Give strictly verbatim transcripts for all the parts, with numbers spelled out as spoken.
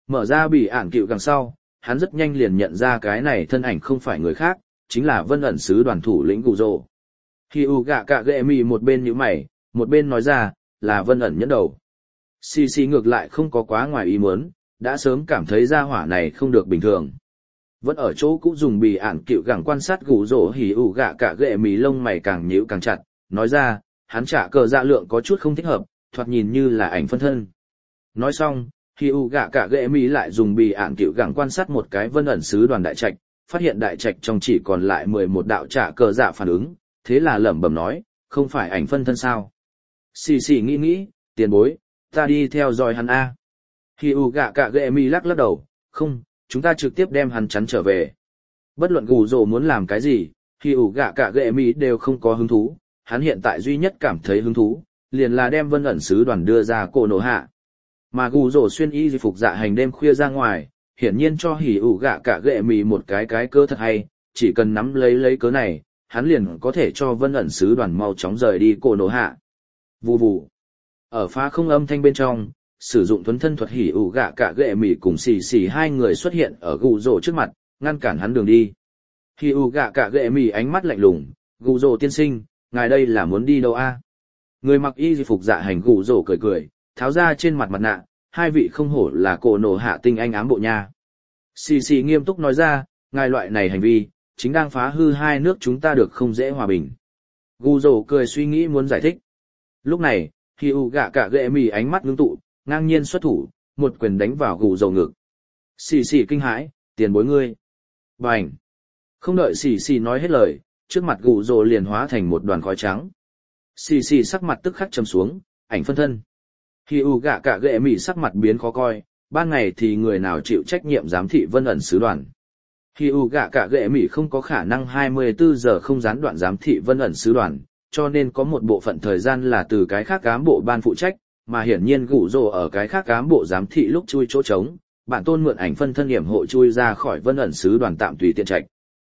Mở ra bị ản cựu càng sau, hắn rất nhanh liền nhận ra cái này thân ảnh không phải người khác, chính là vân ẩn sứ đoàn thủ lĩnh Gù Rồ. Khi U gạ cạ gệ mì một bên nhíu mày, một bên nói ra, là vân ẩn nhẫn đầu. Xì xì ngược lại không có quá ngoài ý muốn, đã sớm cảm thấy gia hỏa này không được bình thường. Vẫn ở chỗ cũ dùng bì ản cựu gẳng quan sát Gù Rồ. Hỉ ủ gạ cạ gệ mì lông mày càng nhíu càng chặt, nói ra, hắn trả cờ dạ lượng có chút không thích hợp, thoạt nhìn như là ảnh phân thân. Nói xong, Hỉ ủ gạ cạ gệ mì lại dùng bì ản cựu gẳng quan sát một cái vân ẩn sứ đoàn đại trạch, phát hiện đại trạch trong chỉ còn lại mười một đạo trả cờ dạ phản ứng, thế là lẩm bẩm nói, không phải ảnh phân thân sao? Xì xì nghĩ nghĩ, tiền bối, ta đi theo dõi hắn a. Hỉ ủ gạ cạ gệ mì lắc lắc đầu, không, chúng ta trực tiếp đem hắn chắn trở về. Bất luận Gù Rồ muốn làm cái gì, Hỉ ủ gạ cạ gệ mì đều không có hứng thú, hắn hiện tại duy nhất cảm thấy hứng thú, liền là đem vân ẩn sứ đoàn đưa ra cổ nổ hạ. Mà Gù Rồ xuyên y di phục dạ hành đêm khuya ra ngoài, hiển nhiên cho Hỉ ủ gạ cạ gệ mì một cái cái cơ thật hay, chỉ cần nắm lấy lấy cớ này, hắn liền có thể cho vân ẩn sứ đoàn mau chóng rời đi cổ nổ hạ. Vù vù. Ở phá không âm thanh bên trong, sử dụng thuấn thân thuật Hỉ ủ gạ cạ gệ mì cùng xì xì hai người xuất hiện ở Gù Rồ trước mặt, ngăn cản hắn đường đi. Hỉ ủ gạ cạ gệ mì ánh mắt lạnh lùng, Gù Rồ tiên sinh, ngài đây là muốn đi đâu a? Người mặc y di phục dạ hành Gù Rồ cười cười, tháo ra trên mặt mặt nạ, hai vị không hổ là cổ nổ hạ tinh anh ám bộ nha. Xì xì nghiêm túc nói ra, ngài loại này hành vi, chính đang phá hư hai nước chúng ta được không dễ hòa bình. Gù Rồ cười suy nghĩ muốn giải thích. Lúc này, Hỉ ủ gạ cạ gệ mì ánh mắt ngưng tụ, ngang nhiên xuất thủ, một quyền đánh vào Gù Rồ ngực. Xì xì kinh hãi, tiền bối ngươi. Bành. Không đợi xì xì nói hết lời, trước mặt Gù Rồ liền hóa thành một đoàn khói trắng. Xì xì sắc mặt tức khắc trầm xuống, ảnh phân thân. Hỉ ủ gạ cạ gệ mì sắc mặt biến khó coi, ban ngày thì người nào chịu trách nhiệm giám thị vân ẩn sứ đoàn. Hỉ ủ gạ cạ gệ mì không có khả năng hai mươi bốn giờ không gián đoạn giám thị vân ẩn sứ đoàn, cho nên có một bộ phận thời gian là từ cái khác ám bộ ban phụ trách, mà hiển nhiên Gù Rồ ở cái khác ám bộ giám thị lúc chui chỗ trống, bản tôn mượn ảnh phân thân hiểm hộ chui ra khỏi vân ẩn sứ đoàn tạm tùy tiện trạch.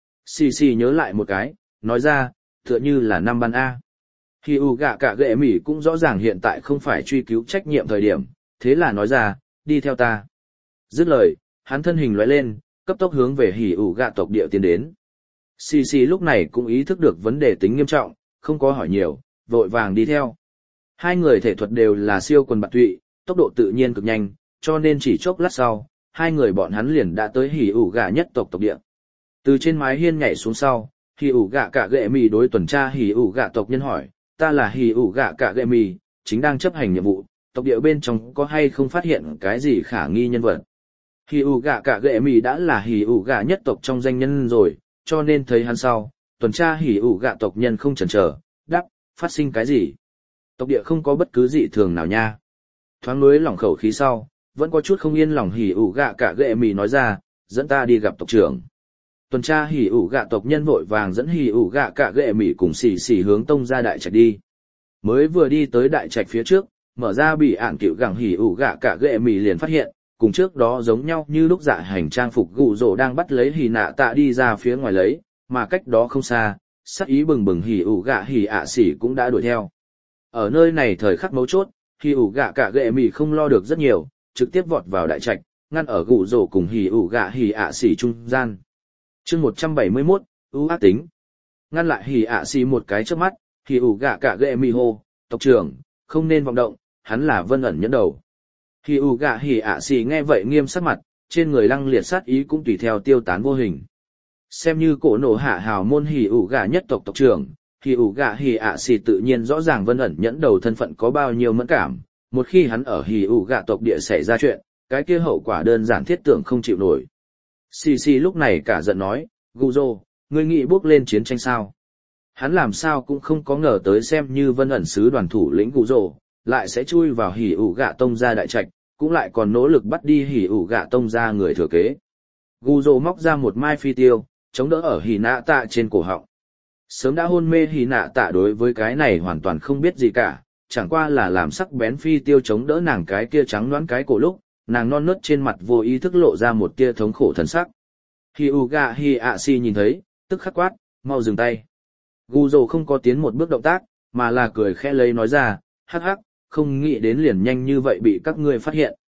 Xì xì nhớ lại một cái, nói ra, tựa như là năm ban A. Hỉ ủ gạ cạ gệ mì cũng rõ ràng hiện tại không phải truy cứu trách nhiệm thời điểm, thế là nói ra, đi theo ta. Dứt lời, hắn thân hình lóe lên, cấp tốc hướng về Hỉ ủ gạ tộc địa tiến đến. Xì xì lúc này cũng ý thức được vấn đề tính nghiêm trọng, không có hỏi nhiều, vội vàng đi theo. Hai người thể thuật đều là siêu quần bạt tụy, tốc độ tự nhiên cực nhanh, cho nên chỉ chốc lát sau, hai người bọn hắn liền đã tới Hỉ ủ gạ nhất tộc tộc địa. Từ trên mái hiên nhảy xuống sau, Hỉ ủ gạ cạ gệ mì đối tuần tra Hỉ ủ gạ tộc nhân hỏi, ta là Hỉ ủ gạ cạ gệ mì, chính đang chấp hành nhiệm vụ, tộc địa bên trong có hay không phát hiện cái gì khả nghi nhân vật. Hỉ ủ gạ cạ gệ mì đã là Hỉ ủ gạ nhất tộc trong danh nhân rồi, cho nên thấy hắn sau, tuần tra Hỉ ủ gạ tộc nhân không chần chờ, đáp, phát sinh cái gì. Tộc địa không có bất cứ dị thường nào nha. Thoáng nuối lỏng khẩu khí sau, vẫn có chút không yên lòng Hỉ ủ gạ cạ gệ mì nói ra, dẫn ta đi gặp tộc trưởng. Tuần tra Hỉ ủ gạ tộc nhân vội vàng dẫn Hỉ ủ gạ cạ gệ mì cùng xì xì hướng tông ra đại trạch đi. Mới vừa đi tới đại trạch phía trước, mở ra bị ản cựu gẳng Hỉ ủ gạ cạ gệ mì liền phát hiện, cùng trước đó giống nhau như lúc dạ hành trang phục Gù Rồ đang bắt lấy Hỉ nạ tạ đi ra phía ngoài lấy, mà cách đó không xa, sắc ý bừng bừng Hỉ ủ gạ Hỉ ạ xỉ cũng đã đuổi theo. Ở nơi này thời khắc mấu chốt, Hỉ ủ gạ cạ gệ mì không lo được rất nhiều, trực tiếp vọt vào đại trạch, ngăn ở Gù Rồ cùng Hỉ ủ gạ Hỉ ạ xỉ trung gian. Chương một trăm bảy mươi mốt, ưu ác tính. Ngăn lại Hỉ ạ xỉ một cái trước mắt, Hỉ ủ gạ cạ gệ mì hô, tộc trưởng, không nên vọng động, hắn là vân ẩn nhẫn đầu. Hỉ ủ gạ Hỉ ạ xỉ nghe vậy nghiêm sắc mặt, trên người lăng liệt sát ý cũng tùy theo tiêu tán vô hình. Xem như cổ nổ hạ hào môn Hỉ ủ gạ nhất tộc tộc trưởng, Hỉ ủ gạ Hỉ ạ xỉ tự nhiên rõ ràng vân ẩn nhẫn đầu thân phận có bao nhiêu mẫn cảm, một khi hắn ở Hỉ ủ gạ tộc địa xảy ra chuyện, cái kia hậu quả đơn giản thiết tưởng không chịu nổi. Xì xì lúc này cả giận nói, Gù Rồ, ngươi nghĩ bước lên chiến tranh sao? Hắn làm sao cũng không có ngờ tới xem như vân ẩn sứ đoàn thủ lĩnh Gù Rồ, lại sẽ chui vào Hỉ ủ gạ tông gia đại trạch, cũng lại còn nỗ lực bắt đi Hỉ ủ gạ tông gia người thừa kế. Gù Rồ móc ra một mai phi tiêu, chống đỡ ở Hỉ nạ tạ trên cổ họng. Sớm đã hôn mê Hỉ nạ tạ đối với cái này hoàn toàn không biết gì cả, chẳng qua là làm sắc bén phi tiêu chống đỡ nàng cái kia trắng nõn cái cổ lúc, nàng non nớt trên mặt vô ý thức lộ ra một tia thống khổ thần sắc. Hỉ ủ gạ Hỉ ạ xỉ nhìn thấy, tức khắc quát, mau dừng tay. Gù Rồ không có tiến một bước động tác, mà là cười khẽ lấy nói ra, hắc hắc, không nghĩ đến liền nhanh như vậy bị các ngươi phát hiện.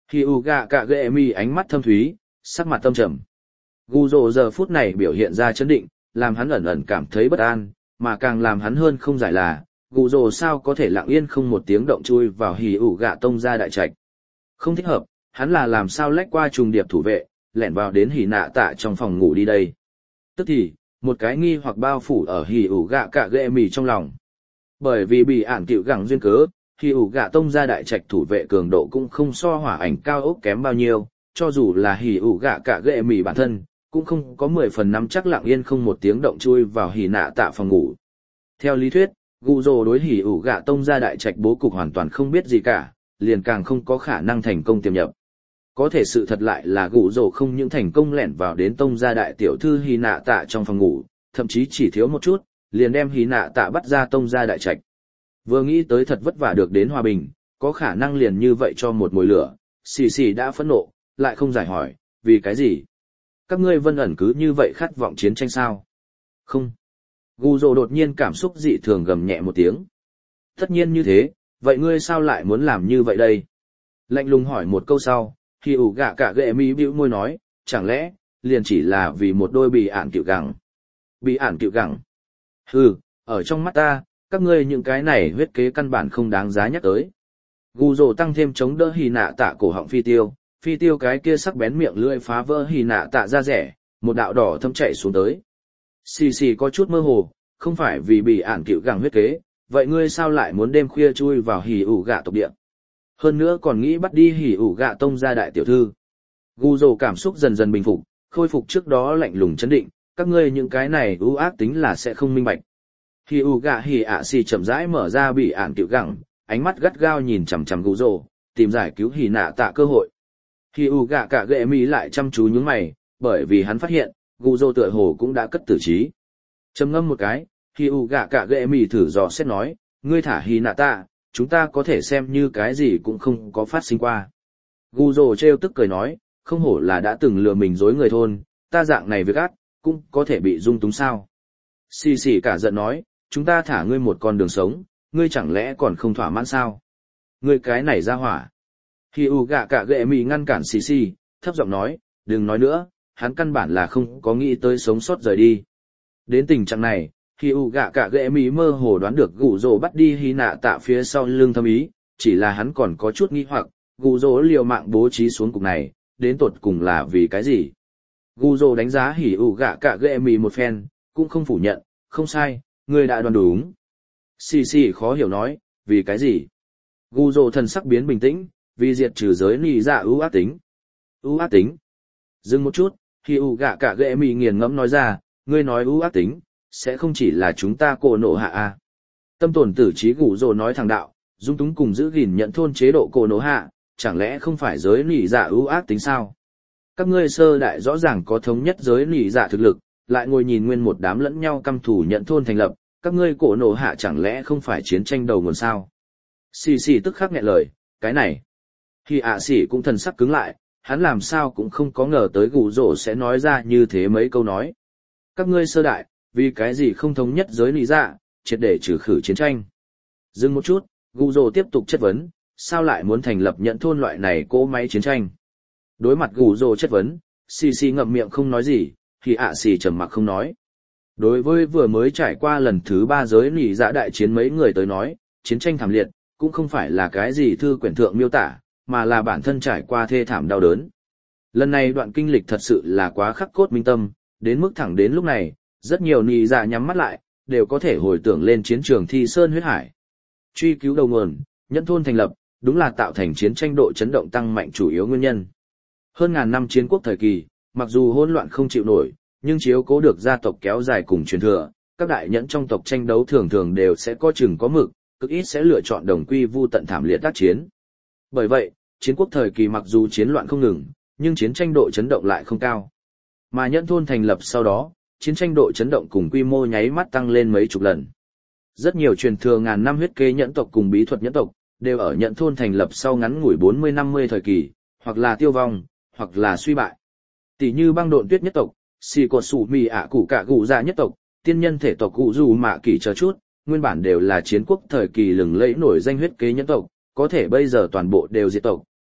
Hyuga Kagemi ánh mắt thâm thúy, sắc mặt tâm trầm. Gu Rồ giờ phút này biểu hiện ra chấn định, làm hắn ẩn ẩn cảm thấy bất an, mà càng làm hắn hơn không giải là, Gu Rồ sao có thể lặng yên không một tiếng động chui vào Hyuga tông gia đại trạch. Không thích hợp, hắn là làm sao lách qua trùng điệp thủ vệ, lẻn vào đến Hỉ Nạ Tạ trong phòng ngủ đi đây. Tức thì, một cái nghi hoặc bao phủ ở Hyuga Kagemi trong lòng. Bởi vì bị ản cựu gẳng duyên cớ, Hyuga tông gia đại trạch thủ vệ cường độ cũng không so hỏa ảnh cao ốc kém bao nhiêu, cho dù là Hyuga Kagemi bản thân, cũng không có mười phần nắm chắc lặng yên không một tiếng động chui vào Hỉ Nạ Tạ phòng ngủ. Theo lý thuyết, Gu Rồ đối Hyuga tông gia đại trạch bố cục hoàn toàn không biết gì cả, liền càng không có khả năng thành công tiềm nhập. Có thể sự thật lại là Gu Rồ không những thành công lẻn vào đến tông gia đại tiểu thư Hỉ Nạ Tạ trong phòng ngủ, thậm chí chỉ thiếu một chút, liền đem Hỉ Nạ Tạ bắt ra tông gia đại trạch. Vừa nghĩ tới thật vất vả được đến hòa bình, có khả năng liền như vậy cho một mồi lửa, xì xì đã phẫn nộ, lại không giải hỏi, vì cái gì? Các ngươi Vân ẩn cứ như vậy khát vọng chiến tranh sao? Không. Gu Rồ đột nhiên cảm xúc dị thường gầm nhẹ một tiếng. Tất nhiên như thế, vậy ngươi sao lại muốn làm như vậy đây? Lạnh lùng hỏi một câu sau, Hyuga Kagemi bĩu môi nói, chẳng lẽ, liền chỉ là vì một đôi bị ản cựu gẳng. Bị ản cựu gẳng. Hừ, ở trong mắt ta, các ngươi những cái này huyết kế căn bản không đáng giá nhắc tới. Gu Rồ tăng thêm chống đỡ Hỉ Nạ Tạ cổ họng phi tiêu, phi tiêu cái kia sắc bén miệng lưỡi phá vỡ Hỉ Nạ Tạ ra rẻ, một đạo đỏ thâm chạy xuống tới. Xì xì có chút mơ hồ, không phải vì bị ản cựu gẳng huyết kế, vậy ngươi sao lại muốn đêm khuya chui vào Hyuga tộc địa? Hơn nữa còn nghĩ bắt đi Hyuga tông gia đại tiểu thư. Gu Rồ cảm xúc dần dần bình phục, khôi phục trước đó lạnh lùng chấn định, các ngươi những cái này ưu ác tính là sẽ không minh bạch. Hyuga Hỉ ạ xì chậm rãi mở ra bị ản cựu gẳng, ánh mắt gắt gao nhìn chằm chằm Gu Rồ, tìm giải cứu Hỉ Nạ Tạ cơ hội. Hyuga Kagemi lại chăm chú nhướng mày, bởi vì hắn phát hiện, Gu Rồ tựa hồ cũng đã cất tử trí. Trầm ngâm một cái, Hyuga Kagemi thử dò xét nói, ngươi thả Hỉ Nạ Tạ, chúng ta có thể xem như cái gì cũng không có phát sinh qua. Gu Rồ trêu tức cười nói, không hổ là đã từng lừa mình dối người thôn, ta dạng này việc ác, cũng có thể bị dung túng sao. Xì xì cả giận nói, chúng ta thả ngươi một con đường sống, ngươi chẳng lẽ còn không thỏa mãn sao? Ngươi cái này ra hỏa. Hyuga Kagemi ngăn cản xì xì, thấp giọng nói, đừng nói nữa, hắn căn bản là không có nghĩ tới sống sót rời đi. Đến tình trạng này, Hyuga Kagemi mơ hồ đoán được Gu Rồ bắt đi Hỉ Nạ Tạ phía sau lưng thâm ý, chỉ là hắn còn có chút nghi hoặc, Gu Rồ liều mạng bố trí xuống cục này, đến tột cùng là vì cái gì? Gu Rồ đánh giá Hyuga Kagemi một phen, cũng không phủ nhận, không sai, ngươi đã đoán đúng. Xì xì khó hiểu nói, vì cái gì? Gu Rồ thần sắc biến bình tĩnh, vì diệt trừ giới nì dạ ưu ác tính. Ưu ác tính? Dừng một chút, Hyuga Kagemi nghiền ngẫm nói ra, ngươi nói ưu ác tính, sẽ không chỉ là chúng ta cổ nộ hạ à. Tâm tổn tử trí Gu Rồ nói thẳng đạo, dung túng cùng giữ gìn nhận thôn chế độ cổ nộ hạ, chẳng lẽ không phải giới nỉ dạ ưu ác tính sao? Các ngươi sơ đại rõ ràng có thống nhất giới nỉ dạ thực lực, lại ngồi nhìn nguyên một đám lẫn nhau căm thù nhận thôn thành lập, các ngươi cổ nộ hạ chẳng lẽ không phải chiến tranh đầu nguồn sao? Xì xì tức khắc nghẹn lời, cái này. Khi ạ xì cũng thần sắc cứng lại, hắn làm sao cũng không có ngờ tới Gu Rồ sẽ nói ra như thế mấy câu nói. Các ngươi sơ đại, vì cái gì không thống nhất giới nỉ dạ, triệt để trừ khử chiến tranh. Dừng một chút, Gu Rồ tiếp tục chất vấn, sao lại muốn thành lập nhận thôn loại này cỗ máy chiến tranh? Đối mặt Gu Rồ chất vấn, xì xì ngậm miệng không nói gì, thì ạ xì trầm mặc không nói. Đối với vừa mới trải qua lần thứ ba giới nỉ dạ đại chiến mấy người tới nói, chiến tranh thảm liệt, cũng không phải là cái gì thư quyển thượng miêu tả, mà là bản thân trải qua thê thảm đau đớn. Lần này đoạn kinh lịch thật sự là quá khắc cốt minh tâm, đến mức thẳng đến lúc này, rất nhiều nỉ dạ nhắm mắt lại, đều có thể hồi tưởng lên chiến trường Thi Sơn huyết hải. Truy cứu đầu nguồn, nhận thôn thành lập, đúng là tạo thành chiến tranh độ chấn động tăng mạnh chủ yếu nguyên nhân. Hơn ngàn năm chiến quốc thời kỳ, mặc dù hỗn loạn không chịu nổi, nhưng chiếu cố được gia tộc kéo dài cùng truyền thừa, các đại nhẫn trong tộc tranh đấu thường thường đều sẽ có chừng có mực, cực ít sẽ lựa chọn đồng quy vu tận thảm liệt tác chiến. Bởi vậy, chiến quốc thời kỳ mặc dù chiến loạn không ngừng, nhưng chiến tranh độ chấn động lại không cao. Mà nhẫn thôn thành lập sau đó, chiến tranh độ chấn động cùng quy mô nháy mắt tăng lên mấy chục lần. Rất nhiều truyền thừa ngàn năm huyết kế nhẫn tộc cùng bí thuật nhẫn tộc, đều ở nhẫn thôn thành lập sau ngắn ngủi bốn mươi năm mươi thời kỳ, hoặc là tiêu vong, hoặc là suy bại. Tỷ như băng độn tuyết nhất tộc, xì cột sủ mì ạ cụ cả gù dạ nhất tộc, tiên nhân thể tộc cụ dù mạ kỳ chờ chút, nguyên bản đều là chiến quốc thời kỳ lừng lẫy nổi danh huyết kế nhẫn tộc, có thể bây giờ toàn bộ đều diệt tộc,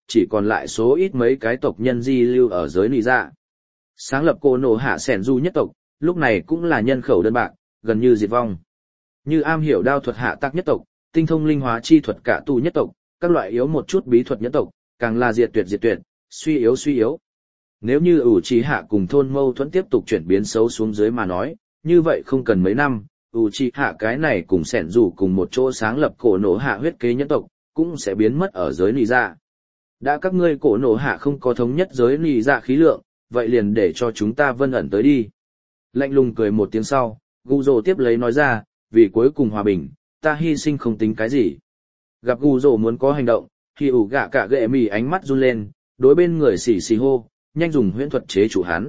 chỉ còn lại số ít mấy cái tộc nhân di lưu ở giới nị dạ. Sáng lập cổ nổ hạ sẻn du nhất tộc, lúc này cũng là nhân khẩu đơn bạc, gần như diệt vong. Như am hiểu đao thuật hạ tác nhất tộc, tinh thông linh hóa chi thuật cả tu nhất tộc, các loại yếu một chút bí thuật nhất tộc, càng là diệt tuyệt diệt tuyệt, suy yếu suy yếu. Nếu như ủ trì hạ cùng thôn mâu thuẫn tiếp tục chuyển biến xấu xuống dưới mà nói, như vậy không cần mấy năm, ủ trì hạ cái này cùng sẻn dù cùng một chỗ sáng lập cổ nổ hạ huyết kế nhân tộc, cũng sẽ biến mất ở giới nị dạ. Đã các ngươi cổ nổ hạ không có thống nhất giới nị dạ khí lượng, vậy liền để cho chúng ta Vân ẩn tới đi. Lạnh lùng cười một tiếng sau, Gu Dô tiếp lấy nói ra, vì cuối cùng hòa bình, ta hy sinh không tính cái gì. Gặp Gu Dô muốn có hành động, thì ủ gạ cả ghệ mì ánh mắt run lên, đối bên người xì xì hô, nhanh dùng huyễn thuật chế chủ hắn.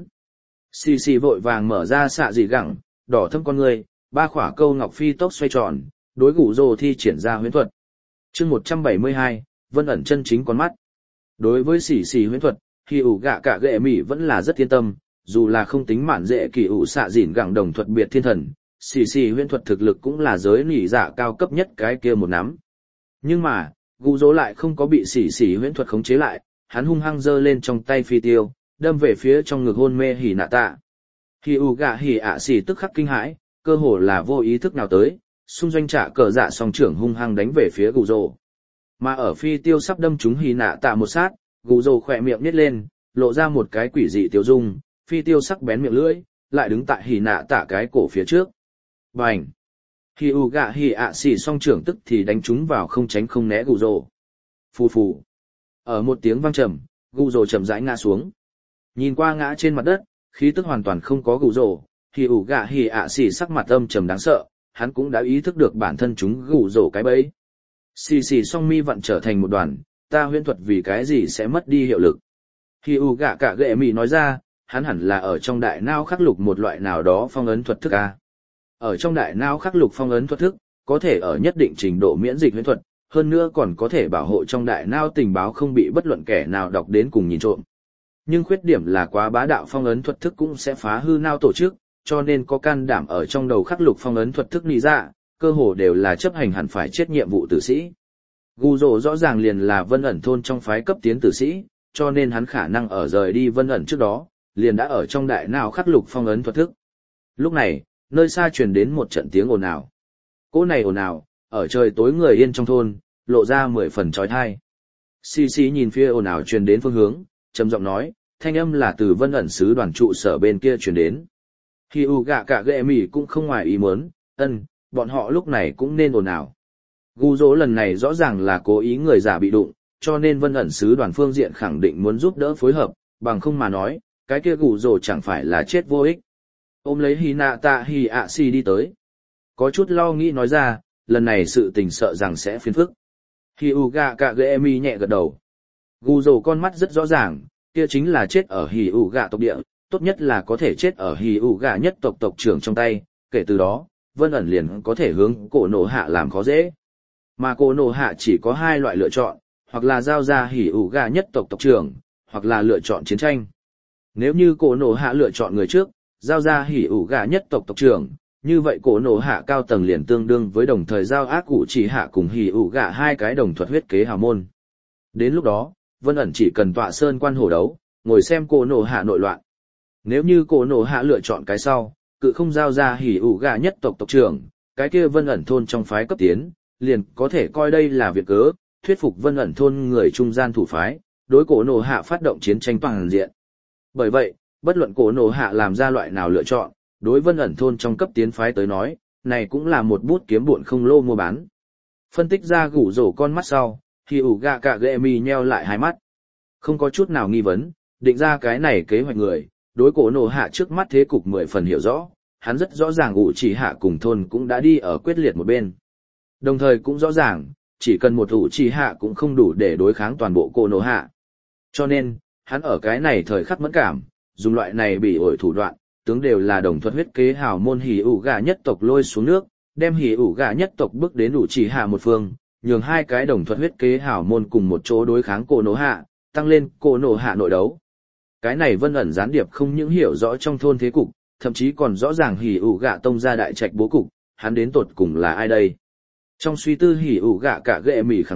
Xì xì vội vàng mở ra xạ dị gẳng, đỏ thâm con người, ba khỏa câu ngọc phi tốc xoay tròn, đối Gu Dô thi triển ra huyễn thuật. Chương một trăm bảy mươi hai, Vân ẩn chân chính con mắt. Đối với xì xì huyễn thuật, thì ủ gạ cả ghệ mì vẫn là rất yên tâm, dù là không tính mạn dễ kỳ ủ xạ dịn gẳng đồng thuật biệt thiên thần, xì xì huyễn thuật thực lực cũng là giới nỉ dạ cao cấp nhất cái kia một nắm. Nhưng mà, Gu Dô lại không có bị xì xì huyễn thuật khống chế lại, hắn hung hăng giơ lên trong tay phi tiêu, đâm về phía trong ngực hôn mê hỉ nạ tạ. Hỉ ủ gạ hỉ ạ xì tức khắc kinh hãi, cơ hồ là vô ý thức nào tới, xung doanh trả cờ dạ song trưởng hung hăng đánh về phía Gu Dô. Mà ở phi tiêu sắp đâm trúng hỉ nạ tạ một sát, Gu Dô khỏe miệng nhếch lên, lộ ra một cái quỷ dị tiêu dung, phi tiêu sắc bén miệng lưỡi, lại đứng tại hỉ nạ tạ cái cổ phía trước. Bành! Hỉ ủ gạ hỉ ạ xì song trưởng tức thì đánh trúng vào không tránh không né Gu Dô. Phù phù! Ở một tiếng vang trầm, Gu Dô chậm rãi ngã xuống. Nhìn qua ngã trên mặt đất, khí tức hoàn toàn không có Gu Dô, hỉ ủ gạ hỉ ạ xì sắc mặt âm trầm đáng sợ, hắn cũng đã ý thức được bản thân chúng Gu Dô cái bẫy. Xì xì song mi vặn trở thành một đoàn, ta huyễn thuật vì cái gì sẽ mất đi hiệu lực. Hỉ ủ gạ cả ghệ mì nói ra, hắn hẳn là ở trong đại não khắc lục một loại nào đó phong ấn thuật thức a. Ở trong đại não khắc lục phong ấn thuật thức, có thể ở nhất định trình độ miễn dịch huyễn thuật, hơn nữa còn có thể bảo hộ trong đại não tình báo không bị bất luận kẻ nào đọc đến cùng nhìn trộm. Nhưng khuyết điểm là quá bá đạo phong ấn thuật thức cũng sẽ phá hư não tổ chức, cho nên có can đảm ở trong đầu khắc lục phong ấn thuật thức nị dạ, cơ hồ đều là chấp hành hẳn phải chết nhiệm vụ tử sĩ. Gu Dô rõ ràng liền là Vân ẩn thôn trong phái cấp tiến tử sĩ, cho nên hắn khả năng ở rời đi Vân ẩn trước đó, liền đã ở trong đại não khắc lục phong ấn thuật thức. Lúc này, nơi xa truyền đến một trận tiếng ồn ào. Cỗ này ồn ào, ở trời tối người yên trong thôn, lộ ra mười phần chói tai. Xì xì nhìn phía ồn ào truyền đến phương hướng, trầm giọng nói, thanh âm là từ Vân ẩn sứ đoàn trụ sở bên kia truyền đến. Hỉ ủ gạ cả ghệ mì cũng không ngoài ý muốn, ân, bọn họ lúc này cũng nên ồn ào. Gu Dô lần này rõ ràng là cố ý người giả bị đụng, cho nên Vân ẩn sứ đoàn phương diện khẳng định muốn giúp đỡ phối hợp, bằng không mà nói, cái kia Gu Dô chẳng phải là chết vô ích. Ôm lấy hỉ nạ tạ hỉ ạ xì đi tới. Có chút lo nghĩ nói ra, lần này sự tình sợ rằng sẽ phiền phức. Hỉ ủ gạ cả ghệ mi nhẹ gật đầu. Gu Dô con mắt rất rõ ràng, kia chính là chết ở hỉ ủ gạ tộc địa, tốt nhất là có thể chết ở hỉ ủ gạ nhất tộc tộc trưởng trong tay, kể từ đó, Vân ẩn liền có thể hướng cổ nổ hạ làm khó dễ. Mà cổ nổ hạ chỉ có hai loại lựa chọn, hoặc là giao ra hỉ ủ gạ nhất tộc tộc trưởng, hoặc là lựa chọn chiến tranh. Nếu như cổ nổ hạ lựa chọn người trước, giao ra hỉ ủ gạ nhất tộc tộc trưởng, như vậy cổ nổ hạ cao tầng liền tương đương với đồng thời giao ác cụ chỉ hạ cùng hỉ ủ gạ hai cái đồng thuật huyết kế hào môn. Đến lúc đó, Vân ẩn chỉ cần tọa sơn quan hổ đấu, ngồi xem cổ nổ hạ nội loạn. Nếu như cổ nổ hạ lựa chọn cái sau, cự không giao ra hỉ ủ gạ nhất tộc tộc trưởng, cái kia Vân ẩn thôn trong phái cấp tiến, liền có thể coi đây là việc cớ, thuyết phục Vân ẩn thôn người trung gian thủ phái, đối cổ nổ hạ phát động chiến tranh toàn diện. Bởi vậy, bất luận cổ nổ hạ làm ra loại nào lựa chọn, đối Vân ẩn thôn trong cấp tiến phái tới nói, này cũng là một bút kiếm buồn không lô mua bán. Phân tích ra Gu Dô con mắt sau, thì ủ gạ cả ghệ mi nheo lại hai mắt. Không có chút nào nghi vấn, định ra cái này kế hoạch người, đối cổ nổ hạ trước mắt thế cục mười phần hiểu rõ, hắn rất rõ ràng ủ chỉ hạ cùng thôn cũng đã đi ở quyết liệt một bên. Đồng thời cũng rõ ràng, chỉ cần một ủ chỉ hạ cũng không đủ để đối kháng toàn bộ cổ nổ hạ. Cho nên, hắn ở cái này thời khắc mẫn cảm, dùng loại này bị ổi thủ đoạn, tướng đều là đồng thuật huyết kế hào môn hỉ ủ gạ nhất tộc lôi xuống nước, đem hỉ ủ gạ nhất tộc bước đến ủ chỉ hạ một phương, nhường hai cái đồng thuật huyết kế hào môn cùng một chỗ đối kháng cổ nổ hạ, tăng lên cổ nổ hạ nội đấu. Cái này Vân ẩn gián điệp không những hiểu rõ trong thôn thế cục, thậm chí còn rõ ràng hỉ ủ gạ tông gia đại trạch bố cục, hắn đến tột cùng là ai đây? Trong suy tư hỉ ủ gạ cả ghệ mỉ khẳng định,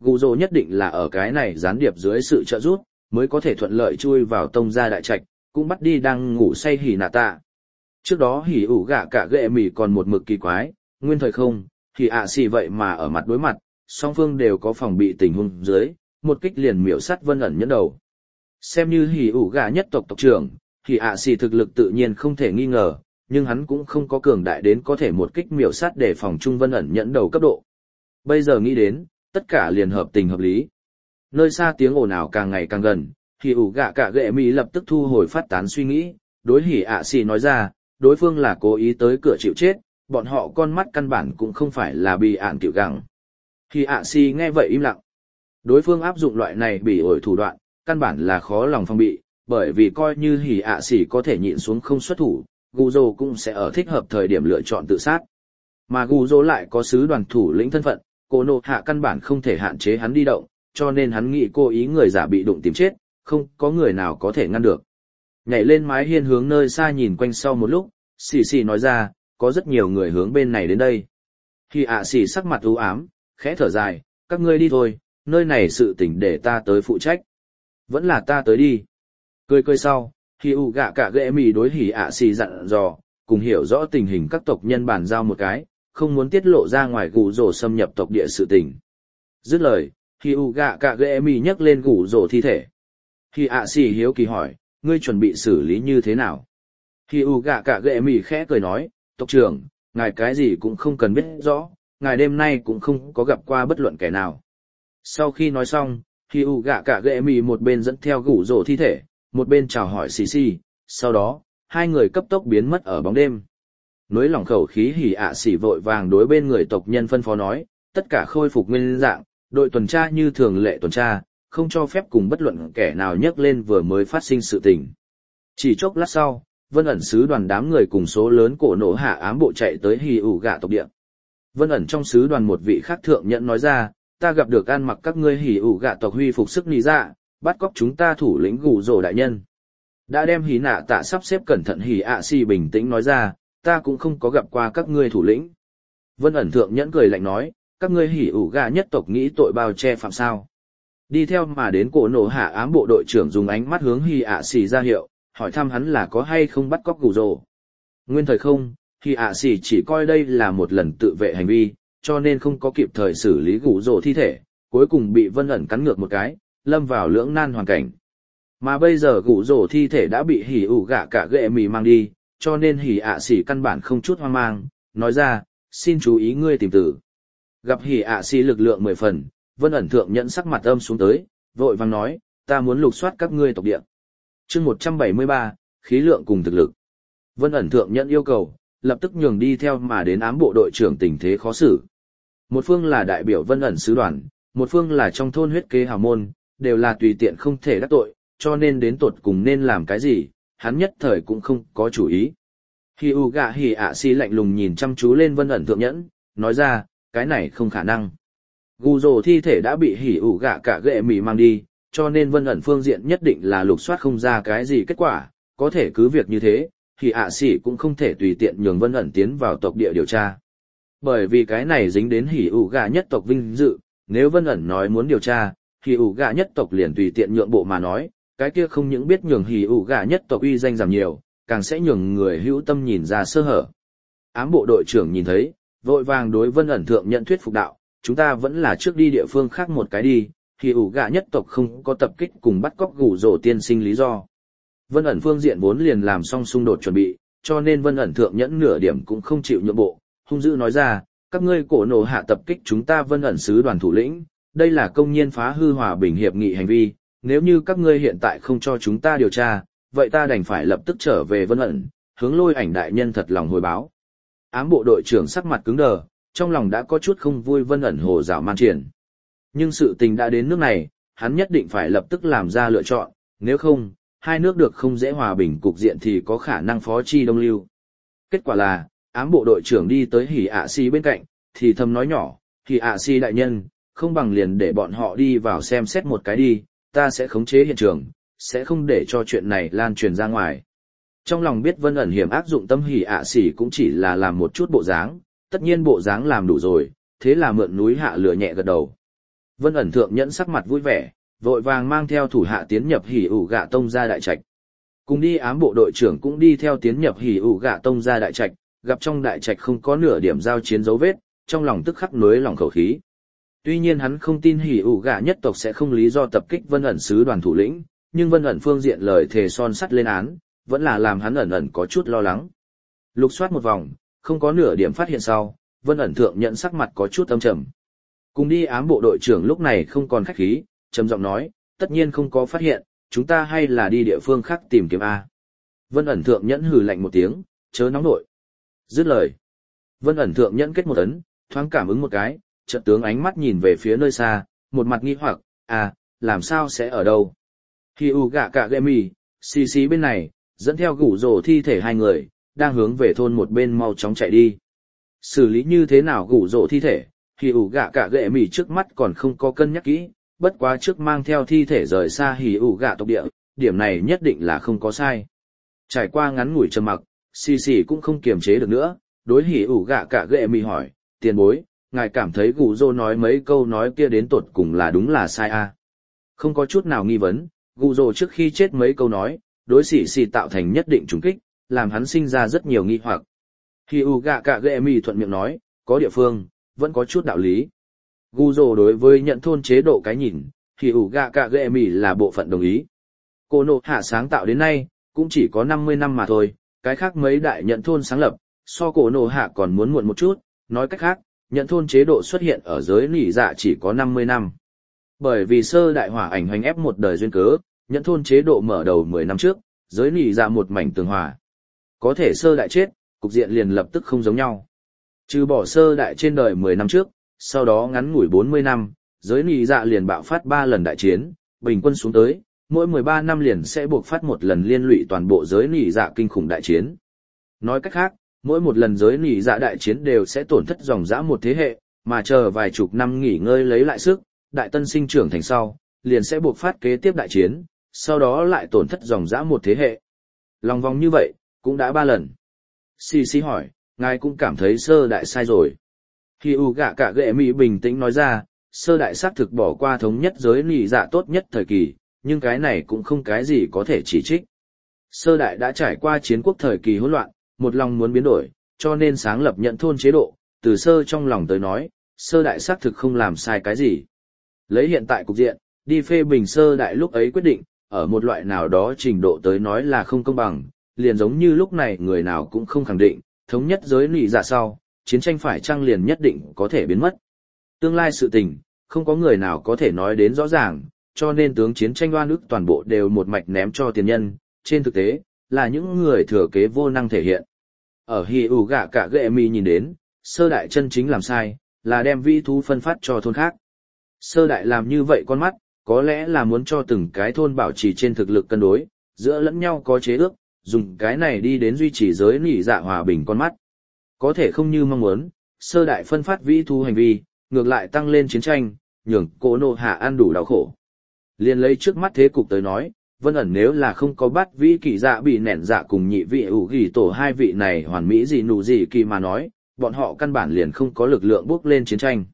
Gù Rồ nhất định là ở cái này gián điệp dưới sự trợ giúp, mới có thể thuận lợi chui vào tông gia đại trạch, cũng bắt đi đang ngủ say hỉ nạ tạ. Trước đó hỉ ủ gạ cả ghệ mì còn một mực kỳ quái, nguyên thời không, thì ạ xì vậy mà ở mặt đối mặt, song phương đều có phòng bị tình huống dưới, một kích liền miểu sát Vân ẩn nhẫn đầu. Xem như hỉ ủ gạ nhất tộc tộc trưởng, thì ạ xì thực lực tự nhiên không thể nghi ngờ, nhưng hắn cũng không có cường đại đến có thể một kích miểu sát để phòng trung Vân ẩn nhẫn đầu cấp độ. Bây giờ nghĩ đến, tất cả liền hợp tình hợp lý. Nơi xa tiếng ồn ào càng ngày càng gần, thì ủ gạ cả ghệ mỹ lập tức thu hồi phát tán suy nghĩ, đối hỉ ạ xì nói ra, đối phương là cố ý tới cửa chịu chết, bọn họ con mắt căn bản cũng không phải là bị ạn tiểu gặng. Hỉ ạ xì nghe vậy im lặng. Đối phương áp dụng loại này bị ổi thủ đoạn, căn bản là khó lòng phòng bị, bởi vì coi như hỉ ạ xì có thể nhịn xuống không xuất thủ, Gù Rồ cũng sẽ ở thích hợp thời điểm lựa chọn tự sát. Mà Gù Rồ lại có sứ đoàn thủ lĩnh thân phận, cô nộ hạ căn bản không thể hạn chế hắn đi động, cho nên hắn nghĩ cố ý người giả bị đụng tìm chết, không có người nào có thể ngăn được. Nhảy lên mái hiên hướng nơi xa nhìn quanh sau một lúc, xì xì nói ra, có rất nhiều người hướng bên này đến đây. Khi ạ xì sắc mặt u ám, khẽ thở dài, các ngươi đi thôi, nơi này sự tình để ta tới phụ trách. Vẫn là ta tới đi. Cười cười sau, khi u gạ cả ghệ mì đối hỉ ạ xì dặn dò, cùng hiểu rõ tình hình các tộc nhân bàn giao một cái, không muốn tiết lộ ra ngoài Gù Rồ xâm nhập tộc địa sự tình. Dứt lời, khi u gạ cả ghệ mì nhấc lên Gù Rồ thi thể. Khi ạ xì hiếu kỳ hỏi, ngươi chuẩn bị xử lý như thế nào? Khi u gạ cả ghệ mì khẽ cười nói, tộc trưởng, ngài cái gì cũng không cần biết rõ, ngài đêm nay cũng không có gặp qua bất luận kẻ nào. Sau khi nói xong, khi u gạ cả ghệ mì một bên dẫn theo Gù Rồ thi thể, một bên chào hỏi xì xì, sau đó, hai người cấp tốc biến mất ở bóng đêm. Nối lỏng khẩu khí hỉ ạ xỉ vội vàng đối bên người tộc nhân phân phó nói, tất cả khôi phục nguyên dạng, đội tuần tra như thường lệ tuần tra, không cho phép cùng bất luận kẻ nào nhắc lên vừa mới phát sinh sự tình. Chỉ chốc lát sau, Vân ẩn sứ đoàn đám người cùng số lớn cổ nổ hạ ám bộ chạy tới hỉ ủ gạ tộc địa. Vân ẩn trong sứ đoàn một vị khác thượng nhận nói ra, ta gặp được ăn mặc các ngươi hỉ ủ gạ tộc huy phục sức nị dạ, bắt cóc chúng ta thủ lĩnh Gù Rồ đại nhân. Đã đem hỉ nạ tạ sắp xếp cẩn thận hỉ ạ xì bình tĩnh nói ra, ta cũng không có gặp qua các ngươi thủ lĩnh. Vân ẩn thượng nhẫn cười lạnh nói, các ngươi hỉ ủ gạ nhất tộc nghĩ tội bao che phạm sao. Đi theo mà đến cổ nổ hạ ám bộ đội trưởng dùng ánh mắt hướng hỉ ạ xì ra hiệu, hỏi thăm hắn là có hay không bắt cóc Gù Rồ. Nguyên thời không, hỉ ạ xì chỉ coi đây là một lần tự vệ hành vi, cho nên không có kịp thời xử lý Gù Rồ thi thể, cuối cùng bị Vân ẩn cắn ngược một cái, lâm vào lưỡng nan hoàn cảnh. Mà bây giờ Gù Rồ thi thể đã bị hỉ ủ gạ cả ghệ mì mang đi, cho nên hỉ ạ xỉ căn bản không chút hoang mang, nói ra, xin chú ý ngươi tìm tử. Gặp hỉ ạ xỉ lực lượng mười phần, Vân ẩn thượng nhận sắc mặt âm xuống tới, vội vàng nói, ta muốn lục soát các ngươi tộc địa. Chương một trăm bảy mươi ba, khí lượng cùng thực lực. Vân ẩn thượng nhận yêu cầu, lập tức nhường đi theo mà đến ám bộ đội trưởng tình thế khó xử. Một phương là đại biểu Vân ẩn sứ đoàn, một phương là trong thôn huyết kế hào môn, đều là tùy tiện không thể đắc tội, cho nên đến tột cùng nên làm cái gì, hắn nhất thời cũng không có chủ ý. Hi u gạ hỉ ạ xì lạnh lùng nhìn chăm chú lên Vân ẩn thượng nhẫn, nói ra, cái này không khả năng. Gù Rồ thi thể đã bị hỉ ủ gạ cả ghệ mì mang đi, cho nên Vân ẩn phương diện nhất định là lục soát không ra cái gì kết quả, có thể cứ việc như thế, thì ạ xì cũng không thể tùy tiện nhường Vân ẩn tiến vào tộc địa điều tra. Bởi vì cái này dính đến hỉ ủ gạ nhất tộc vinh dự, nếu Vân ẩn nói muốn điều tra, hỉ ủ gạ nhất tộc liền tùy tiện nhượng bộ mà nói, cái kia không những biết nhường hỉ ủ gạ nhất tộc uy danh giảm nhiều, càng sẽ nhường người hữu tâm nhìn ra sơ hở. Ám bộ đội trưởng nhìn thấy, vội vàng đối Vân ẩn thượng nhận thuyết phục đạo, chúng ta vẫn là trước đi địa phương khác một cái đi, hỉ ủ gạ nhất tộc không có tập kích cùng bắt cóc Gù Rồ tiên sinh lý do. Vân ẩn phương diện vốn liền làm xong xung đột chuẩn bị, cho nên Vân ẩn thượng nhẫn nửa điểm cũng không chịu nhượng bộ, hung dữ nói ra, các ngươi cổ nổ hạ tập kích chúng ta Vân ẩn sứ đoàn thủ lĩnh, đây là công nhiên phá hư hòa bình hiệp nghị hành vi, nếu như các ngươi hiện tại không cho chúng ta điều tra, vậy ta đành phải lập tức trở về Vân ẩn, hướng Lôi Ảnh đại nhân thật lòng hồi báo. Ám bộ đội trưởng sắc mặt cứng đờ, trong lòng đã có chút không vui Vân ẩn hồ dạo man triển. Nhưng sự tình đã đến nước này, hắn nhất định phải lập tức làm ra lựa chọn, nếu không, hai nước được không dễ hòa bình cục diện thì có khả năng phó chi đông lưu. Kết quả là, ám bộ đội trưởng đi tới hỉ ạ xì bên cạnh, thì thầm nói nhỏ, hỉ ạ xì đại nhân, không bằng liền để bọn họ đi vào xem xét một cái đi, ta sẽ khống chế hiện trường, sẽ không để cho chuyện này lan truyền ra ngoài. Trong lòng biết Vân ẩn hiểm áp dụng tâm hỉ ạ xì cũng chỉ là làm một chút bộ dáng, tất nhiên bộ dáng làm đủ rồi, thế là mượn núi hạ lửa nhẹ gật đầu. Vân ẩn thượng nhẫn sắc mặt vui vẻ, vội vàng mang theo thủ hạ tiến nhập hỉ ủ gạ tông ra đại trạch. Cùng đi ám bộ đội trưởng cũng đi theo tiến nhập hỉ ủ gạ tông ra đại trạch, gặp trong đại trạch không có nửa điểm giao chiến dấu vết, trong lòng tức khắc nối lòng khẩu khí. Tuy nhiên hắn không tin hỉ ủ gạ nhất tộc sẽ không lý do tập kích Vân ẩn sứ đoàn thủ lĩnh, nhưng Vân ẩn phương diện lời thề son sắt lên án, vẫn là làm hắn ẩn ẩn có chút lo lắng. Lục soát một vòng, không có nửa điểm phát hiện sau, Vân ẩn thượng nhận sắc mặt có chút âm trầm. Cùng đi ám bộ đội trưởng lúc này không còn khách khí, trầm giọng nói, tất nhiên không có phát hiện, chúng ta hay là đi địa phương khác tìm kiếm A. Vân ẩn thượng nhẫn hừ lạnh một tiếng, chớ nóng nội. Dứt lời. Vân ẩn thượng nhẫn kết một ấn, thoáng cảm ứng một cái, chợt tướng ánh mắt nhìn về phía nơi xa, một mặt nghi hoặc, à, làm sao sẽ ở đâu? Khi u gạ cả gệ mì, xì xì bên này, dẫn theo gủ rổ thi thể hai người, đang hướng về thôn một bên mau chóng chạy đi. Xử lý như thế nào gủ rổ thi thể, khi ủ gạ cả gệ mì trước mắt còn không có cân nhắc kỹ, bất quá trước mang theo thi thể rời xa hỉ ủ gạ tộc địa, điểm này nhất định là không có sai. Trải qua ngắn ngủi trầm mặc, xì xì cũng không kiềm chế được nữa, đối hỉ ủ gạ cả gệ mì hỏi, tiền bối, ngài cảm thấy gủ rổ nói mấy câu nói kia đến tột cùng là đúng là sai à? Không có chút nào nghi vấn, gủ rổ trước khi chết mấy câu nói, đối xì xì tạo thành nhất định trùng kích, làm hắn sinh ra rất nhiều nghi hoặc. Hỉ ủ gạ cả gệ mì thuận miệng nói, có địa phương, vẫn có chút đạo lý. Gu Dô đối với nhận thôn chế độ cái nhìn, thì ủ gạ cả ghệ mì là bộ phận đồng ý. Cô nộ hạ sáng tạo đến nay, cũng chỉ có năm mươi năm mà thôi, cái khác mấy đại nhận thôn sáng lập, so cổ nộ hạ còn muốn muộn một chút, nói cách khác, nhận thôn chế độ xuất hiện ở giới nỉ dạ chỉ có năm mươi năm. Bởi vì sơ đại hỏa ảnh hoành ép một đời duyên cớ, nhận thôn chế độ mở đầu mười năm trước, giới nỉ dạ một mảnh tường hòa. Có thể sơ đại chết, cục diện liền lập tức không giống nhau. Trừ bỏ sơ đại trên đời mười năm trước, sau đó ngắn ngủi bốn mươi năm, giới nỉ dạ liền bạo phát ba lần đại chiến, bình quân xuống tới, mỗi mười ba năm liền sẽ buộc phát một lần liên lụy toàn bộ giới nỉ dạ kinh khủng đại chiến. Nói cách khác, mỗi một lần giới nỉ dạ đại chiến đều sẽ tổn thất dòng dã một thế hệ, mà chờ vài chục năm nghỉ ngơi lấy lại sức, đại tân sinh trưởng thành sau, liền sẽ buộc phát kế tiếp đại chiến, sau đó lại tổn thất dòng dã một thế hệ. Lòng vòng như vậy, cũng đã ba lần. Xì xì hỏi, ngài cũng cảm thấy sơ đại sai rồi. Khi u gạ cả ghệ mỹ bình tĩnh nói ra, sơ đại xác thực bỏ qua thống nhất giới nỉ dạ tốt nhất thời kỳ, nhưng cái này cũng không cái gì có thể chỉ trích. Sơ đại đã trải qua chiến quốc thời kỳ hỗn loạn, một lòng muốn biến đổi, cho nên sáng lập nhận thôn chế độ, từ sơ trong lòng tới nói, sơ đại xác thực không làm sai cái gì. Lấy hiện tại cục diện, đi phê bình sơ đại lúc ấy quyết định, ở một loại nào đó trình độ tới nói là không công bằng, liền giống như lúc này người nào cũng không khẳng định, thống nhất giới nỉ dạ sau, chiến tranh phải chăng liền nhất định có thể biến mất. Tương lai sự tình, không có người nào có thể nói đến rõ ràng, cho nên tướng chiến tranh oan ức toàn bộ đều một mạch ném cho tiền nhân, trên thực tế, là những người thừa kế vô năng thể hiện. Ở Hỉ ủ gạ cả ghệ mi nhìn đến, sơ đại chân chính làm sai, là đem vĩ thú phân phát cho thôn khác. Sơ đại làm như vậy con mắt, có lẽ là muốn cho từng cái thôn bảo trì trên thực lực cân đối, giữa lẫn nhau có chế ước, dùng cái này đi đến duy trì giới nỉ dạ hòa bình con mắt. Có thể không như mong muốn, sơ đại phân phát vĩ thú hành vi, ngược lại tăng lên chiến tranh, nhường cổ nộ hạ ăn đủ đau khổ. Liên lấy trước mắt thế cục tới nói, Vân ẩn nếu là không có bắt vĩ kỳ dạ bị nẹn dạ cùng nhị vị ủ ghi tổ hai vị này hoàn mỹ gì nụ gì kỳ mà nói, bọn họ căn bản liền không có lực lượng bước lên chiến tranh.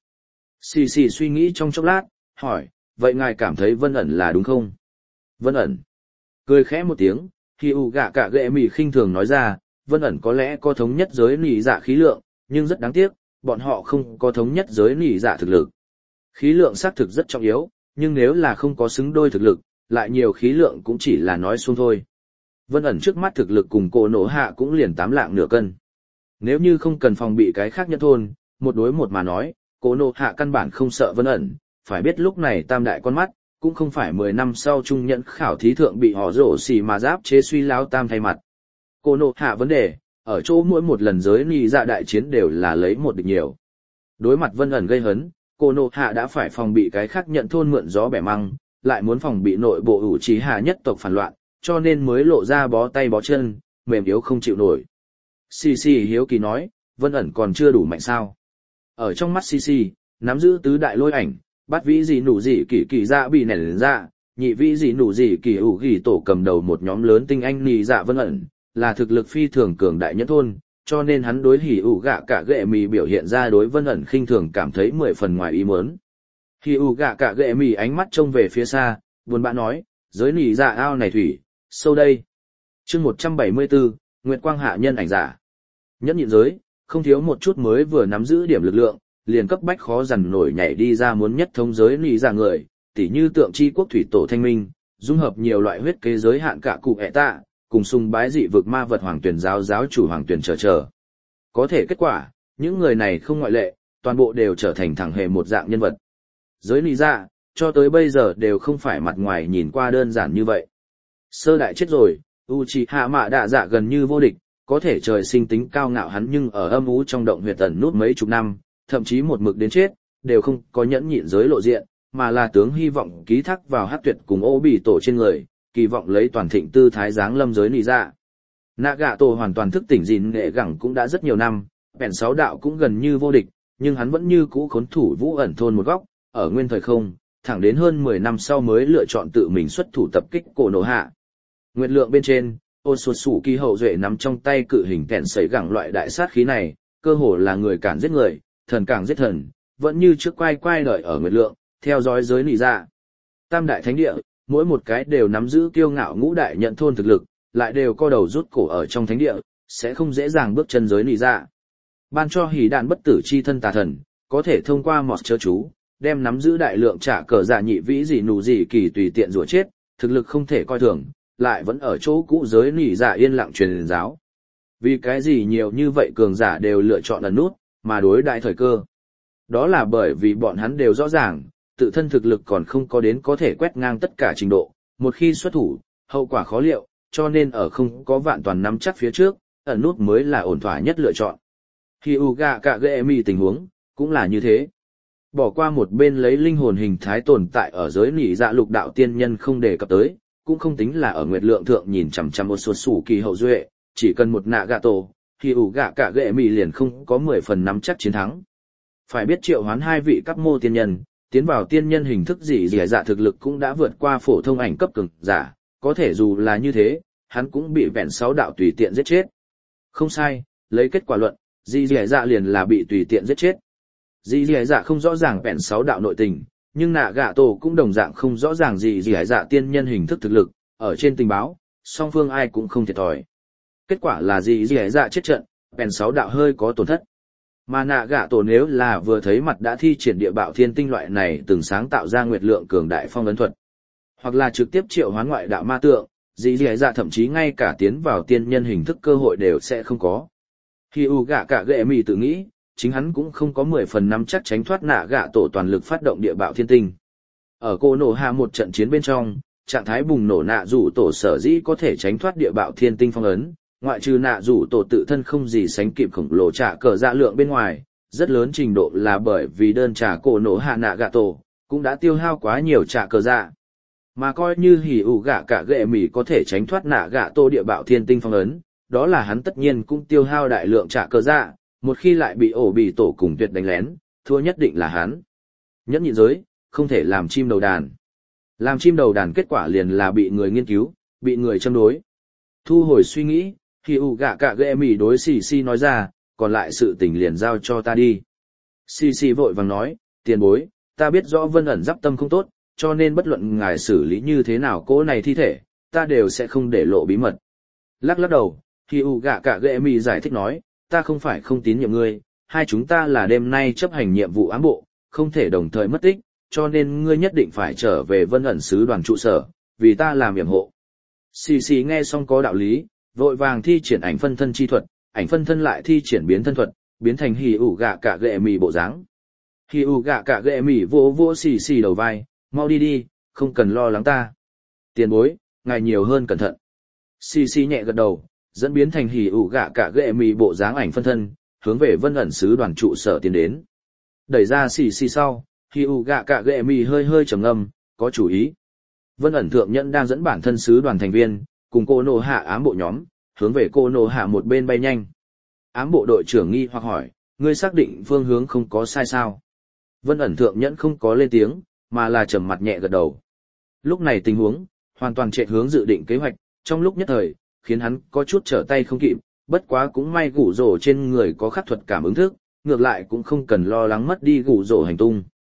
Xì xì suy nghĩ trong chốc lát, hỏi, vậy ngài cảm thấy Vân ẩn là đúng không? Vân ẩn cười khẽ một tiếng, khi u gạ cả ghệ mì khinh thường nói ra, Vân ẩn có lẽ có thống nhất giới nỉ dạ khí lượng, nhưng rất đáng tiếc, bọn họ không có thống nhất giới nỉ dạ thực lực. Khí lượng xác thực rất trọng yếu, nhưng nếu là không có xứng đôi thực lực, lại nhiều khí lượng cũng chỉ là nói xuông thôi. Vân ẩn trước mắt thực lực cùng cổ nổ hạ cũng liền tám lạng nửa cân. Nếu như không cần phòng bị cái khác nhất thôn, một đối một mà nói, cổ nổ hạ căn bản không sợ Vân ẩn, phải biết lúc này tam đại con mắt, cũng không phải mười năm sau trung nhận khảo thí thượng bị họ rổ xì mà giáp chế suy láo tam thay mặt. Cổ nổ hạ vấn đề, ở chỗ mỗi một lần giới nỉ dạ đại chiến đều là lấy một địch nhiều. Đối mặt Vân ẩn gây hấn, cổ nổ hạ đã phải phòng bị cái khác nhận thôn mượn gió bẻ măng, lại muốn phòng bị nội bộ ủ trí hạ nhất tộc phản loạn, cho nên mới lộ ra bó tay bó chân, mềm yếu không chịu nổi. Xì xì hiếu kỳ nói, Vân ẩn còn chưa đủ mạnh sao. Ở trong mắt xì xì, nắm giữ tứ đại lôi ảnh, bắt vĩ gì nụ gì kỳ kỳ dạ bị nảy ra, nhị vĩ gì nụ gì kỳ ủ ghi tổ cầm đầu một nhóm lớn tinh anh nì dạ Vân ẩn, là thực lực phi thường cường đại nhất thôn, cho nên hắn đối hỉ ủ gạ cả ghệ mì biểu hiện ra đối Vân ẩn khinh thường cảm thấy mười phần ngoài ý muốn. Khi ủ gạ cả ghệ mì ánh mắt trông về phía xa, buồn bã nói, giới nỉ dạ ao này thủy, sâu đây. chương một trăm bảy mươi bốn, Nguyệt Quang hạ nhân ảnh giả. Nhẫn nhịn giới, không thiếu một chút mới vừa nắm giữ điểm lực lượng, liền cấp bách khó dằn nổi nhảy đi ra muốn nhất thống giới nỉ dạ người, tỉ như tượng chi quốc thủy tổ thanh minh, dung hợp nhiều loại huyết kế giới hạn cả cụ hệ tạ, cùng sùng bái dị vực ma vật hoàng tuyển giáo giáo chủ hoàng tuyển chờ chờ. Có thể kết quả, những người này không ngoại lệ, toàn bộ đều trở thành thẳng hề một dạng nhân vật. Giới nỉ dạ, cho tới bây giờ đều không phải mặt ngoài nhìn qua đơn giản như vậy. Sơ đại chết rồi, Uchiha Mạ Đạ Dạ gần như vô địch, có thể trời sinh tính cao ngạo hắn nhưng ở âm u trong động huyệt ẩn nút mấy chục năm, thậm chí một mực đến chết, đều không có nhẫn nhịn giới lộ diện, mà là tướng hy vọng ký thác vào hát tuyệt cùng ô bì tổ trên người, kỳ vọng lấy toàn thịnh tư thái giáng lâm giới nỉ dạ. Nagato hoàn toàn thức tỉnh gìn nghệ gẳng cũng đã rất nhiều năm, bèn sáu đạo cũng gần như vô địch, nhưng hắn vẫn như cũ khốn thủ vũ ẩn thôn một góc, ở nguyên thời không, thẳng đến hơn mười năm sau mới lựa chọn tự mình xuất thủ tập kích cổ nổ hạ. Nguyệt lượng bên trên, Otsutsuki hậu duệ nắm trong tay cự hình kẹn sấy gẳng loại đại sát khí này, cơ hồ là người cản giết người, thần càng giết thần, vẫn như trước quay quay đợi ở Nguyệt lượng, theo dõi giới nỉ dạ. Tam đại thánh địa, mỗi một cái đều nắm giữ kiêu ngạo ngũ đại nhận thôn thực lực, lại đều co đầu rút cổ ở trong thánh địa, sẽ không dễ dàng bước chân giới nỉ dạ. Ban cho hỉ đạn bất tử chi thân tà thần, có thể thông qua mọt chớ chú, đem nắm giữ đại lượng trả cờ dạ nhị vĩ gì nụ gì kỳ tùy tiện rủa chết, thực lực không thể coi thường, lại vẫn ở chỗ cũ giới nỉ dạ yên lặng truyền giáo. Vì cái gì nhiều như vậy cường giả đều lựa chọn ẩn nút, mà đối đại thời cơ. Đó là bởi vì bọn hắn đều rõ ràng, tự thân thực lực còn không có đến có thể quét ngang tất cả trình độ, một khi xuất thủ, hậu quả khó liệu, cho nên ở không có vạn toàn nắm chắc phía trước, ẩn nút mới là ổn thỏa nhất lựa chọn. Hyuga Kagemi tình huống, cũng là như thế. Bỏ qua một bên lấy linh hồn hình thái tồn tại ở giới nỉ dạ lục đạo tiên nhân không đề cập tới, cũng không tính là ở nguyệt lượng thượng nhìn chằm chằm một số sủ kỳ hậu duệ, chỉ cần một Nagato, Hyuga Kagemi liền không có mười phần nắm chắc chiến thắng. Phải biết triệu hoán hai vị cấp mô tiên nhân, tiến vào tiên nhân hình thức dị dị dạ thực lực cũng đã vượt qua phổ thông ảnh cấp cường giả, có thể dù là như thế, hắn cũng bị vẹn sáu đạo tùy tiện giết chết. Không sai, lấy kết quả luận, dị dị dạ liền là bị tùy tiện giết chết. Dị dị dạ không rõ ràng vẹn sáu đạo nội tình, nhưng Nagato cũng đồng dạng không rõ ràng dị dị dạ tiên nhân hình thức thực lực, ở trên tình báo, song phương ai cũng không thiệt thòi. Kết quả là dị dị dạ chết trận, vẹn sáu đạo hơi có tổn thất. Mà Nagato nếu là vừa thấy mặt đã thi triển địa bạo thiên tinh loại này từng sáng tạo ra nguyệt lượng cường đại phong ấn thuật, hoặc là trực tiếp triệu hoán ngoại đạo ma tượng, dị dị dạ thậm chí ngay cả tiến vào tiên nhân hình thức cơ hội đều sẽ không có. Hyuga Kagemi tự nghĩ, chính hắn cũng không có mười phần nắm chắc tránh thoát Nagato toàn lực phát động địa bạo thiên tinh. Ở Cô Nổ Hạ một trận chiến bên trong, trạng thái bùng nổ nạ rủ tổ sở dĩ có thể tránh thoát địa bạo thiên tinh phong ấn, ngoại trừ nạ rủ tổ tự thân không gì sánh kịp khổng lồ trả cờ dạ lượng bên ngoài, rất lớn trình độ là bởi vì đơn trả Cô Nổ Hạ Nagato cũng đã tiêu hao quá nhiều trả cờ dạ. Mà coi như hỉ ủ gạ cả ghệ mỉ có thể tránh thoát Nagato địa bạo thiên tinh phong ấn, đó là hắn tất nhiên cũng tiêu hao đại lượng trả cờ dạ, một khi lại bị ổ bị tổ cùng tuyệt đánh lén, thua nhất định là hắn. Nhẫn nhịn giới, không thể làm chim đầu đàn. Làm chim đầu đàn kết quả liền là bị người nghiên cứu, bị người châm đối. Thu hồi suy nghĩ, Hyuga Kagemi đối xì xì nói ra, còn lại sự tình liền giao cho ta đi. Xì xì vội vàng nói, tiền bối, ta biết rõ vân ẩn giáp tâm không tốt, cho nên bất luận ngài xử lý như thế nào cỗ này thi thể, ta đều sẽ không để lộ bí mật. Lắc lắc đầu, Hyuga Kagemi giải thích nói, ta không phải không tín nhiệm ngươi, hai chúng ta là đêm nay chấp hành nhiệm vụ ám bộ, không thể đồng thời mất tích, cho nên ngươi nhất định phải trở về vân ẩn sứ đoàn trụ sở, vì ta làm yểm hộ. Xì xì nghe xong có đạo lý, vội vàng thi triển ảnh phân thân chi thuật, ảnh phân thân lại thi triển biến thân thuật, biến thành Hyuga Kagemi bộ dáng. Hyuga Kagemi vỗ vỗ xì xì đầu vai, mau đi đi, không cần lo lắng ta. Tiền bối, ngài nhiều hơn cẩn thận. Xì xì nhẹ gật đầu, dẫn biến thành Hyuga Kagemi bộ dáng ảnh phân thân, hướng về vân ẩn sứ đoàn trụ sở tiến đến. Đẩy ra xì xì sau, Hyuga Kagemi hơi hơi trầm ngâm, có chủ ý. Vân ẩn thượng nhẫn đang dẫn bản thân sứ đoàn thành viên, cùng Cô Nổ Hạ ám bộ nhóm, hướng về Cô Nổ Hạ một bên bay nhanh. Ám bộ đội trưởng nghi hoặc hỏi, ngươi xác định phương hướng không có sai sao? Vân ẩn thượng nhẫn không có lên tiếng, mà là trầm mặt nhẹ gật đầu. Lúc này tình huống, hoàn toàn chạy hướng dự định kế hoạch, trong lúc nhất thời, khiến hắn có chút trở tay không kịp, bất quá cũng may gủ rổ trên người có khắc thuật cảm ứng thức, ngược lại cũng không cần lo lắng mất đi gủ rổ hành tung.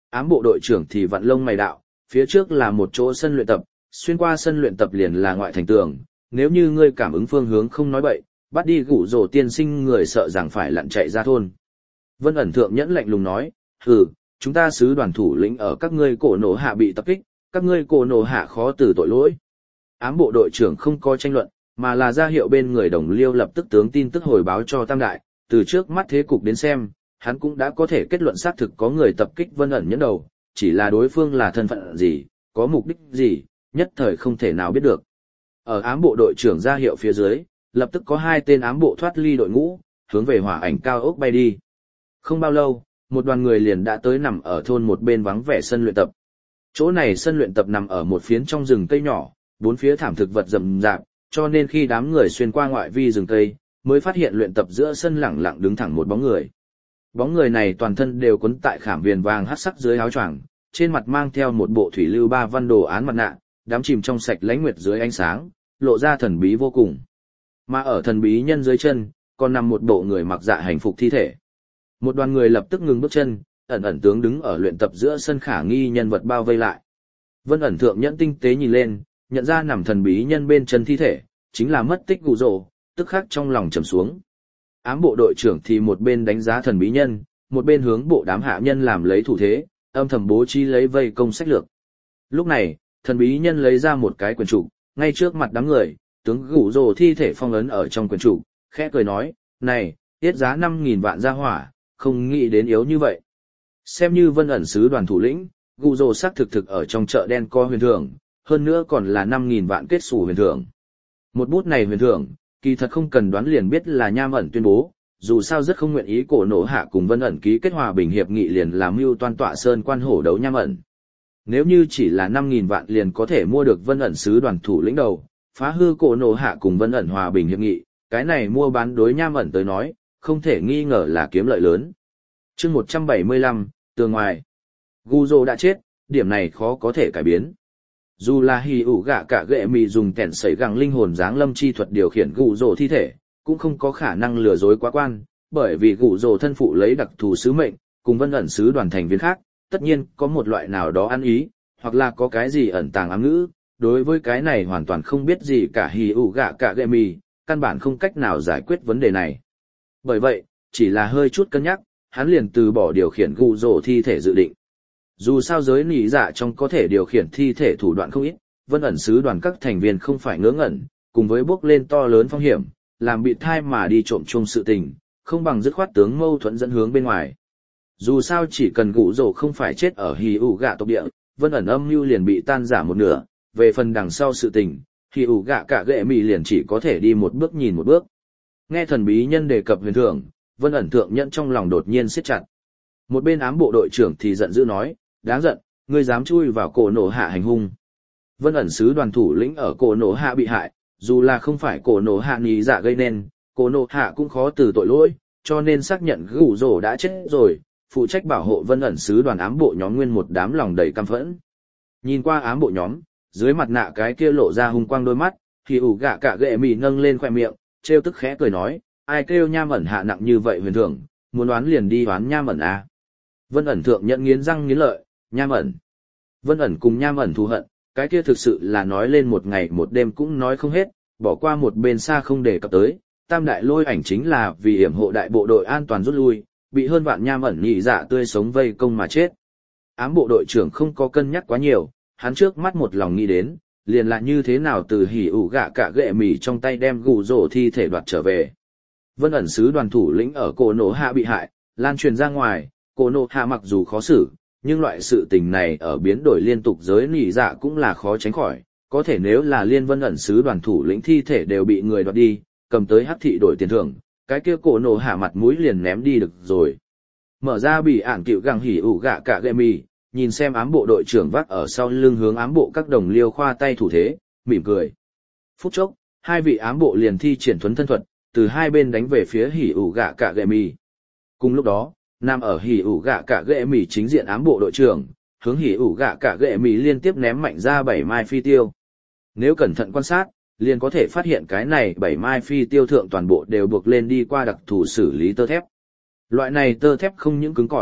Ám bộ đội trưởng thì vặn lông mày đạo, phía trước là một chỗ sân luyện tập, xuyên qua sân luyện tập liền là ngoại thành tường, nếu như ngươi cảm ứng phương hướng không nói bậy, bắt đi gủ rồ tiên sinh người sợ rằng phải lặn chạy ra thôn. Vân ẩn thượng nhẫn lạnh lùng nói, hừ, chúng ta sứ đoàn thủ lĩnh ở các ngươi cổ nổ hạ bị tập kích, các ngươi cổ nổ hạ khó từ tội lỗi. Ám bộ đội trưởng không có tranh luận, mà là ra hiệu bên người đồng liêu lập tức tướng tin tức hồi báo cho Tam Đại, từ trước mắt thế cục đến xem, hắn cũng đã có thể kết luận xác thực có người tập kích Vân ẩn nhẫn đầu, chỉ là đối phương là thân phận gì, có mục đích gì, nhất thời không thể nào biết được. Ở ám bộ đội trưởng ra hiệu phía dưới, lập tức có hai tên ám bộ thoát ly đội ngũ, hướng về hỏa ảnh cao ốc bay đi. Không bao lâu, một đoàn người liền đã tới nằm ở thôn một bên vắng vẻ sân luyện tập. Chỗ này sân luyện tập nằm ở một phiến trong rừng cây nhỏ, bốn phía thảm thực vật rậm rạp, cho nên khi đám người xuyên qua ngoại vi rừng cây, mới phát hiện luyện tập giữa sân lẳng lặng đứng thẳng một bóng người. Bóng người này toàn thân đều quấn tại khảm viền vàng hắc sắc dưới áo choàng, trên mặt mang theo một bộ thủy lưu ba văn đồ án mặt nạ, đám chìm trong sạch lãnh nguyệt dưới ánh sáng, lộ ra thần bí vô cùng. Mà ở thần bí nhân dưới chân, còn nằm một bộ người mặc dạ hành phục thi thể. Một đoàn người lập tức ngừng bước chân, ẩn ẩn tướng đứng ở luyện tập giữa sân khả nghi nhân vật bao vây lại. Vân ẩn thượng nhẫn tinh tế nhìn lên, nhận ra nằm thần bí nhân bên chân thi thể, chính là mất tích Gù Rồ, tức khắc trong lòng trầm xuống. Ám bộ đội trưởng thì một bên đánh giá thần bí nhân, một bên hướng bộ đám hạ nhân làm lấy thủ thế, âm thầm bố trí lấy vây công sách lược. Lúc này, thần bí nhân lấy ra một cái quyển trục, ngay trước mặt đám người, tướng Gù Rồ thi thể phong ấn ở trong quyển trục, khẽ cười nói, này, tiết giá năm nghìn vạn ra hỏa, không nghĩ đến yếu như vậy. Xem như Vân ẩn sứ đoàn thủ lĩnh, Gù Rồ xác thực thực ở trong chợ đen co huyền thưởng, hơn nữa còn là năm nghìn vạn kết xù huyền thưởng. Một bút này huyền thưởng, kỳ thật không cần đoán liền biết là Nham ẩn tuyên bố, dù sao rất không nguyện ý cổ nổ hạ cùng Vân ẩn ký kết hòa bình hiệp nghị liền làm mưu toan tọa sơn quan hổ đấu Nham ẩn. Nếu như chỉ là năm nghìn vạn liền có thể mua được Vân ẩn sứ đoàn thủ lĩnh đầu, phá hư cổ nổ hạ cùng Vân ẩn hòa bình hiệp nghị, cái này mua bán đối Nham ẩn tới nói, không thể nghi ngờ là kiếm lợi lớn. Chương một trăm bảy mươi lăm, tường ngoài. Gù Rồ đã chết, điểm này khó có thể cải biến. Dù là hì ủ gạ cả ghệ mì dùng kẻn sẩy gẳng linh hồn dáng lâm chi thuật điều khiển Gù Rồ thi thể, cũng không có khả năng lừa dối quá quan, bởi vì Gù Rồ thân phụ lấy đặc thù sứ mệnh, cùng Vân ẩn sứ đoàn thành viên khác, tất nhiên có một loại nào đó ăn ý, hoặc là có cái gì ẩn tàng ám ngữ, đối với cái này hoàn toàn không biết gì cả hì ủ gạ cả ghệ mì, căn bản không cách nào giải quyết vấn đề này. Bởi vậy, chỉ là hơi chút cân nhắc, hắn liền từ bỏ điều khiển Gù Rồ thi thể dự định. Dù sao giới nỉ dạ trong có thể điều khiển thi thể thủ đoạn không ít, Vân ẩn sứ đoàn các thành viên không phải ngớ ngẩn, cùng với bước lên to lớn phong hiểm, làm bị thai mà đi trộm chung sự tình, không bằng dứt khoát tướng mâu thuẫn dẫn hướng bên ngoài. Dù sao chỉ cần Gù Rồ không phải chết ở hì ủ gạ tộc địa, Vân ẩn âm mưu liền bị tan rã một nửa, về phần đằng sau sự tình, hì ủ gạ cả ghệ mì liền chỉ có thể đi một bước nhìn một bước. Nghe thần bí nhân đề cập huyền thưởng, Vân ẩn thượng nhẫn trong lòng đột nhiên siết chặt. Một bên ám bộ đội trưởng thì giận dữ nói, đáng giận, ngươi dám chui vào cổ nổ hạ hành hung. Vân ẩn sứ đoàn thủ lĩnh ở cổ nổ hạ bị hại, dù là không phải cổ nổ hạ nỉ dạ gây nên, cổ nổ hạ cũng khó từ tội lỗi, cho nên xác nhận Gù Rồ đã chết rồi, phụ trách bảo hộ Vân ẩn sứ đoàn ám bộ nhóm nguyên một đám lòng đầy căm phẫn. Nhìn qua ám bộ nhóm, dưới mặt nạ cái kia lộ ra hung quang đôi mắt, thì ủ gạ cả ghệ mì nâng lên khoe miệng, trêu tức khẽ cười nói, ai kêu Nham ẩn hạ nặng như vậy huyền thưởng, muốn đoán liền đi đoán Nham ẩn à. Vân ẩn thượng nhận nghiến răng nghiến lợi, Nham ẩn. Vân ẩn cùng Nham ẩn thù hận, cái kia thực sự là nói lên một ngày một đêm cũng nói không hết, bỏ qua một bên xa không để cập tới, tam đại lôi ảnh chính là vì hiểm hộ đại bộ đội an toàn rút lui, bị hơn vạn Nham ẩn nhị dạ tươi sống vây công mà chết. Ám bộ đội trưởng không có cân nhắc quá nhiều, hắn trước mắt một lòng nghĩ đến, liền là như thế nào từ hỉ ủ gạ cả ghệ mì trong tay đem Gù Rồ thi thể đoạt trở về. Vân ẩn sứ đoàn thủ lĩnh ở cổ nổ hạ bị hại, lan truyền ra ngoài, cổ nổ hạ mặc dù khó xử, nhưng loại sự tình này ở biến đổi liên tục giới nỉ dạ cũng là khó tránh khỏi, có thể nếu là liên Vân ẩn sứ đoàn thủ lĩnh thi thể đều bị người đoạt đi, cầm tới hắc thị đổi tiền thưởng, cái kia cổ nổ hạ mặt mũi liền ném đi được rồi. Mở ra bị ản cựu găng hỉ ủ gạ cả ghệ mì, nhìn xem ám bộ đội trưởng vác ở sau lưng hướng ám bộ các đồng liêu khoa tay thủ thế, mỉm cười. Phút chốc, hai vị ám bộ liền thi triển thuấn thân thuật, từ hai bên đánh về phía hỉ ủ gạ cả ghệ mì. Cùng lúc đó, nằm ở hỉ ủ gạ cả ghệ mì chính diện ám bộ đội trưởng, hướng hỉ ủ gạ cả ghệ mì liên tiếp ném mạnh ra bảy mai phi tiêu. Nếu cẩn thận quan sát, liền có thể phát hiện cái này bảy mai phi tiêu thượng toàn bộ đều buộc lên đi qua đặc thù xử lý tơ thép. Loại này tơ thép không những cứng cỏi,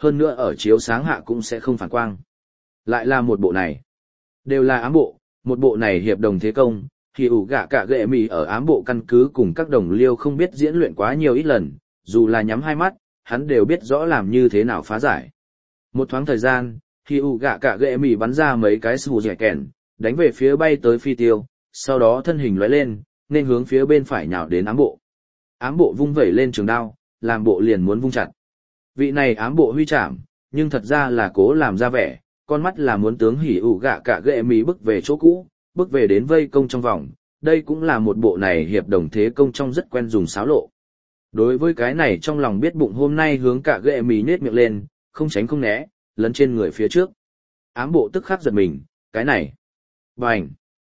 hơn nữa ở chiếu sáng hạ cũng sẽ không phản quang. Lại là một bộ này. Đều là ám bộ, một bộ này hiệp đồng thế công, thì ủ gạ cả gệ mì ở ám bộ căn cứ cùng các đồng liêu không biết diễn luyện quá nhiều ít lần, dù là nhắm hai mắt, hắn đều biết rõ làm như thế nào phá giải. Một thoáng thời gian, thì ủ gạ cả gệ mì bắn ra mấy cái sù dẻ kèn, đánh về phía bay tới phi tiêu, sau đó thân hình lóe lên, nên hướng phía bên phải nhào đến ám bộ. Ám bộ vung vẩy lên trường đao, làm bộ liền muốn vung chặt. Vị này ám bộ huy chạm, nhưng thật ra là cố làm ra vẻ, con mắt là muốn tướng hỉ ủ gạ cả gệ mì bức về chỗ cũ, bức về đến vây công trong vòng. Đây cũng là một bộ này hiệp đồng thế công trong rất quen dùng xáo lộ. Đối với cái này trong lòng biết bụng hôm nay hướng cả gệ mì nết miệng lên, không tránh không né, lấn trên người phía trước. Ám bộ tức khắc giật mình, cái này. Bành!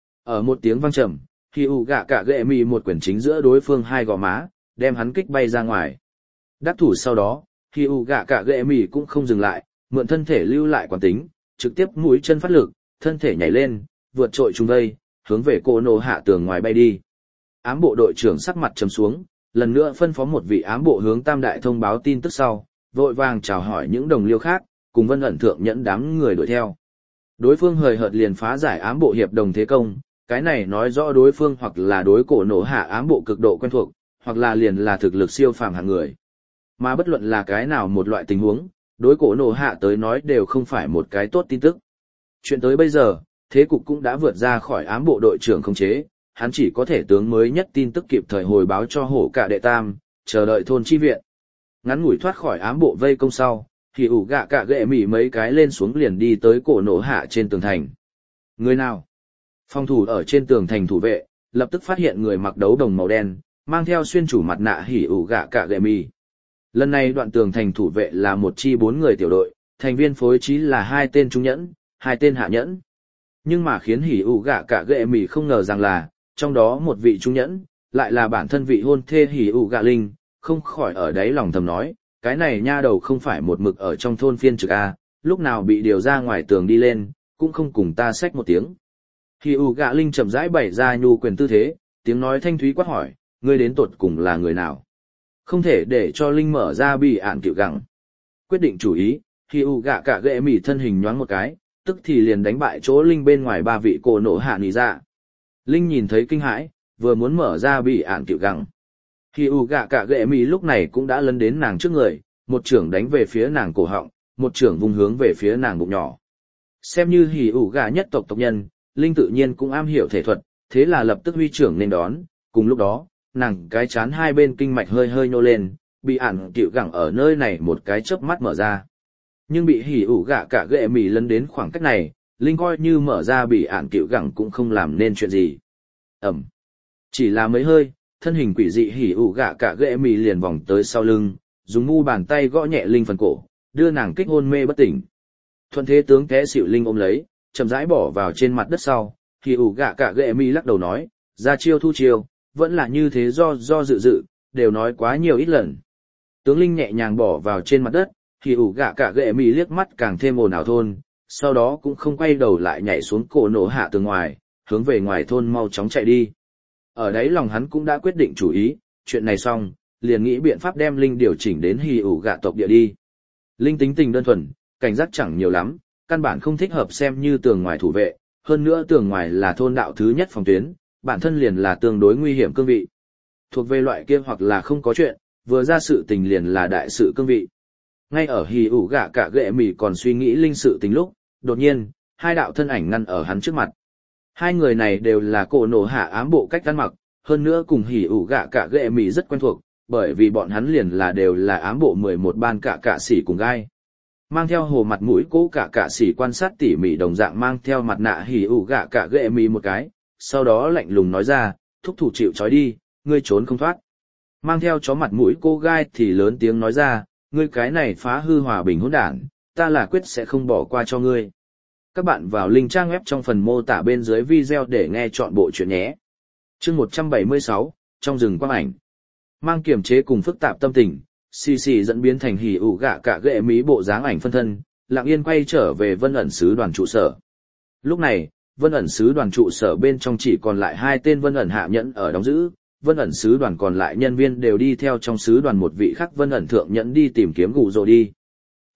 Ở một tiếng vang trầm, hỉ ủ gạ cả gệ mì một quyển chính giữa đối phương hai gò má, đem hắn kích bay ra ngoài. Đắc thủ sau đó, hỉ ủ gạ cả gệ mì cũng không dừng lại, mượn thân thể lưu lại quán tính, trực tiếp mũi chân phát lực, thân thể nhảy lên, vượt trội trung vây, hướng về cô nô hạ tường ngoài bay đi. Ám bộ đội trưởng sắc mặt trầm xuống, lần nữa phân phó một vị ám bộ hướng Tam Đại thông báo tin tức sau, vội vàng chào hỏi những đồng liêu khác, cùng Vân ẩn thượng nhẫn đám người đuổi theo. Đối phương hời hợt liền phá giải ám bộ hiệp đồng thế công, cái này nói rõ đối phương hoặc là đối cổ nổ hạ ám bộ cực độ quen thuộc, hoặc là liền là thực lực siêu phàm hạng người. Mà bất luận là cái nào một loại tình huống, đối cổ nổ hạ tới nói đều không phải một cái tốt tin tức. Chuyện tới bây giờ, thế cục cũng đã vượt ra khỏi ám bộ đội trưởng khống chế, hắn chỉ có thể tướng mới nhất tin tức kịp thời hồi báo cho hổ cả đệ tam, chờ đợi thôn chi viện. Ngắn ngủi thoát khỏi ám bộ vây công sau, thì ủ gạ cả gệ mỉ mấy cái lên xuống liền đi tới cổ nổ hạ trên tường thành. Người nào? Phòng thủ ở trên tường thành thủ vệ, lập tức phát hiện người mặc đấu đồng màu đen, mang theo xuyên chủ mặt nạ hỉ ủ gạ cả gệ mỉ. Lần này đoạn tường thành thủ vệ là một chi bốn người tiểu đội, thành viên phối trí là hai tên trung nhẫn, hai tên hạ nhẫn. Nhưng mà khiến hỉ ủ gạ cả gệ mỉ không ngờ rằng là, trong đó một vị trung nhẫn, lại là bản thân vị hôn thê hỉ ủ gạ linh, không khỏi ở đáy lòng thầm nói, cái này nha đầu không phải một mực ở trong thôn phiên trực A, lúc nào bị điều ra ngoài tường đi lên, cũng không cùng ta xách một tiếng. Hỉ ủ gạ linh chậm rãi bày ra nhu quyền tư thế, tiếng nói thanh thúy quát hỏi, ngươi đến tột cùng là người nào? Không thể để cho linh mở ra bị ạn cựu gặng. Quyết định chủ ý, hỉ ủ gạ cả gệ mỉ thân hình nhoáng một cái, tức thì liền đánh bại chỗ linh bên ngoài ba vị cổ nổ hạ nỉ dạ. Linh nhìn thấy kinh hãi, vừa muốn mở ra bị ạn cựu gặng. Hỉ ủ gạ cả gệ mỉ lúc này cũng đã lấn đến nàng trước người, một trưởng đánh về phía nàng cổ họng, một trưởng vùng hướng về phía nàng bụng nhỏ. Xem như hỉ ủ gạ nhất tộc tộc nhân, Linh tự nhiên cũng am hiểu thể thuật, thế là lập tức huy trưởng nên đón, cùng lúc đó, nàng cái chán hai bên kinh mạch hơi hơi nhô lên, bị ạn cựu gặng ở nơi này một cái chớp mắt mở ra. Nhưng bị hỉ ủ gạ cả gệ mỉ lấn đến khoảng cách này, Linh coi như mở ra bị ạn cựu gặng cũng không làm nên chuyện gì. Ẩm. Chỉ là mấy hơi, thân hình quỷ dị hỉ ủ gạ cả gệ mỉ liền vòng tới sau lưng, dùng mu bàn tay gõ nhẹ Linh phần cổ, đưa nàng kích hôn mê bất tỉnh. Thuận thế tướng té xỉu Linh ôm lấy, chậm rãi bỏ vào trên mặt đất sau, hỉ ủ gạ cả gệ mỉ lắc đầu nói, ra chiêu thu chiêu, vẫn là như thế do do dự dự, đều nói quá nhiều ít lần. Tướng Linh nhẹ nhàng bỏ vào trên mặt đất, hỉ ủ gạ cả gệ mỉ liếc mắt càng thêm ồn ào thôn, sau đó cũng không quay đầu lại nhảy xuống cổ nổ hạ từ ngoài, hướng về ngoài thôn mau chóng chạy đi. Ở đấy lòng hắn cũng đã quyết định chủ ý, chuyện này xong, liền nghĩ biện pháp đem Linh điều chỉnh đến hỉ ủ gạ tộc địa đi. Linh tính tình đơn thuần, cảnh giác chẳng nhiều lắm, căn bản không thích hợp xem như tường ngoài thủ vệ, hơn nữa tường ngoài là thôn đạo thứ nhất phòng tuyến, bản thân liền là tương đối nguy hiểm cương vị. Thuộc về loại kia hoặc là không có chuyện, vừa ra sự tình liền là đại sự cương vị. Ngay ở hỉ ủ gạ cả gệ mỉ còn suy nghĩ linh sự tình lúc, đột nhiên, hai đạo thân ảnh ngăn ở hắn trước mặt. Hai người này đều là cổ nổ hạ ám bộ cách ăn mặc, hơn nữa cùng hỉ ủ gạ cả gệ mỉ rất quen thuộc, bởi vì bọn hắn liền là đều là ám bộ mười một ban cả cả sĩ cùng gai. Mang theo hồ mặt mũi cố cả cả sĩ quan sát tỉ mỉ đồng dạng mang theo mặt nạ hỉ ủ gạ cả gệ mỉ một cái, sau đó lạnh lùng nói ra, thúc thủ chịu trói đi, ngươi trốn không thoát. Mang theo chó mặt mũi cô gai thì lớn tiếng nói ra, ngươi cái này phá hư hòa bình hỗn đản, ta là quyết sẽ không bỏ qua cho ngươi. Các bạn vào link trang web trong phần mô tả bên dưới video để nghe chọn bộ chuyện nhé. Chương một trăm bảy mươi sáu, trong rừng quang ảnh. Mang kiềm chế cùng phức tạp tâm tình, xì xì dẫn biến thành hỉ ủ gạ cả gệ mí bộ dáng ảnh phân thân, lặng yên quay trở về Vân ẩn sứ đoàn trụ sở. Lúc này, Vân ẩn sứ đoàn trụ sở bên trong chỉ còn lại hai tên Vân ẩn hạ nhẫn ở đóng giữ, Vân ẩn sứ đoàn còn lại nhân viên đều đi theo trong sứ đoàn một vị khác Vân ẩn thượng nhẫn đi tìm kiếm gù rồ đi.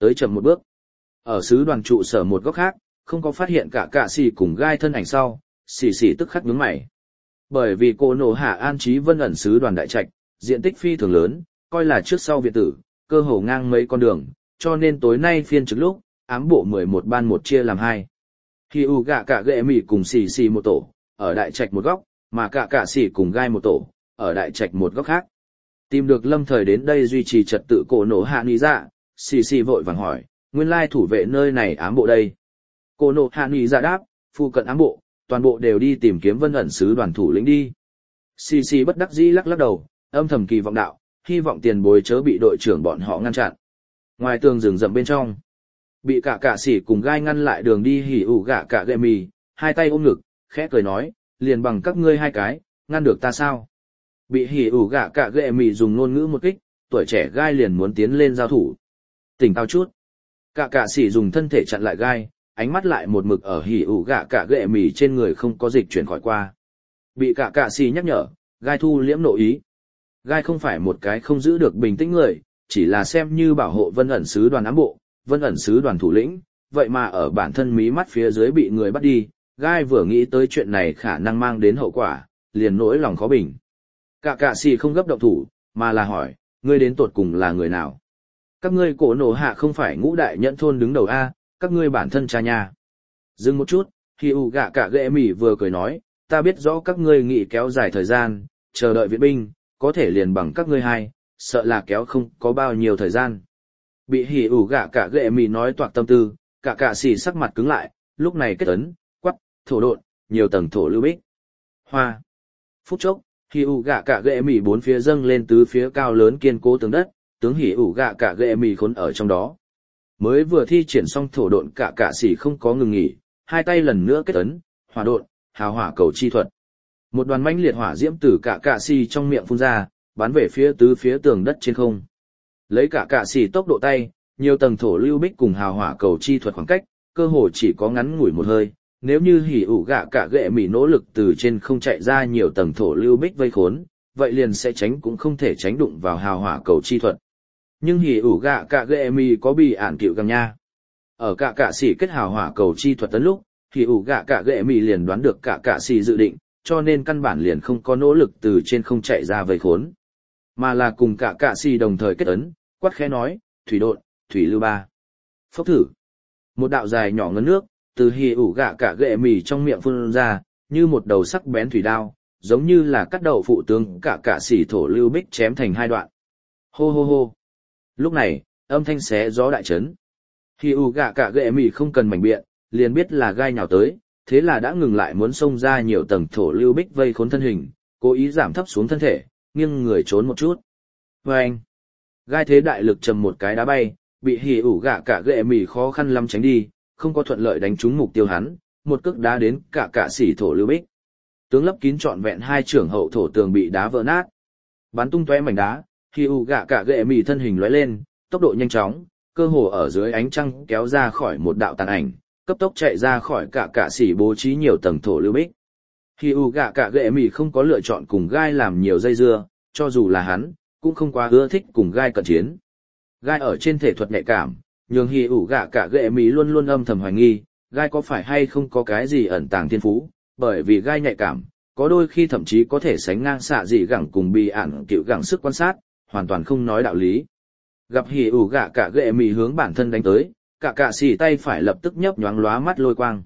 tới chậm một bước. Ở sứ đoàn trụ sở một góc khác, không có phát hiện cả cạ xì cùng gai thân ảnh sau, xì xì tức khắc nhướng mày. Bởi vì cô nổ hạ an trí vân ẩn sứ đoàn đại trạch, diện tích phi thường lớn, coi là trước sau viện tử, cơ hồ ngang mấy con đường, cho nên tối nay phiên trực lúc, ám bộ mười một ban một chia làm hai. Khi u gạ cả ghệ mỉ cùng xì xì một tổ, ở đại trạch một góc, mà cả cả xì cùng gai một tổ, ở đại trạch một góc khác. Tìm được lâm thời đến đây duy trì trật tự cổ nổ hạ ní dạ, xì xì vội vàng hỏi, nguyên lai thủ vệ nơi này ám bộ đây. Cổ nổ hạ ní dạ đáp, phụ cận ám bộ, toàn bộ đều đi tìm kiếm vân ẩn sứ đoàn thủ lĩnh đi. Xì xì bất đắc dĩ lắc lắc đầu, âm thầm kỳ vọng đạo, hy vọng tiền bối chớ bị đội trưởng bọn họ ngăn chặn. Ngoài tường rừng rậm bên trong, bị cả cả xỉ cùng gai ngăn lại đường đi hỉ ủ gạ cả gệ mì, hai tay ôm ngực, khẽ cười nói, liền bằng các ngươi hai cái, ngăn được ta sao? Bị hỉ ủ gạ cả gệ mì dùng ngôn ngữ một kích, tuổi trẻ gai liền muốn tiến lên giao thủ. Tỉnh táo chút. Cả cả xỉ dùng thân thể chặn lại gai, ánh mắt lại một mực ở hỉ ủ gạ cả gệ mì trên người không có dịch chuyển khỏi qua. Bị cả cả xỉ nhắc nhở, gai thu liễm nội ý. Gai không phải một cái không giữ được bình tĩnh người, chỉ là xem như bảo hộ vân ẩn sứ đoàn ám bộ, vân ẩn sứ đoàn thủ lĩnh, vậy mà ở bản thân mí mắt phía dưới bị người bắt đi, gai vừa nghĩ tới chuyện này khả năng mang đến hậu quả, liền nỗi lòng khó bình. Cả cả xì không gấp động thủ, mà là hỏi, ngươi đến tột cùng là người nào? Các ngươi cổ nổ hạ không phải ngũ đại nhẫn thôn đứng đầu A, các ngươi bản thân cha nhà. Dừng một chút, khi u gạ cả ghệ mỉ vừa cười nói, ta biết rõ các ngươi nghĩ kéo dài thời gian, chờ đợi viện binh, có thể liền bằng các ngươi hai, sợ là kéo không có bao nhiêu thời gian. Bị hỉ ủ gạ cả ghệ mì nói toạc tâm tư, cả cả xì sắc mặt cứng lại, lúc này kết ấn, quắc, thổ độn, nhiều tầng thổ lưu bích. Hoa. Phút chốc, hỉ ủ gạ cả ghệ mì bốn phía dâng lên tứ phía cao lớn kiên cố tường đất, tướng hỉ ủ gạ cả ghệ mì khốn ở trong đó. Mới vừa thi triển xong thổ độn cả cả xì không có ngừng nghỉ, hai tay lần nữa kết ấn, hỏa độn, hào hỏa cầu chi thuật. Một đoàn mãnh liệt hỏa diễm từ cả cả xì trong miệng phun ra, bắn về phía tứ phía tường đất trên không. Lấy cả cả xì tốc độ tay, nhiều tầng thổ lưu bích cùng hào hỏa cầu chi thuật khoảng cách, cơ hồ chỉ có ngắn ngủi một hơi. Nếu như hỉ ủ gạ cả ghệ mỉ nỗ lực từ trên không chạy ra nhiều tầng thổ lưu bích vây khốn, vậy liền sẽ tránh cũng không thể tránh đụng vào hào hỏa cầu chi thuật. Nhưng hỉ ủ gạ cả ghệ mỉ có bị ản cựu găm nha. Ở cả cả xì kết hào hỏa cầu chi thuật tấn lúc, hỉ ủ gạ cả ghệ mỉ liền đoán được cả cả xì dự định, cho nên căn bản liền không có nỗ lực từ trên không chạy ra vây khốn, mà là cùng cả cả xì đồng thời kết ấn, quát khẽ nói, thủy độn, thủy lưu ba. Phốc thử. Một đạo dài nhỏ ngấn nước, từ hì ủ gạ cả ghệ mì trong miệng phun ra, như một đầu sắc bén thủy đao, giống như là cắt đầu phụ tướng cả cả xì thổ lưu bích chém thành hai đoạn. Hô hô hô. Lúc này, âm thanh xé gió đại chấn. Hì ủ gạ cả ghệ mì không cần mảnh biện, liền biết là gai nhào tới, thế là đã ngừng lại muốn xông ra nhiều tầng thổ lưu bích vây khốn thân hình, cố ý giảm thấp xuống thân thể, nghiêng người trốn một chút. Và anh, gai thế đại lực trầm một cái đá bay, bị hỉ ủ gạ cả ghệ mỉ khó khăn lắm tránh đi, không có thuận lợi đánh trúng mục tiêu hắn, một cước đá đến cả cả xỉ thổ lưu bích. Tướng lấp kín trọn vẹn hai trưởng hậu thổ tường bị đá vỡ nát. Bắn tung tóe mảnh đá, hỉ ủ gạ cả ghệ mỉ thân hình lóe lên, tốc độ nhanh chóng, cơ hồ ở dưới ánh trăng kéo ra khỏi một đạo tàn ảnh, cấp tốc chạy ra khỏi cả cả xỉ bố trí nhiều tầng thổ lưu bích. Hỉ ủ gạ cả ghệ mỉ không có lựa chọn cùng gai làm nhiều dây dưa, cho dù là hắn, cũng không quá ưa thích cùng gai cận chiến. Gai ở trên thể thuật nhạy cảm, nhường hỉ ủ gạ cả ghệ mỉ luôn luôn âm thầm hoài nghi, gai có phải hay không có cái gì ẩn tàng thiên phú, bởi vì gai nhạy cảm, có đôi khi thậm chí có thể sánh ngang xạ dị gẳng cùng bị ản cựu gẳng sức quan sát, hoàn toàn không nói đạo lý. Gặp hỉ ủ gạ cả ghệ mỉ hướng bản thân đánh tới, cả cả xì tay phải lập tức nhấp nhoáng lóa mắt lôi quang.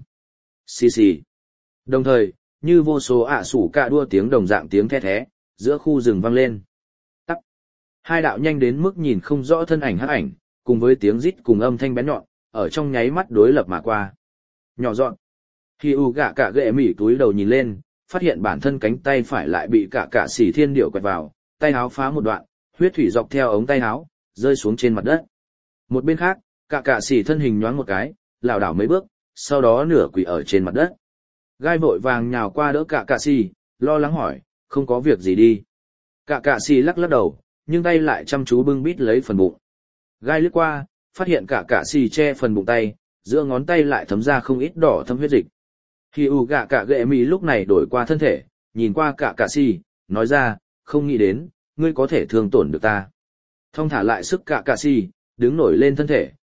Xì xì. Đồng thời, như vô số ạ sủ cả đua tiếng đồng dạng tiếng the thé, giữa khu rừng vang lên. Tắc. Hai đạo nhanh đến mức nhìn không rõ thân ảnh hắc ảnh, cùng với tiếng rít cùng âm thanh bén nhọn, ở trong nháy mắt đối lập mà qua. Nhỏ dọn. Khi u gạ cả ghệ mỉ túi đầu nhìn lên, phát hiện bản thân cánh tay phải lại bị cả cả xỉ thiên điệu quẹt vào, tay áo phá một đoạn, huyết thủy dọc theo ống tay áo, rơi xuống trên mặt đất. Một bên khác, cả cả xỉ thân hình nhoáng một cái, lảo đảo mấy bước, sau đó nửa quỳ ở trên mặt đất. Gai vội vàng nhào qua đỡ cả cả xỉ, lo lắng hỏi, không có việc gì đi. Cả cả xỉ lắc lắc đầu, nhưng tay lại chăm chú bưng bít lấy phần bụng. Gai lướt qua, phát hiện cả cả xỉ che phần bụng tay, giữa ngón tay lại thấm ra không ít đỏ thâm huyết dịch. Khi u gạ cả ghệ mì lúc này đổi qua thân thể, nhìn qua cả cả xỉ, nói ra, không nghĩ đến, ngươi có thể thương tổn được ta. Thông thả lại sức cả cả xỉ, đứng nổi lên thân thể,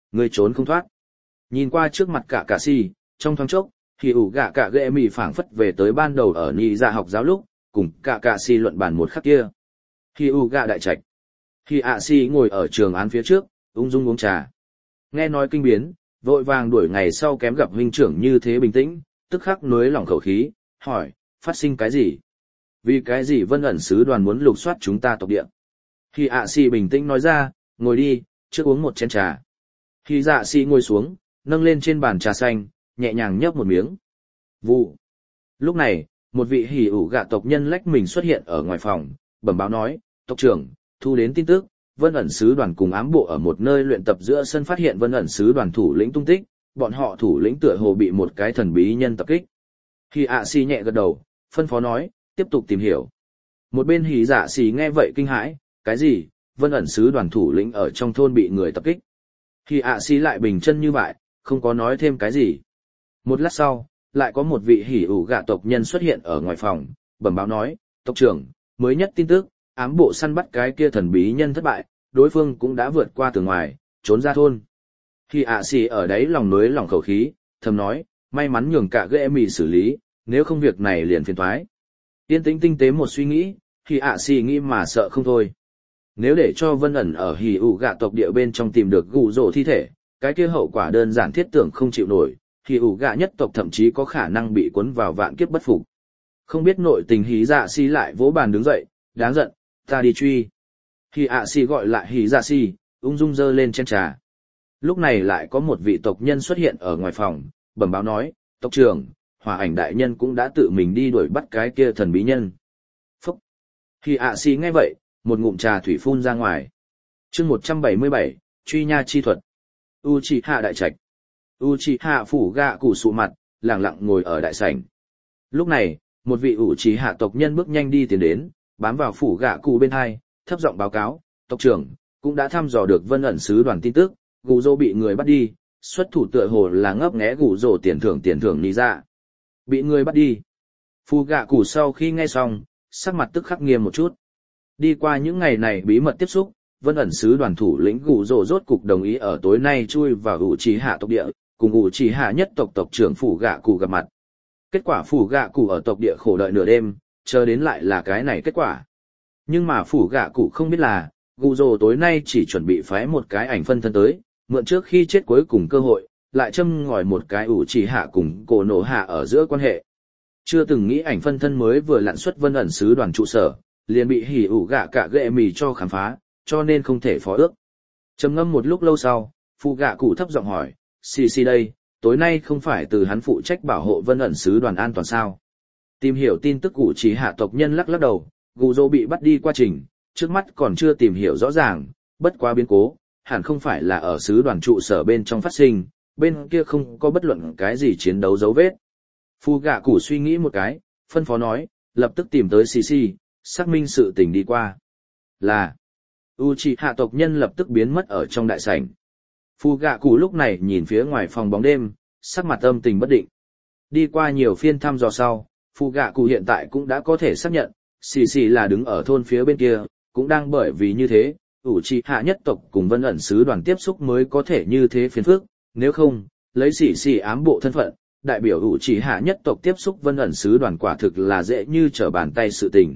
ngươi trốn không thoát. Nhìn qua trước mặt cả cạ si, trong thoáng chốc, Hỉ ủ gạ cả ghệ mì phảng phất về tới ban đầu ở nhị dạ học giáo lúc, cùng cả cạ si luận bàn một khắc kia. Hỉ ủ gạ đại trạch. Hỉ ạ si ngồi ở trường án phía trước, ung dung uống trà. Nghe nói kinh biến, vội vàng đuổi ngày sau kém gặp huynh trưởng như thế bình tĩnh, tức khắc nuối lòng khẩu khí, hỏi, phát sinh cái gì? Vì cái gì Vân ẩn sứ đoàn muốn lục soát chúng ta tộc địa? Hỉ ạ si bình tĩnh nói ra, ngồi đi, trước uống một chén trà. Hỉ dạ si ngồi xuống, nâng lên trên bàn trà xanh, nhẹ nhàng nhấp một miếng. Vụ. Lúc này, một vị hỉ ủ gạ tộc nhân lách mình xuất hiện ở ngoài phòng, bẩm báo nói, tộc trưởng, thu đến tin tức, Vân ẩn sứ đoàn cùng ám bộ ở một nơi luyện tập giữa sân phát hiện Vân ẩn sứ đoàn thủ lĩnh tung tích, bọn họ thủ lĩnh tựa hồ bị một cái thần bí nhân tập kích. Hỉ ạ si nhẹ gật đầu, phân phó nói, tiếp tục tìm hiểu. Một bên hỉ dạ xì nghe vậy kinh hãi, cái gì, Vân ẩn sứ đoàn thủ lĩnh ở trong thôn bị người tập kích. Hỉ ạ si lại bình chân như vậy, không có nói thêm cái gì. Một lát sau, lại có một vị hỉ ủ gạ tộc nhân xuất hiện ở ngoài phòng, bẩm báo nói, tộc trưởng, mới nhất tin tức, ám bộ săn bắt cái kia thần bí nhân thất bại, đối phương cũng đã vượt qua tường ngoài, trốn ra thôn. Hỉ ạ xì ở đấy lòng núi lòng khẩu khí, thầm nói, may mắn nhường cả ghệ mì xử lý, nếu không việc này liền phiền toái. Yên tĩnh tinh tế một suy nghĩ, Hỉ ạ xì nghĩ mà sợ không thôi. Nếu để cho Vân ẩn ở hỉ ủ gạ tộc địa bên trong tìm được gù rổ thi thể, cái kia hậu quả đơn giản thiết tưởng không chịu nổi, hỉ ủ gạ nhất tộc thậm chí có khả năng bị cuốn vào vạn kiếp bất phục. Không biết nội tình hỉ dạ si lại vỗ bàn đứng dậy, đáng giận, ta đi truy. Hỉ ạ si gọi lại hỉ dạ si, ung dung dơ lên chén trà. Lúc này lại có một vị tộc nhân xuất hiện ở ngoài phòng, bẩm báo nói, tộc trưởng, hỏa ảnh đại nhân cũng đã tự mình đi đuổi bắt cái kia thần bí nhân. Phúc! Hỉ ạ si nghe vậy, một ngụm trà thủy phun ra ngoài. Chương một trăm bảy mươi bảy, truy nha chi thuật. Uchiha đại trạch. Uchiha phủ gạ cụ sụ mặt, lặng lặng ngồi ở đại sảnh. Lúc này, một vị Uchiha tộc nhân bước nhanh đi tiến đến, bám vào phủ gạ cụ bên hai, thấp giọng báo cáo, tộc trưởng, cũng đã thăm dò được Vân ẩn sứ đoàn tin tức, Gù Dô bị người bắt đi, xuất thủ tựa hồ là ngấp nghé Gù Dô tiền thưởng tiền thưởng ní ra. Bị người bắt đi. Phủ gạ cụ sau khi nghe xong, sắc mặt tức khắc nghiêm một chút. Đi qua những ngày này bí mật tiếp xúc, Vân ẩn sứ đoàn thủ lĩnh Gù Dô rốt cục đồng ý ở tối nay chui vào Uchiha tộc địa, cùng Uchiha nhất tộc tộc trưởng phủ gạ cụ gặp mặt. Kết quả phủ gạ cụ ở tộc địa khổ đợi nửa đêm, chờ đến lại là cái này kết quả. Nhưng mà phủ gạ cụ không biết là, Gù Dô tối nay chỉ chuẩn bị phái một cái ảnh phân thân tới, mượn trước khi chết cuối cùng cơ hội, lại châm ngòi một cái Uchiha cùng cổ nổ hạ ở giữa quan hệ. Chưa từng nghĩ ảnh phân thân mới vừa lặn xuất Vân ẩn sứ đoàn trụ sở, liền bị hỉ ủ gạ cả ghệ mì cho khám phá, cho nên không thể phó ước. Trầm ngâm một lúc lâu sau, phụ gạ cụ thấp giọng hỏi, xì xì đây, tối nay không phải từ hắn phụ trách bảo hộ Vân ẩn sứ đoàn an toàn sao? Tìm hiểu tin tức cụ chỉ hạ tộc nhân lắc lắc đầu, Gù Dô bị bắt đi quá trình, trước mắt còn chưa tìm hiểu rõ ràng, bất quá biến cố, hẳn không phải là ở sứ đoàn trụ sở bên trong phát sinh, bên kia không có bất luận cái gì chiến đấu dấu vết. Phụ gạ cụ suy nghĩ một cái, phân phó nói, lập tức tìm tới xì xì, xác minh sự tình đi qua. Là, Uchiha tộc nhân lập tức biến mất ở trong đại sảnh. Phụ gạ cụ lúc này nhìn phía ngoài phòng bóng đêm, sắc mặt âm tình bất định. Đi qua nhiều phiên thăm dò sau, phụ gạ cụ hiện tại cũng đã có thể xác nhận, xì xì là đứng ở thôn phía bên kia, cũng đang bởi vì như thế, Uchiha nhất tộc cùng Vân ẩn sứ đoàn tiếp xúc mới có thể như thế phiền phức, nếu không, lấy xì xì ám bộ thân phận, đại biểu Uchiha nhất tộc tiếp xúc Vân ẩn sứ đoàn quả thực là dễ như trở bàn tay sự tình.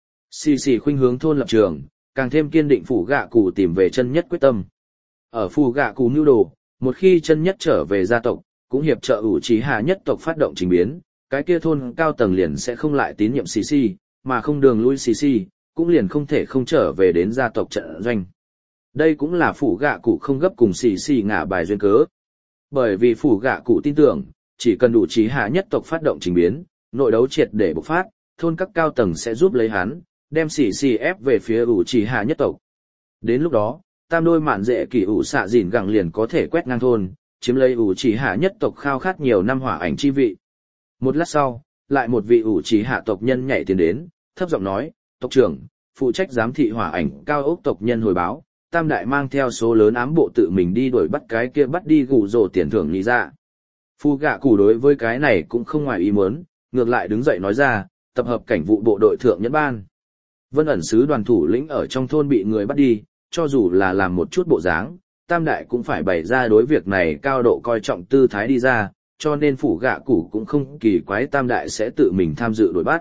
Xì xì khuynh hướng thôn lập trường, càng thêm kiên định phủ gạ cụ tìm về chân nhất quyết tâm. Ở phủ gạ cụ mưu đồ, một khi chân nhất trở về gia tộc, cũng hiệp trợ Uchiha nhất tộc phát động trình biến, cái kia thôn cao tầng liền sẽ không lại tín nhiệm xì xì, mà không đường lui xì xì, cũng liền không thể không trở về đến gia tộc trận doanh. Đây cũng là phủ gạ cụ không gấp cùng xì xì ngả bài duyên cớ. Bởi vì phủ gạ cụ tin tưởng, chỉ cần Uchiha nhất tộc phát động trình biến, nội đấu triệt để bộc phát, thôn các cao tầng sẽ giúp lấy hắn, đem xì xì ép về phía Uchiha nhất tộc. Đến lúc đó, tam đôi mạn dễ kỳ ủ xạ dìn gẳng liền có thể quét ngang thôn, chiếm lấy Uchiha nhất tộc khao khát nhiều năm hỏa ảnh chi vị. Một lát sau, lại một vị Uchiha tộc nhân nhảy tiến đến, thấp giọng nói, tộc trưởng, phụ trách giám thị hỏa ảnh cao ốc tộc nhân hồi báo, tam đại mang theo số lớn ám bộ tự mình đi đuổi bắt cái kia bắt đi Gù Dô tiền thưởng lý ra. Phu gạ cụ đối với cái này cũng không ngoài ý muốn, ngược lại đứng dậy nói ra, tập hợp cảnh vụ bộ đội thượng nhẫn ban. Vân ẩn sứ đoàn thủ lĩnh ở trong thôn bị người bắt đi, cho dù là làm một chút bộ dáng, tam đại cũng phải bày ra đối việc này cao độ coi trọng tư thái đi ra, cho nên phủ gạ cụ cũng không kỳ quái tam đại sẽ tự mình tham dự đuổi bắt.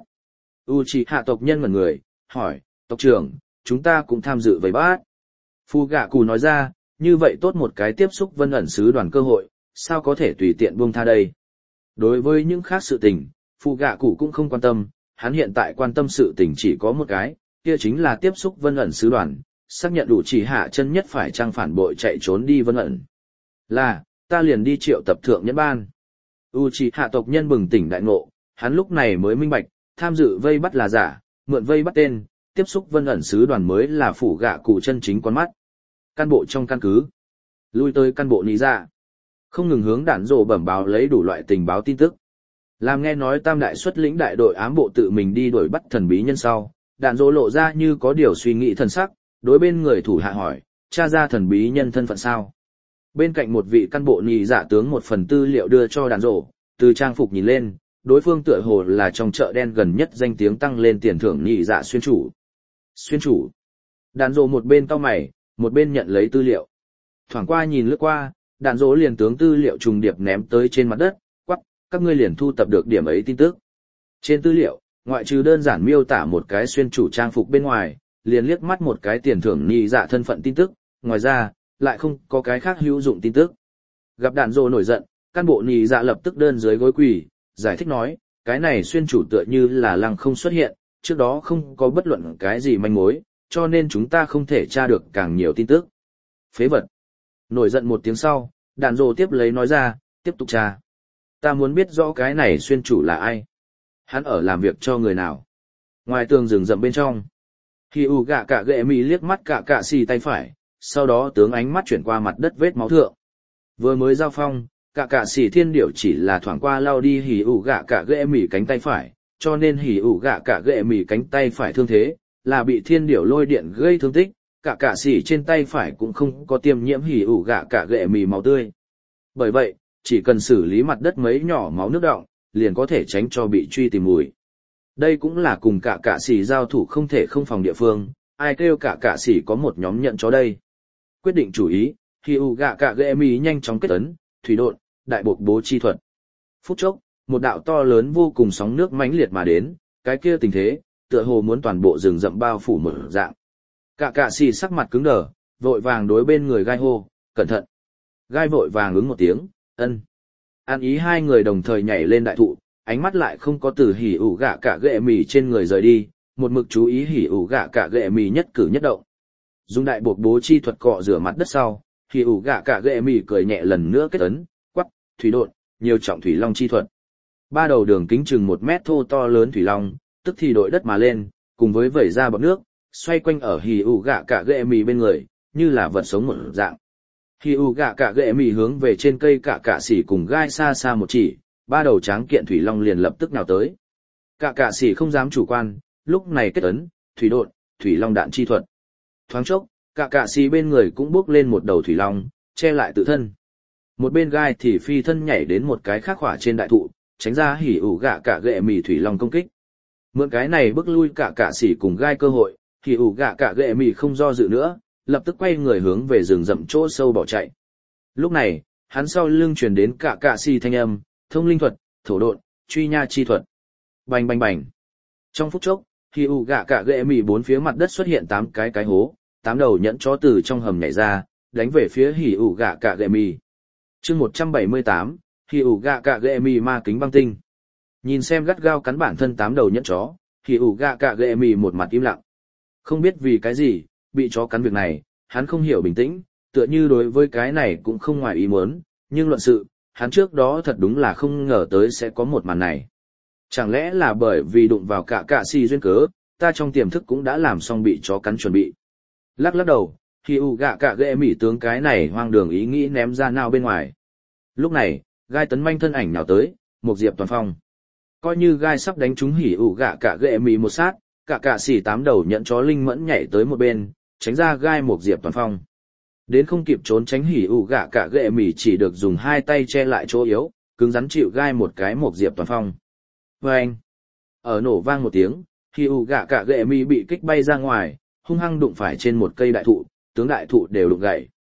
Uchiha tộc nhân ngẩn người, hỏi, tộc trưởng, chúng ta cũng tham dự vây bắt. Phủ gạ cụ nói ra, như vậy tốt một cái tiếp xúc vân ẩn sứ đoàn cơ hội, sao có thể tùy tiện buông tha đây. Đối với những khác sự tình, phủ gạ cụ cũng không quan tâm, hắn hiện tại quan tâm sự tình chỉ có một cái, kia chính là tiếp xúc vân ẩn sứ đoàn, xác nhận đủ chỉ hạ chân nhất phải trang phản bội chạy trốn đi vân ẩn. Là, ta liền đi triệu tập thượng nhẫn ban. Uchiha tộc nhân bừng tỉnh đại ngộ, hắn lúc này mới minh bạch, tham dự vây bắt là giả, mượn vây bắt tên, tiếp xúc vân ẩn sứ đoàn mới là phủ gạ cụ chân chính con mắt. Căn bộ trong căn cứ, lui tới căn bộ ní ra, không ngừng hướng đạn rồ bẩm báo lấy đủ loại tình báo tin tức. Làm nghe nói tam đại xuất lĩnh đại đội ám bộ tự mình đi đuổi bắt thần bí nhân sau, đạn rồ lộ ra như có điều suy nghĩ thần sắc, đối bên người thủ hạ hỏi, tra ra thần bí nhân thân phận sao. Bên cạnh một vị căn bộ nhị dạ tướng một phần tư liệu đưa cho đạn rồ, từ trang phục nhìn lên, đối phương tựa hồ là trong chợ đen gần nhất danh tiếng tăng lên tiền thưởng nhị dạ xuyên chủ. Xuyên chủ. Đạn rồ một bên cau mày, một bên nhận lấy tư liệu. Thoảng qua nhìn lướt qua, đạn rồ liền tướng tư liệu trùng điệp ném tới trên mặt đất, quắc, các ngươi liền thu tập được điểm ấy tin tức. Trên tư liệu, ngoại trừ đơn giản miêu tả một cái xuyên chủ trang phục bên ngoài, liền liếc mắt một cái tiền thưởng nhị dạ thân phận tin tức, ngoài ra, lại không có cái khác hữu dụng tin tức. Gặp đạn rồ nổi giận, căn bộ nhị dạ lập tức đơn dưới gối quỳ, giải thích nói, cái này xuyên chủ tựa như là lăng không xuất hiện, trước đó không có bất luận cái gì manh mối, cho nên chúng ta không thể tra được càng nhiều tin tức. Phế vật. Nổi giận một tiếng sau, đạn rồ tiếp lấy nói ra, tiếp tục tra. Ta muốn biết rõ cái này xuyên chủ là ai. Hắn ở làm việc cho người nào. Ngoài tường rừng rậm bên trong, khi u gạ cả ghệ mì liếc mắt cả cạ xì tay phải, sau đó tướng ánh mắt chuyển qua mặt đất vết máu thượng. Vừa mới giao phong, cả cạ xì thiên điểu chỉ là thoảng qua lao đi hỉ ủ gạ cả ghệ mì cánh tay phải, cho nên hỉ ủ gạ cả ghệ mì cánh tay phải thương thế, là bị thiên điểu lôi điện gây thương tích, cả cạ xì trên tay phải cũng không có tiêm nhiễm hỉ ủ gạ cả ghệ mì máu tươi. Bởi vậy, chỉ cần xử lý mặt đất mấy nhỏ máu nước đọng, liền có thể tránh cho bị truy tìm mùi. Đây cũng là cùng cả cạ xì giao thủ không thể không phòng địa phương, ai kêu cả cạ xì có một nhóm nhận chó đây. Quyết định chủ ý, hỉ ủ gạ cả ghệ mì nhanh chóng kết ấn, thủy độn, đại buộc bố chi thuật. Phút chốc, một đạo to lớn vô cùng sóng nước mãnh liệt mà đến, cái kia tình thế, tựa hồ muốn toàn bộ rừng rậm bao phủ mở dạng. Cả cạ xì sắc mặt cứng đờ, vội vàng đối bên người gai hô, cẩn thận. Gai vội vàng ứng một tiếng, ân. An ý hai người đồng thời nhảy lên đại thụ, ánh mắt lại không có từ hỉ ủ gạ cả ghệ mì trên người rời đi, một mực chú ý hỉ ủ gạ cả ghệ mì nhất cử nhất động. Dùng đại buộc bố chi thuật cọ rửa mặt đất sau, hỉ ủ gạ cả ghệ mì cười nhẹ lần nữa kết ấn, quắc, thủy độn, nhiều trọng thủy long chi thuật. Ba đầu đường kính chừng một mét thô to lớn thủy long, tức thì đội đất mà lên, cùng với vẩy ra bọt nước, xoay quanh ở hỉ ủ gạ cả ghệ mì bên người, như là vật sống một dạng. Hỉ ủ gạ cả ghệ mì hướng về trên cây cả cạ xỉ cùng gai xa xa một chỉ, ba đầu tráng kiện thủy long liền lập tức nào tới. Cả cạ xỉ không dám chủ quan, lúc này kết ấn, thủy độn, thủy long đạn chi thuật. Thoáng chốc, cả cạ xỉ bên người cũng bước lên một đầu thủy long, che lại tự thân. Một bên gai thì phi thân nhảy đến một cái khác khỏa trên đại thụ, tránh ra hỉ ủ gạ cả ghệ mì thủy long công kích. Mượn cái này bước lui cả cạ xỉ cùng gai cơ hội, hỉ ủ gạ cả ghệ mì không do dự nữa, lập tức quay người hướng về rừng rậm chỗ sâu bỏ chạy. Lúc này, hắn sau lưng truyền đến cả cạ xỉ thanh âm, thông linh thuật, thổ độn, truy nha chi thuật. Bành bành bành. Trong phút chốc, hỉ ủ gạ cả ghệ mì bốn phía mặt đất xuất hiện tám cái cái hố, tám đầu nhẫn chó từ trong hầm nhảy ra, đánh về phía hỉ ủ gạ cả ghệ mì. Chương một trăm bảy mươi tám, hỉ ủ gạ cả ghệ mì ma kính băng tinh. Nhìn xem gắt gao cắn bản thân tám đầu nhẫn chó, hỉ ủ gạ cả ghệ mì một mặt im lặng. Không biết vì cái gì, bị chó cắn việc này, hắn không hiểu bình tĩnh, tựa như đối với cái này cũng không ngoài ý muốn, nhưng luận sự, hắn trước đó thật đúng là không ngờ tới sẽ có một màn này. Chẳng lẽ là bởi vì đụng vào cả cạ xì duyên cớ, ta trong tiềm thức cũng đã làm xong bị chó cắn chuẩn bị. Lắc lắc đầu, hỉ ủ gạ cả ghệ mì tướng cái này hoang đường ý nghĩ ném ra nào bên ngoài. Lúc này, gai tấn manh thân ảnh nào tới, một diệp toàn phong. Coi như gai sắp đánh trúng hỉ ủ gạ cả ghệ mì một sát, cả cạ xỉ tám đầu nhận chó linh mẫn nhảy tới một bên, tránh ra gai một diệp toàn phong. Đến không kịp trốn tránh hỉ ủ gạ cả ghệ mì chỉ được dùng hai tay che lại chỗ yếu, cứng rắn chịu gai một cái một diệp toàn phong. Vâng! Ở nổ vang một tiếng, hỉ ủ gạ cả ghệ mì bị kích bay ra ngoài, hung hăng đụng phải trên một cây đại thụ, tướng đại thụ đều đụng gãy.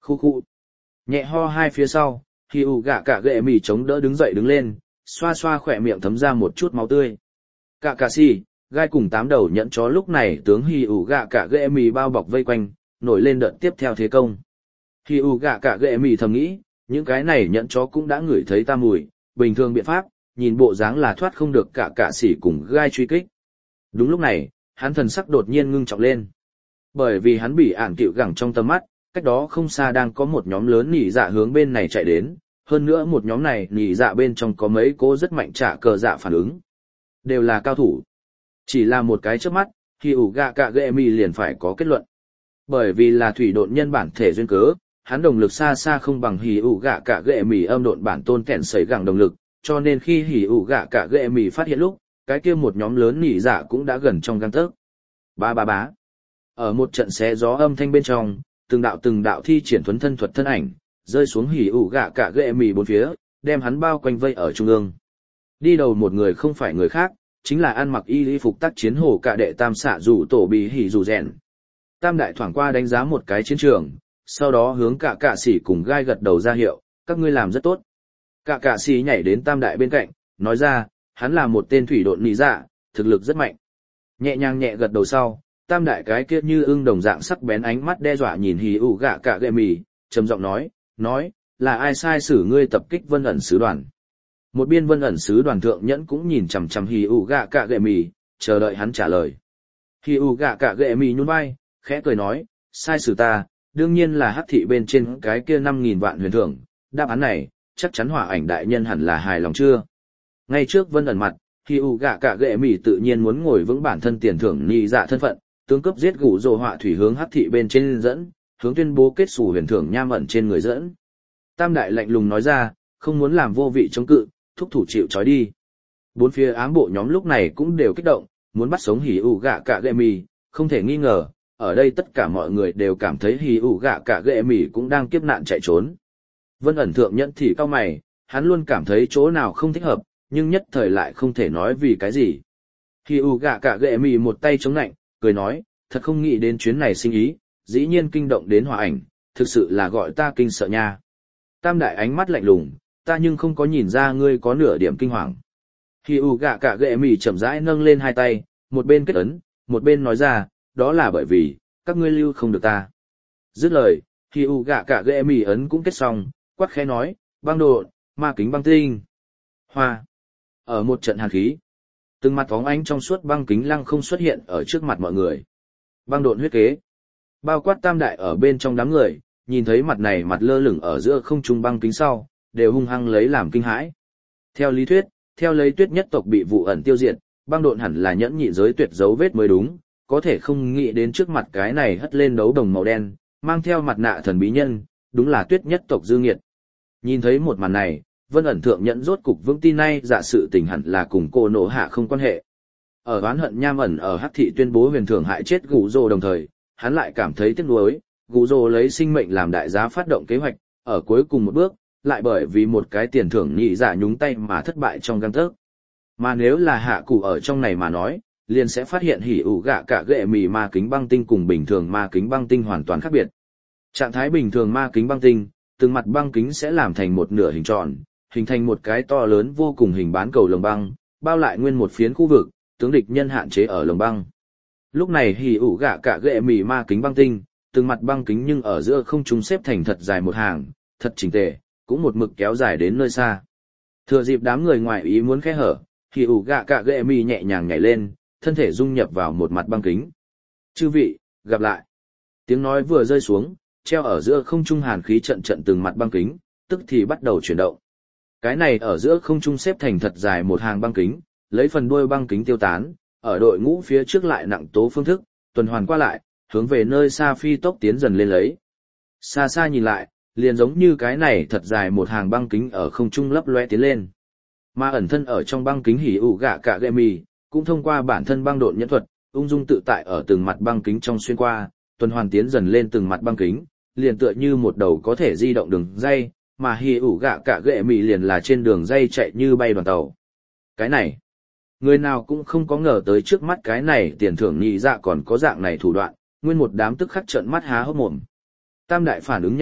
Khu khu. Nhẹ ho hai phía sau, Hỉ ủ gạ cả gệ mì chống đỡ đứng dậy đứng lên, xoa xoa khỏe miệng thấm ra một chút máu tươi. Cả cả si, gai cùng tám đầu nhẫn chó lúc này tướng Hỉ ủ gạ cả gệ mì bao bọc vây quanh, nổi lên đợt tiếp theo thế công. Hỉ ủ gạ cả gệ mì thầm nghĩ, những cái này nhẫn chó cũng đã ngửi thấy ta mùi, bình thường biện pháp, nhìn bộ dáng là thoát không được cả cả sỉ cùng gai truy kích. Đúng lúc này, hắn thần sắc đột nhiên ngưng trọng lên. Bởi vì hắn bị ản cựu gẳng trong tầm mắt, cách đó không xa đang có một nhóm lớn nỉ dạ hướng bên này chạy đến, hơn nữa một nhóm này nỉ dạ bên trong có mấy cô rất mạnh trả cờ dạ phản ứng. Đều là cao thủ. Chỉ là một cái chớp mắt, khi ủ gạ cả ghệ mì liền phải có kết luận. Bởi vì là thủy độn nhân bản thể duyên cớ, hắn đồng lực xa xa không bằng hỉ ủ gạ cả ghệ mì âm độn bản tôn kẹn sấy gẳng đồng lực, cho nên khi hỉ ủ gạ cả ghệ mì phát hiện lúc, cái kia một nhóm lớn nỉ dạ cũng đã gần trong gang tấc. Ba ba bá. Ở một trận xé gió âm thanh bên trong, từng đạo từng đạo thi triển thuấn thân thuật thân ảnh, rơi xuống hỉ ủ gạ cả ghệ mì bốn phía, đem hắn bao quanh vây ở trung ương. Đi đầu một người không phải người khác, chính là ăn mặc y y phục tác chiến hổ cả đệ tam xạ rủ tổ bị hỉ rủ rèn. Tam đại thoảng qua đánh giá một cái chiến trường, sau đó hướng cả cả sĩ cùng gai gật đầu ra hiệu, các ngươi làm rất tốt. Cả cả sĩ nhảy đến tam đại bên cạnh, nói ra, hắn là một tên thủy độn nị dạ, thực lực rất mạnh. Nhẹ nhàng nhẹ gật đầu sau, tam đại cái kia như ưng đồng dạng sắc bén ánh mắt đe dọa nhìn hì ủ gạ cả ghệ mì, trầm giọng nói, nói, là ai sai xử ngươi tập kích vân ẩn sứ đoàn. Một biên vân ẩn sứ đoàn thượng nhẫn cũng nhìn chằm chằm hì ủ gạ cả ghệ mì, chờ đợi hắn trả lời. Hì ủ gạ cả ghệ mì nhún vai, khẽ cười nói, sai xử ta, đương nhiên là hắc thị bên trên cái kia năm nghìn vạn huyền thưởng, đáp án này, chắc chắn hỏa ảnh đại nhân hẳn là hài lòng chưa. Ngay trước vân ẩn mặt, hì ủ gạ cả ghệ mì tự nhiên muốn ngồi vững bản thân tiền thưởng nị dạ thân phận, tướng cấp giết gủ rồ họa thủy hướng hắc thị bên trên dẫn, hướng tuyên bố kết xù huyền thưởng nham ẩn trên người dẫn. Tam đại lạnh lùng nói ra, không muốn làm vô vị chống cự, thúc thủ chịu trói đi. Bốn phía ám bộ nhóm lúc này cũng đều kích động, muốn bắt sống hỉ ủ gạ cả ghệ mì, không thể nghi ngờ, ở đây tất cả mọi người đều cảm thấy hỉ ủ gạ cả ghệ mì cũng đang kiếp nạn chạy trốn. Vân ẩn thượng nhẫn thì cao mày, hắn luôn cảm thấy chỗ nào không thích hợp, nhưng nhất thời lại không thể nói vì cái gì. Hỉ ủ gạ cả ghệ mì một tay chống nạnh, cười nói, thật không nghĩ đến chuyến này sinh ý, dĩ nhiên kinh động đến hỏa ảnh, thực sự là gọi ta kinh sợ nha. Tam đại ánh mắt lạnh lùng, ta nhưng không có nhìn ra ngươi có nửa điểm kinh hoàng. Hỉ ủ gạ cả ghệ mì chậm rãi nâng lên hai tay, một bên kết ấn, một bên nói ra, đó là bởi vì, các ngươi lưu không được ta. Dứt lời, Hỉ ủ gạ cả ghệ mì ấn cũng kết xong, quát khẽ nói, băng độ, ma kính băng tinh. Hoa. Ở một trận hàn khí, từng mặt phóng ánh trong suốt băng kính lăng không xuất hiện ở trước mặt mọi người. Băng độn huyết kế. Bao quát tam đại ở bên trong đám người, nhìn thấy mặt này mặt lơ lửng ở giữa không trung băng kính sau, đều hung hăng lấy làm kinh hãi. Theo lý thuyết, theo lấy tuyết nhất tộc bị vụ ẩn tiêu diệt, băng độn hẳn là nhẫn nhị giới tuyệt dấu vết mới đúng, có thể không nghĩ đến trước mặt cái này hất lên đấu đồng màu đen, mang theo mặt nạ thần bí nhân, đúng là tuyết nhất tộc dư nghiệt. Nhìn thấy một màn này, Vân ẩn thượng nhẫn rốt cục vững tin nay dạ sự tình hẳn là cùng cô nổ hạ không quan hệ. Ở oán hận nham ẩn ở hắc thị tuyên bố huyền thưởng hại chết gù rồ đồng thời, hắn lại cảm thấy tiếc nuối, gù rồ lấy sinh mệnh làm đại giá phát động kế hoạch, ở cuối cùng một bước, lại bởi vì một cái tiền thưởng nhị dạ nhúng tay mà thất bại trong gang tấc. Mà nếu là hạ cụ ở trong này mà nói, liền sẽ phát hiện hỉ ủ gạ cả ghệ mì ma kính băng tinh cùng bình thường ma kính băng tinh hoàn toàn khác biệt. Trạng thái bình thường ma kính băng tinh, từng mặt băng kính sẽ làm thành một nửa hình tròn, hình thành một cái to lớn vô cùng hình bán cầu lồng băng, bao lại nguyên một phiến khu vực, tướng địch nhân hạn chế ở lồng băng. Lúc này hỉ ủ gạ cả ghệ mì ma kính băng tinh, từng mặt băng kính nhưng ở giữa không trung xếp thành thật dài một hàng, thật chỉnh tề, cũng một mực kéo dài đến nơi xa. Thừa dịp đám người ngoài ý muốn khẽ hở, hỉ ủ gạ cả ghệ mì nhẹ nhàng nhảy lên, thân thể dung nhập vào một mặt băng kính. Chư vị, gặp lại. Tiếng nói vừa rơi xuống, treo ở giữa không trung hàn khí trận trận từng mặt băng kính, tức thì bắt đầu chuyển động. Cái này ở giữa không trung xếp thành thật dài một hàng băng kính, lấy phần đuôi băng kính tiêu tán, ở đội ngũ phía trước lại nặng tố phương thức, tuần hoàn qua lại, hướng về nơi xa phi tốc tiến dần lên lấy. Xa xa nhìn lại, liền giống như cái này thật dài một hàng băng kính ở không trung lấp loe tiến lên. Mà ẩn thân ở trong băng kính hỉ ủ gạ cả ghệ mì, cũng thông qua bản thân băng độn nhẫn thuật, ung dung tự tại ở từng mặt băng kính trong xuyên qua, tuần hoàn tiến dần lên từng mặt băng kính, liền tựa như một đầu có thể di động đường dây, mà hỉ ủ gạ cả ghệ mì liền là trên đường dây chạy như bay đoàn tàu. Cái này, người nào cũng không có ngờ tới trước mắt cái này tiền thưởng nhị dạ còn có dạng này thủ đoạn, nguyên một đám tức khắc trợn mắt há hốc mồm. Tam đại phản ứng nhanh nhất,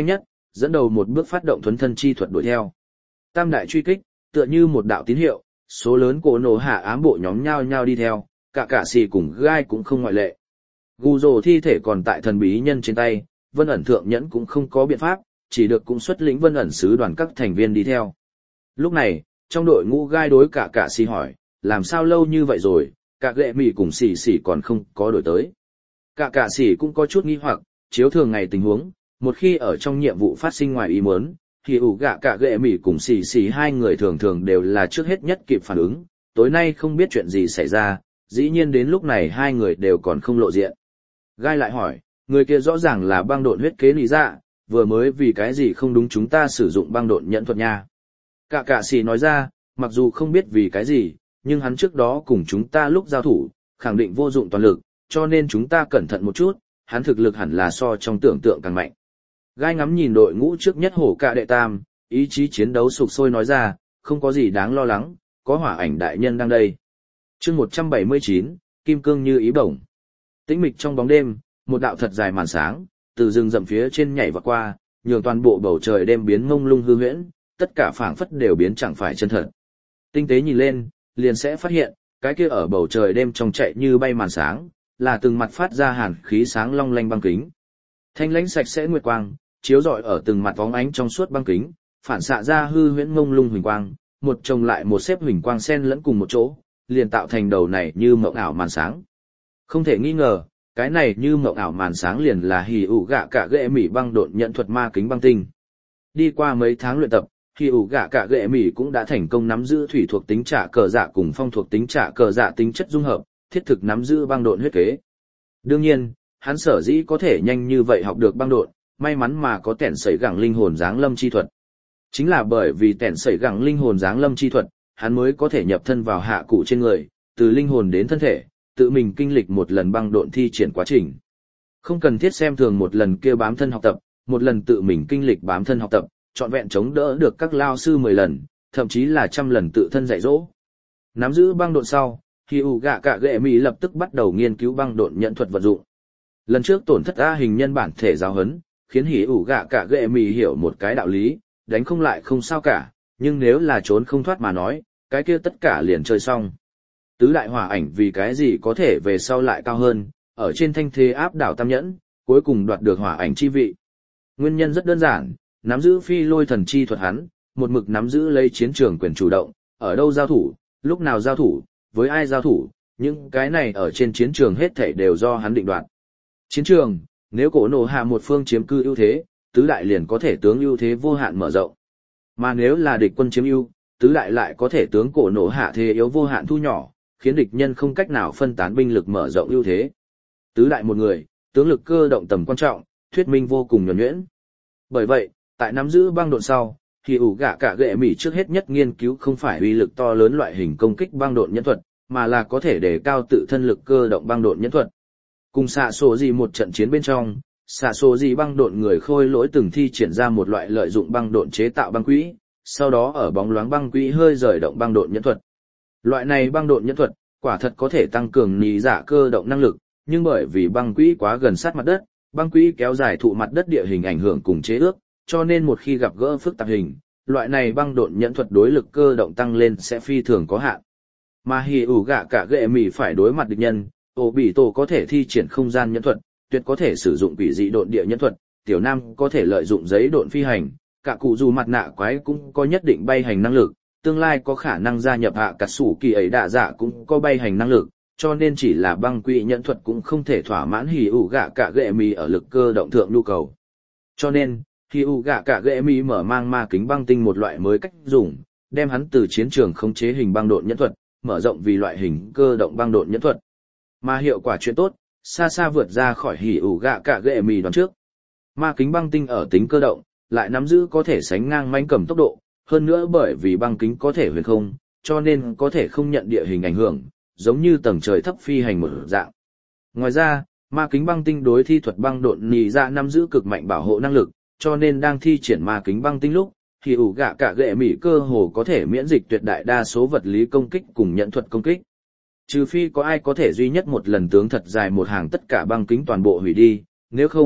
dẫn đầu một bước phát động thuấn thân chi thuật đuổi theo. Tam đại truy kích, tựa như một đạo tín hiệu, số lớn cổ nổ hạ ám bộ nhóm nhau nhau đi theo, cả cả xì cùng gai cũng không ngoại lệ. Gù rồ thi thể còn tại thần bí nhân trên tay, vân ẩn thượng nhẫn cũng không có biện pháp, chỉ được cũng xuất lĩnh vân ẩn sứ đoàn các thành viên đi theo. Lúc này, trong đội ngũ gai đối cả cả xì hỏi, làm sao lâu như vậy rồi, cả ghệ mì cùng xì xì còn không có đổi tới. Cả cả xì cũng có chút nghi hoặc, chiếu thường ngày tình huống, một khi ở trong nhiệm vụ phát sinh ngoài ý muốn, thì ủ gạ cả ghệ mì cùng xì xì hai người thường thường đều là trước hết nhất kịp phản ứng, tối nay không biết chuyện gì xảy ra, dĩ nhiên đến lúc này hai người đều còn không lộ diện. Gai lại hỏi, người kia rõ ràng là băng độn huyết kế lý dạ, vừa mới vì cái gì không đúng chúng ta sử dụng băng độn nhẫn thuật nha. Cả cả xì nói ra, mặc dù không biết vì cái gì, nhưng hắn trước đó cùng chúng ta lúc giao thủ, khẳng định vô dụng toàn lực, cho nên chúng ta cẩn thận một chút, hắn thực lực hẳn là so trong tưởng tượng càng mạnh. Gai ngắm nhìn đội ngũ trước nhất hổ cả đệ tam, ý chí chiến đấu sục sôi nói ra, không có gì đáng lo lắng, có hỏa ảnh đại nhân đang đây. chương một trăm bảy mươi chín, Kim Cương như ý bổng. Tĩnh mịch trong bóng đêm, một đạo thật dài màn sáng, từ rừng rậm phía trên nhảy vọt qua, nhường toàn bộ bầu trời đêm biến ngông lung hư huyễn, tất cả phảng phất đều biến chẳng phải chân thật. Tinh tế nhìn lên, liền sẽ phát hiện, cái kia ở bầu trời đêm trong chạy như bay màn sáng, là từng mặt phát ra hàn khí sáng long lanh băng kính. Thanh lãnh sạch sẽ nguyệt quang, chiếu rọi ở từng mặt bóng ánh trong suốt băng kính, phản xạ ra hư huyễn ngông lung huỳnh quang, một chồng lại một xếp huỳnh quang xen lẫn cùng một chỗ, liền tạo thành đầu này như mộng ảo màn sáng. Không thể nghi ngờ, cái này như mộng ảo màn sáng liền là hỉ ủ gạ cả ghệ mỉ băng độn nhận thuật ma kính băng tinh. Đi qua mấy tháng luyện tập, hỉ ủ gạ cả ghệ mỉ cũng đã thành công nắm giữ thủy thuộc tính trả cờ dạ cùng phong thuộc tính trả cờ dạ tính chất dung hợp, thiết thực nắm giữ băng độn huyết kế. Đương nhiên, hắn sở dĩ có thể nhanh như vậy học được băng độn, may mắn mà có tẻn sẩy gẳng linh hồn giáng lâm chi thuật. Chính là bởi vì tẻn sẩy gẳng linh hồn giáng lâm chi thuật, hắn mới có thể nhập thân vào hạ cụ trên người, từ linh hồn đến thân thể, tự mình kinh lịch một lần băng độn thi triển quá trình. Không cần thiết xem thường một lần kia bám thân học tập, một lần tự mình kinh lịch bám thân học tập, trọn vẹn chống đỡ được các lao sư mười lần, thậm chí là trăm lần tự thân dạy dỗ. Nắm giữ băng độn sau, Hỉ ủ gạ cả ghệ mỉ lập tức bắt đầu nghiên cứu băng độn nhận thuật vận dụng. Lần trước tổn thất A hình nhân bản thể giáo huấn, khiến Hỉ ủ gạ cả ghệ mỉ hiểu một cái đạo lý, đánh không lại không sao cả, nhưng nếu là trốn không thoát mà nói, cái kia tất cả liền chơi xong. Tứ đại hỏa ảnh vì cái gì có thể về sau lại cao hơn, ở trên thanh thế áp đảo tam nhẫn, cuối cùng đoạt được hỏa ảnh chi vị. Nguyên nhân rất đơn giản, nắm giữ phi lôi thần chi thuật hắn, một mực nắm giữ lấy chiến trường quyền chủ động, ở đâu giao thủ, lúc nào giao thủ, với ai giao thủ, những cái này ở trên chiến trường hết thảy đều do hắn định đoạt. Chiến trường, nếu cổ nổ hạ một phương chiếm cư ưu thế, tứ đại liền có thể tướng ưu thế vô hạn mở rộng. Mà nếu là địch quân chiếm ưu, tứ đại lại có thể tướng cổ nổ hạ thế yếu vô hạn thu nhỏ, khiến địch nhân không cách nào phân tán binh lực mở rộng ưu thế. Tứ đại một người, tướng lực cơ động tầm quan trọng, thuyết minh vô cùng nhuần nhuyễn. Bởi vậy, tại nắm giữ băng độn sau, thì ủ gạ cả ghệ mỉ trước hết nhất nghiên cứu không phải uy lực to lớn loại hình công kích băng độn nhẫn thuật, mà là có thể đề cao tự thân lực cơ động băng độn nhẫn thuật. Cùng xạ sổ gì một trận chiến bên trong, xạ sổ gì băng độn người khôi lỗi từng thi triển ra một loại lợi dụng băng độn chế tạo băng quỹ, sau đó ở bóng loáng băng quỹ hơi rời động băng độn nhẫn thuật. Loại này băng độn nhẫn thuật, quả thật có thể tăng cường nỉ dạ cơ động năng lực, nhưng bởi vì băng quỹ quá gần sát mặt đất, băng quỹ kéo dài thụ mặt đất địa hình ảnh hưởng cùng chế ước, cho nên một khi gặp gỡ phức tạp hình, loại này băng độn nhẫn thuật đối lực cơ động tăng lên sẽ phi thường có hạn. Mà Hỉ ủ gạ cả ghệ mỉ phải đối mặt địch nhân, Ổ Bỉ Tổ có thể thi triển không gian nhẫn thuật, tuyệt có thể sử dụng quỷ dị độn địa nhẫn thuật, Tiểu Nam có thể lợi dụng giấy độn phi hành, cả cụ dù mặt nạ quái cũng có nhất định bay hành năng lực, tương lai có khả năng gia nhập hạ cắt sủ kỳ ấy đạ dạ cũng có bay hành năng lực, cho nên chỉ là băng quỹ nhẫn thuật cũng không thể thỏa mãn Hỉ ủ gạ cả ghệ mỉ ở lực cơ động thượng nhu cầu. Cho nên, Hỉ ủ gạ cả ghệ mỉ mở mang ma kính băng tinh một loại mới cách dùng, đem hắn từ chiến trường khống chế hình băng độn nhẫn thuật, mở rộng vì loại hình cơ động băng độn nhẫn thuật. Mà hiệu quả chuyện tốt, xa xa vượt ra khỏi Hỉ ủ gạ cả ghệ mỉ đoán trước. Ma kính băng tinh ở tính cơ động, lại nắm giữ có thể sánh ngang manh cầm tốc độ, hơn nữa bởi vì băng kính có thể huyền không, cho nên có thể không nhận địa hình ảnh hưởng, giống như tầng trời thấp phi hành một dạng. Ngoài ra, ma kính băng tinh đối thi thuật băng độn nỉ dạ nắm giữ cực mạnh bảo hộ năng lực, cho nên đang thi triển ma kính băng tinh lúc, thì ủ gạ cả ghệ mỉ cơ hồ có thể miễn dịch tuyệt đại đa số vật lý công kích cùng nhận thuật công kích. Trừ phi có ai có thể duy nhất một lần tướng thật dài một hàng tất cả băng kính toàn bộ hủy đi, nếu không,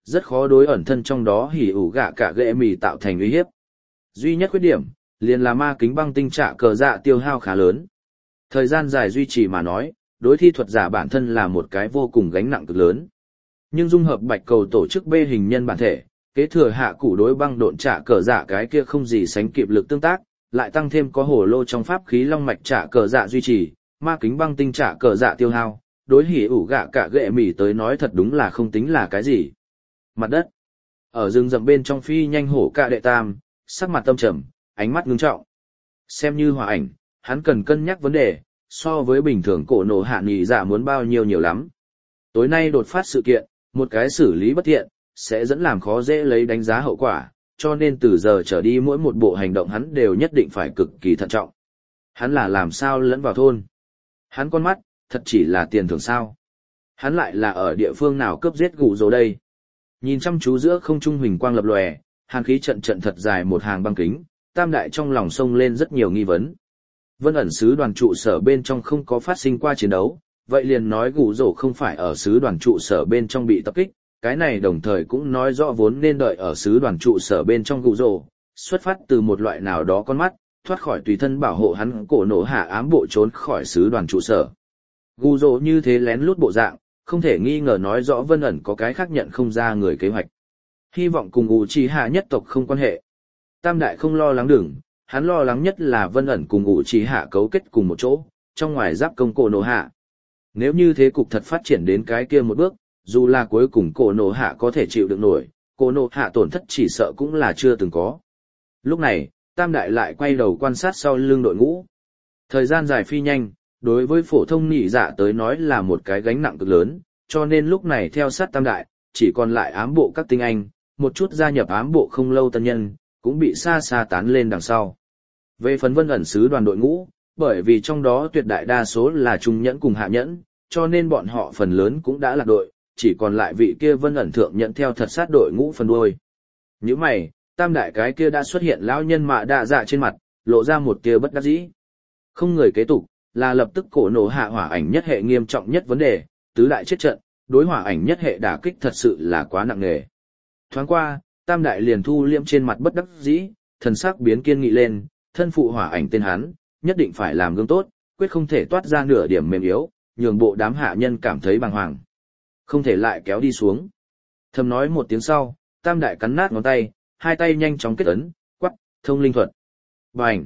rất khó đối ẩn thân trong đó hỉ ủ gạ cả ghệ mì tạo thành uy hiếp. Duy nhất khuyết điểm, liền là ma kính băng tinh trả cờ dạ tiêu hao khá lớn. Thời gian dài duy trì mà nói, đối thi thuật giả bản thân là một cái vô cùng gánh nặng cực lớn. Nhưng dung hợp bạch cầu tổ chức B hình nhân bản thể, kế thừa hạ củ đối băng độn trả cờ dạ cái kia không gì sánh kịp lực tương tác, lại tăng thêm có hổ lô trong pháp khí long mạch trả cờ dạ duy trì, ma kính băng tinh trả cờ dạ tiêu hao, đối hỉ ủ gạ cả ghệ mì tới nói thật đúng là không tính là cái gì. Mặt đất. Ở rừng rậm bên trong phi nhanh hổ cạ đệ tam, sắc mặt tâm trầm, ánh mắt ngưng trọng. Xem như hòa ảnh, hắn cần cân nhắc vấn đề, so với bình thường cổ nổ hạ nghỉ dạ muốn bao nhiêu nhiều lắm. Tối nay đột phát sự kiện, một cái xử lý bất thiện, sẽ dẫn làm khó dễ lấy đánh giá hậu quả, cho nên từ giờ trở đi mỗi một bộ hành động hắn đều nhất định phải cực kỳ thận trọng. Hắn là làm sao lẫn vào thôn? Hắn con mắt, thật chỉ là tiền thưởng sao? Hắn lại là ở địa phương nào cướp giết gù rồ đây? Nhìn chăm chú giữa không trung huỳnh quang lập lòe, hàn khí trận trận thật dài một hàng băng kính, Tam Đại trong lòng sông lên rất nhiều nghi vấn. Vân ẩn sứ đoàn trụ sở bên trong không có phát sinh qua chiến đấu, vậy liền nói gù rồ không phải ở sứ đoàn trụ sở bên trong bị tập kích, cái này đồng thời cũng nói rõ vốn nên đợi ở sứ đoàn trụ sở bên trong gù rồ, xuất phát từ một loại nào đó con mắt, thoát khỏi tùy thân bảo hộ hắn cổ nổ hạ ám bộ trốn khỏi sứ đoàn trụ sở. Gù rồ như thế lén lút bộ dạng, không thể nghi ngờ nói rõ Vân ẩn có cái khác nhận không ra người kế hoạch. Hy vọng cùng Uchiha nhất tộc không quan hệ. Tam Đại không lo lắng đừng, hắn lo lắng nhất là Vân ẩn cùng Uchiha cấu kết cùng một chỗ, trong ngoài giáp công cổ nổ hạ. Nếu như thế cục thật phát triển đến cái kia một bước, dù là cuối cùng cổ nổ hạ có thể chịu đựng nổi, cổ nổ hạ tổn thất chỉ sợ cũng là chưa từng có. Lúc này, Tam Đại lại quay đầu quan sát sau lưng đội ngũ. Thời gian dài phi nhanh, đối với phổ thông nhị dạ tới nói là một cái gánh nặng cực lớn, cho nên lúc này theo sát Tam Đại, chỉ còn lại ám bộ các tinh anh, một chút gia nhập ám bộ không lâu tân nhân, cũng bị xa xa tán lên đằng sau. Về phần Vân ẩn sứ đoàn đội ngũ, bởi vì trong đó tuyệt đại đa số là trung nhẫn cùng hạ nhẫn, cho nên bọn họ phần lớn cũng đã lạc đội, chỉ còn lại vị kia Vân ẩn thượng nhẫn theo thật sát đội ngũ phần đuôi. Như mày, Tam Đại cái kia đã xuất hiện lão nhân mạ đạ dạ trên mặt, lộ ra một kia bất đắc dĩ. Không người kế tục, là lập tức cổ nổ hạ hỏa ảnh nhất hệ nghiêm trọng nhất vấn đề, tứ đại chết trận, đối hỏa ảnh nhất hệ đả kích thật sự là quá nặng nề. Thoáng qua, Tam Đại liền thu liễm trên mặt bất đắc dĩ, thần sắc biến kiên nghị lên, thân phụ hỏa ảnh tên hắn, nhất định phải làm gương tốt, quyết không thể toát ra nửa điểm mềm yếu, nhường bộ đám hạ nhân cảm thấy bàng hoàng. Không thể lại kéo đi xuống. Thầm nói một tiếng sau, Tam Đại cắn nát ngón tay, hai tay nhanh chóng kết ấn, quắc, thông linh thuật. Bành!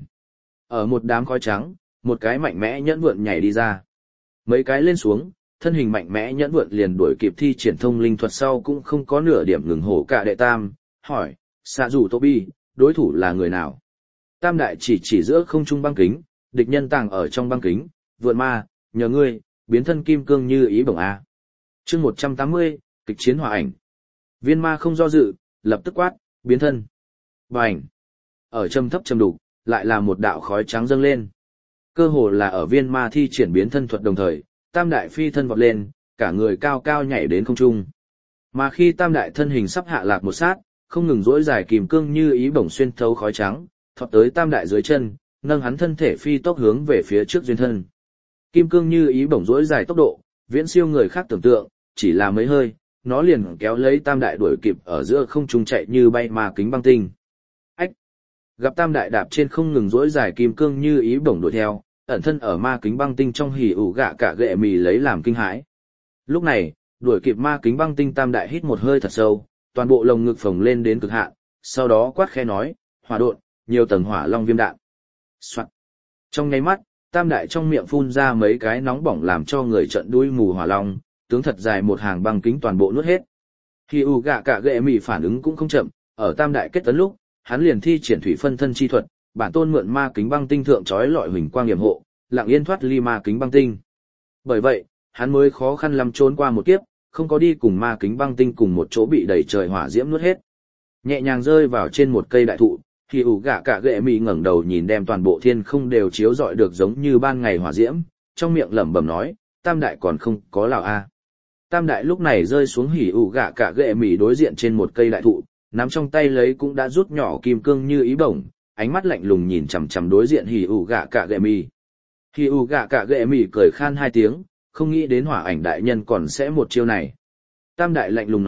Ở một đám khói trắng, một cái mạnh mẽ nhẫn vượn nhảy đi ra. Mấy cái lên xuống, thân hình mạnh mẽ nhẫn vượn liền đuổi kịp thi triển thông linh thuật sau cũng không có nửa điểm ngừng hổ cả đệ tam, hỏi, xạ rủ Tobi, đối thủ là người nào? Tam Đại chỉ chỉ giữa không trung băng kính, địch nhân tàng ở trong băng kính, vượn ma, nhờ ngươi, biến thân kim cương như ý bổng A. chương một trăm tám mươi, kịch chiến hỏa ảnh. Viên ma không do dự, lập tức quát, biến thân. Bành! Ở trầm thấp trầm đục, lại là một đạo khói trắng dâng lên. Cơ hồ là ở viên ma thi triển biến thân thuật đồng thời, Tam Đại phi thân vọt lên, cả người cao cao nhảy đến không trung. Mà khi Tam Đại thân hình sắp hạ lạc một sát, không ngừng dỗi dài kìm cương như ý bổng xuyên thấu khói trắng, thọt tới Tam Đại dưới chân, nâng hắn thân thể phi tốc hướng về phía trước duyên thân. Kim cương như ý bổng dỗi dài tốc độ, viễn siêu người khác tưởng tượng, chỉ là mấy hơi, nó liền kéo lấy Tam Đại đuổi kịp ở giữa không trung chạy như bay ma kính băng tinh. Ách! Gặp Tam Đại đạp trên không ngừng dỗi dài kim cương như ý bổng đuổi theo, ẩn thân ở ma kính băng tinh trong hỉ ủ gạ cả ghệ mì lấy làm kinh hãi. Lúc này, đuổi kịp ma kính băng tinh Tam Đại hít một hơi thật sâu, toàn bộ lồng ngực phồng lên đến cực hạn, sau đó quát khẽ nói, hỏa độn, nhiều tầng hỏa long viêm đạn. Soạt. Trong nháy mắt, Tam Đại trong miệng phun ra mấy cái nóng bỏng làm cho người trợn đuôi mù hỏa long, tướng thật dài một hàng băng kính toàn bộ nuốt hết. Hỉ ủ gạ cả ghệ mì phản ứng cũng không chậm, ở Tam Đại kết tấn lúc, hắn liền thi triển thủy phân thân chi thuật, bản tôn mượn ma kính băng tinh thượng chói lọi huỳnh quang yểm hộ, lặng yên thoát ly ma kính băng tinh. Bởi vậy, hắn mới khó khăn lắm trốn qua một kiếp, không có đi cùng ma kính băng tinh cùng một chỗ bị đầy trời hỏa diễm nuốt hết. Nhẹ nhàng rơi vào trên một cây đại thụ, thì ủ gạ cả ghệ mì ngẩng đầu nhìn đem toàn bộ thiên không đều chiếu rọi được giống như ban ngày hỏa diễm, trong miệng lẩm bẩm nói, Tam Đại còn không có lào a. Tam Đại lúc này rơi xuống hỉ ủ gạ cả ghệ mì đối diện trên một cây đại thụ, nắm trong tay lấy cũng đã rút nhỏ kim cương như ý bổng, ánh mắt lạnh lùng nhìn chằm chằm đối diện hỉ ủ gạ cả ghệ mì. Hỉ ủ gạ cả ghệ mì cười khan hai tiếng, không nghĩ đến hỏa ảnh đại nhân còn sẽ một chiêu này. Tam Đại lạnh lùng nói,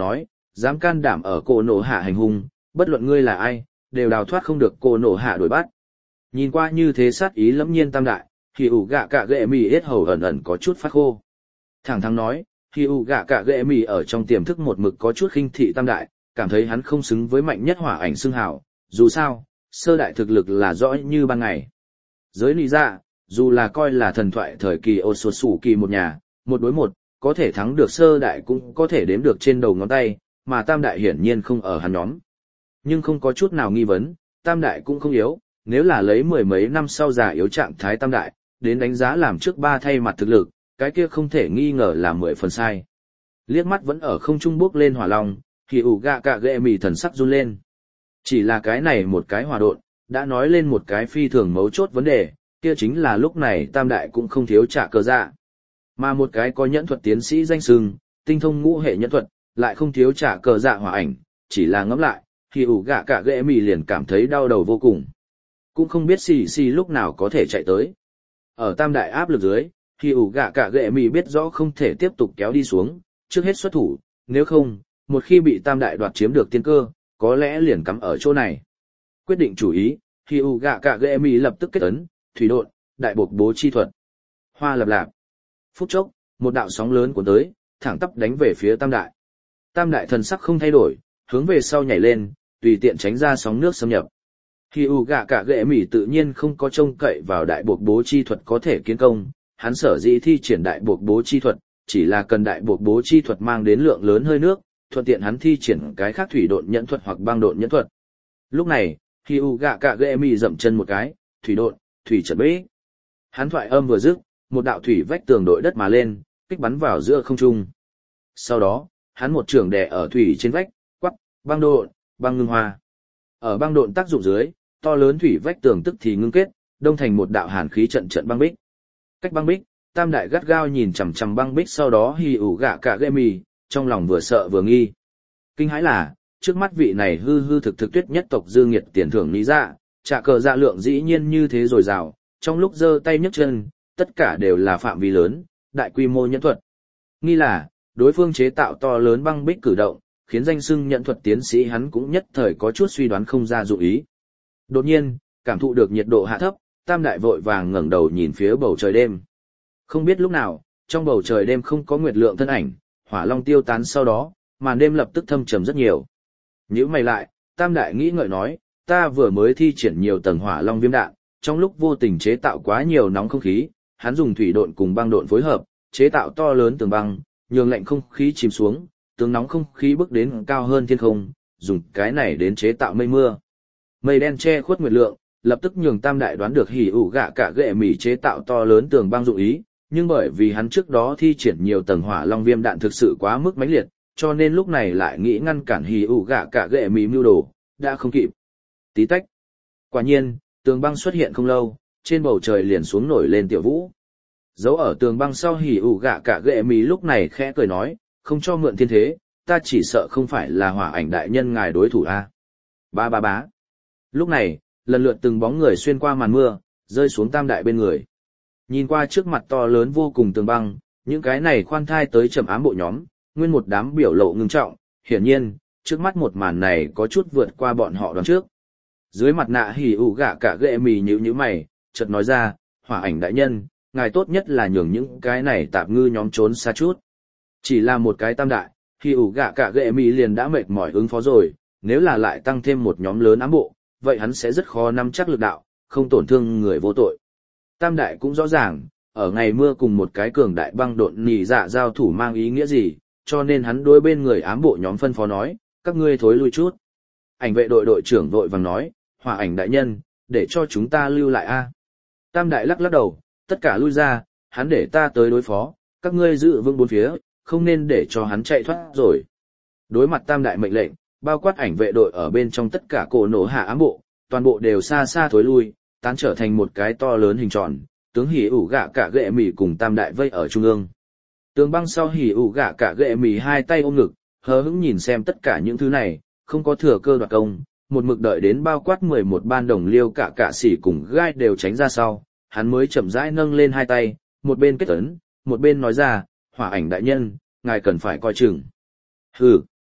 dám can đảm ở cổ nổ hạ hành hung, bất luận ngươi là ai, đều đào thoát không được cổ nổ hạ đuổi bắt. Nhìn qua như thế sát ý lẫm nhiên tam đại, thì ủ gạ cả ghệ mì yết hầu ẩn ẩn có chút phát khô. Thẳng thắn nói, thì ủ gạ cả ghệ mì ở trong tiềm thức một mực có chút khinh thị tam đại, cảm thấy hắn không xứng với mạnh nhất hỏa ảnh xưng hào, dù sao, sơ đại thực lực là rõ như ban ngày. Giới lý dạ, dù là coi là thần thoại thời kỳ ô sột sủ kỳ một nhà, một đối một, có thể thắng được sơ đại cũng có thể đếm được trên đầu ngón tay, mà tam đại hiển nhiên không ở hắn nhóm. Nhưng không có chút nào nghi vấn, tam đại cũng không yếu, nếu là lấy mười mấy năm sau già yếu trạng thái tam đại, đến đánh giá làm trước ba thay mặt thực lực, cái kia không thể nghi ngờ là mười phần sai. Liếc mắt vẫn ở không trung bước lên hỏa long, thì ủ gạ cả ghệ mì thần sắc run lên. Chỉ là cái này một cái hỏa độn, đã nói lên một cái phi thường mấu chốt vấn đề, kia chính là lúc này tam đại cũng không thiếu trả cờ dạ. Mà một cái có nhẫn thuật tiến sĩ danh sừng, tinh thông ngũ hệ nhẫn thuật, lại không thiếu trả cờ dạ hỏa ảnh, chỉ là ngẫm lại, thì ủ gạ cả ghệ mì liền cảm thấy đau đầu vô cùng. Cũng không biết xì xì lúc nào có thể chạy tới. Ở tam đại áp lực dưới, thì ủ gạ cả ghệ mì biết rõ không thể tiếp tục kéo đi xuống, trước hết xuất thủ, nếu không, một khi bị tam đại đoạt chiếm được tiên cơ, có lẽ liền cắm ở chỗ này. Quyết định chủ ý, thì ủ gạ cả ghệ mì lập tức kết ấn, thủy độn, đại bộc bố chi thuật. Hoa lập lạp. Phút chốc, một đạo sóng lớn cuốn tới, thẳng tắp đánh về phía tam đại. Tam đại thần sắc không thay đổi, hướng về sau nhảy lên, tùy tiện tránh ra sóng nước xâm nhập. Khi u gạ cả ghệ mỉ tự nhiên không có trông cậy vào đại buộc bố chi thuật có thể kiến công, hắn sở dĩ thi triển đại buộc bố chi thuật, chỉ là cần đại buộc bố chi thuật mang đến lượng lớn hơi nước, thuận tiện hắn thi triển cái khác thủy độn nhẫn thuật hoặc băng độn nhẫn thuật. Lúc này, khi u gạ cả ghệ mỉ dậm chân một cái, thủy độn, thủy trận bế. Hắn thoại âm vừa dứt, một đạo thủy vách tường đội đất mà lên, kích bắn vào giữa không trung. Sau đó, hắn một trường đè ở thủy trên vách, quắc, băng độn, băng ngưng hoa. Ở băng độn tác dụng dưới, to lớn thủy vách tường tức thì ngưng kết, đông thành một đạo hàn khí trận trận băng bích. Cách băng bích, tam đại gắt gao nhìn chằm chằm băng bích, sau đó hì ủ gạ cả ghê mì, trong lòng vừa sợ vừa nghi. Kinh hãi là, trước mắt vị này hư hư thực thực tuyết nhất tộc dư nghiệt tiền thưởng lý dạ, trả cờ dạ lượng dĩ nhiên như thế dồi dào, trong lúc giơ tay nhấc chân, tất cả đều là phạm vi lớn, đại quy mô nhẫn thuật. Nghi là, đối phương chế tạo to lớn băng bích cử động, khiến danh xưng nhận thuật tiến sĩ hắn cũng nhất thời có chút suy đoán không ra dụng ý. Đột nhiên, cảm thụ được nhiệt độ hạ thấp, tam đại vội vàng ngẩng đầu nhìn phía bầu trời đêm. Không biết lúc nào, trong bầu trời đêm không có nguyệt lượng thân ảnh, hỏa long tiêu tán sau đó, màn đêm lập tức thâm trầm rất nhiều. Nhíu mày lại, tam đại nghĩ ngợi nói, ta vừa mới thi triển nhiều tầng hỏa long viêm đạn, trong lúc vô tình chế tạo quá nhiều nóng không khí, hắn dùng thủy độn cùng băng độn phối hợp, chế tạo to lớn tường băng, nhường lạnh không khí chìm xuống, tường nóng không khí bước đến cao hơn thiên không, dùng cái này đến chế tạo mây mưa. Mây đen che khuất nguyệt lượng, lập tức nhường tam đại đoán được hỉ ủ gạ cả ghệ mỉ chế tạo to lớn tường băng dụng ý, nhưng bởi vì hắn trước đó thi triển nhiều tầng hỏa long viêm đạn thực sự quá mức mãnh liệt, cho nên lúc này lại nghĩ ngăn cản hỉ ủ gạ cả ghệ mỉ mưu đồ, đã không kịp. Tí tách. Quả nhiên, tường băng xuất hiện không lâu, trên bầu trời liền xuống nổi lên tiểu vũ. Giấu ở tường băng sau hỉ ủ gạ cả ghệ mỉ lúc này khẽ cười nói, không cho mượn thiên thế, ta chỉ sợ không phải là hỏa ảnh đại nhân ngài đối thủ a. Ba ba bá. Lúc này, lần lượt từng bóng người xuyên qua màn mưa, rơi xuống tam đại bên người. Nhìn qua trước mặt to lớn vô cùng tường băng, những cái này khoan thai tới trầm ám bộ nhóm, nguyên một đám biểu lộ ngưng trọng, hiển nhiên, trước mắt một màn này có chút vượt qua bọn họ đoán trước. Dưới mặt nạ hỉ ủ gạ cả ghệ mì nhíu nhíu mày, chợt nói ra, hỏa ảnh đại nhân, ngài tốt nhất là nhường những cái này tạp ngư nhóm trốn xa chút. Chỉ là một cái tam đại, hỉ ủ gạ cả ghệ mì liền đã mệt mỏi ứng phó rồi, nếu là lại tăng thêm một nhóm lớn ám bộ, vậy hắn sẽ rất khó nắm chắc lực đạo, không tổn thương người vô tội. Tam đại cũng rõ ràng, ở ngày mưa cùng một cái cường đại băng độn nỉ dạ giao thủ mang ý nghĩa gì, cho nên hắn đối bên người ám bộ nhóm phân phó nói, các ngươi thối lui chút. Ảnh vệ đội đội trưởng vội vàng nói, hỏa ảnh đại nhân, để cho chúng ta lưu lại a. Tam đại lắc lắc đầu, tất cả lui ra, hắn để ta tới đối phó, các ngươi giữ vững bốn phía, không nên để cho hắn chạy thoát rồi. Đối mặt tam đại mệnh lệnh, bao quát ảnh vệ đội ở bên trong tất cả cổ nổ hạ ám bộ, toàn bộ đều xa xa thối lui, tán trở thành một cái to lớn hình tròn, tướng hỉ ủ gạ cả ghệ mỉ cùng tam đại vây ở trung ương. Tường băng sau hỉ ủ gạ cả ghệ mỉ hai tay ôm ngực, hờ hững nhìn xem tất cả những thứ này, không có thừa cơ đoạt công, một mực đợi đến bao quát mười một ban đồng liêu cả cả sỉ cùng gai đều tránh ra sau, hắn mới chậm rãi nâng lên hai tay, một bên kết ấn, một bên nói ra, hỏa ảnh đại nhân, ngài cần phải coi chừng. Hừ.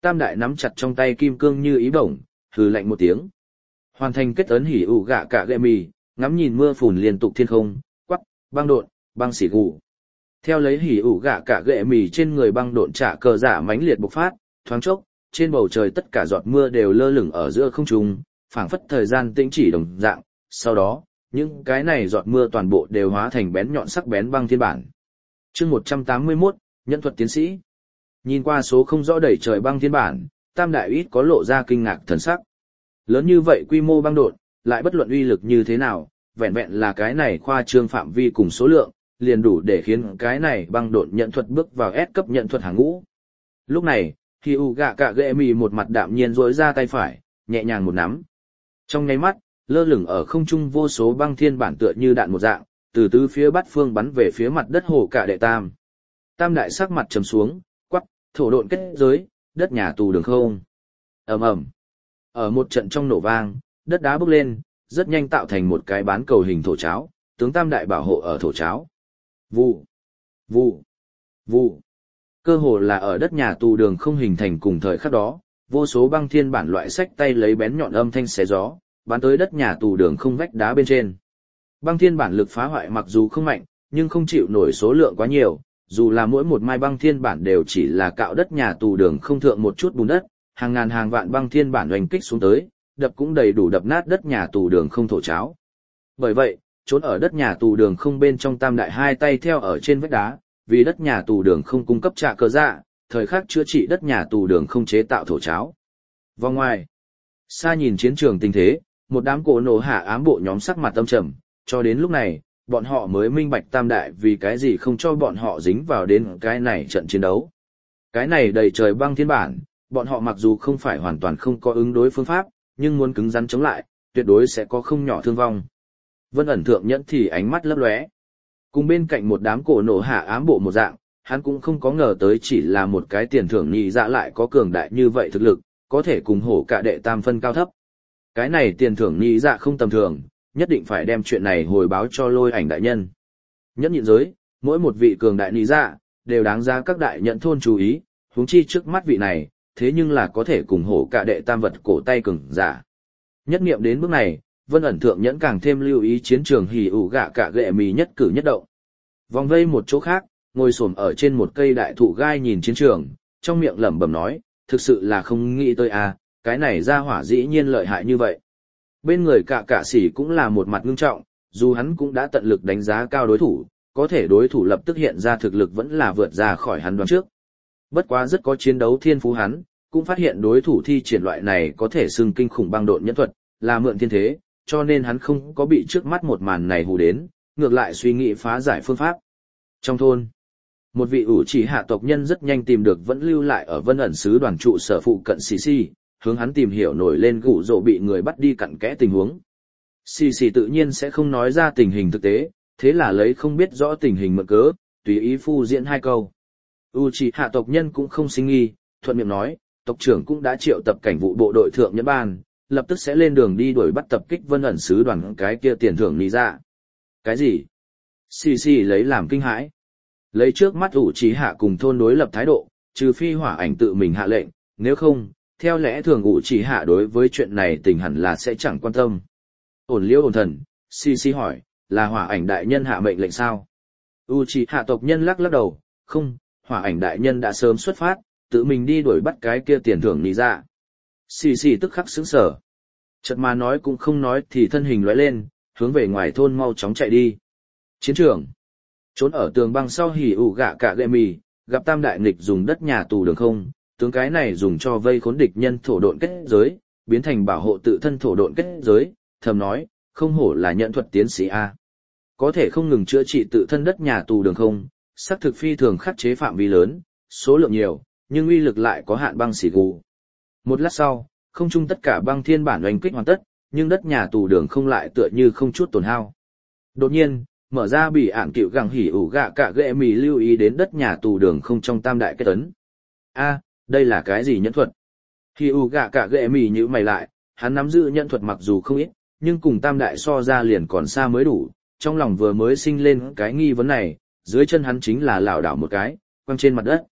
Tam đại nắm chặt trong tay kim cương như ý bổng, hừ lạnh một tiếng. Hoàn thành kết ấn hỉ ủ gạ cả gệ mì, ngắm nhìn mưa phùn liên tục thiên không, quắc, băng độn, băng xỉ gù. Theo lấy hỉ ủ gạ cả gệ mì trên người băng độn trả cờ giả mãnh liệt bộc phát, thoáng chốc, trên bầu trời tất cả giọt mưa đều lơ lửng ở giữa không trung, phảng phất thời gian tĩnh chỉ đồng dạng. Sau đó, những cái này giọt mưa toàn bộ đều hóa thành bén nhọn sắc bén băng thiên bản. Chương một trăm tám mươi mốt, Nhân thuật tiến sĩ. Nhìn qua số không rõ đầy trời băng thiên bản, Tam đại ít có lộ ra kinh ngạc thần sắc. Lớn như vậy quy mô băng độn, lại bất luận uy lực như thế nào, vẹn vẹn là cái này khoa trương phạm vi cùng số lượng, liền đủ để khiến cái này băng độn nhận thuật bước vào S cấp nhận thuật hàng ngũ. Lúc này, khi u gạ cạ ghệ mì một mặt đạm nhiên rỗi ra tay phải, nhẹ nhàng một nắm. Trong nháy mắt, lơ lửng ở không trung vô số băng thiên bản tựa như đạn một dạng, từ tứ phía bát phương bắn về phía mặt đất hồ cả đệ tam. Tam đại sắc mặt trầm xuống, quắc, thổ độn kết giới, đất nhà tù đường không. Ầm ầm. Ở một trận trong nổ vang, đất đá bốc lên, rất nhanh tạo thành một cái bán cầu hình thổ cháo, tướng Tam đại bảo hộ ở thổ cháo. Vụ, vụ, vụ. Cơ hồ là ở đất nhà tù đường không hình thành cùng thời khắc đó, vô số băng thiên bản loại sách tay lấy bén nhọn âm thanh xé gió, bắn tới đất nhà tù đường không vách đá bên trên. Băng thiên bản lực phá hoại mặc dù không mạnh, nhưng không chịu nổi số lượng quá nhiều, dù là mỗi một mai băng thiên bản đều chỉ là cạo đất nhà tù đường không thượng một chút bùn đất, hàng ngàn hàng vạn băng thiên bản oanh kích xuống tới, đập cũng đầy đủ đập nát đất nhà tù đường không thổ cháo. Bởi vậy, trốn ở đất nhà tù đường không bên trong Tam đại hai tay theo ở trên vách đá, vì đất nhà tù đường không cung cấp trạ cơ dạ, thời khắc chữa trị đất nhà tù đường không chế tạo thổ cháo. Vòng ngoài, xa nhìn chiến trường tình thế, một đám cổ nổ hạ ám bộ nhóm sắc mặt âm trầm, cho đến lúc này, bọn họ mới minh bạch Tam đại vì cái gì không cho bọn họ dính vào đến cái này trận chiến đấu. Cái này đầy trời băng thiên bản, bọn họ mặc dù không phải hoàn toàn không có ứng đối phương pháp, nhưng muốn cứng rắn chống lại, tuyệt đối sẽ có không nhỏ thương vong. Vân ẩn thượng nhẫn thì ánh mắt lấp lóe. Cùng bên cạnh một đám cổ nổ hạ ám bộ một dạng, hắn cũng không có ngờ tới chỉ là một cái tiền thưởng nhị dạ lại có cường đại như vậy thực lực, có thể cùng hổ cả đệ tam phân cao thấp. Cái này tiền thưởng nhị dạ không tầm thường, nhất định phải đem chuyện này hồi báo cho Lôi Ảnh đại nhân. Nhẫn nhịn giới, mỗi một vị cường đại nhị dạ đều đáng giá các đại nhận thôn chú ý, huống chi trước mắt vị này, thế nhưng là có thể cùng hổ cả đệ tam vật cổ tay cường giả. Nhất niệm đến bước này, Vân ẩn thượng nhẫn càng thêm lưu ý chiến trường hỉ ủ gạ cả gệ mì nhất cử nhất động. Vòng vây một chỗ khác, ngồi xổm ở trên một cây đại thụ gai nhìn chiến trường, trong miệng lẩm bẩm nói, thực sự là không nghĩ tới à, cái này ra hỏa dĩ nhiên lợi hại như vậy. Bên người cả cả sĩ cũng là một mặt ngưng trọng, dù hắn cũng đã tận lực đánh giá cao đối thủ, có thể đối thủ lập tức hiện ra thực lực vẫn là vượt ra khỏi hắn đoán trước. Bất quá rất có chiến đấu thiên phú hắn, cũng phát hiện đối thủ thi triển loại này có thể xưng kinh khủng băng độn nhẫn thuật, là mượn thiên thế, cho nên hắn không có bị trước mắt một màn này hù đến, ngược lại suy nghĩ phá giải phương pháp. Trong thôn, một vị ủ chỉ hạ tộc nhân rất nhanh tìm được vẫn lưu lại ở Vân ẩn sứ đoàn trụ sở phụ cận xì xì, hướng hắn tìm hiểu nổi lên gụ rộ bị người bắt đi cặn kẽ tình huống. Xì xì tự nhiên sẽ không nói ra tình hình thực tế, thế là lấy không biết rõ tình hình mượn cớ, tùy ý phu diễn hai câu. U chỉ hạ tộc nhân cũng không sinh nghi, thuận miệng nói, tộc trưởng cũng đã triệu tập cảnh vụ bộ đội thượng nhẫn ban, lập tức sẽ lên đường đi đuổi bắt tập kích Vân ẩn sứ đoàn cái kia tiền thưởng lý ra. Cái gì? Xì xì lấy làm kinh hãi. Lấy trước mắt ủ chỉ hạ cùng thôn đối lập thái độ, trừ phi hỏa ảnh tự mình hạ lệnh, nếu không, theo lẽ thường ủ chỉ hạ đối với chuyện này tình hẳn là sẽ chẳng quan tâm. Ổn liễu ổn thần, xì xì hỏi, là hỏa ảnh đại nhân hạ mệnh lệnh sao? U chỉ hạ tộc nhân lắc lắc đầu, không, hỏa ảnh đại nhân đã sớm xuất phát, tự mình đi đuổi bắt cái kia tiền thưởng lý ra. Xì xì tức khắc sững sờ. Chợt mà nói cũng không nói thì thân hình lóe lên, hướng về ngoài thôn mau chóng chạy đi. Chiến trường. Trốn ở tường băng sau hỉ ủ gạ cả gệ mì, gặp tam đại nghịch dùng đất nhà tù đường không, tướng cái này dùng cho vây khốn địch nhân thổ độn kết giới, biến thành bảo hộ tự thân thổ độn kết giới, thầm nói, không hổ là nhận thuật tiến sĩ A. Có thể không ngừng chữa trị tự thân đất nhà tù đường không, sắc thực phi thường khắc chế phạm vi lớn, số lượng nhiều, nhưng uy lực lại có hạn băng xỉ gù. Một lát sau, không trung tất cả băng thiên bản oanh kích hoàn tất, nhưng đất nhà tù đường không lại tựa như không chút tổn hao. Đột nhiên, mở ra bị ản cựu gẳng hỉ ủ gạ cả ghệ mì lưu ý đến đất nhà tù đường không trong tam đại kết ấn. A, đây là cái gì nhẫn thuật? Hỉ ủ gạ cả ghệ mì như mày lại, hắn nắm giữ nhẫn thuật mặc dù không ít, nhưng cùng tam đại so ra liền còn xa mới đủ, trong lòng vừa mới sinh lên cái nghi vấn này, dưới chân hắn chính là lảo đảo một cái, quăng trên mặt đất.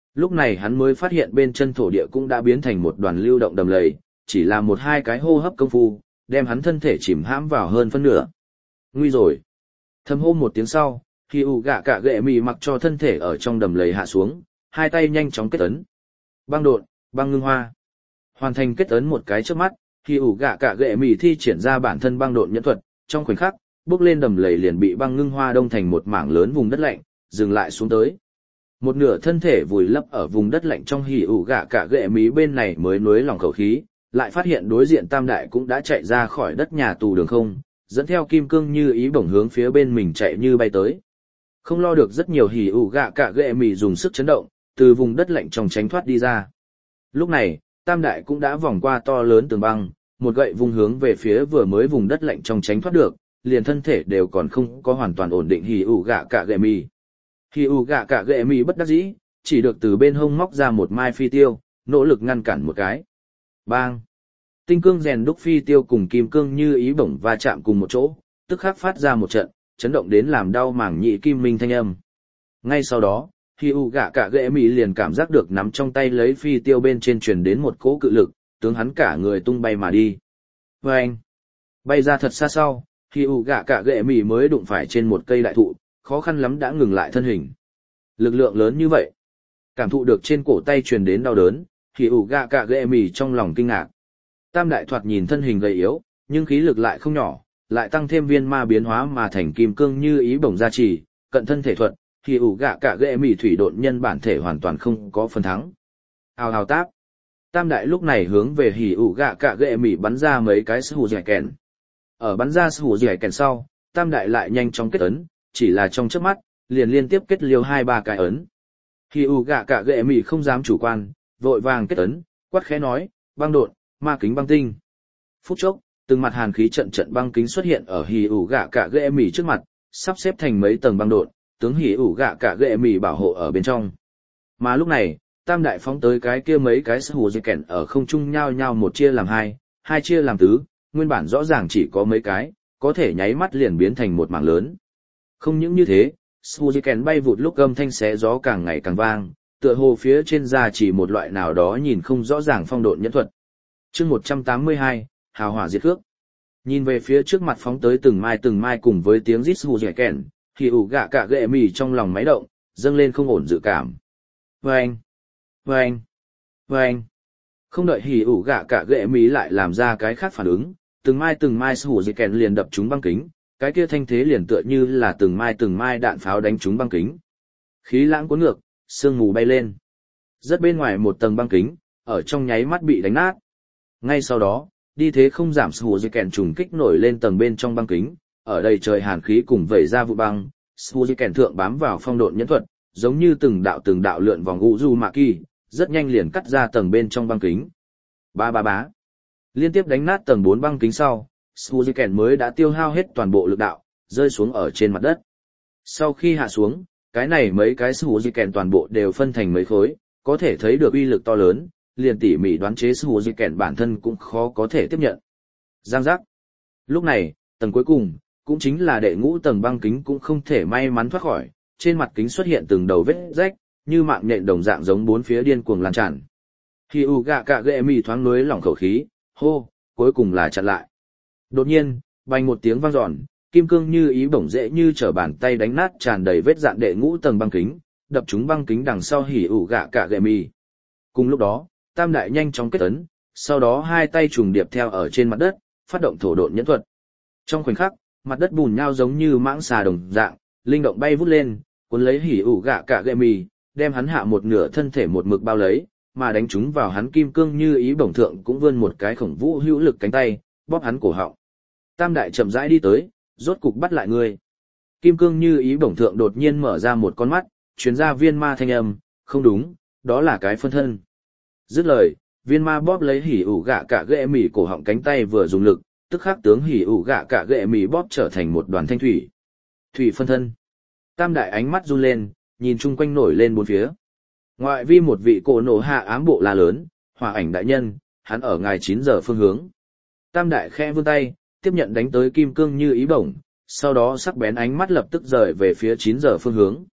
Lúc này hắn mới phát hiện bên chân thổ địa cũng đã biến thành một đoàn lưu động đầm lầy, chỉ là một hai cái hô hấp công phu, đem hắn thân thể chìm hãm vào hơn phân nửa. Nguy rồi. Thầm hô một tiếng sau, khi ủ gạ cả gệ mì mặc cho thân thể ở trong đầm lầy hạ xuống, hai tay nhanh chóng kết ấn. Băng độn, băng ngưng hoa. Hoàn thành kết ấn một cái trước mắt, khi ủ gạ cả gệ mì thi triển ra bản thân băng độn nhẫn thuật, trong khoảnh khắc, bước lên đầm lầy liền bị băng ngưng hoa đông thành một mảng lớn vùng đất lạnh, dừng lại xuống tới. Một nửa thân thể vùi lấp ở vùng đất lạnh trong hỉ ủ gạ cả gệ mí bên này mới nuối lòng khẩu khí, lại phát hiện đối diện tam đại cũng đã chạy ra khỏi đất nhà tù đường không, dẫn theo kim cương như ý bổng hướng phía bên mình chạy như bay tới. Không lo được rất nhiều hỉ ủ gạ cả gệ mí dùng sức chấn động, từ vùng đất lạnh trong tránh thoát đi ra. Lúc này, tam đại cũng đã vòng qua to lớn tường băng, một gậy vung hướng về phía vừa mới vùng đất lạnh trong tránh thoát được, liền thân thể đều còn không có hoàn toàn ổn định hỉ ủ gạ cả gệ mí. Hỉ ủ gạ cả gệ mí bất đắc dĩ, chỉ được từ bên hông móc ra một mai phi tiêu, nỗ lực ngăn cản một cái. Bang! Tinh cương rèn đúc phi tiêu cùng kim cương như ý bổng va chạm cùng một chỗ, tức khắc phát ra một trận, chấn động đến làm đau mảng nhị kim minh thanh âm. Ngay sau đó, Hỉ ủ gạ cả gệ mí liền cảm giác được nắm trong tay lấy phi tiêu bên trên truyền đến một cỗ cự lực, tướng hắn cả người tung bay mà đi. Vâng! Bay ra thật xa sau, Hỉ ủ gạ cả gệ mí mới đụng phải trên một cây đại thụ, khó khăn lắm đã ngừng lại thân hình. Lực lượng lớn như vậy, cảm thụ được trên cổ tay truyền đến đau đớn, Hỉ ủ gạ cả gệ mí trong lòng kinh ngạc. Tam đại thoạt nhìn thân hình gầy yếu, nhưng khí lực lại không nhỏ, lại tăng thêm viên ma biến hóa mà thành kim cương như ý bổng gia trì, cận thân thể thuật, Hỉ ủ gạ cả gệ mí thủy độn nhân bản thể hoàn toàn không có phần thắng. Hào hào táp. Tam đại lúc này hướng về Hỉ ủ gạ cả gệ mí bắn ra mấy cái sư hù dẻ kèn. Ở bắn ra sư hù dẻ kèn sau, tam đại lại nhanh chóng kết ấn, chỉ là trong chớp mắt, liền liên tiếp kết liêu hai ba cái ấn. Hỉ ủ gạ cả gệ mí không dám chủ quan, vội vàng kết ấn, quát khẽ nói, băng độn, ma kính băng tinh. Phút chốc, từng mặt hàn khí trận trận băng kính xuất hiện ở Hỉ ủ gạ cả gệ mí trước mặt, sắp xếp thành mấy tầng băng độn, tướng Hỉ ủ gạ cả gệ mí bảo hộ ở bên trong. Mà lúc này, tam đại phóng tới cái kia mấy cái sư hù dây kèn ở không trung nhao nhao một chia làm hai, hai chia làm tứ, nguyên bản rõ ràng chỉ có mấy cái, có thể nháy mắt liền biến thành một mảng lớn. Không những như thế, sư hù dây kèn bay vụt lúc âm thanh xé gió càng ngày càng vang, tựa hồ phía trên da chỉ một loại nào đó nhìn không rõ ràng phong độn nhẫn thuật. Chương một trăm tám mươi hai, hào hỏa diệt cước. Nhìn về phía trước mặt phóng tới từng mai từng mai cùng với tiếng rít hù dẻ kèn, Hỉ ủ gạ cả gệ mì trong lòng máy động, dâng lên không ổn dự cảm. Vâng! Vâng! Vâng! Không đợi Hỉ ủ gạ cả gệ mì lại làm ra cái khác phản ứng, từng mai từng mai hù dẻ kèn liền đập trúng băng kính, cái kia thanh thế liền tựa như là từng mai từng mai đạn pháo đánh trúng băng kính. Khí lãng cuốn ngược, sương mù bay lên. Rất bên ngoài một tầng băng kính, ở trong nháy mắt bị đánh nát. Ngay sau đó, đi thế không giảm hù dẻ kèn trùng kích nổi lên tầng bên trong băng kính, ở đây trời hàn khí cùng vẩy ra vụ băng, hù dẻ kèn thượng bám vào phong độn nhẫn thuật, giống như từng đạo từng đạo lượn vòng u du mạ kỳ, rất nhanh liền cắt ra tầng bên trong băng kính. Ba ba bá. Liên tiếp đánh nát tầng bốn băng kính sau, hù dẻ kèn mới đã tiêu hao hết toàn bộ lực đạo, rơi xuống ở trên mặt đất. Sau khi hạ xuống, cái này mấy cái hù dẻ kèn toàn bộ đều phân thành mấy khối, có thể thấy được uy lực to lớn, liền tỉ mỉ đoán chế hù dẻ kèn bản thân cũng khó có thể tiếp nhận. Giang giác. Lúc này, tầng cuối cùng, cũng chính là đệ ngũ tầng băng kính cũng không thể may mắn thoát khỏi, trên mặt kính xuất hiện từng đầu vết rách, như mạng nhện đồng dạng giống bốn phía điên cuồng lan tràn. Hỉ ủ gạ cả gệ mì thoáng nuối lỏng khẩu khí, hô, cuối cùng là chặn lại. Đột nhiên, bành một tiếng vang dọn, kim cương như ý bổng dễ như trở bàn tay đánh nát tràn đầy vết dạn đệ ngũ tầng băng kính, đập trúng băng kính đằng sau Hỉ ủ gạ cả gệ mì. Cùng lúc đó, tam đại nhanh chóng kết ấn, sau đó hai tay trùng điệp theo ở trên mặt đất, phát động thổ độn nhẫn thuật. Trong khoảnh khắc, mặt đất bùn nhao giống như mãng xà đồng dạng, linh động bay vút lên, cuốn lấy Hỉ ủ gạ cả gệ mì, đem hắn hạ một nửa thân thể một mực bao lấy, mà đánh trúng vào hắn kim cương như ý bổng thượng cũng vươn một cái khổng vũ hữu lực cánh tay, bóp hắn cổ họng. Tam đại chậm rãi đi tới, rốt cục bắt lại ngươi. Kim cương như ý bổng thượng đột nhiên mở ra một con mắt, truyền ra viên ma thanh âm, không đúng, đó là cái phân thân. Dứt lời, viên ma bóp lấy Hỉ ủ gạ cả gệ mì cổ họng cánh tay vừa dùng lực, tức khắc tướng Hỉ ủ gạ cả gệ mì bóp trở thành một đoàn thanh thủy. Thủy phân thân. Tam đại ánh mắt run lên, nhìn chung quanh nổi lên bốn phía. Ngoại vi một vị cổ nổ hạ ám bộ la lớn, hỏa ảnh đại nhân, hắn ở ngài chín giờ phương hướng. Tam đại khẽ vươn tay, tiếp nhận đánh tới kim cương như ý bổng, sau đó sắc bén ánh mắt lập tức rời về phía chín giờ phương hướng.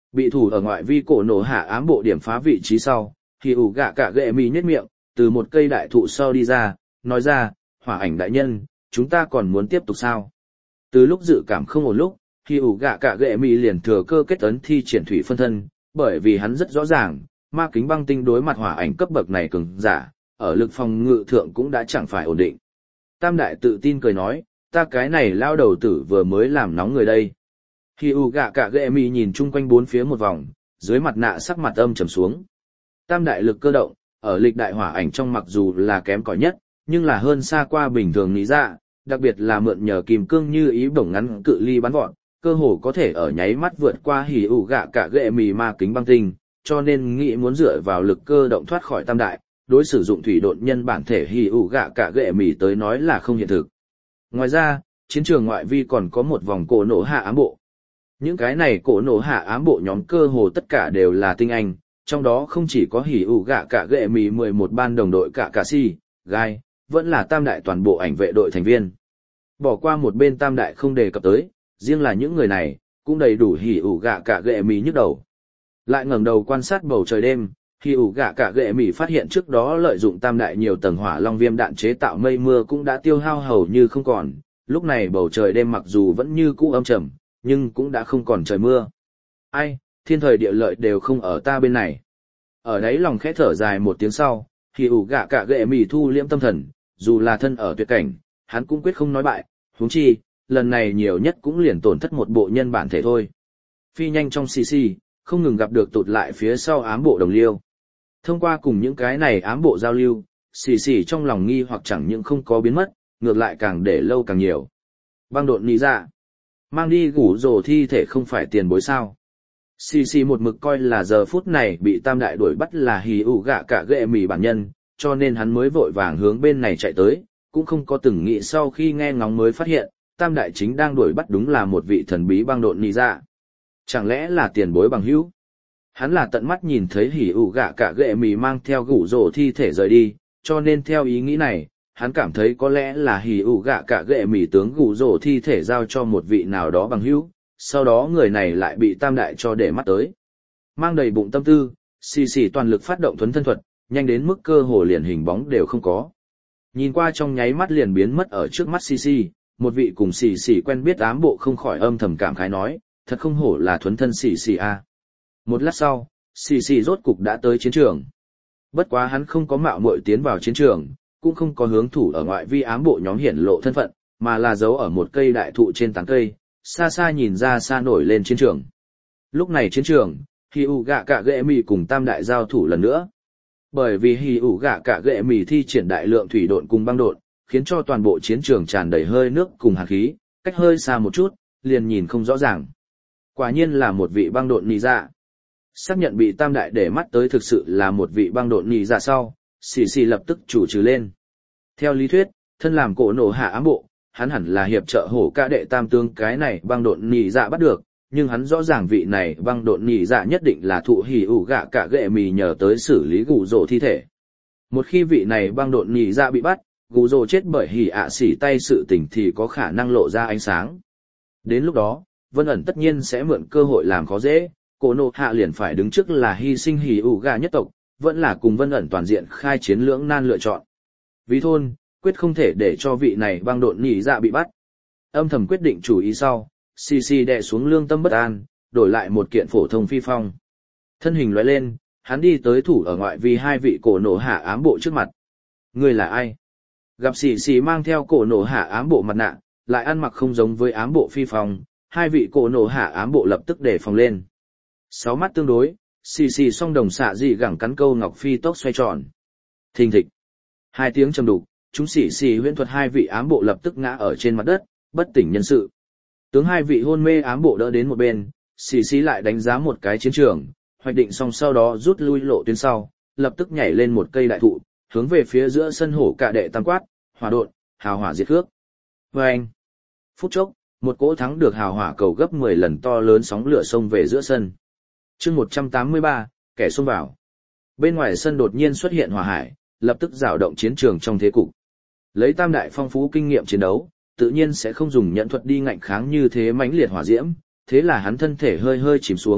Bị thủ ở ngoại vi cổ nổ hạ ám bộ điểm phá vị trí sau, thì ủ gạ cả ghệ mì nhếch miệng, từ một cây đại thụ sau đi ra, nói ra, hỏa ảnh đại nhân, chúng ta còn muốn tiếp tục sao? Từ lúc dự cảm không ổn lúc, thì ủ gạ cả ghệ mì liền thừa cơ kết ấn thi triển thủy phân thân, bởi vì hắn rất rõ ràng, ma kính băng tinh đối mặt hỏa ảnh cấp bậc này cường giả, ở lực phòng ngự thượng cũng đã chẳng phải ổn định. Tam đại tự tin cười nói, ta cái này lao đầu tử vừa mới làm nóng người đây. Khi u gạ cả ghệ mì nhìn chung quanh bốn phía một vòng, dưới mặt nạ sắc mặt âm trầm xuống. Tam đại lực cơ động, ở lịch đại hỏa ảnh trong mặc dù là kém cỏi nhất, nhưng là hơn xa qua bình thường nghĩ ra, đặc biệt là mượn nhờ kìm cương như ý bổng ngắn cự ly bắn vọt, cơ hồ có thể ở nháy mắt vượt qua hỉ ủ gạ cả ghệ mì ma kính băng tinh, cho nên nghĩ muốn dựa vào lực cơ động thoát khỏi tam đại, đối sử dụng thủy độn nhân bản thể hỉ ủ gạ cả ghệ mì tới nói là không hiện thực. Ngoài ra, chiến trường ngoại vi còn có một vòng cổ nổ hạ ám bộ. Những cái này cổ nổ hạ ám bộ nhóm cơ hồ tất cả đều là tinh anh, trong đó không chỉ có hỉ ủ gạ cả ghệ mì mười một ban đồng đội cả cà si, gai, vẫn là tam đại toàn bộ ảnh vệ đội thành viên. Bỏ qua một bên tam đại không đề cập tới, riêng là những người này, cũng đầy đủ hỉ ủ gạ cả ghệ mì nhức đầu. Lại ngẩng đầu quan sát bầu trời đêm, hỉ ủ gạ cả ghệ mì phát hiện trước đó lợi dụng tam đại nhiều tầng hỏa long viêm đạn chế tạo mây mưa cũng đã tiêu hao hầu như không còn, lúc này bầu trời đêm mặc dù vẫn như cũ âm trầm, nhưng cũng đã không còn trời mưa. Ai, thiên thời địa lợi đều không ở ta bên này. Ở đấy lòng khẽ thở dài một tiếng sau, hỉ ủ gạ cả ghệ mì thu liễm tâm thần, dù là thân ở tuyệt cảnh, hắn cũng quyết không nói bại, huống chi, lần này nhiều nhất cũng liền tổn thất một bộ nhân bản thể thôi. Phi nhanh trong xì xì, không ngừng gặp được tụt lại phía sau ám bộ đồng liêu. Thông qua cùng những cái này ám bộ giao lưu, xì xì trong lòng nghi hoặc chẳng những không có biến mất, ngược lại càng để lâu càng nhiều. Băng độn nì ra, mang đi gủ rồ thi thể không phải tiền bối sao. Xì xì một mực coi là giờ phút này bị tam đại đuổi bắt là hì ủ gạ cả ghệ mì bản nhân, cho nên hắn mới vội vàng hướng bên này chạy tới, cũng không có từng nghĩ sau khi nghe ngóng mới phát hiện, tam đại chính đang đuổi bắt đúng là một vị thần bí băng độn nì ra. Chẳng lẽ là tiền bối bằng hữu? Hắn là tận mắt nhìn thấy hỉ ủ gạ cả ghệ mì mang theo gủ rổ thi thể rời đi, cho nên theo ý nghĩ này, hắn cảm thấy có lẽ là hỉ ủ gạ cả ghệ mì tướng gủ rổ thi thể giao cho một vị nào đó bằng hữu, sau đó người này lại bị tam đại cho để mắt tới. Mang đầy bụng tâm tư, xì xì toàn lực phát động thuấn thân thuật, nhanh đến mức cơ hồ liền hình bóng đều không có. Nhìn qua trong nháy mắt liền biến mất ở trước mắt xì xì, một vị cùng xì xì quen biết ám bộ không khỏi âm thầm cảm khái nói, thật không hổ là thuấn thân xì xì a. Một lát sau, xì xì rốt cục đã tới chiến trường. Bất quá hắn không có mạo muội tiến vào chiến trường, cũng không có hướng thủ ở ngoại vi ám bộ nhóm hiển lộ thân phận, mà là giấu ở một cây đại thụ trên tán cây, xa xa nhìn ra xa nổi lên chiến trường. Lúc này chiến trường, Hỉ ủ gạ cả ghệ mì cùng tam đại giao thủ lần nữa. Bởi vì Hỉ ủ gạ cả ghệ mì thi triển đại lượng thủy độn cùng băng độn, khiến cho toàn bộ chiến trường tràn đầy hơi nước cùng hàn khí, cách hơi xa một chút, liền nhìn không rõ ràng. Quả nhiên là một vị băng độn nì dạ. Xác nhận bị tam đại để mắt tới thực sự là một vị băng độn nì dạ sau, xì xì lập tức chủ trừ lên. Theo lý thuyết, thân làm cổ nổ hạ ám bộ, hắn hẳn là hiệp trợ hổ ca đệ tam tướng cái này băng độn nì dạ bắt được, nhưng hắn rõ ràng vị này băng độn nì dạ nhất định là thụ hỉ ủ gạ cả ghệ mì nhờ tới xử lý gù rồ thi thể. Một khi vị này băng độn nì dạ bị bắt, gù rồ chết bởi hỉ ạ xỉ tay sự tình thì có khả năng lộ ra ánh sáng. Đến lúc đó, Vân ẩn tất nhiên sẽ mượn cơ hội làm khó dễ, cổ nổ hạ liền phải đứng trước là hy sinh hỉ ủ gạ nhất tộc, vẫn là cùng Vân ẩn toàn diện khai chiến lưỡng nan lựa chọn. Vì thôn, quyết không thể để cho vị này băng độn nỉ dạ bị bắt. Âm thầm quyết định chủ ý sau, xì xì đè xuống lương tâm bất an, đổi lại một kiện phổ thông phi phong. Thân hình lóe lên, hắn đi tới thủ ở ngoại vi hai vị cổ nổ hạ ám bộ trước mặt. Người là ai? Gặp xì xì mang theo cổ nổ hạ ám bộ mặt nạ, lại ăn mặc không giống với ám bộ phi phong, hai vị cổ nổ hạ ám bộ lập tức đề phòng lên. Sáu mắt tương đối, xì xì song đồng xạ dị gẳng cắn câu ngọc phi tốc xoay tròn. Thình thịch. Hai tiếng trầm đục, chúng xì xì huyễn thuật hai vị ám bộ lập tức ngã ở trên mặt đất, bất tỉnh nhân sự. Tướng hai vị hôn mê ám bộ đỡ đến một bên, xì xì lại đánh giá một cái chiến trường, hoạch định xong sau đó rút lui lộ tuyến sau, lập tức nhảy lên một cây đại thụ, hướng về phía giữa sân hổ cả đệ tam quát, hỏa độn, hào hỏa diệt cước. Vâng! Phút chốc, một cỗ thắng được hào hỏa cầu gấp mười lần to lớn sóng lửa xông về giữa sân. Chương một trăm tám mươi ba, kẻ xông vào. Bên ngoài sân đột nhiên xuất hiện hỏa hải, lập tức rào động chiến trường trong thế cục. Lấy tam đại phong phú kinh nghiệm chiến đấu, tự nhiên sẽ không dùng nhận thuật đi ngạnh kháng như thế mãnh liệt hỏa diễm, thế là hắn thân thể hơi hơi chìm xuống,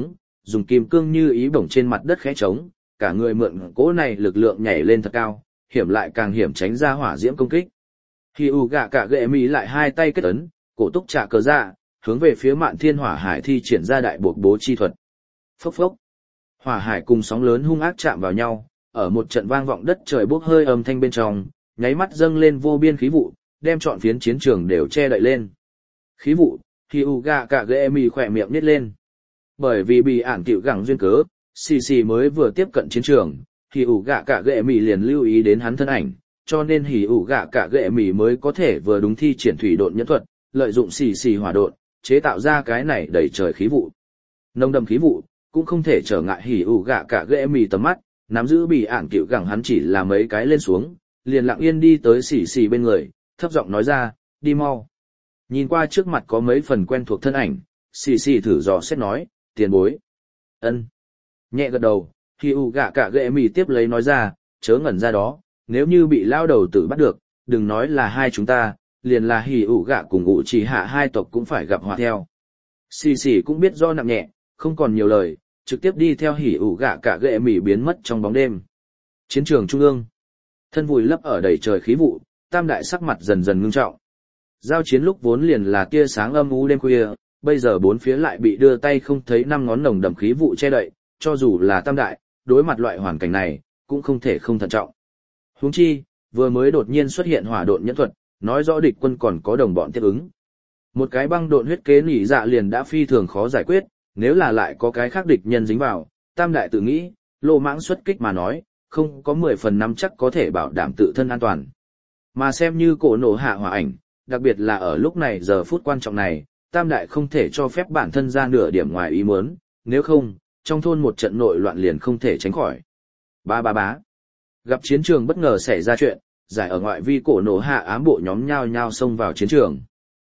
dùng kim cương như ý bổng trên mặt đất khẽ trống, cả người mượn cỗ này lực lượng nhảy lên thật cao, hiểm lại càng hiểm tránh ra hỏa diễm công kích. Hỉ ủ gạ cả gệ mì lại hai tay kết ấn, cổ túc trả cờ ra, hướng về phía Mạn Thiên Hỏa Hải thi triển ra đại buộc bố chi thuật. Phốc phốc. Hỏa hải cùng sóng lớn hung ác chạm vào nhau, ở một trận vang vọng đất trời bốc hơi âm thanh bên trong, nháy mắt dâng lên vô biên khí vụ, đem trọn phiến chiến trường đều che đậy lên. Khí vụ, Hỉ ủ gạ cả gệ mì khỏe miệng nít lên. Bởi vì bị ản cựu gẳng duyên cớ, xì xì mới vừa tiếp cận chiến trường, Hỉ ủ gạ cả gệ mì liền lưu ý đến hắn thân ảnh, cho nên Hỉ ủ gạ cả gệ mì mới có thể vừa đúng thi triển thủy độn nhẫn thuật, lợi dụng xì xì hỏa độn, chế tạo ra cái này đầy trời khí vụ. Nồng đậm khí vụ cũng không thể trở ngại Hỉ ủ gạ cả gệ mì tầm mắt, nắm giữ bị ản cựu gẳng hắn chỉ là mấy cái lên xuống, liền lặng yên đi tới xì xì bên người, thấp giọng nói ra, đi mau. Nhìn qua trước mặt có mấy phần quen thuộc thân ảnh, xì xì thử dò xét nói, tiền bối. Ân. Nhẹ gật đầu, Hỉ ủ gạ cả gệ mì tiếp lấy nói ra, chớ ngẩn ra đó, nếu như bị lao đầu tử bắt được, đừng nói là hai chúng ta, liền là Hỉ ủ gạ cùng ủ chỉ hạ hai tộc cũng phải gặp họa theo. Xì xì cũng biết do nặng nhẹ, không còn nhiều lời, trực tiếp đi theo Hỉ ủ gạ cả gệ mì biến mất trong bóng đêm. Chiến trường trung ương, thân vùi lấp ở đầy trời khí vụ, tam đại sắc mặt dần dần ngưng trọng. Giao chiến lúc vốn liền là tia sáng âm u đêm khuya, bây giờ bốn phía lại bị đưa tay không thấy năm ngón nồng đậm khí vụ che đậy, cho dù là tam đại, đối mặt loại hoàn cảnh này, cũng không thể không thận trọng. Huống chi, vừa mới đột nhiên xuất hiện hỏa độn nhẫn thuật, nói rõ địch quân còn có đồng bọn tiếp ứng. Một cái băng độn huyết kế nỉ dạ liền đã phi thường khó giải quyết, nếu là lại có cái khác địch nhân dính vào, tam đại tự nghĩ, lô mãng xuất kích mà nói, không có mười phần năm chắc có thể bảo đảm tự thân an toàn. Mà xem như cổ nổ hạ hỏa ảnh, đặc biệt là ở lúc này giờ phút quan trọng này, tam đại không thể cho phép bản thân ra nửa điểm ngoài ý muốn, nếu không, trong thôn một trận nội loạn liền không thể tránh khỏi. Ba ba bá. Gặp chiến trường bất ngờ xảy ra chuyện, giải ở ngoại vi cổ nổ hạ ám bộ nhóm nhao nhao xông vào chiến trường.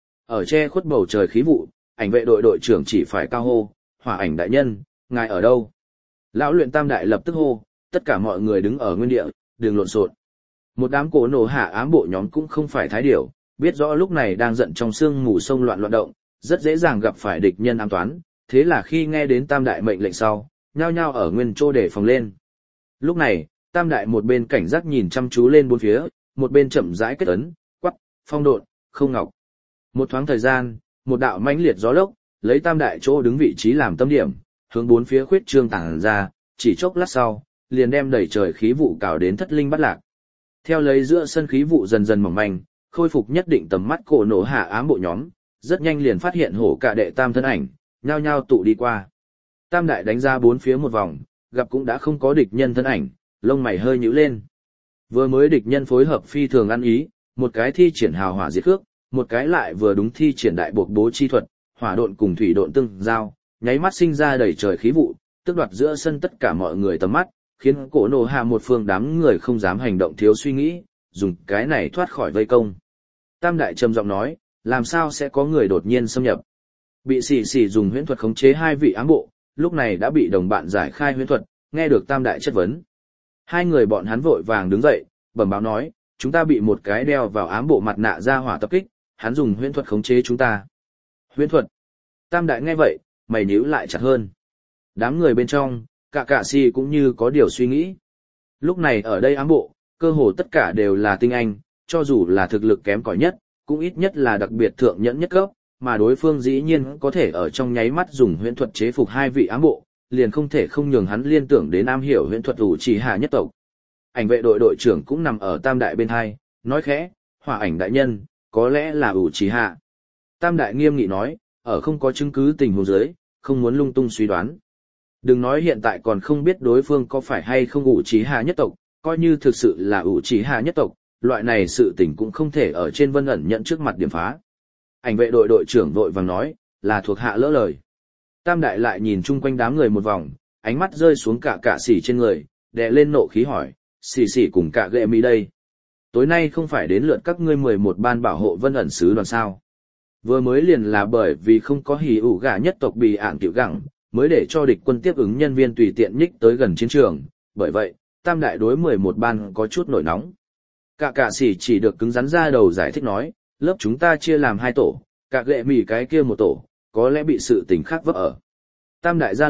Ở che khuất bầu trời khí vụ, ảnh vệ đội đội trưởng chỉ phải cao hô, hỏa ảnh đại nhân, ngài ở đâu? Lão luyện tam đại lập tức hô, tất cả mọi người đứng ở nguyên địa, đừng lộn xộn. Một đám cổ nổ hạ ám bộ nhóm cũng không phải thái điểu, biết rõ lúc này đang giận trong sương mù sông loạn loạn động, rất dễ dàng gặp phải địch nhân ám toán, thế là khi nghe đến tam đại mệnh lệnh sau, nhao nhao ở nguyên chỗ để phòng lên. Lúc này, tam đại một bên cảnh giác nhìn chăm chú lên bốn phía, một bên chậm rãi kết ấn, quắc, phong độn, không ngọc. Một thoáng thời gian, một đạo mãnh liệt gió lốc, lấy tam đại chỗ đứng vị trí làm tâm điểm, hướng bốn phía khuyết trương tản ra, chỉ chốc lát sau, liền đem đẩy trời khí vụ cào đến thất linh bắt lạc. Theo lấy giữa sân khí vụ dần dần mỏng manh, khôi phục nhất định tầm mắt cổ nổ hạ ám bộ nhóm, rất nhanh liền phát hiện hổ cả đệ tam thân ảnh, nhao nhao tụ đi qua. Tam đại đánh ra bốn phía một vòng, gặp cũng đã không có địch nhân thân ảnh, lông mày hơi nhíu lên. Vừa mới địch nhân phối hợp phi thường ăn ý, một cái thi triển hào hỏa diệt cước, một cái lại vừa đúng thi triển đại buộc bố chi thuật, hỏa độn cùng thủy độn tương giao, nháy mắt sinh ra đầy trời khí vụ, tức đoạt giữa sân tất cả mọi người tầm mắt, khiến cổ nổ hạ một phương đám người không dám hành động thiếu suy nghĩ, dùng cái này thoát khỏi vây công. Tam đại trầm giọng nói, làm sao sẽ có người đột nhiên xâm nhập? Bị xì xì dùng huyễn thuật khống chế hai vị ám bộ, lúc này đã bị đồng bạn giải khai huyễn thuật, nghe được tam đại chất vấn. Hai người bọn hắn vội vàng đứng dậy, bẩm báo nói, chúng ta bị một cái đeo vào ám bộ mặt nạ ra hỏa tập kích, hắn dùng huyễn thuật khống chế chúng ta. Huyễn thuật. Tam đại nghe vậy, mày nhíu lại chặt hơn. Đám người bên trong, cả cả si cũng như có điều suy nghĩ. Lúc này ở đây ám bộ, cơ hồ tất cả đều là tinh anh, cho dù là thực lực kém cỏi nhất, cũng ít nhất là đặc biệt thượng nhẫn nhất cấp, mà đối phương dĩ nhiên có thể ở trong nháy mắt dùng huyễn thuật chế phục hai vị ám bộ, liền không thể không nhường hắn liên tưởng đến am hiểu huyễn thuật ủ trì hạ nhất tộc. Ảnh vệ đội đội trưởng cũng nằm ở tam đại bên hai, nói khẽ, hỏa ảnh đại nhân, có lẽ là ủ trì hạ. Tam đại nghiêm nghị nói, ở không có chứng cứ tình huống dưới, không muốn lung tung suy đoán. Đừng nói hiện tại còn không biết đối phương có phải hay không ủ trì hạ nhất tộc, coi như thực sự là ủ trì hạ nhất tộc, loại này sự tình cũng không thể ở trên vân ẩn nhận trước mặt điểm phá. Ảnh vệ đội đội trưởng vội vàng nói, là thuộc hạ lỡ lời. Tam đại lại nhìn chung quanh đám người một vòng, ánh mắt rơi xuống cả cả xỉ trên người, đè lên nộ khí hỏi, xỉ xỉ cùng cả ghệ mi đây. Tối nay không phải đến lượt các ngươi mười một ban bảo hộ vân ẩn sứ đoàn sao. Vừa mới liền là bởi vì không có hỉ ủ gà nhất tộc bị ạn tiểu gẳng, mới để cho địch quân tiếp ứng nhân viên tùy tiện nhích tới gần chiến trường, bởi vậy, tam đại đối mười một ban có chút nổi nóng. Cả cả xỉ chỉ được cứng rắn ra đầu giải thích nói, lớp chúng ta chia làm hai tổ, cả ghệ mì cái kia một tổ, có lẽ bị sự tình khác vấp ở. Tam đại ra lệnh,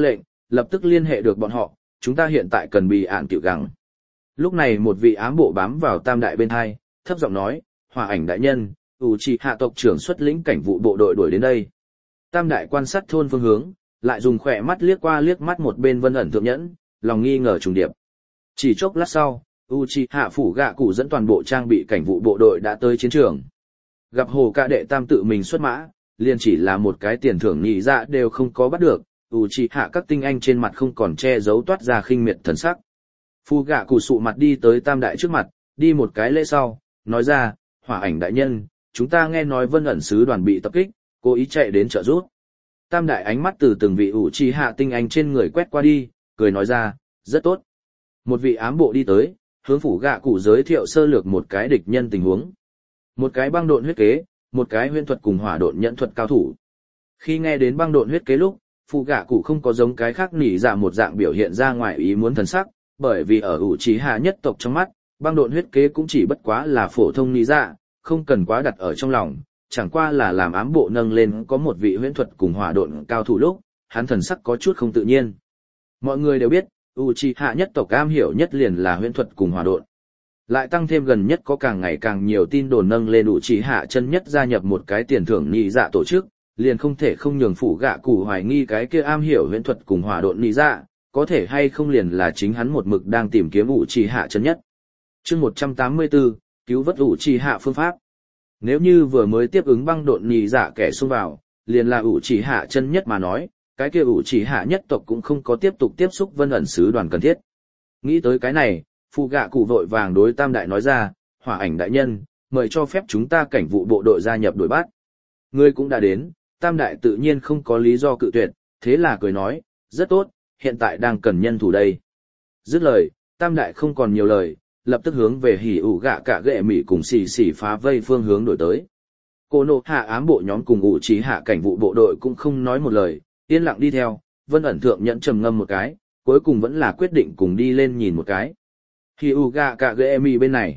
lập tức liên hệ được bọn họ, chúng ta hiện tại cần bị ạn tiểu gắng. Lúc này một vị ám bộ bám vào tam đại bên hai, thấp giọng nói, Hỏa Ảnh đại nhân, ủ trì hạ tộc trưởng xuất lĩnh cảnh vụ bộ đội đuổi đến đây. Tam đại quan sát thôn phương hướng, lại dùng khỏe mắt liếc qua liếc mắt một bên Vân ẩn thượng nhẫn, lòng nghi ngờ trùng điệp. Chỉ chốc lát sau, Uchiha phủ gạ cụ dẫn toàn bộ trang bị cảnh vụ bộ đội đã tới chiến trường. Gặp Hồ Cạ đệ tam tự mình xuất mã, liền chỉ là một cái tiền thưởng nhị dạ đều không có bắt được, Uchiha các tinh anh trên mặt không còn che giấu toát ra khinh miệt thần sắc. Phu gạ cụ sụ mặt đi tới tam đại trước mặt, đi một cái lễ sau, nói ra, Hỏa Ảnh đại nhân, chúng ta nghe nói Vân ẩn sứ đoàn bị tập kích, cố ý chạy đến trợ giúp. Tam đại ánh mắt từ từng vị Uchiha tinh anh trên người quét qua đi, cười nói ra, rất tốt. Một vị ám bộ đi tới, hướng phủ gạ cụ giới thiệu sơ lược một cái địch nhân tình huống. Một cái băng độn huyết kế, một cái huyễn thuật cùng hỏa độn nhẫn thuật cao thủ. Khi nghe đến băng độn huyết kế lúc, phủ gạ cụ không có giống cái khác nỉ dạ một dạng biểu hiện ra ngoài ý muốn thần sắc, bởi vì ở Uchiha nhất tộc trong mắt, băng độn huyết kế cũng chỉ bất quá là phổ thông nỉ dạ, không cần quá đặt ở trong lòng, chẳng qua là làm ám bộ nâng lên có một vị huyễn thuật cùng hỏa độn cao thủ lúc, hắn thần sắc có chút không tự nhiên. Mọi người đều biết, Uchiha nhất tộc am hiểu nhất liền là huyễn thuật cùng hỏa độn. Lại tăng thêm gần nhất có càng ngày càng nhiều tin đồn nâng lên Uchiha chân nhất gia nhập một cái tiền thưởng nhị dạ tổ chức, liền không thể không nhường phủ gạ cụ hoài nghi cái kia am hiểu huyễn thuật cùng hỏa độn nhị dạ, có thể hay không liền là chính hắn một mực đang tìm kiếm Uchiha chân nhất. Chương một trăm tám mươi tư, cứu vớt Uchiha phương pháp. Nếu như vừa mới tiếp ứng băng độn nhị dạ kẻ xông vào, liền là Uchiha chân nhất mà nói, cái kia Uchiha nhất tộc cũng không có tiếp tục tiếp xúc Vân ẩn sứ đoàn cần thiết. Nghĩ tới cái này, phụ gạ cụ vội vàng đối tam đại nói ra, Hỏa Ảnh đại nhân, mời cho phép chúng ta cảnh vụ bộ đội gia nhập đuổi bắt. Ngươi cũng đã đến, tam đại tự nhiên không có lý do cự tuyệt, thế là cười nói, rất tốt, hiện tại đang cần nhân thủ đây. Dứt lời, tam đại không còn nhiều lời, lập tức hướng về hỉ ủ gạ cả ghệ mỉ cùng xì xì phá vây phương hướng đổi tới. Cô nộ hạ ám bộ nhóm cùng ủ trí hạ cảnh vụ bộ đội cũng không nói một lời, yên lặng đi theo, Vân ẩn thượng nhẫn trầm ngâm một cái, cuối cùng vẫn là quyết định cùng đi lên nhìn một cái. Hỉ ủ gạ cả ghệ mỉ bên này.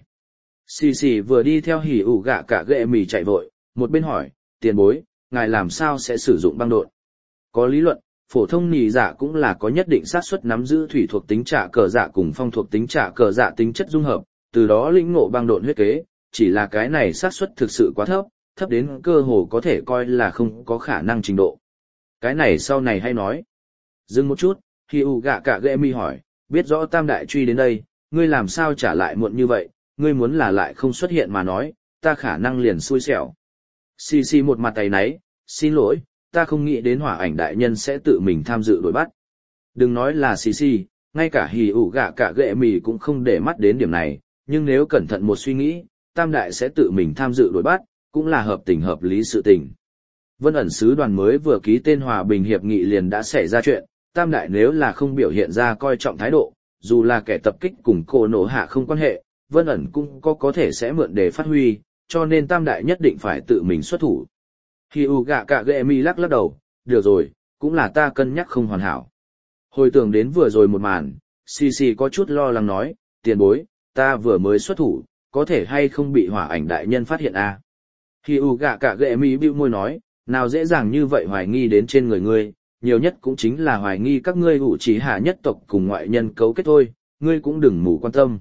Xì xì vừa đi theo hỉ ủ gạ cả ghệ mỉ chạy vội, một bên hỏi, tiền bối, ngài làm sao sẽ sử dụng băng độn? Có lý luận, phổ thông nỉ dạ cũng là có nhất định xác suất nắm giữ thủy thuộc tính trả cờ dạ cùng phong thuộc tính trả cờ dạ tính chất dung hợp, từ đó lĩnh ngộ băng độn huyết kế, chỉ là cái này xác suất thực sự quá thấp, thấp đến cơ hồ có thể coi là không có khả năng trình độ. Cái này sau này hay nói. Dừng một chút, khi u gạ cả ghệ mi hỏi, biết rõ tam đại truy đến đây, ngươi làm sao trả lại muộn như vậy, ngươi muốn là lại không xuất hiện mà nói, ta khả năng liền xui xẻo. Xì xì một mặt tay náy, xin lỗi, ta không nghĩ đến Hỏa Ảnh đại nhân sẽ tự mình tham dự đuổi bắt. Đừng nói là xì xì, ngay cả hì ủ gạ cả ghệ mì cũng không để mắt đến điểm này, nhưng nếu cẩn thận một suy nghĩ, tam đại sẽ tự mình tham dự đuổi bắt, cũng là hợp tình hợp lý sự tình. Vân ẩn sứ đoàn mới vừa ký tên hòa bình hiệp nghị liền đã xảy ra chuyện, tam đại nếu là không biểu hiện ra coi trọng thái độ, dù là kẻ tập kích cùng cô nổ hạ không quan hệ, Vân ẩn cũng có có thể sẽ mượn để phát huy, cho nên tam đại nhất định phải tự mình xuất thủ. Khi u gạ cả ghệ mi lắc lắc đầu, được rồi, cũng là ta cân nhắc không hoàn hảo. Hồi tưởng đến vừa rồi một màn, xì xì có chút lo lắng nói, tiền bối, ta vừa mới xuất thủ, có thể hay không bị Hỏa Ảnh đại nhân phát hiện à? Khi u gạ cả ghệ mi bĩu môi nói, nào dễ dàng như vậy hoài nghi đến trên người ngươi, nhiều nhất cũng chính là hoài nghi các ngươi ủ trí hạ nhất tộc cùng ngoại nhân cấu kết thôi, ngươi cũng đừng mù quan tâm.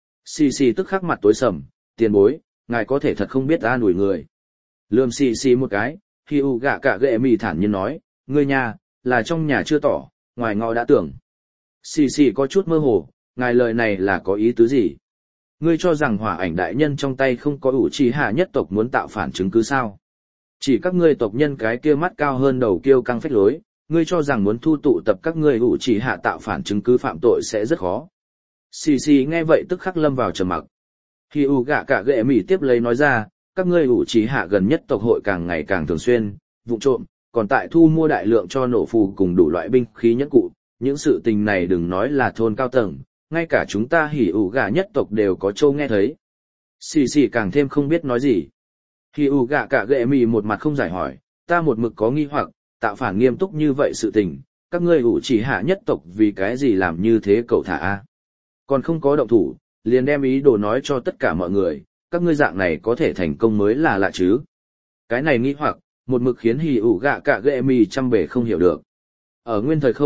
Xì xì tức khắc mặt tối sầm, tiền bối, ngài có thể thật không biết an ủi người. Lườm xì xì một cái, khi u gạ cả ghệ mì thản nhiên nói, ngươi nhà, là trong nhà chưa tỏ, ngoài ngõ đã tưởng. Xì xì có chút mơ hồ, ngài lời này là có ý tứ gì? Ngươi cho rằng Hỏa Ảnh đại nhân trong tay không có ủ trì hạ nhất tộc muốn tạo phản chứng cứ sao? Chỉ các ngươi tộc nhân cái kia mắt cao hơn đầu kiêu căng phách lối, ngươi cho rằng muốn thu tụ tập các ngươi ủ trì hạ tạo phản chứng cứ phạm tội sẽ rất khó. Xì xì nghe vậy tức khắc lâm vào trầm mặc. Khi u gạ cả ghệ mì tiếp lấy nói ra, các ngươi ủ trí hạ gần nhất tộc hội càng ngày càng thường xuyên, vụ trộm, còn tại thu mua đại lượng cho nổ phù cùng đủ loại binh khí nhất cụ, những sự tình này đừng nói là thôn cao tầng, ngay cả chúng ta hỉ ủ gạ nhất tộc đều có châu nghe thấy. Xì xì càng thêm không biết nói gì. Hỉ ủ gạ cả ghệ mì một mặt không giải hỏi, ta một mực có nghi hoặc, tạo phản nghiêm túc như vậy sự tình, các ngươi ủ trí hạ nhất tộc vì cái gì làm như thế cậu thả a? Còn không có động thủ, liền đem ý đồ nói cho tất cả mọi người, các ngươi dạng này có thể thành công mới là lạ chứ. Cái này nghi hoặc, một mực khiến hỉ ủ gạ cả ghệ mì trăm bề không hiểu được. Ở nguyên thời không,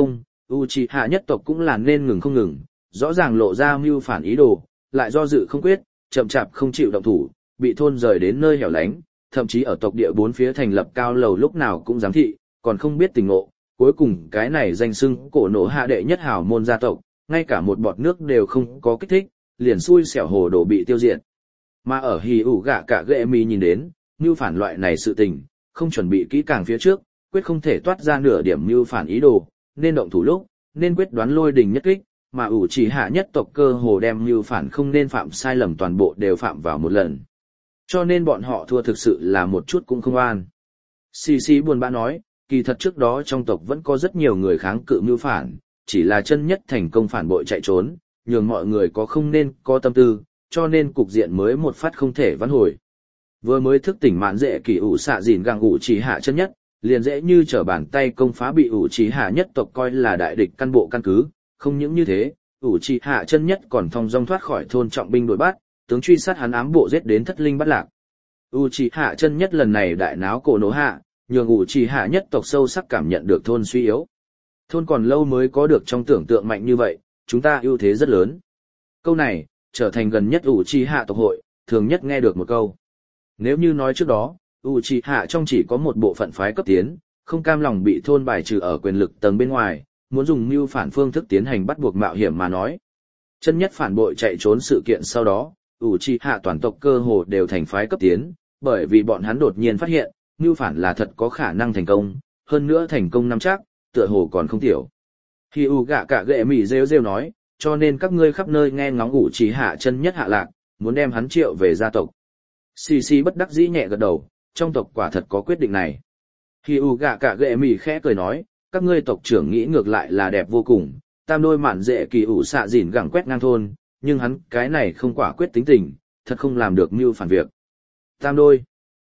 Uchiha nhất tộc cũng là nên ngừng không ngừng, rõ ràng lộ ra mưu phản ý đồ, lại do dự không quyết, chậm chạp không chịu động thủ, bị thôn rời đến nơi hẻo lánh, thậm chí ở tộc địa bốn phía thành lập cao lầu lúc nào cũng giám thị, còn không biết tình ngộ, cuối cùng cái này danh xưng cổ nổ hạ đệ nhất hào môn gia tộc, ngay cả một bọt nước đều không có kích thích, liền xui xẻo hồ đồ bị tiêu diệt. Mà ở hì ủ gạ cả ghệ mi nhìn đến, mưu phản loại này sự tình, không chuẩn bị kỹ càng phía trước, quyết không thể toát ra nửa điểm mưu phản ý đồ, nên động thủ lúc, nên quyết đoán lôi đình nhất kích, mà ủ chỉ hạ nhất tộc cơ hồ đem mưu phản không nên phạm sai lầm toàn bộ đều phạm vào một lần. Cho nên bọn họ thua thực sự là một chút cũng không an. Xì xì buồn bã nói, kỳ thật trước đó trong tộc vẫn có rất nhiều người kháng cự mưu phản, chỉ là chân nhất thành công phản bội chạy trốn, nhường mọi người có không nên có tâm tư, cho nên cục diện mới một phát không thể vãn hồi. Vừa mới thức tỉnh mạn dễ kỳ ủ xạ dìn gàng ủ chỉ hạ chân nhất, liền dễ như trở bàn tay công phá bị ủ chỉ hạ nhất tộc coi là đại địch căn bộ căn cứ, không những như thế, ủ chỉ hạ chân nhất còn thong dong thoát khỏi thôn trọng binh đuổi bắt, tướng truy sát hắn ám bộ giết đến thất linh bắt lạc. ủ chỉ hạ chân nhất lần này đại náo cổ nổ hạ, nhường ủ chỉ hạ nhất tộc sâu sắc cảm nhận được thôn suy yếu. Thôn còn lâu mới có được trong tưởng tượng mạnh như vậy, chúng ta ưu thế rất lớn. Câu này, trở thành gần nhất ủ chỉ hạ tộc hội, thường nhất nghe được một câu. Nếu như nói trước đó, Uchiha trong chỉ có một bộ phận phái cấp tiến, không cam lòng bị thôn bài trừ ở quyền lực tầng bên ngoài, muốn dùng mưu phản phương thức tiến hành bắt buộc mạo hiểm mà nói. Chân nhất phản bội chạy trốn sự kiện sau đó, Uchiha toàn tộc cơ hồ đều thành phái cấp tiến, bởi vì bọn hắn đột nhiên phát hiện, mưu phản là thật có khả năng thành công, hơn nữa thành công năm chắc, tựa hồ còn không tiểu. Khi U gạ cả ghệ mỉ rêu rêu nói, cho nên các ngươi khắp nơi nghe ngóng Uchiha chân nhất hạ lạc, muốn đem hắn triệu về gia tộc. Xì xì bất đắc dĩ nhẹ gật đầu, trong tộc quả thật có quyết định này. Khi U gạ cả ghệ mỉ khẽ cười nói, các ngươi tộc trưởng nghĩ ngược lại là đẹp vô cùng, tam đôi mạn dễ kỳ ủ xạ dỉn gẳng quét ngang thôn, nhưng hắn cái này không quả quyết tính tình, thật không làm được mưu phản việc. Tam đôi.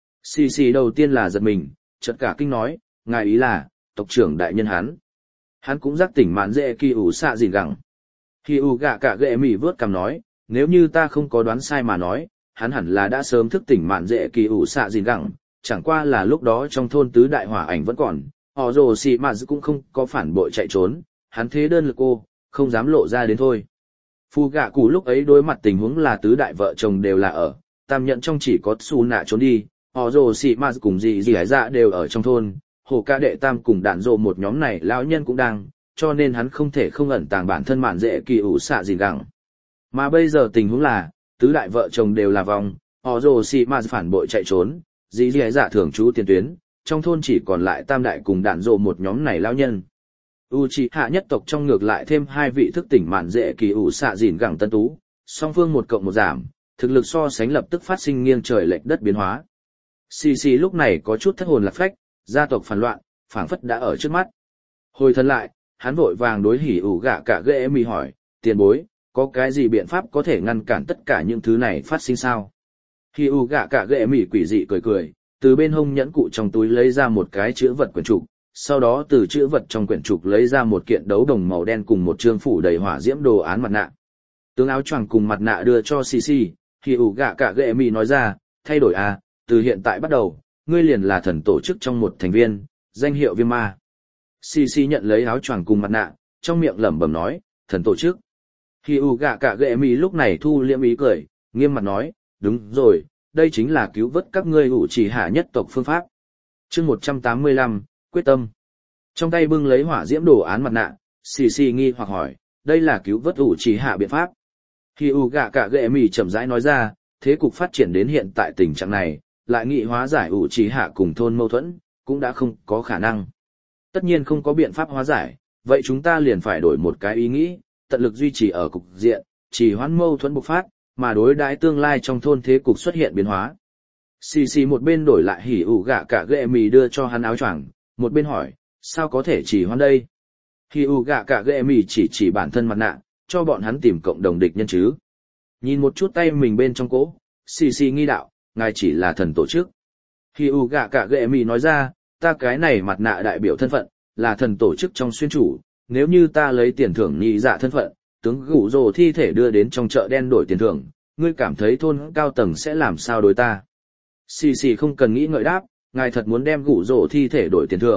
Xì xì đầu tiên là giật mình, chợt cả kinh nói, ngài ý là, tộc trưởng đại nhân hắn. Hắn cũng giác tỉnh mạn dễ kỳ ủ xạ dỉn gẳng. Khi U gạ cả ghệ mỉ vớt cằm nói, nếu như ta không có đoán sai mà nói, hắn hẳn là đã sớm thức tỉnh mạn dễ kỳ ủ xạ dìn gẳng, chẳng qua là lúc đó trong thôn tứ đại hỏa ảnh vẫn còn, họ rồ xì mà cũng không có phản bội chạy trốn, hắn thế đơn lực cô, không dám lộ ra đến thôi. Phu gạ cụ lúc ấy đối mặt tình huống là tứ đại vợ chồng đều là ở, tam nhận trong chỉ có su nạ trốn đi, họ rồ xì mà cùng dì dì hải dạ đều ở trong thôn, hồ ca đệ tam cùng đạn rồ một nhóm này lão nhân cũng đang, cho nên hắn không thể không ẩn tàng bản thân mạn dễ kỳ ủ xạ dìn gẳng. Mà bây giờ tình huống là, tứ đại vợ chồng đều là vòng, họ rồ xì mà phản bội chạy trốn, dì dì dạ thường trú tiền tuyến, trong thôn chỉ còn lại tam đại cùng đạn rồ một nhóm này lao nhân. Uchiha nhất tộc trong ngược lại thêm hai vị thức tỉnh mạn dễ kỳ ủ xạ dìn gẳng tân tú, song phương một cộng một giảm, thực lực so sánh lập tức phát sinh nghiêng trời lệch đất biến hóa. Xì xì lúc này có chút thất hồn lạc phách, gia tộc phản loạn, phảng phất đã ở trước mắt. Hồi thân lại, hắn vội vàng đối hỉ ủ gạ cả ghệ mì hỏi, tiền bối, có cái gì biện pháp có thể ngăn cản tất cả những thứ này phát sinh sao? Khi U gạ cả ghệ mỉ quỷ dị cười cười, từ bên hông nhẫn cụ trong túi lấy ra một cái chữ vật quyển trục, sau đó từ chữ vật trong quyển trục lấy ra một kiện đấu đồng màu đen cùng một trương phủ đầy hỏa diễm đồ án mặt nạ. Tướng áo choàng cùng mặt nạ đưa cho xì xì, khi U gạ cả ghệ mỉ nói ra, thay đổi à, từ hiện tại bắt đầu, ngươi liền là thần tổ chức trong một thành viên, danh hiệu Viêm Ma. Xì xì nhận lấy áo choàng cùng mặt nạ, trong miệng lẩm bẩm nói, thần tổ chức. Khi U gạ cả ghệ mì lúc này thu liễm ý cười, nghiêm mặt nói, đúng rồi, đây chính là cứu vớt các ngươi ủ chỉ hạ nhất tộc phương pháp. chương một trăm tám mươi lăm, quyết tâm. Trong tay bưng lấy hỏa diễm đồ án mặt nạ, xì xì nghi hoặc hỏi, đây là cứu vớt ủ chỉ hạ biện pháp. Khi U gạ cả ghệ mì chậm rãi nói ra, thế cục phát triển đến hiện tại tình trạng này, lại nghị hóa giải ủ chỉ hạ cùng thôn mâu thuẫn, cũng đã không có khả năng. Tất nhiên không có biện pháp hóa giải, vậy chúng ta liền phải đổi một cái ý nghĩ, tận lực duy trì ở cục diện, chỉ hoãn mâu thuẫn bộc phát, mà đối đãi tương lai trong thôn thế cục xuất hiện biến hóa. Xì xì một bên đổi lại hỉ ủ gạ cả ghệ mì đưa cho hắn áo choàng, một bên hỏi, sao có thể chỉ hoãn đây? Hỉ ủ gạ cả ghệ mì chỉ chỉ bản thân mặt nạ, cho bọn hắn tìm cộng đồng địch nhân chứ. Nhìn một chút tay mình bên trong cỗ, xì xì nghi đạo, ngài chỉ là thần tổ chức. Hỉ ủ gạ cả ghệ mì nói ra, ta cái này mặt nạ đại biểu thân phận, là thần tổ chức trong xuyên chủ. Nếu như ta lấy tiền thưởng nhị dạ thân phận, tướng gủ rồ thi thể đưa đến trong chợ đen đổi tiền thưởng, ngươi cảm thấy thôn cao tầng sẽ làm sao đối ta? Xì xì không cần nghĩ ngợi đáp, ngài thật muốn đem gủ rồ thi thể đổi tiền thưởng,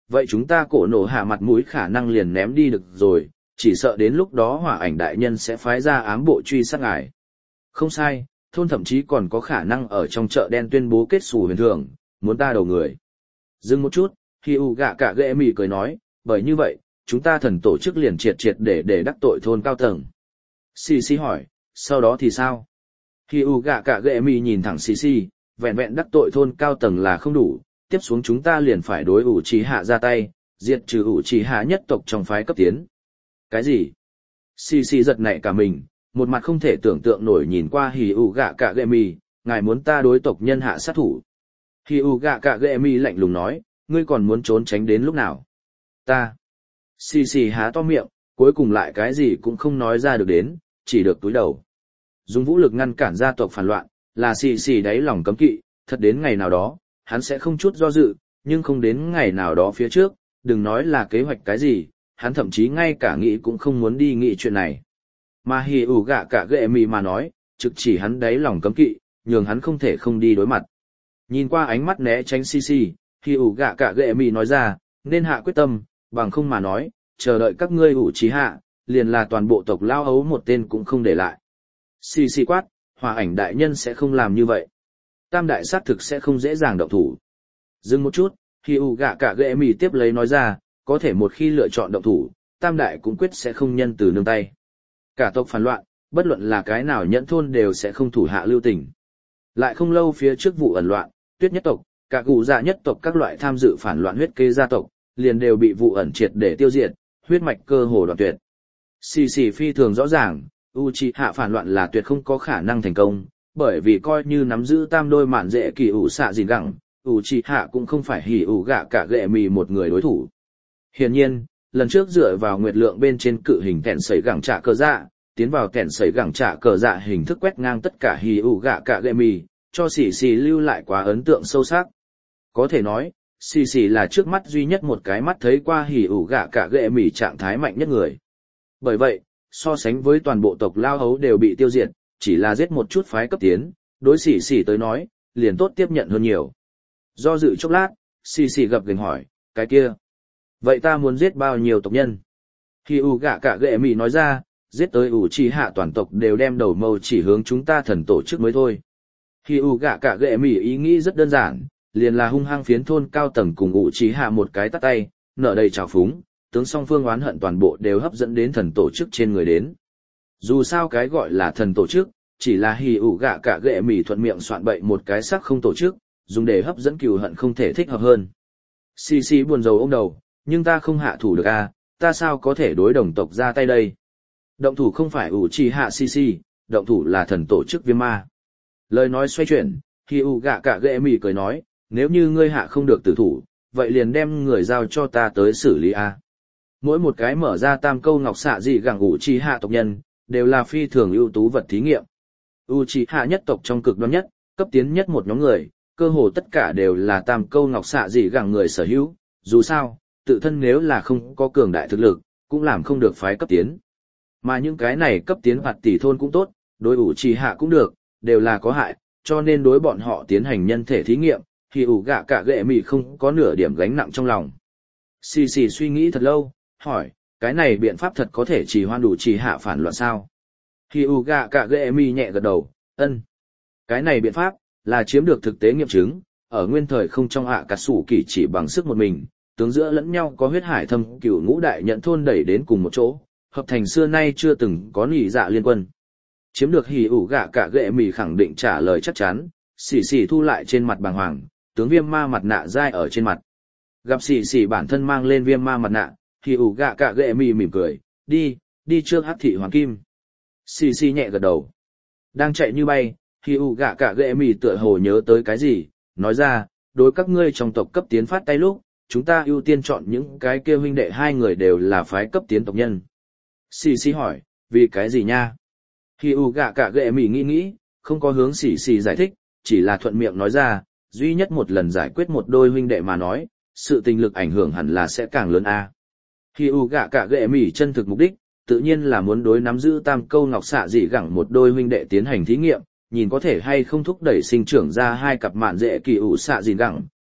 vậy chúng ta cổ nổ hạ mặt mũi khả năng liền ném đi được rồi, chỉ sợ đến lúc đó hỏa ảnh đại nhân sẽ phái ra ám bộ truy sát ngài. Không sai, thôn thậm chí còn có khả năng ở trong chợ đen tuyên bố kết xù huyền thường, muốn ta đầu người. Dừng một chút, khi U gạ cả ghệ mì cười nói, bởi như vậy, chúng ta thần tổ chức liền triệt triệt để để đắc tội thôn cao tầng. Xì xì hỏi, sau đó thì sao? Khi U gạ cả ghệ mì nhìn thẳng xì xì, vẹn vẹn đắc tội thôn cao tầng là không đủ, tiếp xuống chúng ta liền phải đối ủ trì hạ ra tay, diệt trừ ủ trì hạ nhất tộc trong phái cấp tiến. Cái gì? Xì xì giật nảy cả mình, một mặt không thể tưởng tượng nổi nhìn qua hì ủ gạ cả ghệ mì, ngài muốn ta đối tộc nhân hạ sát thủ. Hì ủ gạ cả ghệ mì lạnh lùng nói, ngươi còn muốn trốn tránh đến lúc nào? Ta. Xì xì há to miệng, cuối cùng lại cái gì cũng không nói ra được đến, chỉ được túi đầu. Dùng vũ lực ngăn cản gia tộc phản loạn, là xì xì đáy lòng cấm kỵ, thật đến ngày nào đó, hắn sẽ không chút do dự, nhưng không đến ngày nào đó phía trước, đừng nói là kế hoạch cái gì, hắn thậm chí ngay cả nghĩ cũng không muốn đi nghĩ chuyện này. Mà hì ủ gạ cả ghệ mì mà nói, trực chỉ hắn đáy lòng cấm kỵ, nhường hắn không thể không đi đối mặt. Nhìn qua ánh mắt né tránh xì xì, hì ủ gạ cả ghệ mì nói ra, nên hạ quyết tâm, bằng không mà nói, chờ đợi các ngươi ủ trí hạ, liền là toàn bộ tộc lao ấu một tên cũng không để lại. Xì xì quát, hòa ảnh đại nhân sẽ không làm như vậy. Tam đại sát thực sẽ không dễ dàng động thủ. Dừng một chút, hì ủ gạ cả ghệ mì tiếp lấy nói ra, có thể một khi lựa chọn động thủ, tam đại cũng quyết sẽ không nhân từ nương tay. Cả tộc phản loạn, bất luận là cái nào nhẫn thôn đều sẽ không thủ hạ lưu tình. Lại không lâu phía trước vụ ẩn loạn, tuyết nhất tộc, cả cụ dạ nhất tộc các loại tham dự phản loạn huyết kế gia tộc, liền đều bị vụ ẩn triệt để tiêu diệt, huyết mạch cơ hồ đoạn tuyệt. Xì xì phi thường rõ ràng, Uchiha phản loạn là tuyệt không có khả năng thành công, bởi vì coi như nắm giữ tam đôi mạn dễ kỳ ủ xạ gìn gẳng, Uchiha cũng không phải hỉ ủ gạ cả ghệ mì một người đối thủ. Hiển nhiên, lần trước dựa vào nguyệt lượng bên trên cự hình kẹn sấy gẳng trả cờ dạ, tiến vào kẹn sấy gẳng trả cờ dạ hình thức quét ngang tất cả hỉ ủ gạ cả ghệ mì, cho xì xì lưu lại quá ấn tượng sâu sắc. Có thể nói, xì xì là trước mắt duy nhất một cái mắt thấy qua hỉ ủ gạ cả ghệ mì trạng thái mạnh nhất người. Bởi vậy, so sánh với toàn bộ tộc lao hấu đều bị tiêu diệt, chỉ là giết một chút phái cấp tiến, đối xì xì tới nói, liền tốt tiếp nhận hơn nhiều. Do dự chốc lát, xì xì gập gềnh hỏi, cái kia, vậy ta muốn giết bao nhiêu tộc nhân? Khi U gạ cả ghệ mì nói ra, giết tới ủ trì hạ toàn tộc đều đem đầu mâu chỉ hướng chúng ta thần tổ chức mới thôi. Khi U gạ cả ghệ mì ý nghĩ rất đơn giản, liền là hung hăng phiến thôn cao tầng cùng ủ trì hạ một cái tắt tay, nở đầy trào phúng, tướng song phương oán hận toàn bộ đều hấp dẫn đến thần tổ chức trên người đến. Dù sao cái gọi là thần tổ chức, chỉ là hì ủ gạ cả ghệ mì thuận miệng soạn bậy một cái sắc không tổ chức, dùng để hấp dẫn cừu hận không thể thích hợp hơn. Xì xì buồn rầu ôm đầu, nhưng ta không hạ thủ được à, ta sao có thể đối đồng tộc ra tay đây? Động thủ không phải ủ trì hạ xì xì, động thủ là thần tổ chức viêm ma. Lời nói xoay chuyển, hì ủ gạ cả ghệ mì cười nói, nếu như ngươi hạ không được tử thủ, vậy liền đem người giao cho ta tới xử lý à. Mỗi một cái mở ra tam câu ngọc xạ dị gẳng ủ trì hạ tộc nhân, đều là phi thường ưu tú vật thí nghiệm. Uchiha nhất tộc trong cực đoan nhất, cấp tiến nhất một nhóm người, cơ hồ tất cả đều là tam câu ngọc xạ dị gẳng người sở hữu, dù sao, tự thân nếu là không có cường đại thực lực, cũng làm không được phái cấp tiến. Mà những cái này cấp tiến hoạt tỷ thôn cũng tốt, đối Uchiha cũng được, đều là có hại, cho nên đối bọn họ tiến hành nhân thể thí nghiệm, thì ủ gạ cả ghệ mì không có nửa điểm gánh nặng trong lòng. Xì xì suy nghĩ thật lâu, hỏi, cái này biện pháp thật có thể chỉ hoan đủ chỉ hạ phản loạn sao? Khi u gạ cả ghệ mi nhẹ gật đầu, ân. Cái này biện pháp, là chiếm được thực tế nghiệm chứng, ở nguyên thời không trong hạ cà sủ kỳ chỉ bằng sức một mình, tướng giữa lẫn nhau có huyết hải thâm cửu ngũ đại nhận thôn đẩy đến cùng một chỗ, hợp thành xưa nay chưa từng có nỉ dạ liên quân. Chiếm được hỉ ủ gạ cả ghệ mì khẳng định trả lời chắc chắn, xì xì thu lại trên mặt bàng hoàng, tướng viêm ma mặt nạ dai ở trên mặt. Gặp xì xì bản thân mang lên viêm ma mặt nạ, hỉ ủ gạ cả ghệ mì mỉm cười, đi, đi trước hắc thị hoàng kim. Xì xì nhẹ gật đầu. Đang chạy như bay, hỉ ủ gạ cả ghệ mì tựa hồ nhớ tới cái gì, nói ra, đối các ngươi trong tộc cấp tiến phát tay lúc, chúng ta ưu tiên chọn những cái kia huynh đệ hai người đều là phái cấp tiến tộc nhân. Xì xì hỏi, vì cái gì nha? Hỉ ủ gạ cả ghệ mì nghĩ nghĩ, không có hướng xì xì giải thích, chỉ là thuận miệng nói ra, duy nhất một lần giải quyết một đôi huynh đệ mà nói, sự tình lực ảnh hưởng hẳn là sẽ càng lớn a. Hỉ ủ gạ cả ghệ mì chân thực mục đích, tự nhiên là muốn đối nắm giữ tam câu ngọc xạ dị gẳng một đôi huynh đệ tiến hành thí nghiệm, nhìn có thể hay không thúc đẩy sinh trưởng ra hai cặp mạn dễ kỳ ủ xạ dị gẳng,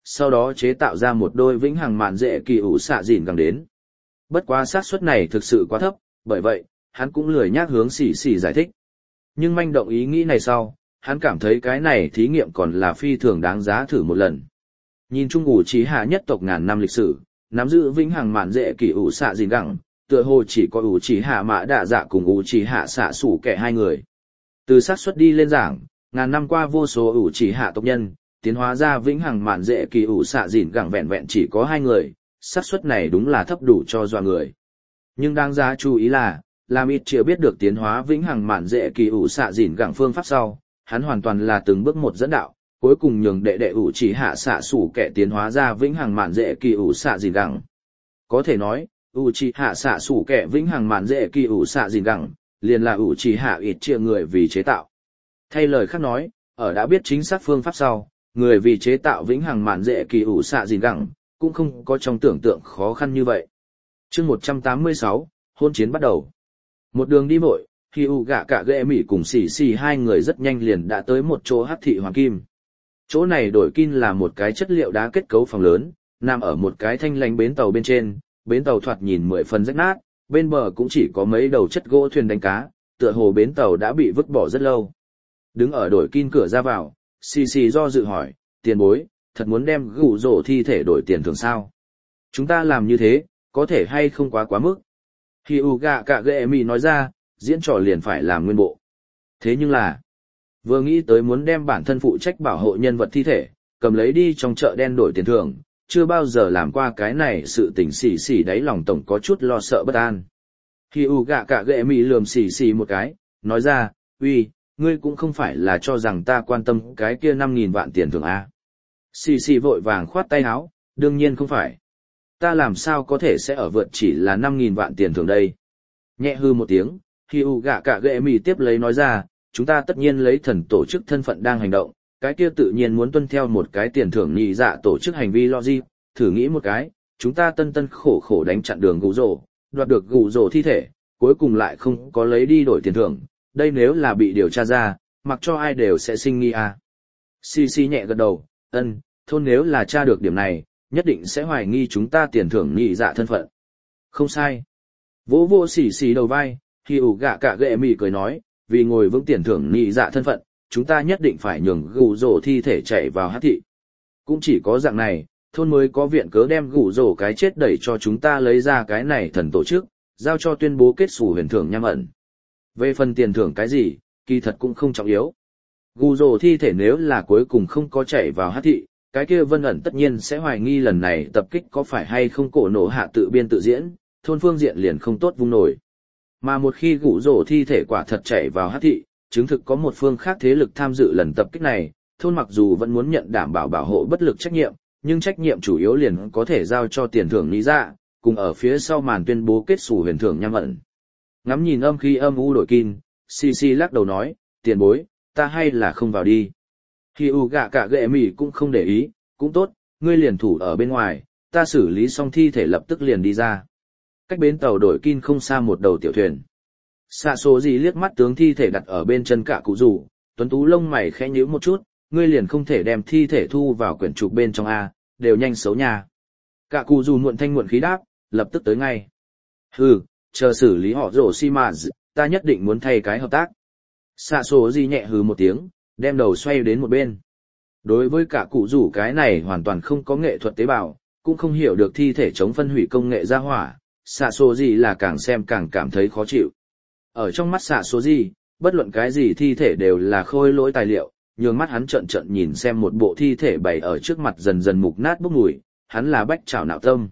sau đó chế tạo ra một đôi vĩnh hằng mạn dễ kỳ ủ xạ dìn gẳng đến. Bất quá xác suất này thực sự quá thấp, bởi vậy, hắn cũng lười nhác hướng xì xì giải thích. Nhưng manh động ý nghĩ này sau, hắn cảm thấy cái này thí nghiệm còn là phi thường đáng giá thử một lần. Nhìn chung ủ trí hạ nhất tộc ngàn năm lịch sử, nắm giữ vĩnh hằng mạn dễ kỳ ủ xạ dìn gẳng, tựa hồ chỉ có ủ trí hạ mã đạ dạ cùng ủ trí hạ xạ sủ kẻ hai người. Từ xác suất đi lên giảng, ngàn năm qua vô số ủ trí hạ tộc nhân, tiến hóa ra vĩnh hằng mạn dễ kỳ ủ xạ dìn gẳng vẹn vẹn chỉ có hai người, xác suất này đúng là thấp đủ cho dọa người. Nhưng đáng giá chú ý là, làm ít chưa biết được tiến hóa vĩnh hằng mạn dễ kỳ ủ xạ dìn gẳng phương pháp sau, hắn hoàn toàn là từng bước một dẫn đạo, cuối cùng nhường đệ đệ ủ chỉ hạ xạ sủ kẻ tiến hóa ra vĩnh hằng mạn dễ kỳ ủ xạ dìn gẳng. Có thể nói, ủ chỉ hạ xạ sủ kẻ vĩnh hằng mạn dễ kỳ ủ xạ dìn gẳng, liền là ủ chỉ hạ ít chia người vì chế tạo. Thay lời khác nói, ở đã biết chính xác phương pháp sau, người vì chế tạo vĩnh hằng mạn dễ kỳ ủ xạ dìn gẳng, cũng không có trong tưởng tượng khó khăn như vậy. Chương một trăm tám mươi sáu, hôn chiến bắt đầu. Một đường đi vội, khi u gạ cả ghệ mỉ cùng xì xì hai người rất nhanh liền đã tới một chỗ hắc thị hoàng kim. Chỗ này đổi kim là một cái chất liệu đá kết cấu phòng lớn, nằm ở một cái thanh lánh bến tàu bên trên, bến tàu thoạt nhìn mười phần rách nát, bên bờ cũng chỉ có mấy đầu chất gỗ thuyền đánh cá, tựa hồ bến tàu đã bị vứt bỏ rất lâu. Đứng ở đổi kim cửa ra vào, xì xì do dự hỏi, tiền bối, thật muốn đem gù rổ thi thể đổi tiền thường sao? Chúng ta làm như thế, có thể hay không quá quá mức? Khi u gạ cả ghệ mì nói ra, diễn trò liền phải làm nguyên bộ. Thế nhưng là, vừa nghĩ tới muốn đem bản thân phụ trách bảo hộ nhân vật thi thể, cầm lấy đi trong chợ đen đổi tiền thưởng, chưa bao giờ làm qua cái này, sự tình xì xì đáy lòng tổng có chút lo sợ bất an. Khi u gạ cả ghệ mì lườm xì xì một cái, nói ra, uy, ngươi cũng không phải là cho rằng ta quan tâm cái kia năm nghìn vạn tiền thưởng A. Xì xì vội vàng khoát tay áo, đương nhiên không phải. Ta làm sao có thể sẽ ở vượt chỉ là năm nghìn vạn tiền thưởng đây. Nhẹ hư một tiếng, khi u gạ cả ghệ mì tiếp lấy nói ra, chúng ta tất nhiên lấy thần tổ chức thân phận đang hành động, cái kia tự nhiên muốn tuân theo một cái tiền thưởng nhị dạ tổ chức hành vi logic, thử nghĩ một cái, chúng ta tân tân khổ khổ đánh chặn đường gù rổ, đoạt được gù rổ thi thể, cuối cùng lại không có lấy đi đổi tiền thưởng, đây nếu là bị điều tra ra, mặc cho ai đều sẽ sinh nghi à. Xì xì nhẹ gật đầu, ân, thôn nếu là tra được điểm này, nhất định sẽ hoài nghi chúng ta tiền thưởng nhị dạ thân phận. Không sai. Vỗ vô xì xì đầu vai, khi ủ gạ cả ghệ mì cười nói, vì ngồi vững tiền thưởng nhị dạ thân phận, chúng ta nhất định phải nhường gù rổ thi thể chạy vào hát thị. Cũng chỉ có dạng này, thôn mới có viện cớ đem gù rổ cái chết đẩy cho chúng ta lấy ra cái này thần tổ chức, giao cho tuyên bố kết xù huyền thưởng nham ẩn. Về phần tiền thưởng cái gì, kỳ thật cũng không trọng yếu. Gù rổ thi thể nếu là cuối cùng không có chạy vào hát thị, cái kia vân ẩn tất nhiên sẽ hoài nghi lần này tập kích có phải hay không cổ nổ hạ tự biên tự diễn, thôn phương diện liền không tốt vung nổi. Mà một khi gù rổ thi thể quả thật chạy vào hát thị, chứng thực có một phương khác thế lực tham dự lần tập kích này, thôn mặc dù vẫn muốn nhận đảm bảo bảo hộ bất lực trách nhiệm, nhưng trách nhiệm chủ yếu liền có thể giao cho tiền thưởng lý dạ, cùng ở phía sau màn tuyên bố kết xù huyền thưởng nham ẩn. Ngắm nhìn âm khi âm u đổi kin, xì xì lắc đầu nói, tiền bối, ta hay là không vào đi. Khi u gạ cả ghệ mì cũng không để ý, cũng tốt, ngươi liền thủ ở bên ngoài, ta xử lý xong thi thể lập tức liền đi ra. Cách bến tàu đổi kin không xa một đầu tiểu thuyền. Xạ số gì liếc mắt tướng thi thể đặt ở bên chân cả cụ rủ, tuấn tú lông mày khẽ nhíu một chút, ngươi liền không thể đem thi thể thu vào quyển trục bên trong A, đều nhanh xấu nhà. Cả cụ rủ muộn thanh muộn khí đáp, lập tức tới ngay. Hừ, chờ xử lý họ rổ xi mà, ta nhất định muốn thay cái hợp tác. Xạ số gì nhẹ hừ một tiếng, đem đầu xoay đến một bên. Đối với cả cụ rủ cái này hoàn toàn không có nghệ thuật tế bào, cũng không hiểu được thi thể chống phân hủy công nghệ ra hỏa, xạ số gì là càng xem càng cảm thấy khó chịu. Ở trong mắt xạ số gì, bất luận cái gì thi thể đều là khôi lỗi tài liệu, nhường mắt hắn trợn trợn nhìn xem một bộ thi thể bày ở trước mặt dần dần mục nát bốc mùi, hắn là bách trảo nạo tâm.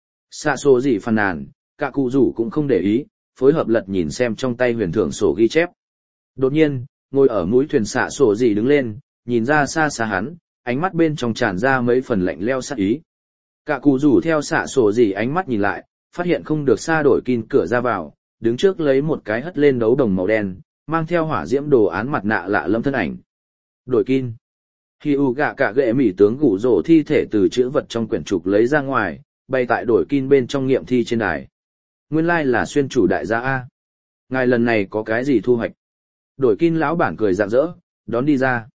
Xạ số gì phàn nàn, cả cụ rủ cũng không để ý, phối hợp lật nhìn xem trong tay huyền thưởng sổ ghi chép. Đột nhiên, ngồi ở mũi thuyền xạ số gì đứng lên, nhìn ra xa xa hắn, ánh mắt bên trong tràn ra mấy phần lạnh leo sát ý. Cả cụ rủ theo xạ số gì ánh mắt nhìn lại, phát hiện không được xa đổi kin cửa ra vào, đứng trước lấy một cái hất lên đấu đồng màu đen, mang theo hỏa diễm đồ án mặt nạ lạ lâm thân ảnh. Đổi kin. Khi u gạ cả ghệ mỉ tướng gủ rổ thi thể từ chữ vật trong quyển trục lấy ra ngoài, bay tại đổi kin bên trong nghiệm thi trên đài. Nguyên lai là xuyên chủ đại gia A. Ngài lần này có cái gì thu hoạch? Đổi kin lão bản cười rạng rỡ, đón đi ra.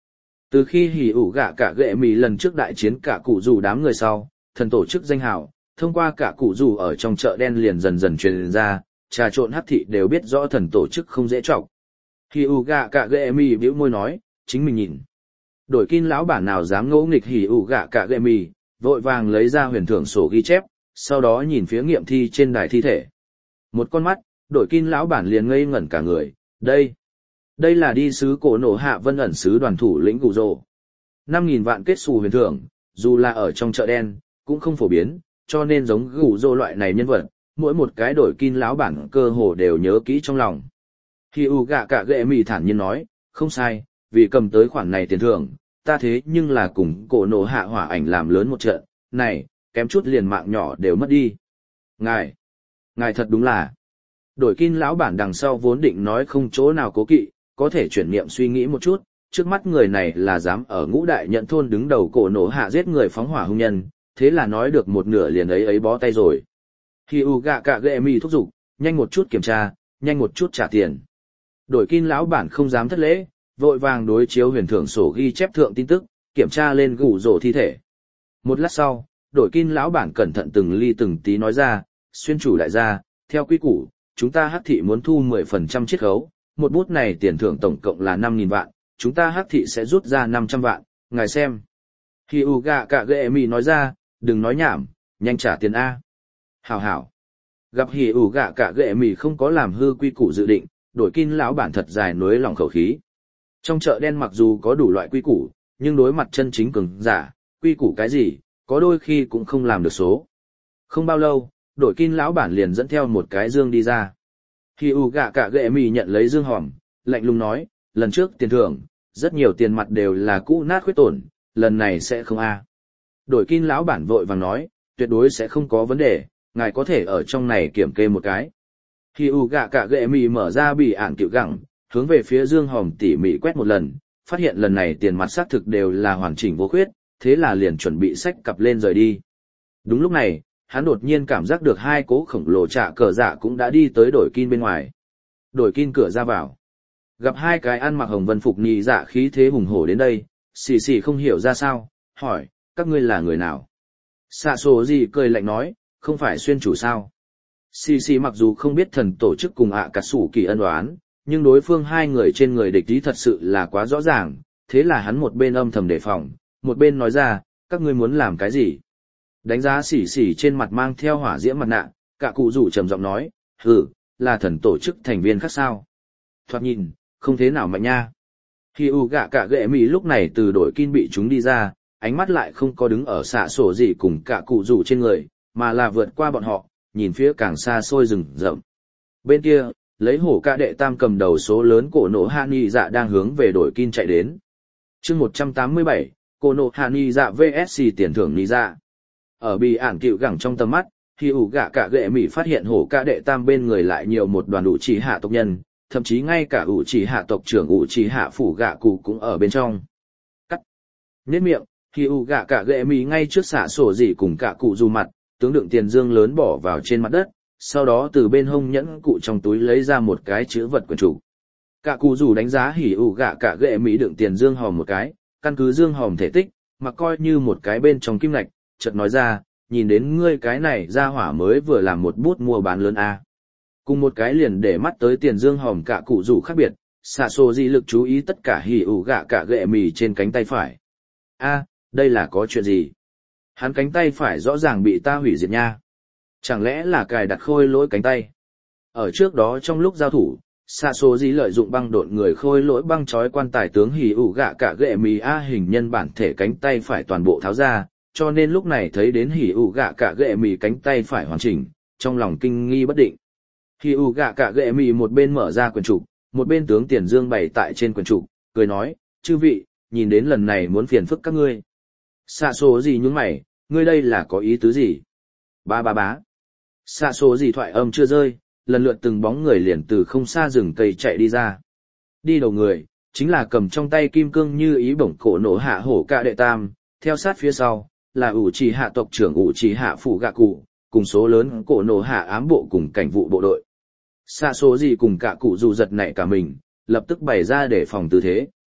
Từ khi hỉ ủ gạ cả gệ mì lần trước đại chiến cả cụ dù đám người sau, thần tổ chức danh hào, thông qua cả cụ dù ở trong chợ đen liền dần dần truyền ra, trà trộn hắc thị đều biết rõ thần tổ chức không dễ trọng. Hỉ ủ gạ cả gệ mì bĩu môi nói, chính mình nhìn. Đổi kin lão bản nào dám ngỗ nghịch hỉ ủ gạ cả gệ mì, vội vàng lấy ra huyền thưởng sổ ghi chép, sau đó nhìn phía nghiệm thi trên đài thi thể. Một con mắt, đổi kin lão bản liền ngây ngẩn cả người, đây. Đây là đi sứ cổ nổ hạ vân ẩn sứ đoàn thủ lĩnh Gù Rồ. năm nghìn vạn kết xù huyền thưởng, dù là ở trong chợ đen, cũng không phổ biến, cho nên giống Gù Rồ loại này nhân vật, mỗi một cái đổi kin lão bản cơ hồ đều nhớ kỹ trong lòng. Khi U gạ cả ghệ mì thản nhiên nói, không sai, vì cầm tới khoản này tiền thưởng, ta thế nhưng là cùng cổ nổ hạ hỏa ảnh làm lớn một trận, này, kém chút liền mạng nhỏ đều mất đi. Ngài, ngài thật đúng là, đổi kin lão bản đằng sau vốn định nói không chỗ nào cố kỵ, có thể chuyển niệm suy nghĩ một chút, trước mắt người này là dám ở ngũ đại nhận thôn đứng đầu cổ nổ hạ giết người phóng hỏa hung nhân, thế là nói được một nửa liền ấy ấy bó tay rồi. Khi U gạ cả ghệ mì thúc giục, nhanh một chút kiểm tra, nhanh một chút trả tiền. Đổi kin lão bản không dám thất lễ, vội vàng đối chiếu huyền thưởng sổ ghi chép thượng tin tức, kiểm tra lên Gù Rồ thi thể. Một lát sau, đổi kin lão bản cẩn thận từng ly từng tí nói ra, xuyên chủ đại gia, theo quy củ, chúng ta hắc thị muốn thu mười phần trăm chiết khấu, một bút này tiền thưởng tổng cộng là năm nghìn vạn, chúng ta hắc thị sẽ rút ra năm trăm vạn, ngài xem. Khi U gạ cả ghệ mì nói ra, đừng nói nhảm, nhanh trả tiền A. Hảo hảo. Gặp hỉ ủ gạ cả ghệ mì không có làm hư quy củ dự định, đổi kin lão bản thật dài nuối lòng khẩu khí. Trong chợ đen mặc dù có đủ loại quy củ, nhưng đối mặt chân chính cường giả, quy củ cái gì, có đôi khi cũng không làm được số. Không bao lâu, đổi kin lão bản liền dẫn theo một cái dương đi ra. Khi U gạ cả ghệ mì nhận lấy dương hòm, lạnh lùng nói, lần trước tiền thưởng, rất nhiều tiền mặt đều là cũ nát khuyết tổn, lần này sẽ không a. Đổi kin lão bản vội vàng nói, tuyệt đối sẽ không có vấn đề, ngài có thể ở trong này kiểm kê một cái. Khi U gạ cả ghệ mì mở ra bì ản cựu gẳng, hướng về phía dương hòm tỉ mỉ quét một lần, phát hiện lần này tiền mặt xác thực đều là hoàn chỉnh vô khuyết, thế là liền chuẩn bị xách cặp lên rời đi. Đúng lúc này, hắn đột nhiên cảm giác được hai cố khổng lồ trạ cờ dạ cũng đã đi tới đổi kin bên ngoài. Đổi kin cửa ra vào. Gặp hai cái ăn mặc hồng vân phục nhị dạ khí thế hùng hổ đến đây, xì xì không hiểu ra sao, hỏi, các ngươi là người nào? Xạ sổ gì cười lạnh nói, không phải xuyên chủ sao? Xì xì mặc dù không biết thần tổ chức cùng ạ cả sủ kỳ ân oán, nhưng đối phương hai người trên người địch ý thật sự là quá rõ ràng, thế là hắn một bên âm thầm đề phòng, một bên nói ra, các ngươi muốn làm cái gì? Đánh giá xỉ xỉ trên mặt mang theo hỏa diễm mặt nạ, cả cụ rủ trầm giọng nói, hừ, là thần tổ chức thành viên khác sao? Thoạt nhìn, không thế nào mạnh nha. Khi U gạ cả ghệ mì lúc này từ đổi kin bị chúng đi ra, ánh mắt lại không có đứng ở xạ sổ gì cùng cả cụ rủ trên người, mà là vượt qua bọn họ, nhìn phía càng xa xôi rừng rậm. Bên kia, lấy hổ ca đệ tam cầm đầu số lớn cổ nổ hạ ni dạ đang hướng về đổi kin chạy đến. chương một trăm tám mươi bảy, cổ nổ hạ ni dạ vs tiền thưởng ni dạ. Ở bì ản cựu gẳng trong tầm mắt, khi ủ gạ cả ghệ mỉ phát hiện hổ ca đệ tam bên người lại nhiều một đoàn ủ trì hạ tộc nhân, thậm chí ngay cả ủ trì hạ tộc trưởng ủ trì hạ phủ gạ cụ cũng ở bên trong. Cắt. Nhết miệng, khi ủ gạ cả ghệ mỉ ngay trước xạ sổ gì cùng cả cụ dù mặt, tướng đựng tiền dương lớn bỏ vào trên mặt đất, sau đó từ bên hông nhẫn cụ trong túi lấy ra một cái chữ vật quyển trục. Cả cụ dù đánh giá hỉ ủ gạ cả ghệ mỉ đựng tiền dương hòm một cái, căn cứ dương hòm thể tích, mà coi như một cái bên trong kim lạch, chợt nói ra, nhìn đến ngươi cái này ra hỏa mới vừa làm một bút mua bán lớn a. Cùng một cái liền để mắt tới tiền dương hòm cả cụ rủ khác biệt, xạ sổ di lực chú ý tất cả hỉ ủ gạ cả ghệ mì trên cánh tay phải. A, đây là có chuyện gì? Hắn cánh tay phải rõ ràng bị ta hủy diệt nha. Chẳng lẽ là cài đặt khôi lỗi cánh tay? Ở trước đó trong lúc giao thủ, xạ sổ di lợi dụng băng độn người khôi lỗi băng chói quan tài tướng hỉ ủ gạ cả ghệ mì a hình nhân bản thể cánh tay phải toàn bộ tháo ra, cho nên lúc này thấy đến hỉ ủ gạ cả ghệ mì cánh tay phải hoàn chỉnh, trong lòng kinh nghi bất định. Hỉ ủ gạ cả ghệ mì một bên mở ra quyển trục, một bên tướng tiền dương bày tại trên quyển trục, cười nói, chư vị, nhìn đến lần này muốn phiền phức các ngươi. Xạ số gì nhún mày, ngươi đây là có ý tứ gì? Ba ba bá. Xạ số gì thoại âm chưa rơi, lần lượt từng bóng người liền từ không xa rừng cây chạy đi ra. Đi đầu người, chính là cầm trong tay kim cương như ý bổng cổ nổ hạ hổ ca đệ tam, theo sát phía sau, là ủ trì hạ tộc trưởng ủ trì hạ phủ gạ cụ, cùng số lớn cổ nổ hạ ám bộ cùng cảnh vụ bộ đội. Xạ số gì cùng cả cụ dù giật nảy cả mình, lập tức bày ra để phòng tư thế.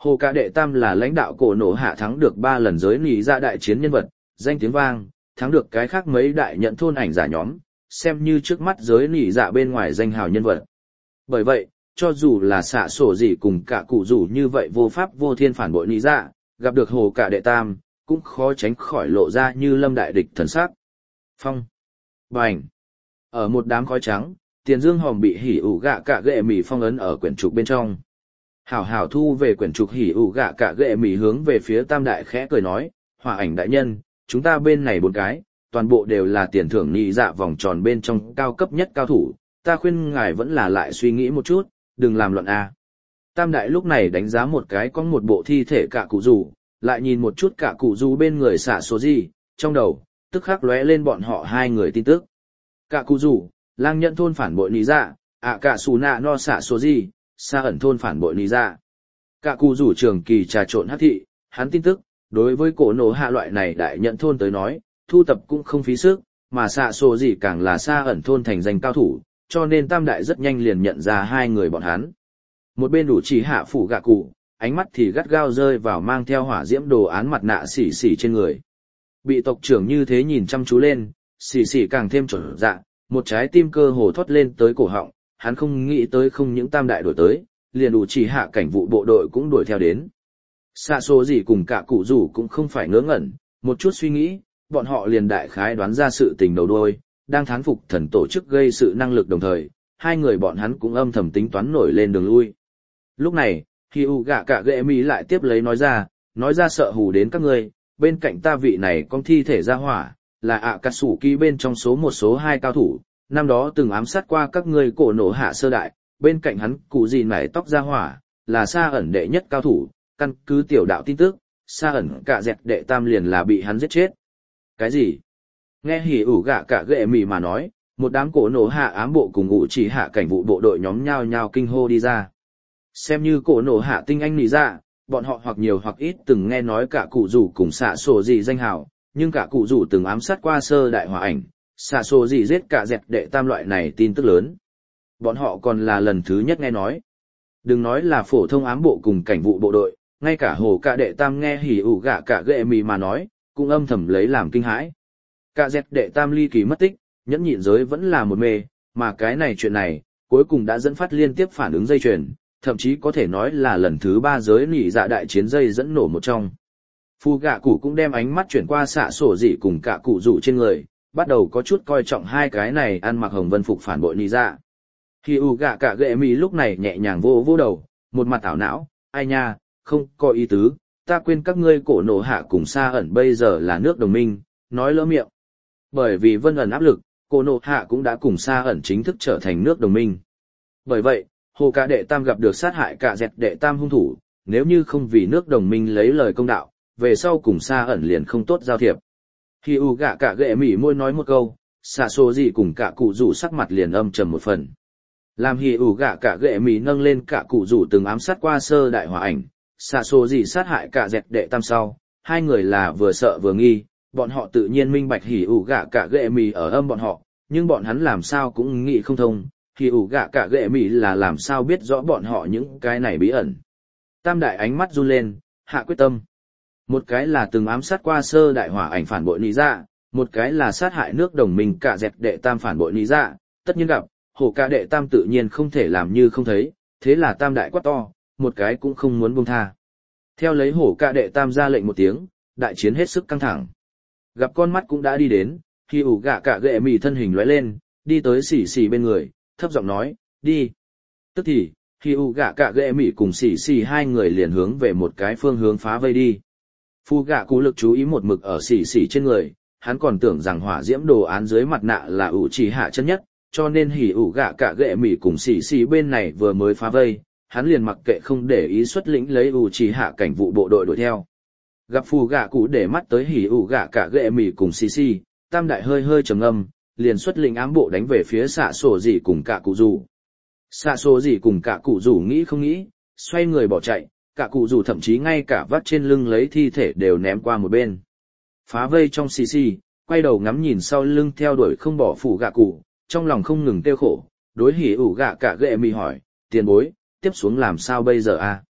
Hồ Cả Đệ Tam là lãnh đạo cổ nổ hạ thắng được ba lần giới nỉ dạ đại chiến nhân vật, danh tiếng vang, thắng được cái khác mấy đại nhận thôn ảnh giả nhóm, xem như trước mắt giới nỉ dạ bên ngoài danh hào nhân vật. Bởi vậy, cho dù là xạ sổ gì cùng cả cụ rủ như vậy vô pháp vô thiên phản bội nỉ dạ, gặp được Hồ Cả Đệ Tam, cũng khó tránh khỏi lộ ra như lâm đại địch thần sắc. Phong. Bành. Ở một đám khói trắng, tiền dương hòm bị hỉ ủ gạ cả ghệ mì phong ấn ở quyển trục bên trong. Hảo hảo thu về quyển trục hỉ ủ gạ cả ghệ mì hướng về phía tam đại khẽ cười nói, hỏa ảnh đại nhân, chúng ta bên này bốn cái, toàn bộ đều là tiền thưởng nị dạ vòng tròn bên trong cao cấp nhất cao thủ, ta khuyên ngài vẫn là lại suy nghĩ một chút, đừng làm loạn a. Tam đại lúc này đánh giá một cái có một bộ thi thể cả cụ rủ, lại nhìn một chút cả cụ rủ bên người xạ số gì, trong đầu, tức khắc lóe lên bọn họ hai người tin tức. Cả cụ rủ, lang nhận thôn phản bội nị dạ, ạ cả xù nạ no xạ số gì, xa ẩn thôn phản bội nị dạ. Cả cụ rủ trường kỳ trà trộn hắc thị, hắn tin tức, đối với cổ nổ hạ loại này đại nhận thôn tới nói, thu tập cũng không phí sức, mà xạ số gì càng là xa ẩn thôn thành danh cao thủ, cho nên tam đại rất nhanh liền nhận ra hai người bọn hắn. Một bên đủ chỉ hạ phủ gạ cụ, ánh mắt thì gắt gao rơi vào mang theo hỏa diễm đồ án mặt nạ xỉ xỉ trên người. Bị tộc trưởng như thế nhìn chăm chú lên, xỉ xỉ càng thêm trở dạ, một trái tim cơ hồ thoát lên tới cổ họng, hắn không nghĩ tới không những tam đại đuổi tới, liền đủ chỉ hạ cảnh vụ bộ đội cũng đuổi theo đến. Xạ số gì cùng cả cụ rủ cũng không phải ngớ ngẩn, một chút suy nghĩ, bọn họ liền đại khái đoán ra sự tình đầu đuôi, đang thán phục thần tổ chức gây sự năng lực đồng thời, hai người bọn hắn cũng âm thầm tính toán nổi lên đường lui. Lúc này, khi u gạ cả ghệ mi lại tiếp lấy nói ra, nói ra sợ hù đến các ngươi, bên cạnh ta vị này con thi thể ra hỏa, là ạ cà sủ kỳ bên trong số một số hai cao thủ, năm đó từng ám sát qua các ngươi cổ nổ hạ sơ đại, bên cạnh hắn cụ gì nải tóc ra hỏa, là xa ẩn đệ nhất cao thủ, căn cứ tiểu đạo tin tức, xa ẩn cả dẹt đệ tam liền là bị hắn giết chết. Cái gì? Nghe hỉ ủ gạ cả ghệ mì mà nói, một đám cổ nổ hạ ám bộ cùng ngụ chỉ hạ cảnh vụ bộ đội nhóm nhao nhao kinh hô đi ra. Xem như cổ nổ hạ tinh anh nỉ dạ, bọn họ hoặc nhiều hoặc ít từng nghe nói cả cụ rủ cùng xạ sổ gì danh hào, nhưng cả cụ rủ từng ám sát qua sơ đại hỏa ảnh, xạ sổ gì giết cả dẹt đệ tam loại này tin tức lớn. Bọn họ còn là lần thứ nhất nghe nói. Đừng nói là phổ thông ám bộ cùng cảnh vụ bộ đội, ngay cả hồ cả đệ tam nghe hỉ ủ gạ cả ghệ mì mà nói, cũng âm thầm lấy làm kinh hãi. Cả dẹt đệ tam ly kỳ mất tích, nhẫn nhịn giới vẫn là một mê, mà cái này chuyện này, cuối cùng đã dẫn phát liên tiếp phản ứng dây chuyền, thậm chí có thể nói là lần thứ ba giới nỉ dạ đại chiến dây dẫn nổ một trong. Phu gạ cụ cũng đem ánh mắt chuyển qua xạ sổ dị cùng cả cụ rủ trên người, bắt đầu có chút coi trọng hai cái này ăn mặc hồng vân phục phản bội nỉ dạ. Khi u gạ cả ghệ mì lúc này nhẹ nhàng vô vô đầu, một mặt ảo não, ai nha, không có ý tứ, ta quên các ngươi cổ nổ hạ cùng xa ẩn bây giờ là nước đồng minh, nói lỡ miệng. Bởi vì vân ẩn áp lực, cổ nổ hạ cũng đã cùng xa ẩn chính thức trở thành nước đồng minh. Bởi vậy, hồ cả đệ tam gặp được sát hại cả dẹt đệ tam hung thủ, nếu như không vì nước đồng minh lấy lời công đạo, về sau cùng xa ẩn liền không tốt giao thiệp. Khi u gạ cả ghệ mỉ môi nói một câu, xạ số gì cùng cả cụ rủ sắc mặt liền âm trầm một phần. Làm hì ủ gạ cả ghệ mỉ nâng lên cả cụ rủ từng ám sát qua sơ đại hỏa ảnh, xạ số gì sát hại cả dẹt đệ tam sau, hai người là vừa sợ vừa nghi, bọn họ tự nhiên minh bạch hì ủ gạ cả ghệ mỉ ở âm bọn họ, nhưng bọn hắn làm sao cũng nghĩ không thông, hì ủ gạ cả ghệ mỉ là làm sao biết rõ bọn họ những cái này bí ẩn. Tam đại ánh mắt run lên, hạ quyết tâm. Một cái là từng ám sát qua sơ đại hỏa ảnh phản bội nị dạ, một cái là sát hại nước đồng minh cả dẹt đệ tam phản bội nị dạ, tất nhiên gặp, hồ ca đệ tam tự nhiên không thể làm như không thấy, thế là tam đại quát to, một cái cũng không muốn buông tha. Theo lấy hổ ca đệ tam ra lệnh một tiếng, đại chiến hết sức căng thẳng. Gặp con mắt cũng đã đi đến, khi ủ gạ cả ghệ mì thân hình lóe lên, đi tới xỉ xỉ bên người, thấp giọng nói, đi. Tức thì, khi ủ gạ cả ghệ mì cùng xỉ xỉ hai người liền hướng về một cái phương hướng phá vây đi. Phu gạ cú lực chú ý một mực ở xỉ xỉ trên người, hắn còn tưởng rằng hỏa diễm đồ án dưới mặt nạ là ủ chỉ hạ chân nhất, cho nên hỉ ủ gạ cả ghệ mỉ cùng xỉ xỉ bên này vừa mới phá vây, hắn liền mặc kệ không để ý xuất lĩnh lấy ủ chỉ hạ cảnh vụ bộ đội đuổi theo. Gặp phù gạ cú để mắt tới hỉ ủ gạ cả ghệ mỉ cùng xỉ xỉ, tam đại hơi hơi trầm ngâm, liền xuất lĩnh ám bộ đánh về phía xạ sổ dị cùng cả cụ rủ. Xạ sổ dị cùng cả cụ rủ nghĩ không nghĩ, xoay người bỏ chạy, cả cụ rủ thậm chí ngay cả vắt trên lưng lấy thi thể đều ném qua một bên. Phá vây trong xì xì, quay đầu ngắm nhìn sau lưng theo đuổi không bỏ phủ gạ cụ, trong lòng không ngừng tiêu khổ, đối hỉ ủ gạ cả ghệ mì hỏi, tiền bối, tiếp xuống làm sao bây giờ a?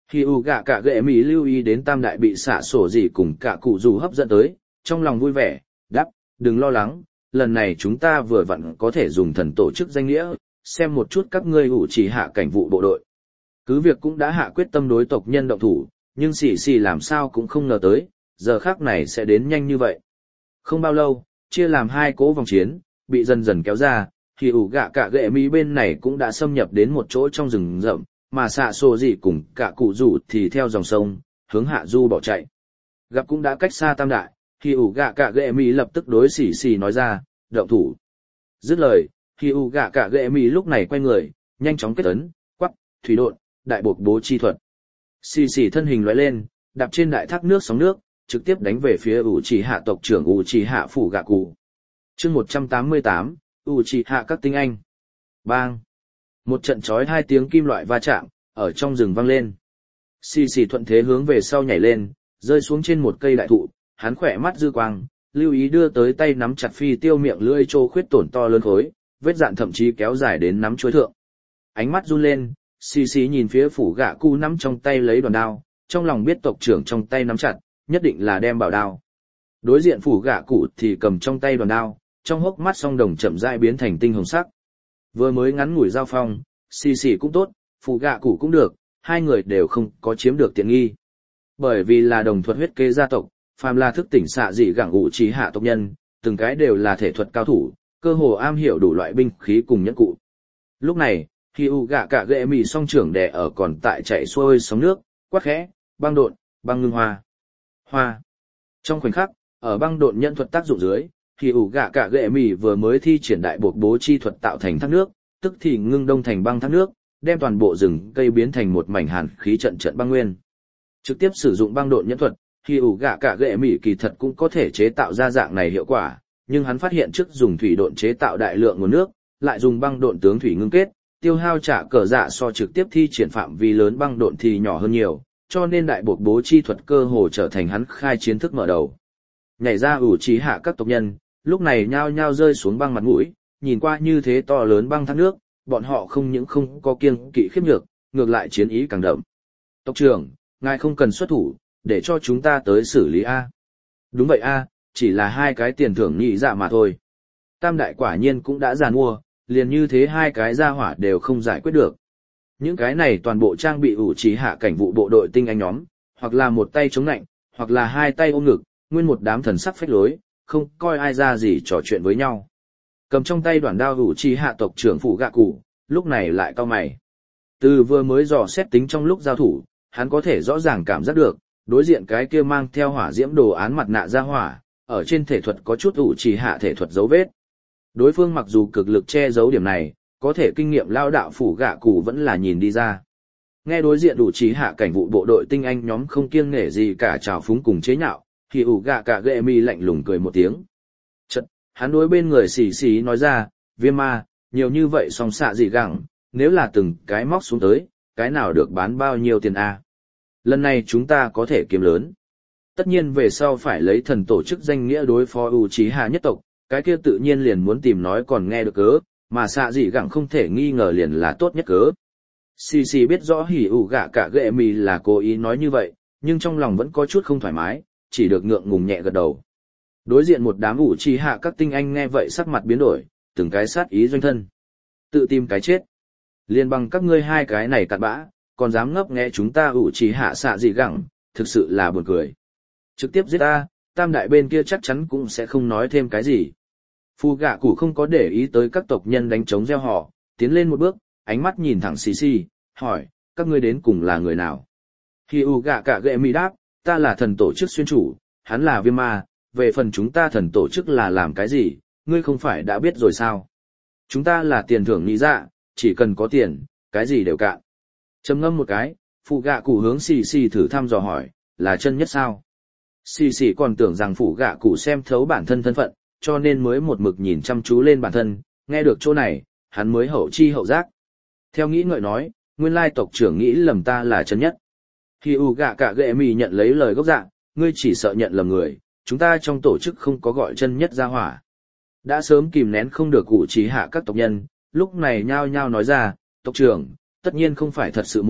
Khi U gạ cả ghệ mì lưu ý đến tam đại bị xạ sổ gì cùng cả cụ dù hấp dẫn tới, trong lòng vui vẻ, đáp, đừng lo lắng, lần này chúng ta vừa vặn có thể dùng thần tổ chức danh nghĩa, xem một chút các ngươi ủ chỉ hạ cảnh vụ bộ đội. Cứ việc cũng đã hạ quyết tâm đối tộc nhân động thủ, nhưng xì xì làm sao cũng không ngờ tới, giờ khác này sẽ đến nhanh như vậy. Không bao lâu, chia làm hai cỗ vòng chiến, bị dần dần kéo ra, thì ủ gạ cả ghệ mỹ bên này cũng đã xâm nhập đến một chỗ trong rừng rậm, mà xạ sổ gì cùng cả cụ rủ thì theo dòng sông, hướng hạ du bỏ chạy. Gặp cũng đã cách xa tam đại, thì ủ gạ cả ghệ mỹ lập tức đối xì xì nói ra, động thủ. Dứt lời, thì ủ gạ cả ghệ mỹ lúc này quay người, nhanh chóng kết ấn, quắc, thủy độn, đại buộc bố chi thuật. Xì xì thân hình lóe lên, đạp trên đại thác nước sóng nước, trực tiếp đánh về phía ủ trì hạ tộc trưởng ủ trì hạ phủ gạ cụ. Chương một trăm tám mươi tám, ủ trì hạ các tinh anh. Bang! Một trận chói hai tiếng kim loại va chạm, ở trong rừng vang lên. Xì xì thuận thế hướng về sau nhảy lên, rơi xuống trên một cây đại thụ, hắn khỏe mắt dư quang, lưu ý đưa tới tay nắm chặt phi tiêu miệng lưỡi trô khuyết tổn to lớn khối, vết dạn thậm chí kéo dài đến nắm chuối thượng. Ánh mắt run lên, xì xì nhìn phía phủ gạ cụ nắm trong tay lấy đoàn đao, trong lòng biết tộc trưởng trong tay nắm chặt, nhất định là đem bảo đao. Đối diện phủ gạ cụ thì cầm trong tay đoàn đao, trong hốc mắt song đồng chậm rãi biến thành tinh hồng sắc. Vừa mới ngắn ngủi giao phong, xì xì cũng tốt, phủ gạ cụ cũng được, hai người đều không có chiếm được tiện nghi. Bởi vì là đồng thuật huyết kế gia tộc, phàm là thức tỉnh xạ dị gẳng ủ trí hạ tộc nhân, từng cái đều là thể thuật cao thủ, cơ hồ am hiểu đủ loại binh khí cùng nhẫn cụ. Lúc này, khi u gạ cả ghệ mì song trưởng đè ở còn tại chạy xuôi sóng nước, quát khẽ, băng độn, băng ngưng hoa. Hoa. Trong khoảnh khắc, ở băng độn nhận thuật tác dụng dưới, thì ủ gạ cả ghệ mì vừa mới thi triển đại buộc bố chi thuật tạo thành thác nước, tức thì ngưng đông thành băng thác nước, đem toàn bộ rừng cây biến thành một mảnh hàn khí trận trận băng nguyên. Trực tiếp sử dụng băng độn nhẫn thuật, thì ủ gạ cả ghệ mì kỳ thật cũng có thể chế tạo ra dạng này hiệu quả, nhưng hắn phát hiện trước dùng thủy độn chế tạo đại lượng nguồn nước, lại dùng băng độn tướng thủy ngưng kết, tiêu hao trả cờ dạ so trực tiếp thi triển phạm vi lớn băng độn thì nhỏ hơn nhiều, cho nên đại buộc bố chi thuật cơ hồ trở thành hắn khai chiến thức mở đầu. Nhảy ra ủ trí hạ các tộc nhân, lúc này nhao nhao rơi xuống băng mặt mũi, nhìn qua như thế to lớn băng thác nước, bọn họ không những không có kiêng kỵ khiếp nhược, ngược lại chiến ý càng đậm. Tộc trưởng, ngài không cần xuất thủ, để cho chúng ta tới xử lý A. Đúng vậy A, chỉ là hai cái tiền thưởng nhị dạ mà thôi. Tam đại quả nhiên cũng đã giàn mua, liền như thế hai cái gia hỏa đều không giải quyết được. Những cái này toàn bộ trang bị ủ trí hạ cảnh vụ bộ đội tinh anh nhóm, hoặc là một tay chống nạnh, hoặc là hai tay ôm ngực, nguyên một đám thần sắc phách lối, không coi ai ra gì trò chuyện với nhau. Cầm trong tay đoạn đao ủ trí hạ tộc trưởng phủ gạ cụ, lúc này lại cau mày. Từ vừa mới dò xét tính trong lúc giao thủ, hắn có thể rõ ràng cảm giác được, đối diện cái kia mang theo hỏa diễm đồ án mặt nạ ra hỏa, ở trên thể thuật có chút ủ trí hạ thể thuật dấu vết. Đối phương mặc dù cực lực che giấu điểm này, có thể kinh nghiệm lao đạo phủ gạ cụ vẫn là nhìn đi ra. Nghe đối diện ủ trí hạ cảnh vụ bộ đội tinh anh nhóm không kiêng nể gì cả trào phúng cùng chế nhạo, thì ủ gạ cả ghệ mi lạnh lùng cười một tiếng. Chật, hắn đối bên người xì xì nói ra, viêm ma, nhiều như vậy song xạ gì gẳng, nếu là từng cái móc xuống tới, cái nào được bán bao nhiêu tiền a? Lần này chúng ta có thể kiếm lớn. Tất nhiên về sau phải lấy thần tổ chức danh nghĩa đối phó ủ trí hạ nhất tộc, cái kia tự nhiên liền muốn tìm nói còn nghe được cớ, mà xạ dị gẳng không thể nghi ngờ liền là tốt nhất cớ. Xì xì biết rõ hỉ ủ gạ cả ghệ mì là cố ý nói như vậy, nhưng trong lòng vẫn có chút không thoải mái, chỉ được ngượng ngùng nhẹ gật đầu. Đối diện một đám ủ trì hạ các tinh anh nghe vậy sắc mặt biến đổi, từng cái sát ý doanh thân. Tự tìm cái chết. Liên bằng các ngươi hai cái này cặn bã, còn dám ngấp nghe chúng ta ủ trì hạ xạ dị gẳng, thực sự là buồn cười. Trực tiếp giết ta, tam đại bên kia chắc chắn cũng sẽ không nói thêm cái gì. Phu gạ cụ không có để ý tới các tộc nhân đánh trống gieo họ, tiến lên một bước, ánh mắt nhìn thẳng xì xì, hỏi, các ngươi đến cùng là người nào? Khi u gạ cả ghệ mi đáp, ta là thần tổ chức xuyên chủ, hắn là viêm ma, về phần chúng ta thần tổ chức là làm cái gì, ngươi không phải đã biết rồi sao? Chúng ta là tiền thưởng nghĩ dạ, chỉ cần có tiền, cái gì đều cạn. Trầm ngâm một cái, phụ gạ cụ hướng xì xì thử thăm dò hỏi, là chân nhất sao? Xì xì còn tưởng rằng phụ gạ cụ xem thấu bản thân thân phận, cho nên mới một mực nhìn chăm chú lên bản thân, nghe được chỗ này, hắn mới hậu chi hậu giác. Theo nghĩ ngợi nói, nguyên lai tộc trưởng nghĩ lầm ta là chân nhất. Khi u gạ cả ghệ mì nhận lấy lời gốc dạ, ngươi chỉ sợ nhận lầm người, chúng ta trong tổ chức không có gọi chân nhất ra hỏa. Đã sớm kìm nén không được cụ trí hạ các tộc nhân, lúc này nhao nhao nói ra, tộc trưởng, tất nhiên không phải thật sự một,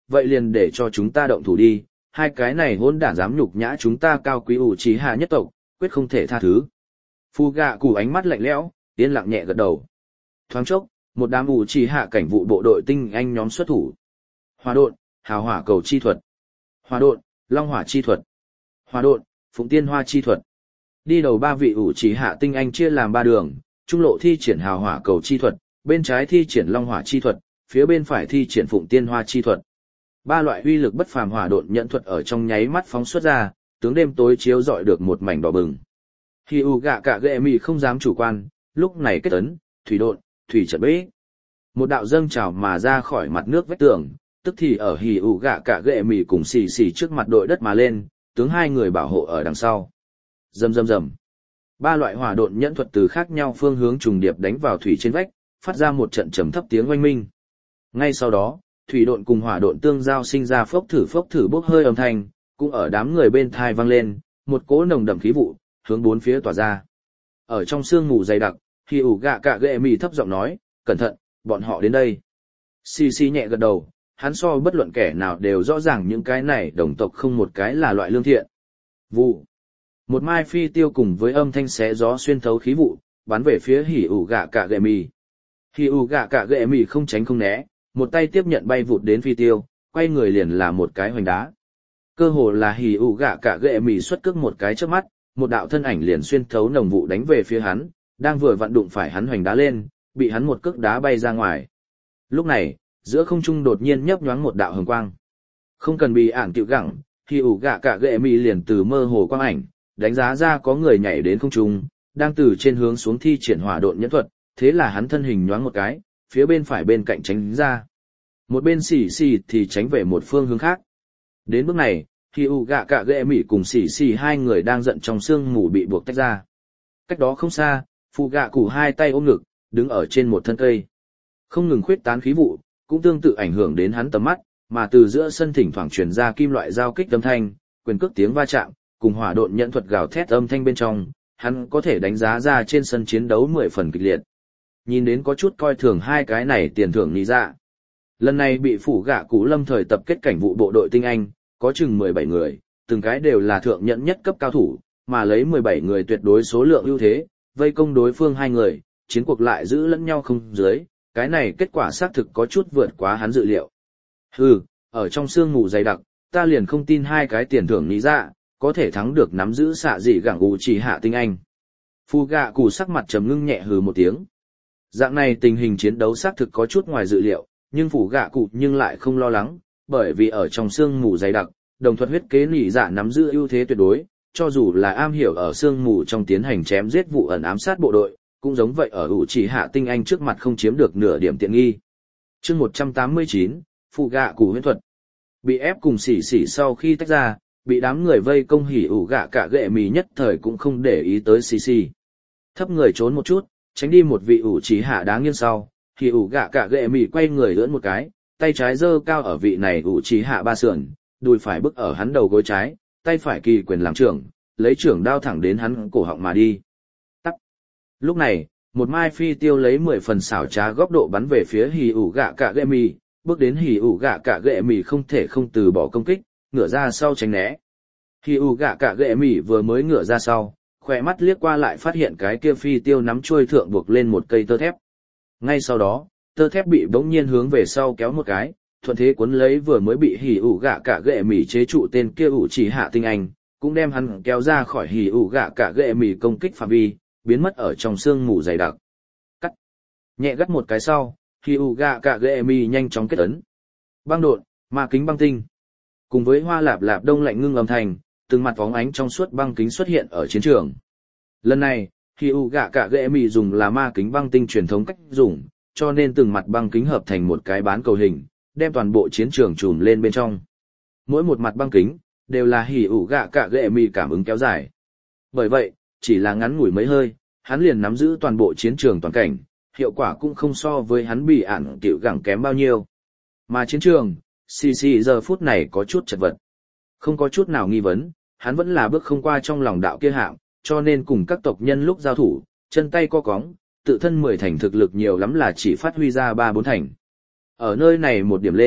vậy liền để cho chúng ta động thủ đi, hai cái này hỗn đản dám nhục nhã chúng ta cao quý ủ trí hạ nhất tộc, quyết không thể tha thứ. Phu gạ cụ ánh mắt lạnh lẽo, yên lặng nhẹ gật đầu. Thoáng chốc, một đám ủ trí hạ cảnh vụ bộ đội tinh anh nhóm xuất thủ. Hỏa độn, hào hỏa cầu chi thuật. Hỏa độn, long hỏa chi thuật. Hỏa độn, phụng tiên hoa chi thuật. Đi đầu ba vị ủ trí hạ tinh anh chia làm ba đường, trung lộ thi triển hào hỏa cầu chi thuật, bên trái thi triển long hỏa chi thuật, phía bên phải thi triển phụng tiên hoa chi thuật. Ba loại uy lực bất phàm hỏa độn nhận thuật ở trong nháy mắt phóng xuất ra, tướng đêm tối chiếu rọi được một mảnh đỏ bừng. Hỉ ủ gạ cạ gệ mì không dám chủ quan, lúc này kết ấn, thủy độn, thủy trận bế. Một đạo dâng trào mà ra khỏi mặt nước vách tường, tức thì ở hỉ ủ gạ cạ gệ mì cùng xì xì trước mặt đội đất mà lên, tướng hai người bảo hộ ở đằng sau. Rầm rầm rầm. Ba loại hỏa độn nhẫn thuật từ khác nhau phương hướng trùng điệp đánh vào thủy trên vách, phát ra một trận trầm thấp tiếng oanh minh. Ngay sau đó, thủy độn cùng hỏa độn tương giao sinh ra phốc thử phốc thử bốc hơi âm thanh, cũng ở đám người bên thai vang lên, một cỗ nồng đậm khí vụ hướng bốn phía tỏa ra. Ở trong sương mù dày đặc, Hỉ ủ gạ cạ gệ mì thấp giọng nói, cẩn thận, bọn họ đến đây. Xì xì nhẹ gật đầu, hắn so bất luận kẻ nào đều rõ ràng những cái này đồng tộc không một cái là loại lương thiện. Vụ. Một mai phi tiêu cùng với âm thanh xé gió xuyên thấu khí vụ, bắn về phía Hỉ ủ gạ cạ gệ mì. Hỉ ủ gạ cạ gệ mì không tránh không né, một tay tiếp nhận bay vụt đến phi tiêu, quay người liền là một cái hoành đá. Cơ hồ là Hỉ ủ gạ cạ gệ mì xuất cước một cái trước mắt, một đạo thân ảnh liền xuyên thấu nồng vụ đánh về phía hắn, đang vừa vặn đụng phải hắn hoành đá lên, bị hắn một cước đá bay ra ngoài. Lúc này, giữa không trung đột nhiên nhấp nhoáng một đạo hồng quang. Không cần bị ản tiểu gẳng, Hỉ ủ gạ cạ gệ mì liền từ mơ hồ quang ảnh, đánh giá ra có người nhảy đến không trung, đang từ trên hướng xuống thi triển hỏa độn nhẫn thuật, thế là hắn thân hình nhoáng một cái, phía bên phải bên cạnh tránh ra. Một bên xì xì thì tránh về một phương hướng khác. Đến bước này, Hỉ ủ gạ cạ gệ mì cùng xì xì hai người đang giận trong sương mù bị buộc tách ra. Cách đó không xa, phụ gạ cụ hai tay ôm ngực, đứng ở trên một thân cây. Không ngừng khuyết tán khí vụ, cũng tương tự ảnh hưởng đến hắn tầm mắt, mà từ giữa sân thỉnh thoảng truyền ra kim loại giao kích âm thanh, quyền cước tiếng va chạm, cùng hỏa độn nhận thuật gào thét âm thanh bên trong, hắn có thể đánh giá ra trên sân chiến đấu mười phần kịch liệt. Nhìn đến có chút coi thường hai cái này tiền thưởng lý ra. Lần này bị phủ gạ cụ lâm thời tập kết cảnh vụ bộ đội tinh anh, có chừng mười bảy người, từng cái đều là thượng nhẫn nhất cấp cao thủ, mà lấy mười bảy người tuyệt đối số lượng ưu thế, vây công đối phương hai người, chiến cuộc lại giữ lẫn nhau không dưới, cái này kết quả xác thực có chút vượt quá hắn dự liệu. Hừ, ở trong sương mù dày đặc, ta liền không tin hai cái tiền thưởng lý ra, có thể thắng được nắm giữ xạ dị gẳng ủ chỉ hạ tinh anh. Phu gạ cụ sắc mặt trầm ngưng nhẹ hừ một tiếng. Dạng này tình hình chiến đấu xác thực có chút ngoài dự liệu, nhưng phủ gạ cụ nhưng lại không lo lắng, bởi vì ở trong sương mù dày đặc, đồng thuật huyết kế nỉ dạ nắm giữ ưu thế tuyệt đối, cho dù là am hiểu ở sương mù trong tiến hành chém giết vụ ẩn ám sát bộ đội, cũng giống vậy ở ủ chỉ hạ tinh anh trước mặt không chiếm được nửa điểm tiện nghi. Chương một trăm tám mươi chín, phụ gạ cụ huyễn thuật. Bị ép cùng xỉ xỉ sau khi tách ra, bị đám người vây công hỉ ủ gạ cả gệ mì nhất thời cũng không để ý tới xì xì. Thấp người trốn một chút, tránh đi một vị ủ chỉ hạ đáng nghiêng sau, hỉ ủ gạ cả gệ mì quay người lưỡn một cái, tay trái giơ cao ở vị này ủ chỉ hạ ba sườn, đùi phải bức ở hắn đầu gối trái, tay phải kỳ quyền làm trưởng, lấy trưởng đao thẳng đến hắn cổ họng mà đi. Tắc. Lúc này, một mai phi tiêu lấy mười phần xảo trá góc độ bắn về phía hỉ ủ gạ cả gệ mì, bước đến hỉ ủ gạ cả gệ mì không thể không từ bỏ công kích, ngửa ra sau tránh né. Hỉ ủ gạ cả gệ mì vừa mới ngửa ra sau, khỏe mắt liếc qua lại phát hiện cái kia phi tiêu nắm chuôi thượng buộc lên một cây tơ thép. Ngay sau đó, tơ thép bị bỗng nhiên hướng về sau kéo một cái, thuận thế cuốn lấy vừa mới bị hỉ ủ gạ cả gệ mì chế trụ tên kia ủ chỉ hạ tinh anh, cũng đem hắn kéo ra khỏi hỉ ủ gạ cả gệ mì công kích phạm vi, biến mất ở trong sương mù dày đặc. Cắt. Nhẹ gắt một cái sau, hỉ ủ gạ cả gệ mì nhanh chóng kết ấn. Băng độn, ma kính băng tinh. Cùng với hoa lạp lạp đông lạnh ngưng âm thanh, từng mặt bóng ánh trong suốt băng kính xuất hiện ở chiến trường. Lần này, hỉ ủ gạ cả gệ mì dùng là ma kính băng tinh truyền thống cách dùng, cho nên từng mặt băng kính hợp thành một cái bán cầu hình, đem toàn bộ chiến trường trùm lên bên trong. Mỗi một mặt băng kính đều là hỉ ủ gạ cả gệ mì cảm ứng kéo dài. Bởi vậy, chỉ là ngắn ngủi mấy hơi, hắn liền nắm giữ toàn bộ chiến trường toàn cảnh, hiệu quả cũng không so với hắn bị ản tiểu gẳng kém bao nhiêu. Mà chiến trường, xì xì giờ phút này có chút chật vật. Không có chút nào nghi vấn, hắn vẫn là bước không qua trong lòng đạo kia hạng, cho nên cùng các tộc nhân lúc giao thủ, chân tay co cóng, tự thân mười thành thực lực nhiều lắm là chỉ phát huy ra ba bốn thành. Ở nơi này một điểm lên,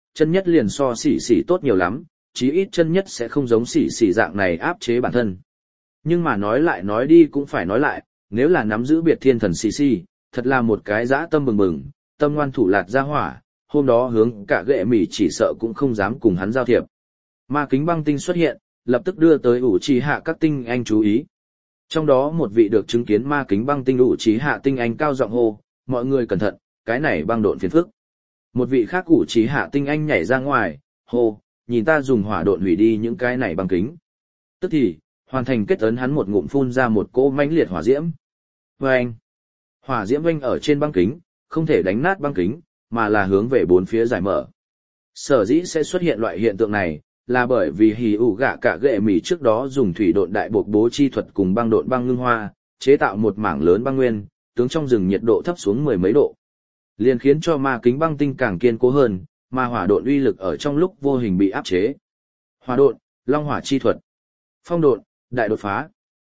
chân nhất liền so xỉ xỉ tốt nhiều lắm, chí ít chân nhất sẽ không giống xỉ xỉ dạng này áp chế bản thân. Nhưng mà nói lại nói đi cũng phải nói lại, nếu là nắm giữ biệt thiên thần xỉ xỉ, thật là một cái dã tâm bừng bừng, tâm ngoan thủ lạt ra hỏa, hôm đó hướng cả ghệ mỉ chỉ sợ cũng không dám cùng hắn giao thiệp. Ma kính băng tinh xuất hiện, lập tức đưa tới ủ trì hạ các tinh anh chú ý. Trong đó một vị được chứng kiến ma kính băng tinh ủ trì hạ tinh anh cao giọng hô, mọi người cẩn thận, cái này băng độn phiền phức. Một vị khác ủ trì hạ tinh anh nhảy ra ngoài, hô, nhìn ta dùng hỏa độn hủy đi những cái này băng kính. Tức thì, hoàn thành kết ấn hắn một ngụm phun ra một cỗ mãnh liệt hỏa diễm. Vâng! Hỏa diễm vanh ở trên băng kính, không thể đánh nát băng kính, mà là hướng về bốn phía giải mở. Sở dĩ sẽ xuất hiện loại hiện tượng này, là bởi vì hỉ ủ gạ cả ghệ mỉ trước đó dùng thủy độn đại buộc bố chi thuật cùng băng độn băng ngưng hoa, chế tạo một mảng lớn băng nguyên, tướng trong rừng nhiệt độ thấp xuống mười mấy độ. Liền khiến cho ma kính băng tinh càng kiên cố hơn, mà hỏa độn uy lực ở trong lúc vô hình bị áp chế. Hỏa độn, long hỏa chi thuật. Phong độn, đại đột phá.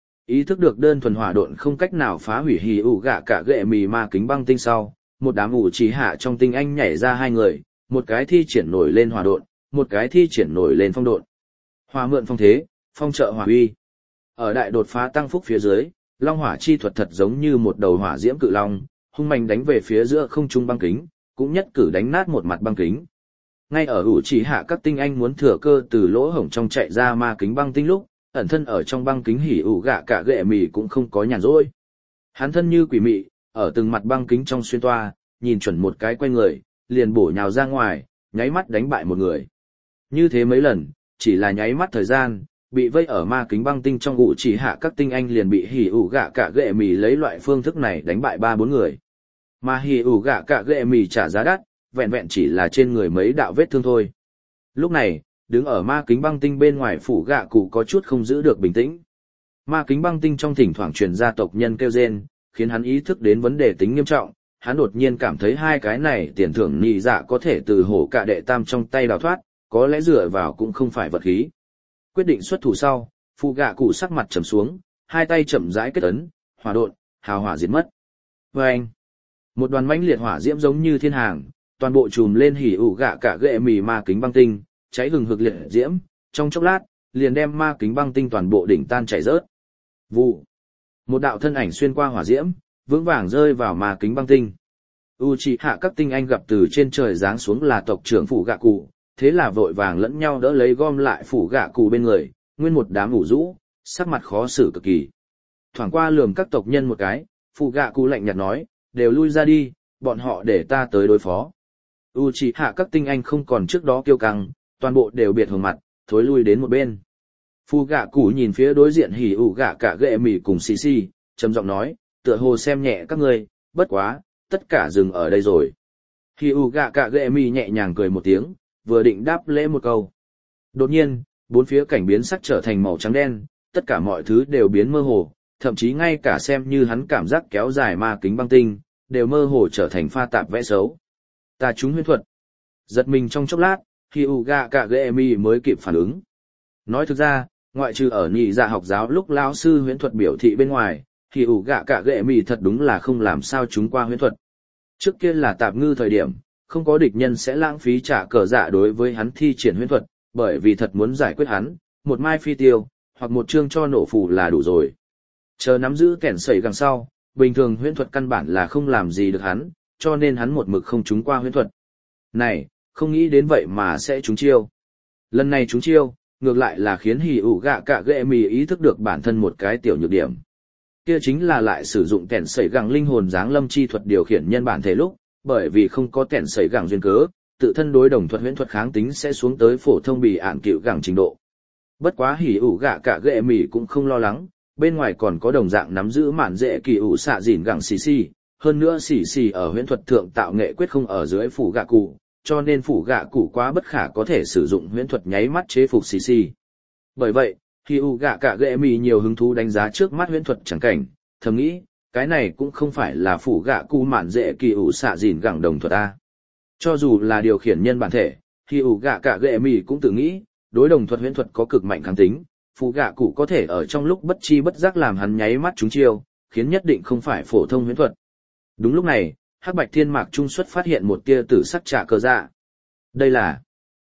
Ý thức được đơn thuần hỏa độn không cách nào phá hủy hỉ ủ gạ cả ghệ mỉ ma kính băng tinh sau, một đám ủ trì hạ trong tinh anh nhảy ra hai người, một cái thi triển nổi lên hỏa độn, một cái thi triển nổi lên phong độn. Hỏa mượn phong thế, phong trợ hỏa uy. Ở đại đột phá tăng phúc phía dưới, long hỏa chi thuật thật giống như một đầu hỏa diễm cự long, hung mạnh đánh về phía giữa không trung băng kính, cũng nhất cử đánh nát một mặt băng kính. Ngay ở ủ trì hạ các tinh anh muốn thừa cơ từ lỗ hổng trong chạy ra ma kính băng tinh lúc, ẩn thân ở trong băng kính hỉ ủ gạ cả ghệ mỉ cũng không có nhàn rỗi. Hắn thân như quỷ mị, ở từng mặt băng kính trong xuyên toa, nhìn chuẩn một cái quay người, liền bổ nhào ra ngoài, nháy mắt đánh bại một người. Như thế mấy lần, chỉ là nháy mắt thời gian, bị vây ở ma kính băng tinh trong ủ chỉ hạ các tinh anh liền bị hỉ ủ gạ cả ghệ mỉ lấy loại phương thức này đánh bại ba bốn người. Mà hỉ ủ gạ cả ghệ mỉ trả giá đắt, vẹn vẹn chỉ là trên người mấy đạo vết thương thôi. Lúc này, đứng ở ma kính băng tinh bên ngoài phủ gạ cụ có chút không giữ được bình tĩnh. Ma kính băng tinh trong thỉnh thoảng truyền ra tộc nhân kêu rên, khiến hắn ý thức đến vấn đề tính nghiêm trọng. Hắn đột nhiên cảm thấy hai cái này tiền thưởng nhị dạ có thể từ hổ cả đệ tam trong tay đào thoát, có lẽ dựa vào cũng không phải vật khí. Quyết định xuất thủ sau, phụ gạ cụ sắc mặt trầm xuống, hai tay chậm rãi kết ấn, hỏa độn, hào hỏa diệt mất. Vâng! Một đoàn mãnh liệt hỏa diễm giống như thiên hàng, toàn bộ trùm lên hỉ ủ gạ cả ghệ mì ma kính băng tinh, cháy hừng hực liệt diễm, trong chốc lát, liền đem ma kính băng tinh toàn bộ đỉnh tan chảy rớt. Vụ! Một đạo thân ảnh xuyên qua hỏa diễm, vững vàng rơi vào ma kính băng tinh. Uchiha các tinh anh gặp từ trên trời giáng xuống là tộc trưởng phủ gạ cụ, thế là vội vàng lẫn nhau đỡ lấy gom lại phủ gạ cụ bên người, nguyên một đám ủ rũ, sắc mặt khó xử cực kỳ. Thoảng qua lườm các tộc nhân một cái, phủ gạ cụ lạnh nhạt nói, đều lui ra đi, bọn họ để ta tới đối phó. Uchiha các tinh anh không còn trước đó kiêu căng, toàn bộ đều biệt hưởng mặt, thối lui đến một bên. Phủ gạ cụ nhìn phía đối diện hỉ ủ gạ cả ghệ mỉ cùng xì xì, trầm giọng nói, tựa hồ xem nhẹ các ngươi, bất quá, tất cả dừng ở đây rồi. Hỉ ủ gạ cả ghệ mỉ nhẹ nhàng cười một tiếng, vừa định đáp lễ một câu. Đột nhiên, bốn phía cảnh biến sắc trở thành màu trắng đen, tất cả mọi thứ đều biến mơ hồ, thậm chí ngay cả xem như hắn cảm giác kéo dài ma kính băng tinh, đều mơ hồ trở thành pha tạp vẽ xấu. Ta trúng huyễn thuật. Giật mình trong chốc lát, Hyuga Kagemi mới kịp phản ứng. Nói thực ra, ngoại trừ ở nhị dạ học giáo lúc lão sư huyễn thuật biểu thị bên ngoài, Hyuga Kagemi thật đúng là không làm sao trúng qua huyễn thuật. Trước kia là tạp ngư thời điểm, không có địch nhân sẽ lãng phí trả cờ dạ đối với hắn thi triển huyễn thuật, bởi vì thật muốn giải quyết hắn, một mai phi tiêu, hoặc một chương cho nổ phù là đủ rồi. Chờ nắm giữ kẻn sẩy gằng sau, bình thường huyễn thuật căn bản là không làm gì được hắn, cho nên hắn một mực không trúng qua huyễn thuật. Này, không nghĩ đến vậy mà sẽ trúng chiêu. Lần này trúng chiêu, ngược lại là khiến hỉ ủ gạ cả ghệ mì ý thức được bản thân một cái tiểu nhược điểm. Kia chính là lại sử dụng kẻn sẩy gằng linh hồn dáng lâm chi thuật điều khiển nhân bản thể lúc, bởi vì không có kẻn sẩy gẳng duyên cớ, tự thân đối đồng thuật huyễn thuật kháng tính sẽ xuống tới phổ thông bị ạn cựu gẳng trình độ. Bất quá hỉ ủ gạ cả ghệ mì cũng không lo lắng, bên ngoài còn có đồng dạng nắm giữ mạn dễ kỳ ủ xạ dìn gẳng xì xì, hơn nữa xì xì ở huyễn thuật thượng tạo nghệ quyết không ở dưới phủ gạ cụ, cho nên phủ gạ cụ quá bất khả có thể sử dụng huyễn thuật nháy mắt chế phục xì xì. Bởi vậy, hỉ ủ gạ cả ghệ mì nhiều hứng thú đánh giá trước mắt huyễn thuật chẳng cảnh, thầm nghĩ, cái này cũng không phải là phủ gạ cụ mạn dễ kỳ ủ xạ dìn gẳng đồng thuật a. Cho dù là điều khiển nhân bản thể, hỉ ủ gạ cả ghệ mì cũng tự nghĩ, đối đồng thuật huyễn thuật có cực mạnh kháng tính, phủ gạ cụ có thể ở trong lúc bất chi bất giác làm hắn nháy mắt trúng chiêu, khiến nhất định không phải phổ thông huyễn thuật. Đúng lúc này, hắc bạch thiên mạc trung xuất phát hiện một tia tử sắc trả cờ dạ. Đây là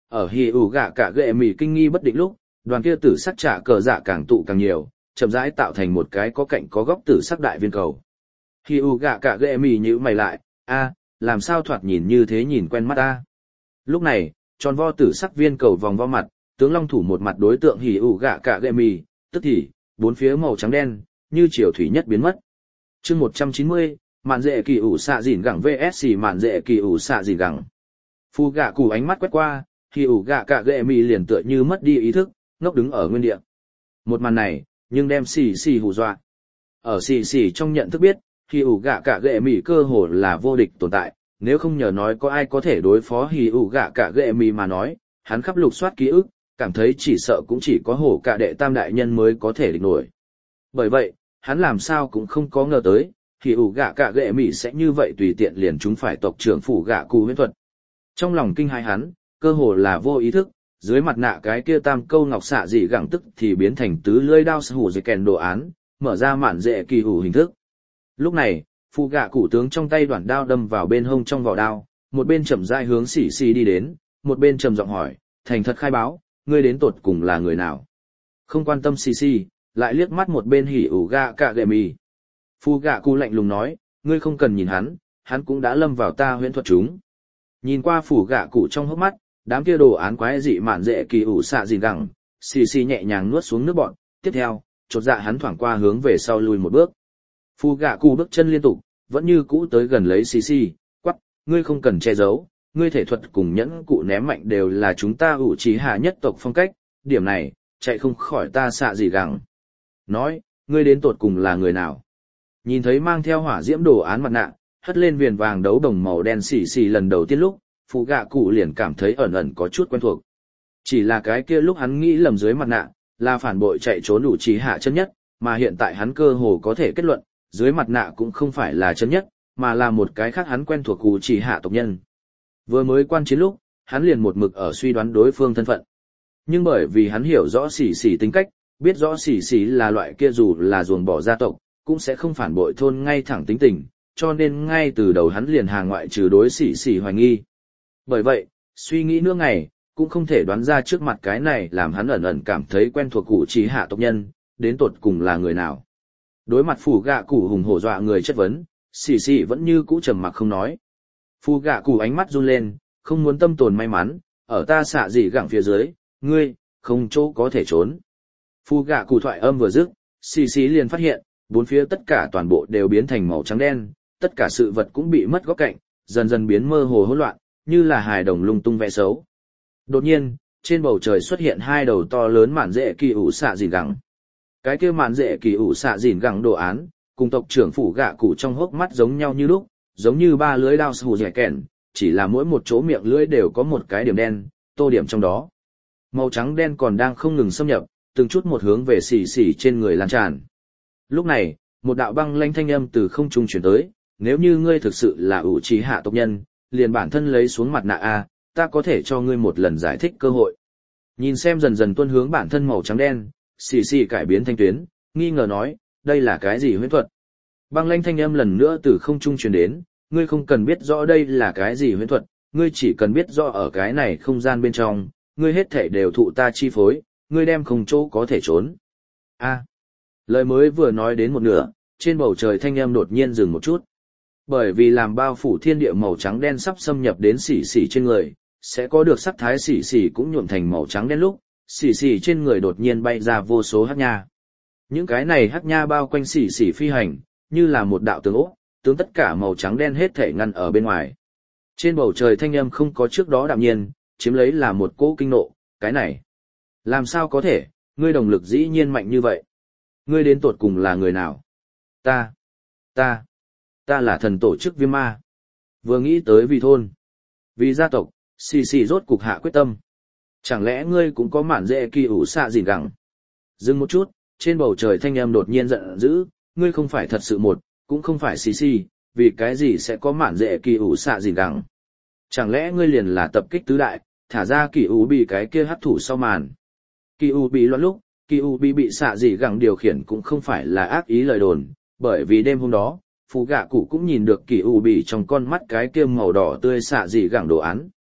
Ở hì ủ gạ cả gệ mì kinh nghi bất định lúc, đoàn kia tử sắc trả cờ dạ càng tụ càng nhiều, chậm rãi tạo thành một cái có cạnh có góc tử sắc đại viên cầu. Hì ủ gạ cả gệ mì nhíu mày lại, a, làm sao thoạt nhìn như thế nhìn quen mắt ta. Lúc này, tròn vo tử sắc viên cầu vòng vo mặt, tướng long thủ một mặt đối tượng hì ủ gạ cả gệ mì, tức thì, bốn phía màu trắng đen, như chiều thủy nhất biến mất. chương một trăm chín mươi, mạn dệ kỳ ủ xạ dìn gẳng vs mạn dệ kỳ ủ xạ dìn gẳng. Phu gạ cụ ánh mắt quét qua, hì ủ gạ cả gệ mì liền tựa như mất đi ý thức, ngốc đứng ở nguyên địa. Một màn này, nhưng đem xì xì hù dọa. Ở xì xì trong nhận thức biết, hì ủ gạ cả gệ mì cơ hồ là vô địch tồn tại, nếu không nhờ nói có ai có thể đối phó hì ủ gạ cả gệ mì mà nói, hắn khắp lục soát ký ức, cảm thấy chỉ sợ cũng chỉ có hổ cả đệ tam đại nhân mới có thể địch nổi. Bởi vậy, hắn làm sao cũng không có ngờ tới, hì ủ gạ cả gệ mì sẽ như vậy tùy tiện liền chúng phải tộc trưởng phủ gạ cụ huyễn thuật. Trong lòng kinh hãi hắn, cơ hồ là vô ý thức, dưới mặt nạ cái kia tam câu ngọc xạ dị gẳng tức thì biến thành tứ lưỡi đao hủ dây kèn đồ án, mở ra mạn dệ kỳ hủ hình thức. Lúc này, phụ gạ cụ tướng trong tay đoạn đao đâm vào bên hông trong vỏ đao, một bên chậm rãi hướng xỉ xì đi đến, một bên trầm giọng hỏi, thành thật khai báo, ngươi đến tột cùng là người nào? Không quan tâm xì xì, lại liếc mắt một bên hỉ ủ gạ cả gệ mì. Phụ gạ cụ lạnh lùng nói, ngươi không cần nhìn hắn, hắn cũng đã lâm vào ta huyễn thuật chúng. Nhìn qua phủ gạ cụ trong hốc mắt, đám kia đồ án quái dị mạn dệ kỳ ủ xạ dìn gẳng, xì xì nhẹ nhàng nuốt xuống nước bọn, tiếp theo, chột dạ hắn thoảng qua hướng về sau lùi một bước. Phu gạ cụ bước chân liên tục, vẫn như cũ tới gần lấy xì xì, quắc, ngươi không cần che giấu, ngươi thể thuật cùng nhẫn cụ ném mạnh đều là chúng ta ủ trí hạ nhất tộc phong cách, điểm này, chạy không khỏi ta xạ gì gẳng. Nói, ngươi đến tột cùng là người nào? Nhìn thấy mang theo hỏa diễm đồ án mặt nạ, hất lên viền vàng đấu đồng màu đen xì xì lần đầu tiên lúc, phụ gạ cụ liền cảm thấy ẩn ẩn có chút quen thuộc. Chỉ là cái kia lúc hắn nghĩ lầm dưới mặt nạ, là phản bội chạy trốn ủ trí hạ chân nhất, mà hiện tại hắn cơ hồ có thể kết luận, dưới mặt nạ cũng không phải là chân nhất, mà là một cái khác hắn quen thuộc ủ trí hạ tộc nhân. Vừa mới quan chiến lúc, hắn liền một mực ở suy đoán đối phương thân phận. Nhưng bởi vì hắn hiểu rõ xỉ xỉ tính cách, biết rõ xỉ xỉ là loại kia dù là ruồng bỏ gia tộc, cũng sẽ không phản bội thôn ngay thẳng tính tình, cho nên ngay từ đầu hắn liền hàng ngoại trừ đối xỉ xỉ hoài nghi. Bởi vậy, suy nghĩ nữa ngày, cũng không thể đoán ra trước mặt cái này làm hắn ẩn ẩn cảm thấy quen thuộc cụ trí hạ tộc nhân, đến tột cùng là người nào. Đối mặt phù gạ cụ hùng hổ dọa người chất vấn, xỉ xỉ vẫn như cũ trầm mặc không nói. Phù gạ cụ ánh mắt run lên, không muốn tâm tồn may mắn, ở ta xạ dị gẳng phía dưới, ngươi, không chỗ có thể trốn. Phù gạ cụ thoại âm vừa dứt, xỉ xỉ liền phát hiện, bốn phía tất cả toàn bộ đều biến thành màu trắng đen, tất cả sự vật cũng bị mất góc cạnh, dần dần biến mơ hồ hỗn loạn, như là hài đồng lung tung vẽ xấu. Đột nhiên, trên bầu trời xuất hiện hai đầu to lớn mạn dễ kỳ ủ xạ dìn gẳng. Cái kia mạn dễ kỳ ủ xạ dìn gẳng đồ án, cùng tộc trưởng phủ gạ cụ trong hốc mắt giống nhau như lúc, giống như ba lưỡi đao hủ dẻ kèn, chỉ là mỗi một chỗ miệng lưỡi đều có một cái điểm đen, tô điểm trong đó. Màu trắng đen còn đang không ngừng xâm nhập, từng chút một hướng về xỉ xỉ trên người lan tràn. Lúc này, một đạo băng lanh thanh âm từ không trung truyền tới, nếu như ngươi thực sự là ủ trí hạ tộc nhân, liền bản thân lấy xuống mặt nạ a, ta có thể cho ngươi một lần giải thích cơ hội. Nhìn xem dần dần tuôn hướng bản thân màu trắng đen, xì xì cải biến thanh tuyến, nghi ngờ nói, đây là cái gì huyễn thuật? Băng lanh thanh âm lần nữa từ không trung truyền đến, ngươi không cần biết rõ đây là cái gì huyễn thuật, ngươi chỉ cần biết rõ ở cái này không gian bên trong, ngươi hết thể đều thụ ta chi phối, ngươi đem không chỗ có thể trốn. A. Lời mới vừa nói đến một nửa, trên bầu trời thanh âm đột nhiên dừng một chút. Bởi vì làm bao phủ thiên địa màu trắng đen sắp xâm nhập đến xỉ xỉ trên người, sẽ có được sắc thái xỉ xỉ cũng nhuộm thành màu trắng đen lúc, xỉ xỉ trên người đột nhiên bay ra vô số hắc nha. Những cái này hắc nha bao quanh xỉ xỉ phi hành, như là một đạo tường ốc, tướng tất cả màu trắng đen hết thể ngăn ở bên ngoài. Trên bầu trời thanh âm không có trước đó đạm nhiên, chiếm lấy là một cỗ kinh nộ, cái này. Làm sao có thể, ngươi đồng lực dĩ nhiên mạnh như vậy? Ngươi đến tột cùng là người nào? Ta, ta, ta là thần tổ chức viêm ma. Vừa nghĩ tới vì thôn, vì gia tộc, xì xì rốt cục hạ quyết tâm. Chẳng lẽ ngươi cũng có mạn dễ kỳ ủ xạ gìn gẳng? Dừng một chút, trên bầu trời thanh âm đột nhiên giận dữ, ngươi không phải thật sự một, cũng không phải xì xì, vì cái gì sẽ có mạn dễ kỳ ủ xạ gìn gẳng? Chẳng lẽ ngươi liền là tập kích tứ đại, thả ra kỳ ủ bị cái kia hấp thủ sau màn? Kỳ ủ bị loạn lúc, kỳ ủ bị bị xạ dị gẳng điều khiển cũng không phải là ác ý lời đồn, bởi vì đêm hôm đó, phù gạ cụ cũng nhìn được kỳ ủ bị trong con mắt cái kia màu đỏ tươi xạ dị gẳng đồ án.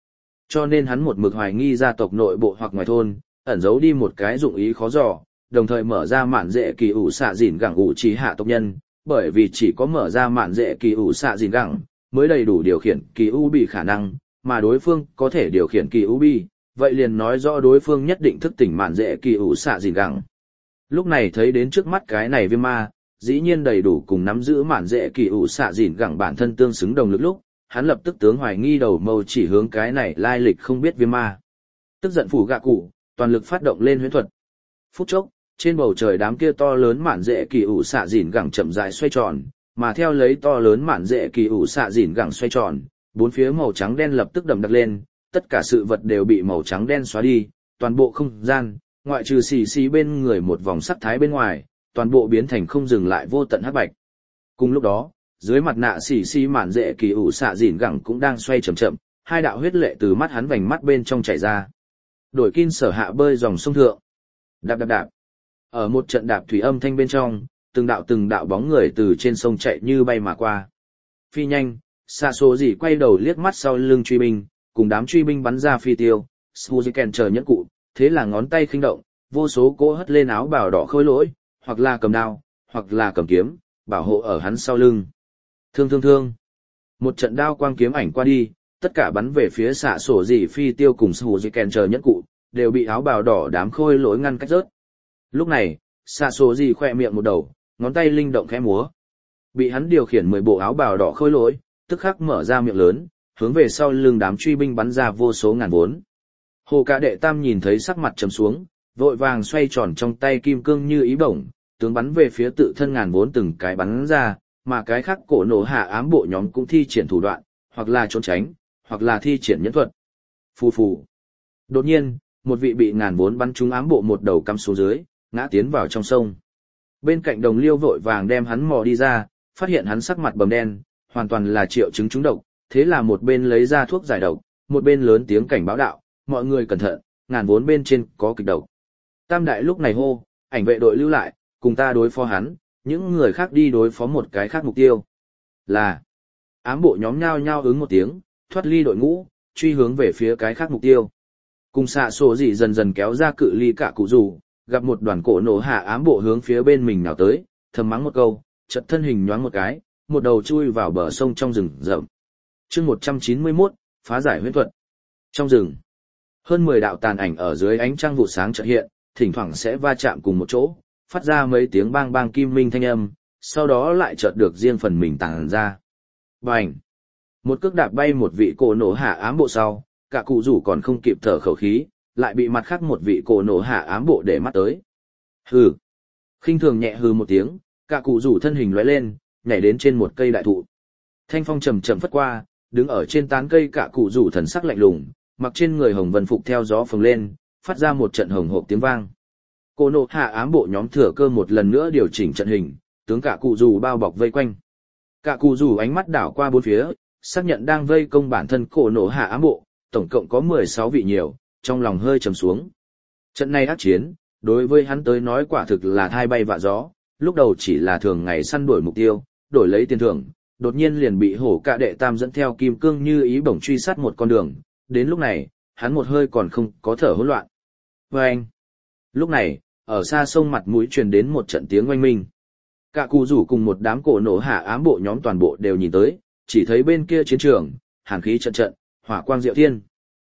Cho nên hắn một mực hoài nghi gia tộc nội bộ hoặc ngoài thôn, ẩn giấu đi một cái dụng ý khó dò, đồng thời mở ra mạn dễ kỳ ủ xạ dìn gẳng ủ trí hạ tộc nhân, bởi vì chỉ có mở ra mạn dễ kỳ ủ xạ dìn gẳng, mới đầy đủ điều khiển kỳ u bị khả năng, mà đối phương có thể điều khiển kỳ u bị, vậy liền nói rõ đối phương nhất định thức tỉnh mạn dễ kỳ ủ xạ dìn gẳng. Lúc này thấy đến trước mắt cái này viêm ma, dĩ nhiên đầy đủ cùng nắm giữ mạn dễ kỳ ủ xạ dìn gẳng bản thân tương xứng đồng lực lúc, hắn lập tức tướng hoài nghi đầu mâu chỉ hướng cái này lai lịch không biết viêm ma. Tức giận phủ gạ cụ, toàn lực phát động lên huyễn thuật. Phút chốc, trên bầu trời đám kia to lớn mạn dễ kỳ ủ xạ dìn gẳng chậm rãi xoay tròn, mà theo lấy to lớn mạn dễ kỳ ủ xạ dìn gẳng xoay tròn, bốn phía màu trắng đen lập tức đậm đặc lên, tất cả sự vật đều bị màu trắng đen xóa đi, toàn bộ không gian, ngoại trừ xì xì bên người một vòng sắc thái bên ngoài, toàn bộ biến thành không dừng lại vô tận hắc bạch. Cùng lúc đó, dưới mặt nạ xì xì mạn dễ kỳ ủ xạ dìn gẳng cũng đang xoay chậm chậm, hai đạo huyết lệ từ mắt hắn vành mắt bên trong chảy ra. Đổi kin sở hạ bơi dòng sông thượng. Đạp đạp đạp. Ở một trận đạp thủy âm thanh bên trong, từng đạo từng đạo bóng người từ trên sông chạy như bay mà qua. Phi nhanh, xạ số gì quay đầu liếc mắt sau lưng truy binh, cùng đám truy binh bắn ra phi tiêu, Suzuken chờ nhẫn cụ, thế là ngón tay khinh động, vô số cỗ hất lên áo bào đỏ khôi lỗi, hoặc là cầm đao, hoặc là cầm kiếm, bảo hộ ở hắn sau lưng. Thương thương thương. Một trận đao quang kiếm ảnh qua đi, tất cả bắn về phía xạ sổ gì phi tiêu cùng Suzuken chờ nhẫn cụ, đều bị áo bào đỏ đám khôi lỗi ngăn cách rớt. Lúc này, xạ sổ gì khoe miệng một đầu, ngón tay linh động khẽ múa. Bị hắn điều khiển mười bộ áo bào đỏ khôi lỗi, tức khắc mở ra miệng lớn, hướng về sau lưng đám truy binh bắn ra vô số ngàn vốn. Hồ Cả Đệ Tam nhìn thấy sắc mặt trầm xuống, vội vàng xoay tròn trong tay kim cương như ý bổng, tướng bắn về phía tự thân ngàn vốn từng cái bắn ra, mà cái khác cổ nổ hạ ám bộ nhóm cũng thi triển thủ đoạn, hoặc là trốn tránh, hoặc là thi triển nhẫn thuật. Phù phù. Đột nhiên, một vị bị ngàn vốn bắn trúng ám bộ một đầu cắm xuống dưới, ngã tiến vào trong sông. Bên cạnh đồng liêu vội vàng đem hắn mò đi ra, phát hiện hắn sắc mặt bầm đen, hoàn toàn là triệu chứng trúng độc, thế là một bên lấy ra thuốc giải độc, một bên lớn tiếng cảnh báo đạo, mọi người cẩn thận, ngàn vốn bên trên có kịch độc. Tam đại lúc này hô, ảnh vệ đội lưu lại, cùng ta đối phó hắn, những người khác đi đối phó một cái khác mục tiêu. Là, ám bộ nhóm nhao nhao ứng một tiếng, thoát ly đội ngũ, truy hướng về phía cái khác mục tiêu. Cùng xạ sổ dị dần dần kéo ra cự ly cả cụ rủ, gặp một đoàn cổ nổ hạ ám bộ hướng phía bên mình nào tới, thầm mắng một câu, chợt thân hình nhoáng một cái, một đầu chui vào bờ sông trong rừng rậm. Chương một trăm chín mươi mốt, phá giải huyễn thuật. Trong rừng, hơn mười đạo tàn ảnh ở dưới ánh trăng vụ sáng chợt hiện, thỉnh thoảng sẽ va chạm cùng một chỗ, phát ra mấy tiếng bang bang kim minh thanh âm, sau đó lại chợt được riêng phần mình tàng ra. Bành! Một cước đạp bay một vị cổ nổ hạ ám bộ sau, cả cụ rủ còn không kịp thở khẩu khí, lại bị mặt khác một vị cổ nổ hạ ám bộ để mắt tới. Hừ! Khinh thường nhẹ hừ một tiếng, cả cụ rủ thân hình lóe lên, nhảy đến trên một cây đại thụ. Thanh phong chậm chậm phất qua, đứng ở trên tán cây cả cụ rủ thần sắc lạnh lùng, mặc trên người hồng vân phục theo gió phồng lên, phát ra một trận hồng hộp tiếng vang. Cổ nổ hạ ám bộ nhóm thừa cơ một lần nữa điều chỉnh trận hình, tướng cả cụ rủ bao bọc vây quanh. Cả cụ rủ ánh mắt đảo qua bốn phía, xác nhận đang vây công bản thân cổ nổ hạ ám bộ, tổng cộng có mười sáu vị nhiều, trong lòng hơi trầm xuống. Trận này ác chiến, đối với hắn tới nói quả thực là thai bay vạ gió, lúc đầu chỉ là thường ngày săn đuổi mục tiêu, đổi lấy tiền thưởng, đột nhiên liền bị hổ cạ đệ tam dẫn theo kim cương như ý bổng truy sát một con đường, đến lúc này, hắn một hơi còn không có thở hỗn loạn. Và anh, lúc này, ở xa sông mặt mũi truyền đến một trận tiếng oanh minh. Cả cụ rủ cùng một đám cổ nổ hạ ám bộ nhóm toàn bộ đều nhìn tới, chỉ thấy bên kia chiến trường, hàn khí trận trận, hỏa quang diệu thiên.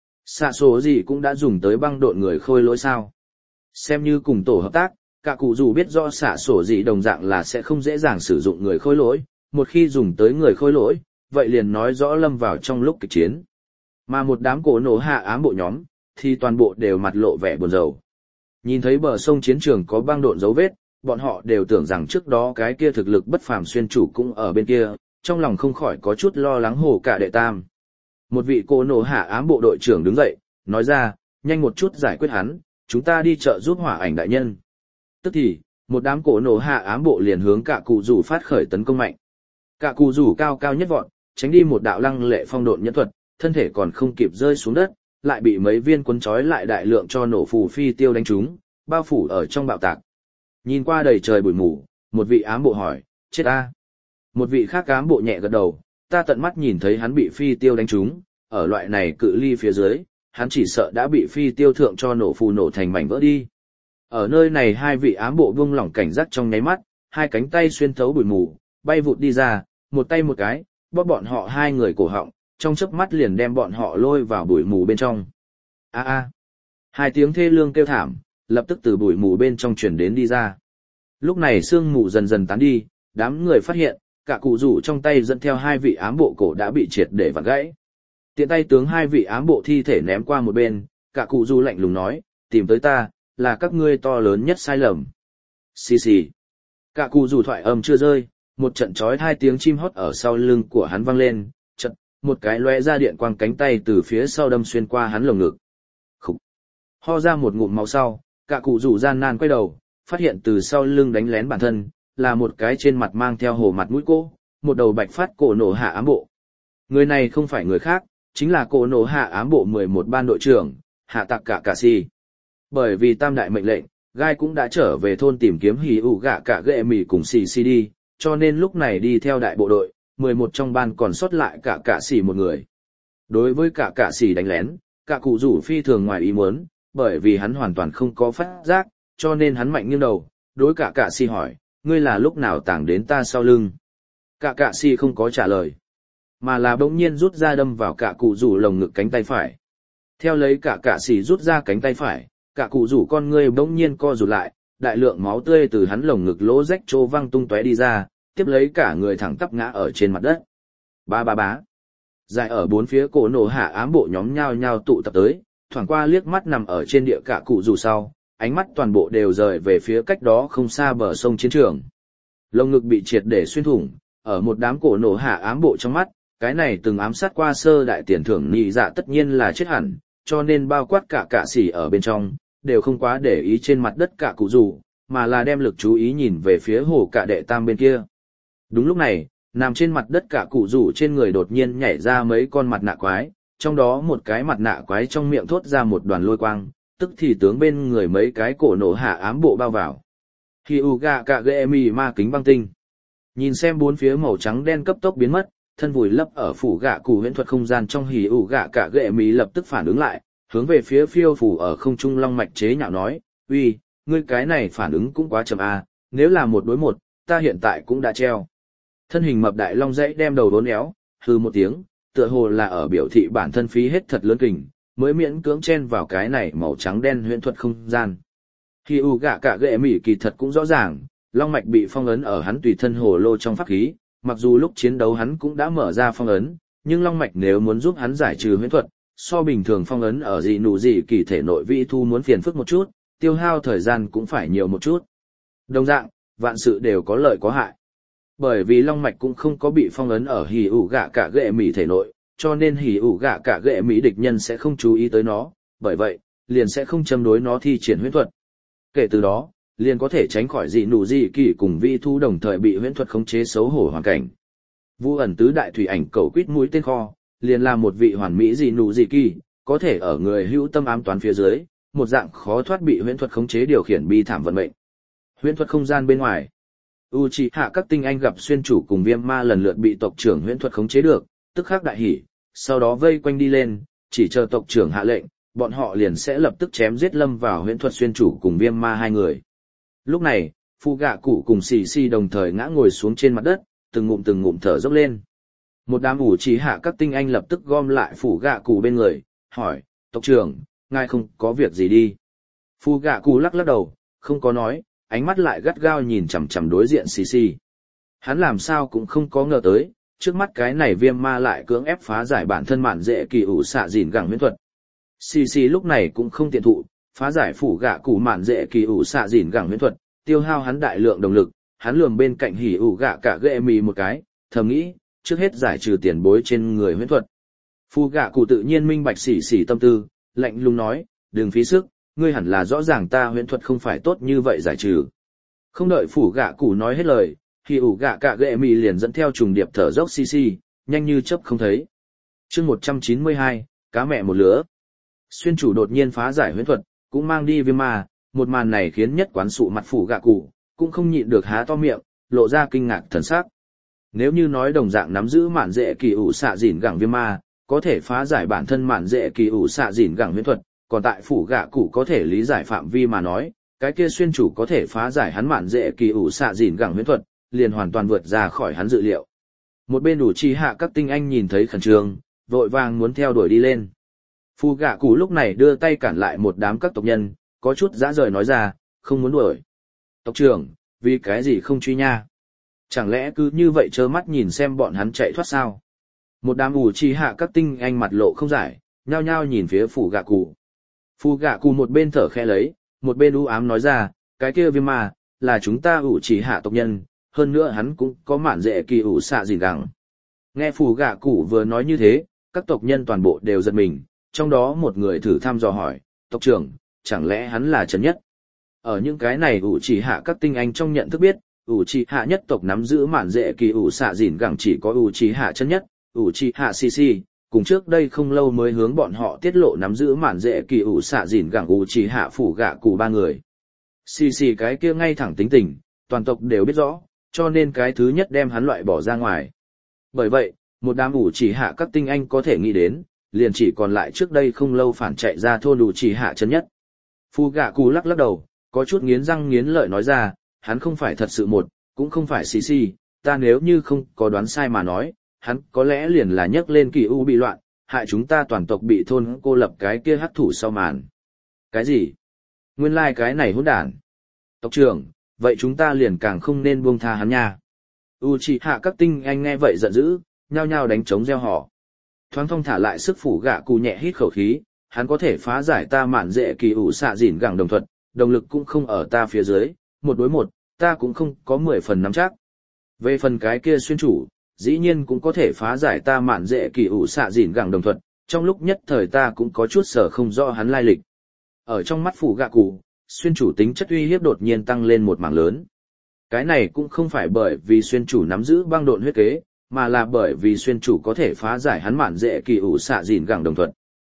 Xạ số gì cũng đã dùng tới băng độn người khôi lỗi sao. Xem như cùng tổ hợp tác, cả cụ rủ biết rõ xạ sổ gì đồng dạng là sẽ không dễ dàng sử dụng người khôi lỗi, một khi dùng tới người khôi lỗi, vậy liền nói rõ lâm vào trong lúc kịch chiến. Mà một đám cổ nổ hạ ám bộ nhóm, thì toàn bộ đều mặt lộ vẻ buồn rầu. Nhìn thấy bờ sông chiến trường có băng độn dấu vết, bọn họ đều tưởng rằng trước đó cái kia thực lực bất phàm xuyên chủ cũng ở bên kia, trong lòng không khỏi có chút lo lắng hổ cả đệ tam. Một vị cổ nổ hạ ám bộ đội trưởng đứng dậy, nói ra, nhanh một chút giải quyết hắn, chúng ta đi chợ giúp hỏa ảnh đại nhân. Tức thì, một đám cổ nổ hạ ám bộ liền hướng cả cụ rủ phát khởi tấn công mạnh. Cả cụ rủ cao cao nhất vọt, tránh đi một đạo lăng lệ phong độn nhẫn thuật, thân thể còn không kịp rơi xuống đất, lại bị mấy viên cuốn trói lại đại lượng cho nổ phù phi tiêu đánh trúng, bao phủ ở trong bạo tạc. Nhìn qua đầy trời bụi mù, một vị ám bộ hỏi, chết ta. Một vị khác ám bộ nhẹ gật đầu, ta tận mắt nhìn thấy hắn bị phi tiêu đánh trúng, ở loại này cự ly phía dưới, hắn chỉ sợ đã bị phi tiêu thượng cho nổ phù nổ thành mảnh vỡ đi. Ở nơi này hai vị ám bộ buông lỏng cảnh giác trong nháy mắt, hai cánh tay xuyên thấu bụi mù, bay vụt đi ra, một tay một cái, bóp bọn họ hai người cổ họng, trong chớp mắt liền đem bọn họ lôi vào bụi mù bên trong. A a. Hai tiếng thê lương kêu thảm, lập tức từ bụi mù bên trong truyền đến đi ra. Lúc này sương mù dần dần tán đi, đám người phát hiện, cả cụ rủ trong tay dẫn theo hai vị ám bộ cổ đã bị triệt để vặn gãy. Tiện tay tướng hai vị ám bộ thi thể ném qua một bên, cả cụ rủ lạnh lùng nói, tìm tới ta, là các ngươi to lớn nhất sai lầm. Xì xì. Cả cụ rủ thoại âm chưa rơi, một trận chói hai tiếng chim hót ở sau lưng của hắn vang lên, chợt, một cái lóe ra điện quang cánh tay từ phía sau đâm xuyên qua hắn lồng ngực. Khục. Ho ra một ngụm máu sau, cả cụ rủ gian nan quay đầu, phát hiện từ sau lưng đánh lén bản thân, là một cái trên mặt mang theo hồ mặt mũi cô, một đầu bạch phát cổ nổ hạ ám bộ. Người này không phải người khác, chính là cổ nổ hạ ám bộ mười một ban đội trưởng, Hạ Tạc Cả Cà Si. Bởi vì tam đại mệnh lệnh, Gai cũng đã trở về thôn tìm kiếm hỉ ủ gạ cả ghệ mì cùng xì xì đi, cho nên lúc này đi theo đại bộ đội, mười một trong ban còn sót lại cả cả xỉ một người. Đối với cả cả xỉ đánh lén, cả cụ rủ phi thường ngoài ý muốn, bởi vì hắn hoàn toàn không có phát giác, cho nên hắn mạnh nghiêng đầu, đối cả cả xỉ hỏi, ngươi là lúc nào tàng đến ta sau lưng? Cả cả xỉ không có trả lời, mà là bỗng nhiên rút ra đâm vào cả cụ rủ lồng ngực cánh tay phải. Theo lấy cả cả xỉ rút ra cánh tay phải, cả cụ rủ con ngươi bỗng nhiên co rụt lại, đại lượng máu tươi từ hắn lồng ngực lỗ rách trô văng tung tóe đi ra, tiếp lấy cả người thẳng tắp ngã ở trên mặt đất. Ba ba bá. Dài ở bốn phía cổ nổ hạ ám bộ nhóm nhao nhao tụ tập tới, thoảng qua liếc mắt nằm ở trên địa cả cụ rủ sau, ánh mắt toàn bộ đều rời về phía cách đó không xa bờ sông chiến trường. Lồng ngực bị triệt để xuyên thủng, ở một đám cổ nổ hạ ám bộ trong mắt, cái này từng ám sát qua sơ đại tiền thưởng nhị dạ tất nhiên là chết hẳn, cho nên bao quát cả cả xỉ ở bên trong, đều không quá để ý trên mặt đất cả cụ rủ, mà là đem lực chú ý nhìn về phía hồ cả đệ tam bên kia. Đúng lúc này, nằm trên mặt đất cả cụ rủ trên người đột nhiên nhảy ra mấy con mặt nạ quái, trong đó một cái mặt nạ quái trong miệng thốt ra một đoàn lôi quang, tức thì tướng bên người mấy cái cổ nổ hạ ám bộ bao vào. Hyuga Kagemi ma kính băng tinh. Nhìn xem bốn phía màu trắng đen cấp tốc biến mất, thân vùi lấp ở phủ gạ cụ huyễn thuật không gian trong Hyuga Kagemi lập tức phản ứng lại, hướng về phía phiêu phủ ở không trung long mạch chế nhạo nói, uy, ngươi cái này phản ứng cũng quá chậm a, nếu là một đối một, ta hiện tại cũng đã treo. Thân hình mập đại long dãy đem đầu đốn éo, hư một tiếng, tựa hồ là ở biểu thị bản thân phí hết thật lớn kình, mới miễn cưỡng chen vào cái này màu trắng đen huyễn thuật không gian. Khi u gạ cả ghệ mỉ kỳ thật cũng rõ ràng, long mạch bị phong ấn ở hắn tùy thân hồ lô trong pháp khí, mặc dù lúc chiến đấu hắn cũng đã mở ra phong ấn, nhưng long mạch nếu muốn giúp hắn giải trừ huyễn thuật, so bình thường phong ấn ở dị nụ dị kỳ thể nội vi thu muốn phiền phức một chút, tiêu hao thời gian cũng phải nhiều một chút. Đồng dạng, vạn sự đều có lợi có hại. Bởi vì long mạch cũng không có bị phong ấn ở hỉ ủ gạ cả ghệ mỉ thể nội, cho nên hỉ ủ gạ cả ghệ mỉ địch nhân sẽ không chú ý tới nó, bởi vậy, liền sẽ không châm đối nó thi triển huyễn thuật. Kể từ đó, liền có thể tránh khỏi dị nụ dị kỳ cùng vi thu đồng thời bị huyễn thuật khống chế xấu hổ hoàn cảnh. Vu ẩn tứ đại thủy ảnh cầu quýt mũi tên kho, liền là một vị hoàn mỹ dị nụ dị kỳ, có thể ở người hữu tâm ám toán phía dưới, một dạng khó thoát bị huyễn thuật khống chế điều khiển bi thảm vận mệnh. Huyễn thuật không gian bên ngoài, Uchiha các tinh anh gặp xuyên chủ cùng viêm ma lần lượt bị tộc trưởng huyễn thuật khống chế được, tức khắc đại hỉ, sau đó vây quanh đi lên, chỉ chờ tộc trưởng hạ lệnh, bọn họ liền sẽ lập tức chém giết lâm vào huyễn thuật xuyên chủ cùng viêm ma hai người. Lúc này, Phu Gạ Cụ cùng Xì Xì đồng thời ngã ngồi xuống trên mặt đất, từng ngụm từng ngụm thở dốc lên. Một đám Uchiha các tinh anh lập tức gom lại Phu Gạ Cụ bên người, hỏi, tộc trưởng, ngài không có việc gì đi. Phu Gạ Cụ lắc lắc đầu, không có nói, ánh mắt lại gắt gao nhìn chằm chằm đối diện xì xì. Hắn làm sao cũng không có ngờ tới, trước mắt cái này viêm ma lại cưỡng ép phá giải bản thân mạn dễ kỳ ủ xạ dìn gẳng huyễn thuật. Xì xì lúc này cũng không tiện thụ, phá giải phủ gạ cụ mạn dễ kỳ ủ xạ dìn gẳng huyễn thuật, tiêu hao hắn đại lượng động lực, hắn lườm bên cạnh hỉ ủ gạ cả ghệ mì một cái, thầm nghĩ, trước hết giải trừ tiền bối trên người huyễn thuật. Phu gạ cụ tự nhiên minh bạch xì xì tâm tư, lạnh lùng nói, đừng phí sức, ngươi hẳn là rõ ràng ta huyễn thuật không phải tốt như vậy giải trừ. Không đợi phủ gạ cụ nói hết lời, thì ủ gạ cả ghệ mì liền dẫn theo trùng điệp thở dốc xì xì, nhanh như chớp không thấy. Chương một trăm chín mươi hai, cá mẹ một lứa. Xuyên chủ đột nhiên phá giải huyễn thuật, cũng mang đi viêm ma, một màn này khiến nhất quán sụ mặt phủ gạ cụ, cũng không nhịn được há to miệng, lộ ra kinh ngạc thần sắc. Nếu như nói đồng dạng nắm giữ mạn dễ kỳ ủ xạ dỉn gẳng viêm ma, có thể phá giải bản thân mạn dễ kỳ ủ xạ dìn gẳng huyễn thuật, còn tại phủ gạ cụ có thể lý giải phạm vi mà nói, cái kia xuyên chủ có thể phá giải hắn mạn dễ kỳ ủ xạ dìn gẳng huyễn thuật, liền hoàn toàn vượt ra khỏi hắn dự liệu. Một bên đủ chi hạ các tinh anh nhìn thấy khẩn trương, vội vàng muốn theo đuổi đi lên. Phu gạ cụ lúc này đưa tay cản lại một đám các tộc nhân, có chút dã rời nói ra, không muốn đuổi. Tộc trưởng, vì cái gì không truy nha? Chẳng lẽ cứ như vậy trơ mắt nhìn xem bọn hắn chạy thoát sao? Một đám ủ chi hạ các tinh anh mặt lộ không giải, nhao nhao nhìn phía phủ gạ cụ. Phu gạ cụ một bên thở khẽ lấy, một bên u ám nói ra, cái kia viêm ma, là chúng ta ủ chỉ hạ tộc nhân, hơn nữa hắn cũng có mạn dễ kỳ ủ xạ gìn gẳng. Nghe phù gạ cụ vừa nói như thế, các tộc nhân toàn bộ đều giật mình, trong đó một người thử thăm dò hỏi, tộc trưởng, chẳng lẽ hắn là Trần Nhất? Ở những cái này ủ chỉ hạ các tinh anh trong nhận thức biết, ủ chỉ hạ nhất tộc nắm giữ mạn dễ kỳ ủ xạ gìn gẳng chỉ có ủ chỉ hạ Trần Nhất, ủ chỉ hạ xì xì, cùng trước đây không lâu mới hướng bọn họ tiết lộ nắm giữ mạn dễ kỳ ủ xạ gìn gẳng ủ chỉ hạ phủ gạ cụ ba người. Xì xì cái kia ngay thẳng tính tình, toàn tộc đều biết rõ, cho nên cái thứ nhất đem hắn loại bỏ ra ngoài. Bởi vậy, một đám ủ chỉ hạ các tinh anh có thể nghĩ đến, liền chỉ còn lại trước đây không lâu phản chạy ra thôn ủ chỉ hạ Trần Nhất. Phu gạ cụ lắc lắc đầu, có chút nghiến răng nghiến lợi nói ra, hắn không phải thật sự một, cũng không phải xì xì, ta nếu như không có đoán sai mà nói, hắn có lẽ liền là nhấc lên kỳ u bị loạn, hại chúng ta toàn tộc bị thôn cô lập cái kia hắc thủ sau màn. Cái gì? Nguyên lai like cái này hỗn đản. Tộc trưởng, vậy chúng ta liền càng không nên buông tha hắn nha. Uchiha các tinh anh nghe vậy giận dữ, nhao nhao đánh trống reo hò. Thoáng thông thả lại sức phủ gạ cụ nhẹ hít khẩu khí, hắn có thể phá giải ta mạn dễ kỳ ủ xạ dìn gẳng đồng thuật, động lực cũng không ở ta phía dưới, một đối một, ta cũng không có mười phần nắm chắc. Về phần cái kia xuyên chủ, dĩ nhiên cũng có thể phá giải ta mạn dễ kỳ ủ xạ dìn gẳng đồng thuật, trong lúc nhất thời ta cũng có chút sở không rõ hắn lai lịch. Ở trong mắt phủ gạ cụ, xuyên chủ tính chất uy hiếp đột nhiên tăng lên một mảng lớn. Cái này cũng không phải bởi vì xuyên chủ nắm giữ băng độn huyết kế, mà là bởi vì xuyên chủ có thể phá giải hắn mạn dễ kỳ ủ xạ dìn gẳng đồng thuật.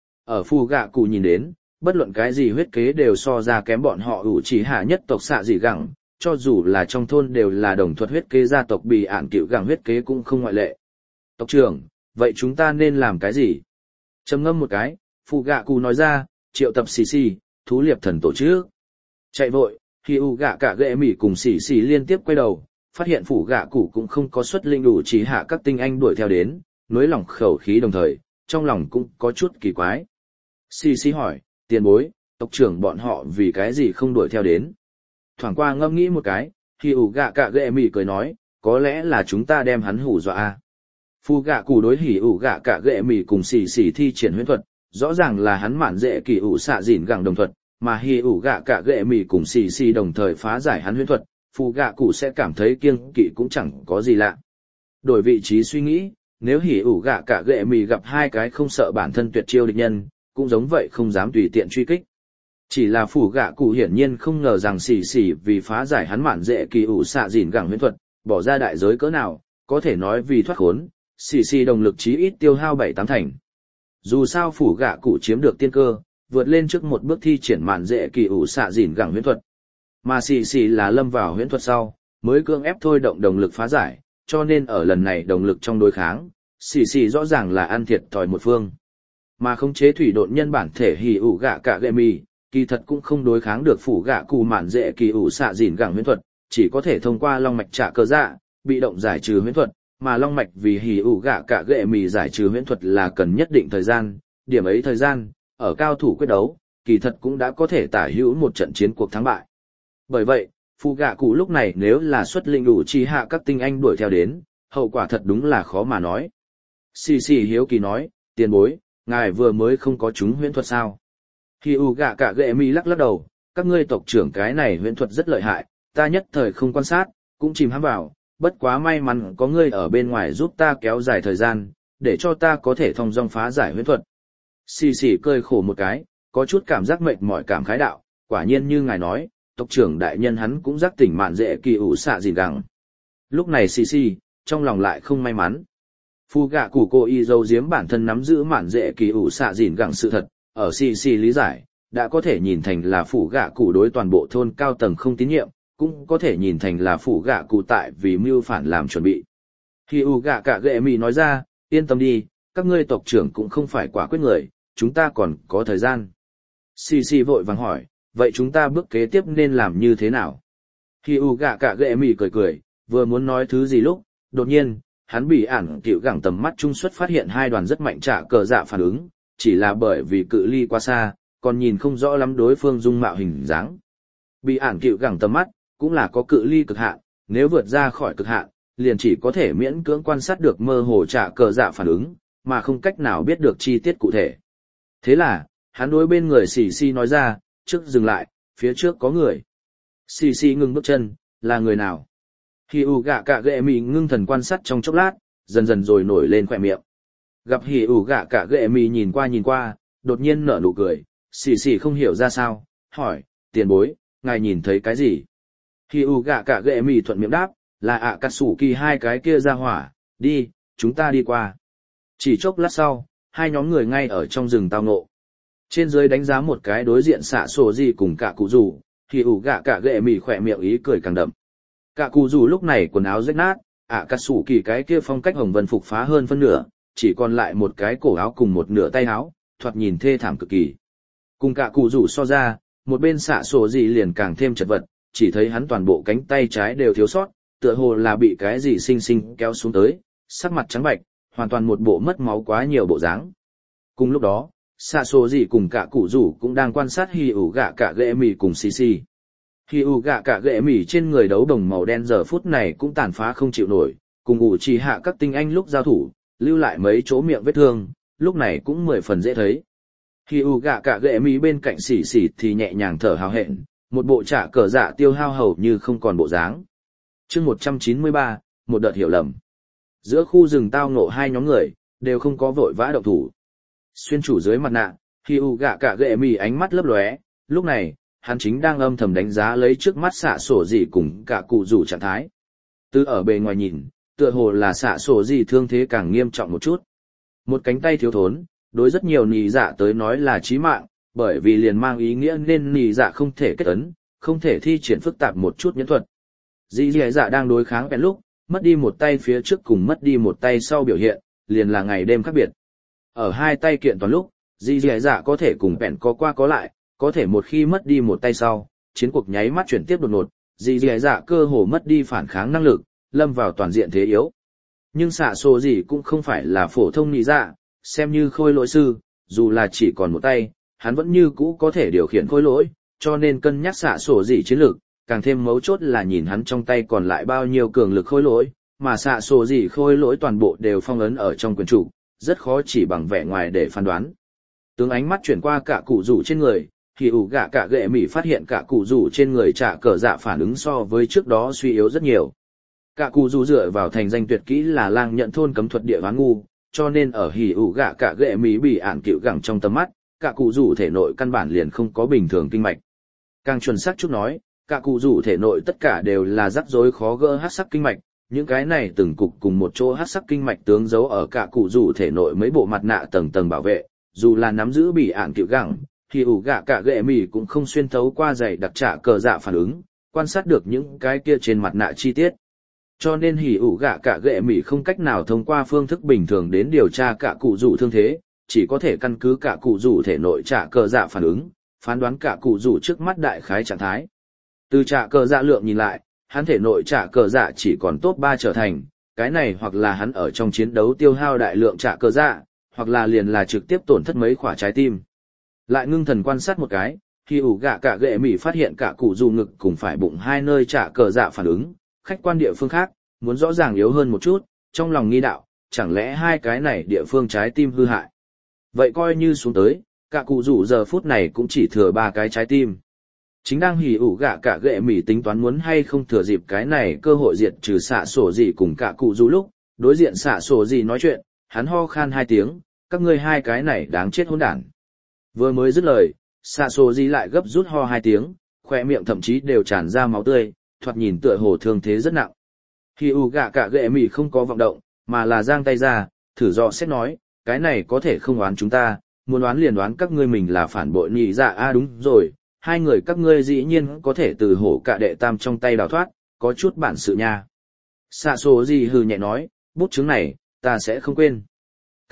Ở phù gạ cụ nhìn đến, bất luận cái gì huyết kế đều so ra kém bọn họ ủ chỉ hạ nhất tộc xạ dị gẳng, cho dù là trong thôn đều là đồng thuật huyết kế gia tộc bị ản cựu gẳng huyết kế cũng không ngoại lệ. Tộc trưởng, vậy chúng ta nên làm cái gì? Trầm ngâm một cái, phù gạ cụ nói ra, triệu tập xì xì, thú liệp thần tổ chức. Chạy vội, khi u gạ cả ghệ mỉ cùng xì xì liên tiếp quay đầu, phát hiện phủ gạ cụ cũng không có xuất linh đủ chỉ hạ các tinh anh đuổi theo đến, nối lòng khẩu khí đồng thời, trong lòng cũng có chút kỳ quái. Xì xì hỏi, tiền bối, tộc trưởng bọn họ vì cái gì không đuổi theo đến? Thoảng qua ngâm nghĩ một cái, khi ủ gạ cả ghệ mỉ cười nói, có lẽ là chúng ta đem hắn hù dọa a. Phu gạ cụ đối hỉ ủ gạ cả ghệ mỉ cùng xì xì thi triển huyễn thuật, rõ ràng là hắn mạn dễ kỳ ủ xạ dìn gẳng đồng thuật, mà hỉ ủ gạ cả ghệ mỉ cùng xì xì đồng thời phá giải hắn huyễn thuật, phu gạ cụ sẽ cảm thấy kiêng kỵ cũng chẳng có gì lạ. Đổi vị trí suy nghĩ, nếu hỉ ủ gạ cả ghệ mỉ gặp hai cái không sợ bản thân tuyệt chiêu địch nhân, cũng giống vậy không dám tùy tiện truy kích. Chỉ là phủ gạ cụ hiển nhiên không ngờ rằng xì xì vì phá giải hắn mạn dễ kỳ ủ xạ dìn gẳng huyễn thuật, bỏ ra đại giới cỡ nào, có thể nói vì thoát khốn, xì xì đồng lực chí ít tiêu hao bảy tám thành. Dù sao phủ gạ cụ chiếm được tiên cơ, vượt lên trước một bước thi triển mạn dễ kỳ ủ xạ dìn gẳng huyễn thuật. Mà xì xì là lâm vào huyễn thuật sau, mới cưỡng ép thôi động đồng lực phá giải, cho nên ở lần này đồng lực trong đối kháng, xì xì rõ ràng là ăn thiệt thòi một phương. Mà khống chế thủy độn nhân bản thể hỉ ủ gạ cả ghệ mì, kỳ thật cũng không đối kháng được phủ gạ cụ mạn dễ kỳ ủ xạ dìn gẳng huyễn thuật, chỉ có thể thông qua long mạch trả cơ dạ, bị động giải trừ huyễn thuật, mà long mạch vì hỉ ủ gạ cả ghệ mì giải trừ huyễn thuật là cần nhất định thời gian, điểm ấy thời gian, ở cao thủ quyết đấu, kỳ thật cũng đã có thể tả hữu một trận chiến cuộc thắng bại. Bởi vậy, phủ gạ cụ lúc này nếu là xuất linh đủ chi hạ các tinh anh đuổi theo đến, hậu quả thật đúng là khó mà nói. Xì xì hiếu kỳ nói, tiền bối, ngài vừa mới không có chúng huyễn thuật sao? Khi u gạ cả ghệ mi lắc lắc đầu, các ngươi tộc trưởng cái này huyễn thuật rất lợi hại, ta nhất thời không quan sát, cũng chìm hãm vào, bất quá may mắn có ngươi ở bên ngoài giúp ta kéo dài thời gian, để cho ta có thể thông dong phá giải huyễn thuật. Xì xì cười khổ một cái, có chút cảm giác mệt mỏi cảm khái đạo, quả nhiên như ngài nói, tộc trưởng đại nhân hắn cũng giác tỉnh mạn dễ kỳ ủ xạ dìn gẳng. Lúc này xì xì, trong lòng lại không may mắn. Phu gạ cụ cô y dâu giếm bản thân nắm giữ mạn dễ kỳ ủ xạ dìn gẳng sự thật, ở xì xì lý giải, đã có thể nhìn thành là phủ gạ cụ đối toàn bộ thôn cao tầng không tín nhiệm, cũng có thể nhìn thành là phủ gạ cụ tại vì mưu phản làm chuẩn bị. Khi u gạ cả ghệ mì nói ra, yên tâm đi, các ngươi tộc trưởng cũng không phải quả quyết người, chúng ta còn có thời gian. Xì xì vội vàng hỏi, vậy chúng ta bước kế tiếp nên làm như thế nào? Khi U gạ cả ghệ mì cười cười, vừa muốn nói thứ gì lúc, đột nhiên, hắn bị ản cựu gẳng tầm mắt trung xuất phát hiện hai đoàn rất mạnh trả cờ dạ phản ứng, chỉ là bởi vì cự ly quá xa, còn nhìn không rõ lắm đối phương dung mạo hình dáng. Bị ản cựu gẳng tầm mắt, cũng là có cự ly cực hạn, nếu vượt ra khỏi cực hạn, liền chỉ có thể miễn cưỡng quan sát được mơ hồ trả cờ dạ phản ứng, mà không cách nào biết được chi tiết cụ thể. Thế là, hắn đối bên người xì xì nói ra, trước dừng lại, phía trước có người. Xì xì ngừng bước chân, là người nào? Hỉ ủ gạ cả ghệ mì ngưng thần quan sát trong chốc lát, dần dần rồi nổi lên khỏe miệng. Gặp hỉ ủ gạ cả ghệ mì nhìn qua nhìn qua, đột nhiên nở nụ cười, xì xì không hiểu ra sao, hỏi, tiền bối, ngài nhìn thấy cái gì? Hỉ ủ gạ cả ghệ mì thuận miệng đáp, là ạ cà sủ kỳ hai cái kia ra hỏa, đi, chúng ta đi qua. Chỉ chốc lát sau, hai nhóm người ngay ở trong rừng tao ngộ. Trên dưới đánh giá một cái đối diện xạ sổ gì cùng cả cụ rủ, thì ủ gạ cả ghệ mì khỏe miệng ý cười càng đậm. Cả cụ rủ lúc này quần áo rách nát, ạ cà sủ kỳ cái kia phong cách hồng vân phục phá hơn phân nửa, chỉ còn lại một cái cổ áo cùng một nửa tay áo, thoạt nhìn thê thảm cực kỳ. Cùng cả cụ rủ so ra, một bên xạ sổ gì liền càng thêm chật vật, chỉ thấy hắn toàn bộ cánh tay trái đều thiếu sót, tựa hồ là bị cái gì xinh xinh kéo xuống tới, sắc mặt trắng bạch, hoàn toàn một bộ mất máu quá nhiều bộ dáng. Cùng lúc đó, xạ sổ gì cùng cả cụ rủ cũng đang quan sát hì ủ gạ cả ghệ mì cùng xì xì. Hì ủ gạ cả ghệ mì trên người đấu đồng màu đen giờ phút này cũng tàn phá không chịu nổi, cùng ủ trì hạ các tinh anh lúc giao thủ, lưu lại mấy chỗ miệng vết thương, lúc này cũng mười phần dễ thấy. Hì ủ gạ cả ghệ mì bên cạnh xì xì thì nhẹ nhàng thở hào hẹn, một bộ trả cờ dạ tiêu hao hầu như không còn bộ dáng. Chương một trăm chín mươi ba, một đợt hiểu lầm. Giữa khu rừng tao ngộ hai nhóm người, đều không có vội vã động thủ. Xuyên chủ dưới mặt nạ, Hỉ ủ gạ cả ghệ mì ánh mắt lấp lóe, lúc này, hắn chính đang âm thầm đánh giá lấy trước mắt xạ sổ gì cùng cả cụ rủ trạng thái. Từ ở bề ngoài nhìn, tựa hồ là xạ sổ gì thương thế càng nghiêm trọng một chút. Một cánh tay thiếu thốn, đối rất nhiều nì dạ tới nói là chí mạng, bởi vì liền mang ý nghĩa nên nì dạ không thể kết ấn, không thể thi triển phức tạp một chút nhẫn thuật. Dì dì dạ đang đối kháng bèn lúc, mất đi một tay phía trước cùng mất đi một tay sau biểu hiện, liền là ngày đêm khác biệt. Ở hai tay kiện toàn lúc, dì dì dạ có thể cùng bèn có qua có lại, có thể một khi mất đi một tay sau, chiến cuộc nháy mắt chuyển tiếp đột ngột, dì dì dạ cơ hồ mất đi phản kháng năng lực, lâm vào toàn diện thế yếu. Nhưng xạ sổ gì cũng không phải là phổ thông nị dạ, xem như khôi lỗi sư, dù là chỉ còn một tay, hắn vẫn như cũ có thể điều khiển khôi lỗi, cho nên cân nhắc xạ sổ gì chiến lược, càng thêm mấu chốt là nhìn hắn trong tay còn lại bao nhiêu cường lực khôi lỗi, mà xạ sổ gì khôi lỗi toàn bộ đều phong ấn ở trong quyền chủ, rất khó chỉ bằng vẻ ngoài để phán đoán. Tướng ánh mắt chuyển qua cả cụ rủ trên người, thì ủ gạ cả ghệ mỉ phát hiện cả cụ rủ trên người trả cờ dạ phản ứng so với trước đó suy yếu rất nhiều. Cả cụ rủ dựa vào thành danh tuyệt kỹ là lang nhận thôn cấm thuật địa hoán ngu, cho nên ở hỉ ủ gạ cả ghệ mỉ bị ản cựu gẳng trong tầm mắt, cả cụ rủ thể nội căn bản liền không có bình thường kinh mạch. Càng chuẩn xác chút nói, cả cụ rủ thể nội tất cả đều là rắc rối khó gỡ hắc sắc kinh mạch, những cái này từng cục cùng một chỗ hắc sắc kinh mạch tướng giấu ở cả cụ rủ thể nội mấy bộ mặt nạ tầng tầng bảo vệ, dù là nắm giữ bị ản cựu gẳng, thì ủ gạ cả ghệ mỉ cũng không xuyên thấu qua dày đặc trả cờ dạ phản ứng, quan sát được những cái kia trên mặt nạ chi tiết. Cho nên hỉ ủ gạ cả ghệ mỉ không cách nào thông qua phương thức bình thường đến điều tra cả cụ rủ thương thế, chỉ có thể căn cứ cả cụ rủ thể nội trả cờ dạ phản ứng, phán đoán cả cụ rủ trước mắt đại khái trạng thái. Từ trả cờ dạ lượng nhìn lại, hắn thể nội trả cờ dạ chỉ còn top ba trở thành, cái này hoặc là hắn ở trong chiến đấu tiêu hao đại lượng trả cờ dạ, hoặc là liền là trực tiếp tổn thất mấy quả trái tim. Lại ngưng thần quan sát một cái, khi ủ gạ cả ghệ mỉ phát hiện cả cụ rủ ngực cùng phải bụng hai nơi trả cờ dạ phản ứng, khách quan địa phương khác, muốn rõ ràng yếu hơn một chút, trong lòng nghi đạo, chẳng lẽ hai cái này địa phương trái tim hư hại. Vậy coi như xuống tới, cả cụ rủ giờ phút này cũng chỉ thừa ba cái trái tim. Chính đang hỉ ủ gạ cả ghệ mỉ tính toán muốn hay không thừa dịp cái này cơ hội diệt trừ xạ sổ gì cùng cả cụ rủ lúc, đối diện xạ sổ gì nói chuyện, hắn ho khan hai tiếng, các ngươi hai cái này đáng chết hỗn đản. Vừa mới dứt lời, xạ sổ gì lại gấp rút ho hai tiếng, khoe miệng thậm chí đều tràn ra máu tươi, thoạt nhìn tựa hồ thương thế rất nặng. Hỉ ủ gạ cả ghệ mỉ không có vọng động, mà là giang tay ra, thử dò xét nói, cái này có thể không oán chúng ta, muốn oán liền oán các ngươi mình là phản bội nhị dạ. A đúng rồi, hai người các ngươi dĩ nhiên có thể từ hổ cả đệ tam trong tay đào thoát, có chút bản sự nha. Xạ số gì hừ nhẹ nói, bút chứng này, ta sẽ không quên.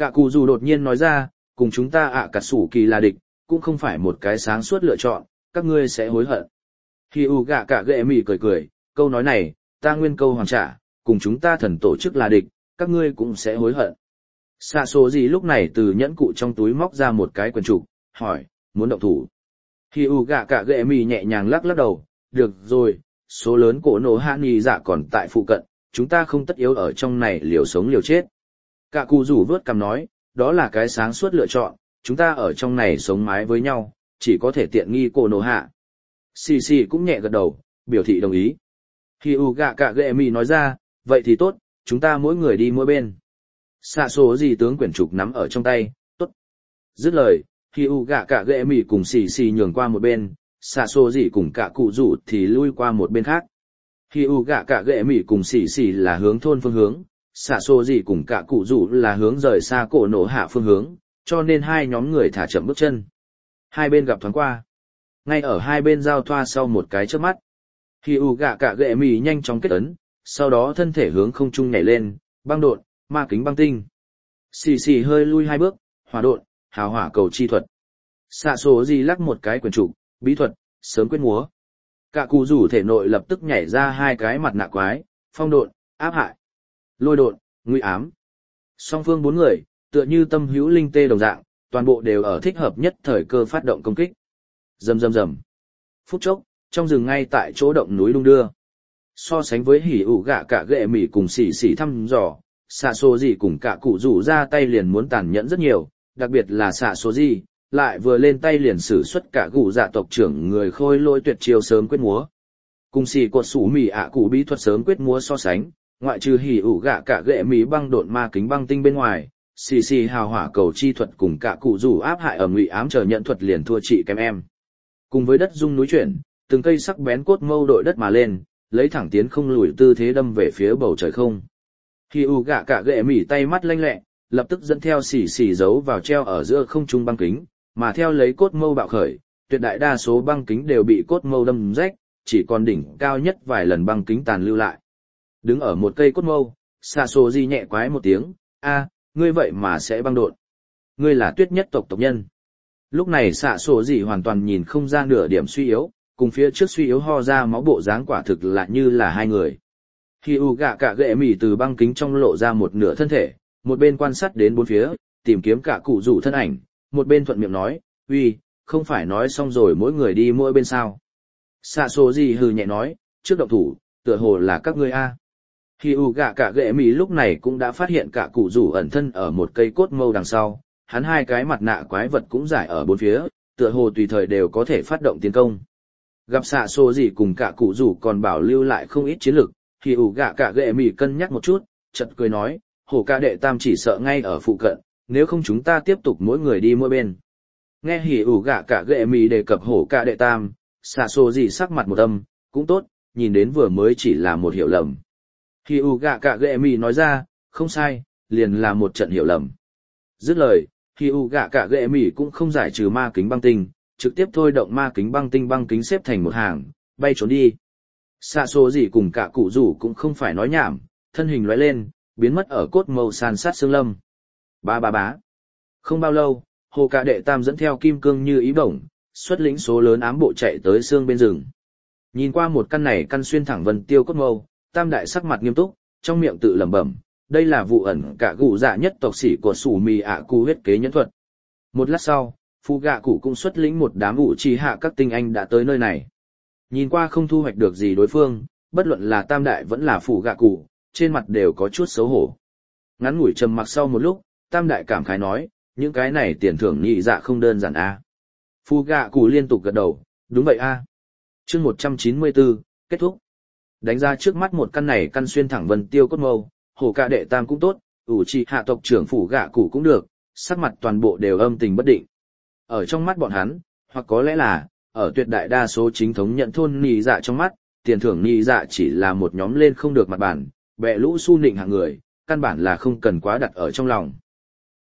Cả cụ dù đột nhiên nói ra, cùng chúng ta ạ cả sủ kỳ là địch, cũng không phải một cái sáng suốt lựa chọn, các ngươi sẽ hối hận. Khi u gạ cả ghệ mì cười cười, câu nói này, ta nguyên câu hoàn trả, cùng chúng ta thần tổ chức là địch, các ngươi cũng sẽ hối hận. Xạ số gì lúc này từ nhẫn cụ trong túi móc ra một cái quyển trục, hỏi, muốn động thủ. Khi u gạ cả ghệ mì nhẹ nhàng lắc lắc đầu, được rồi, số lớn cổ nổ hạ nghi dạ còn tại phụ cận, chúng ta không tất yếu ở trong này liều sống liều chết. Cả cụ rủ vớt cằm nói, đó là cái sáng suốt lựa chọn, chúng ta ở trong này sống mái với nhau, chỉ có thể tiện nghi cổ nổ hạ. Xì xì cũng nhẹ gật đầu, biểu thị đồng ý. Khi u gạ cả ghệ mì nói ra, vậy thì tốt, chúng ta mỗi người đi mỗi bên. Xạ số gì tướng quyển trục nắm ở trong tay, tốt. Dứt lời, khi u gạ cả ghệ mì cùng xì xì nhường qua một bên, xạ số gì cùng cả cụ rủ thì lui qua một bên khác. Khi u gạ cả ghệ mì cùng xì xì là hướng thôn phương hướng, xạ số gì cùng cả cụ rủ là hướng rời xa cổ nổ hạ phương hướng, cho nên hai nhóm người thả chậm bước chân. Hai bên gặp thoáng qua. Ngay ở hai bên giao thoa sau một cái chớp mắt. Khi u gạ cả ghệ mì nhanh chóng kết ấn, sau đó thân thể hướng không trung nhảy lên, băng độn, ma kính băng tinh. Xì xì hơi lui hai bước, hỏa độn, hào hỏa cầu chi thuật. Xạ số gì lắc một cái quyển trục, bí thuật, sớm quyết múa. Cả cụ rủ thể nội lập tức nhảy ra hai cái mặt nạ quái, phong độn, áp hại, lôi độn, nguy ám. Song phương bốn người, tựa như tâm hữu linh tê đồng dạng, toàn bộ đều ở thích hợp nhất thời cơ phát động công kích. Rầm rầm rầm. Phút chốc, trong rừng ngay tại chỗ động núi đung đưa. So sánh với hỉ ủ gạ cả ghệ mỉ cùng xỉ xỉ thăm dò, xạ số gì cùng cả cụ rủ ra tay liền muốn tàn nhẫn rất nhiều, đặc biệt là xạ số gì, lại vừa lên tay liền sử xuất cả cụ dạ tộc trưởng người khôi lôi tuyệt chiêu sớm quyết múa. Cùng xỉ cột sủ mỉ ạ cụ bí thuật sớm quyết múa so sánh, ngoại trừ hỉ ủ gạ cả ghệ mỉ băng độn ma kính băng tinh bên ngoài, xì xì hào hỏa cầu chi thuật cùng cả cụ rủ áp hại ở ngụy ám chờ nhận thuật liền thua chị kém em. Cùng với đất rung núi chuyển, từng cây sắc bén cốt mâu đội đất mà lên, lấy thẳng tiến không lùi tư thế đâm về phía bầu trời không. Khi u gạ cả ghệ mỉ tay mắt lanh lẹ, lập tức dẫn theo xì xì giấu vào treo ở giữa không trung băng kính, mà theo lấy cốt mâu bạo khởi, tuyệt đại đa số băng kính đều bị cốt mâu đâm rách, chỉ còn đỉnh cao nhất vài lần băng kính tàn lưu lại. Đứng ở một cây cốt mâu, xạ sổ di nhẹ quái một tiếng, a, ngươi vậy mà sẽ băng độn. Ngươi là tuyết nhất tộc tộc nhân. Lúc này xạ sổ di hoàn toàn nhìn không ra nửa điểm suy yếu, cùng phía trước suy yếu ho ra máu bộ dáng quả thực lại như là hai người. Khi u gạ cả ghệ mỉ từ băng kính trong lộ ra một nửa thân thể, một bên quan sát đến bốn phía, tìm kiếm cả cụ rủ thân ảnh, một bên thuận miệng nói, uy, không phải nói xong rồi mỗi người đi mỗi bên sao. Xạ số gì hừ nhẹ nói, trước động thủ, tựa hồ là các ngươi a. Khi u gạ cả ghệ mỉ lúc này cũng đã phát hiện cả cụ rủ ẩn thân ở một cây cốt mâu đằng sau, hắn hai cái mặt nạ quái vật cũng giải ở bốn phía, tựa hồ tùy thời đều có thể phát động tiến công. Gặp xạ số gì cùng cả cụ rủ còn bảo lưu lại không ít chiến lực, thì ủ gạ cả ghệ mỉ cân nhắc một chút, chợt cười nói, hổ ca đệ tam chỉ sợ ngay ở phụ cận, nếu không chúng ta tiếp tục mỗi người đi mỗi bên. Nghe hỉ ủ gạ cả ghệ mỉ đề cập hổ ca đệ tam, xạ số gì sắc mặt một âm, cũng tốt, nhìn đến vừa mới chỉ là một hiểu lầm. Hỉ ủ gạ cả ghệ mỉ nói ra, không sai, liền là một trận hiểu lầm. Dứt lời, hỉ ủ gạ cả ghệ mỉ cũng không giải trừ ma kính băng tinh, trực tiếp thôi động ma kính băng tinh băng kính xếp thành một hàng, bay trốn đi. Xạ số gì cùng cả cụ rủ cũng không phải nói nhảm, thân hình lóe lên, biến mất ở cốt màu san sát xương lâm. Ba ba bá. Không bao lâu, hồ cả đệ tam dẫn theo kim cương như ý bổng, xuất lĩnh số lớn ám bộ chạy tới xương bên rừng. Nhìn qua một căn này căn xuyên thẳng vân tiêu cốt mâu, tam đại sắc mặt nghiêm túc, trong miệng tự lẩm bẩm, đây là vụ ẩn cả gù dạ nhất tộc sĩ của sủ mì ạ cụ huyết kế nhẫn thuật. Một lát sau, phụ gạ cụ cũng xuất lĩnh một đám ủ trì hạ các tinh anh đã tới nơi này. Nhìn qua không thu hoạch được gì đối phương, bất luận là tam đại vẫn là phụ gạ cụ, trên mặt đều có chút xấu hổ. Ngắn ngủi trầm mặc sau một lúc, tam đại cảm khái nói, những cái này tiền thưởng nhị dạ không đơn giản a. À. Phụ gạ cụ liên tục gật đầu, đúng vậy a. À. Chương một trăm chín mươi tư, kết thúc. Đánh ra trước mắt một căn này căn xuyên thẳng vân tiêu cốt mâu, hổ ca đệ tam cũng tốt, ủ trì hạ tộc trưởng phụ gạ cụ cũng được, sắc mặt toàn bộ đều âm tình bất định. Ở trong mắt bọn hắn, hoặc có lẽ là, ở tuyệt đại đa số chính thống nhận thôn nì dạ trong mắt, tiền thưởng nì dạ chỉ là một nhóm lên không được mặt bản, bẹ lũ su nịnh hạng người, căn bản là không cần quá đặt ở trong lòng.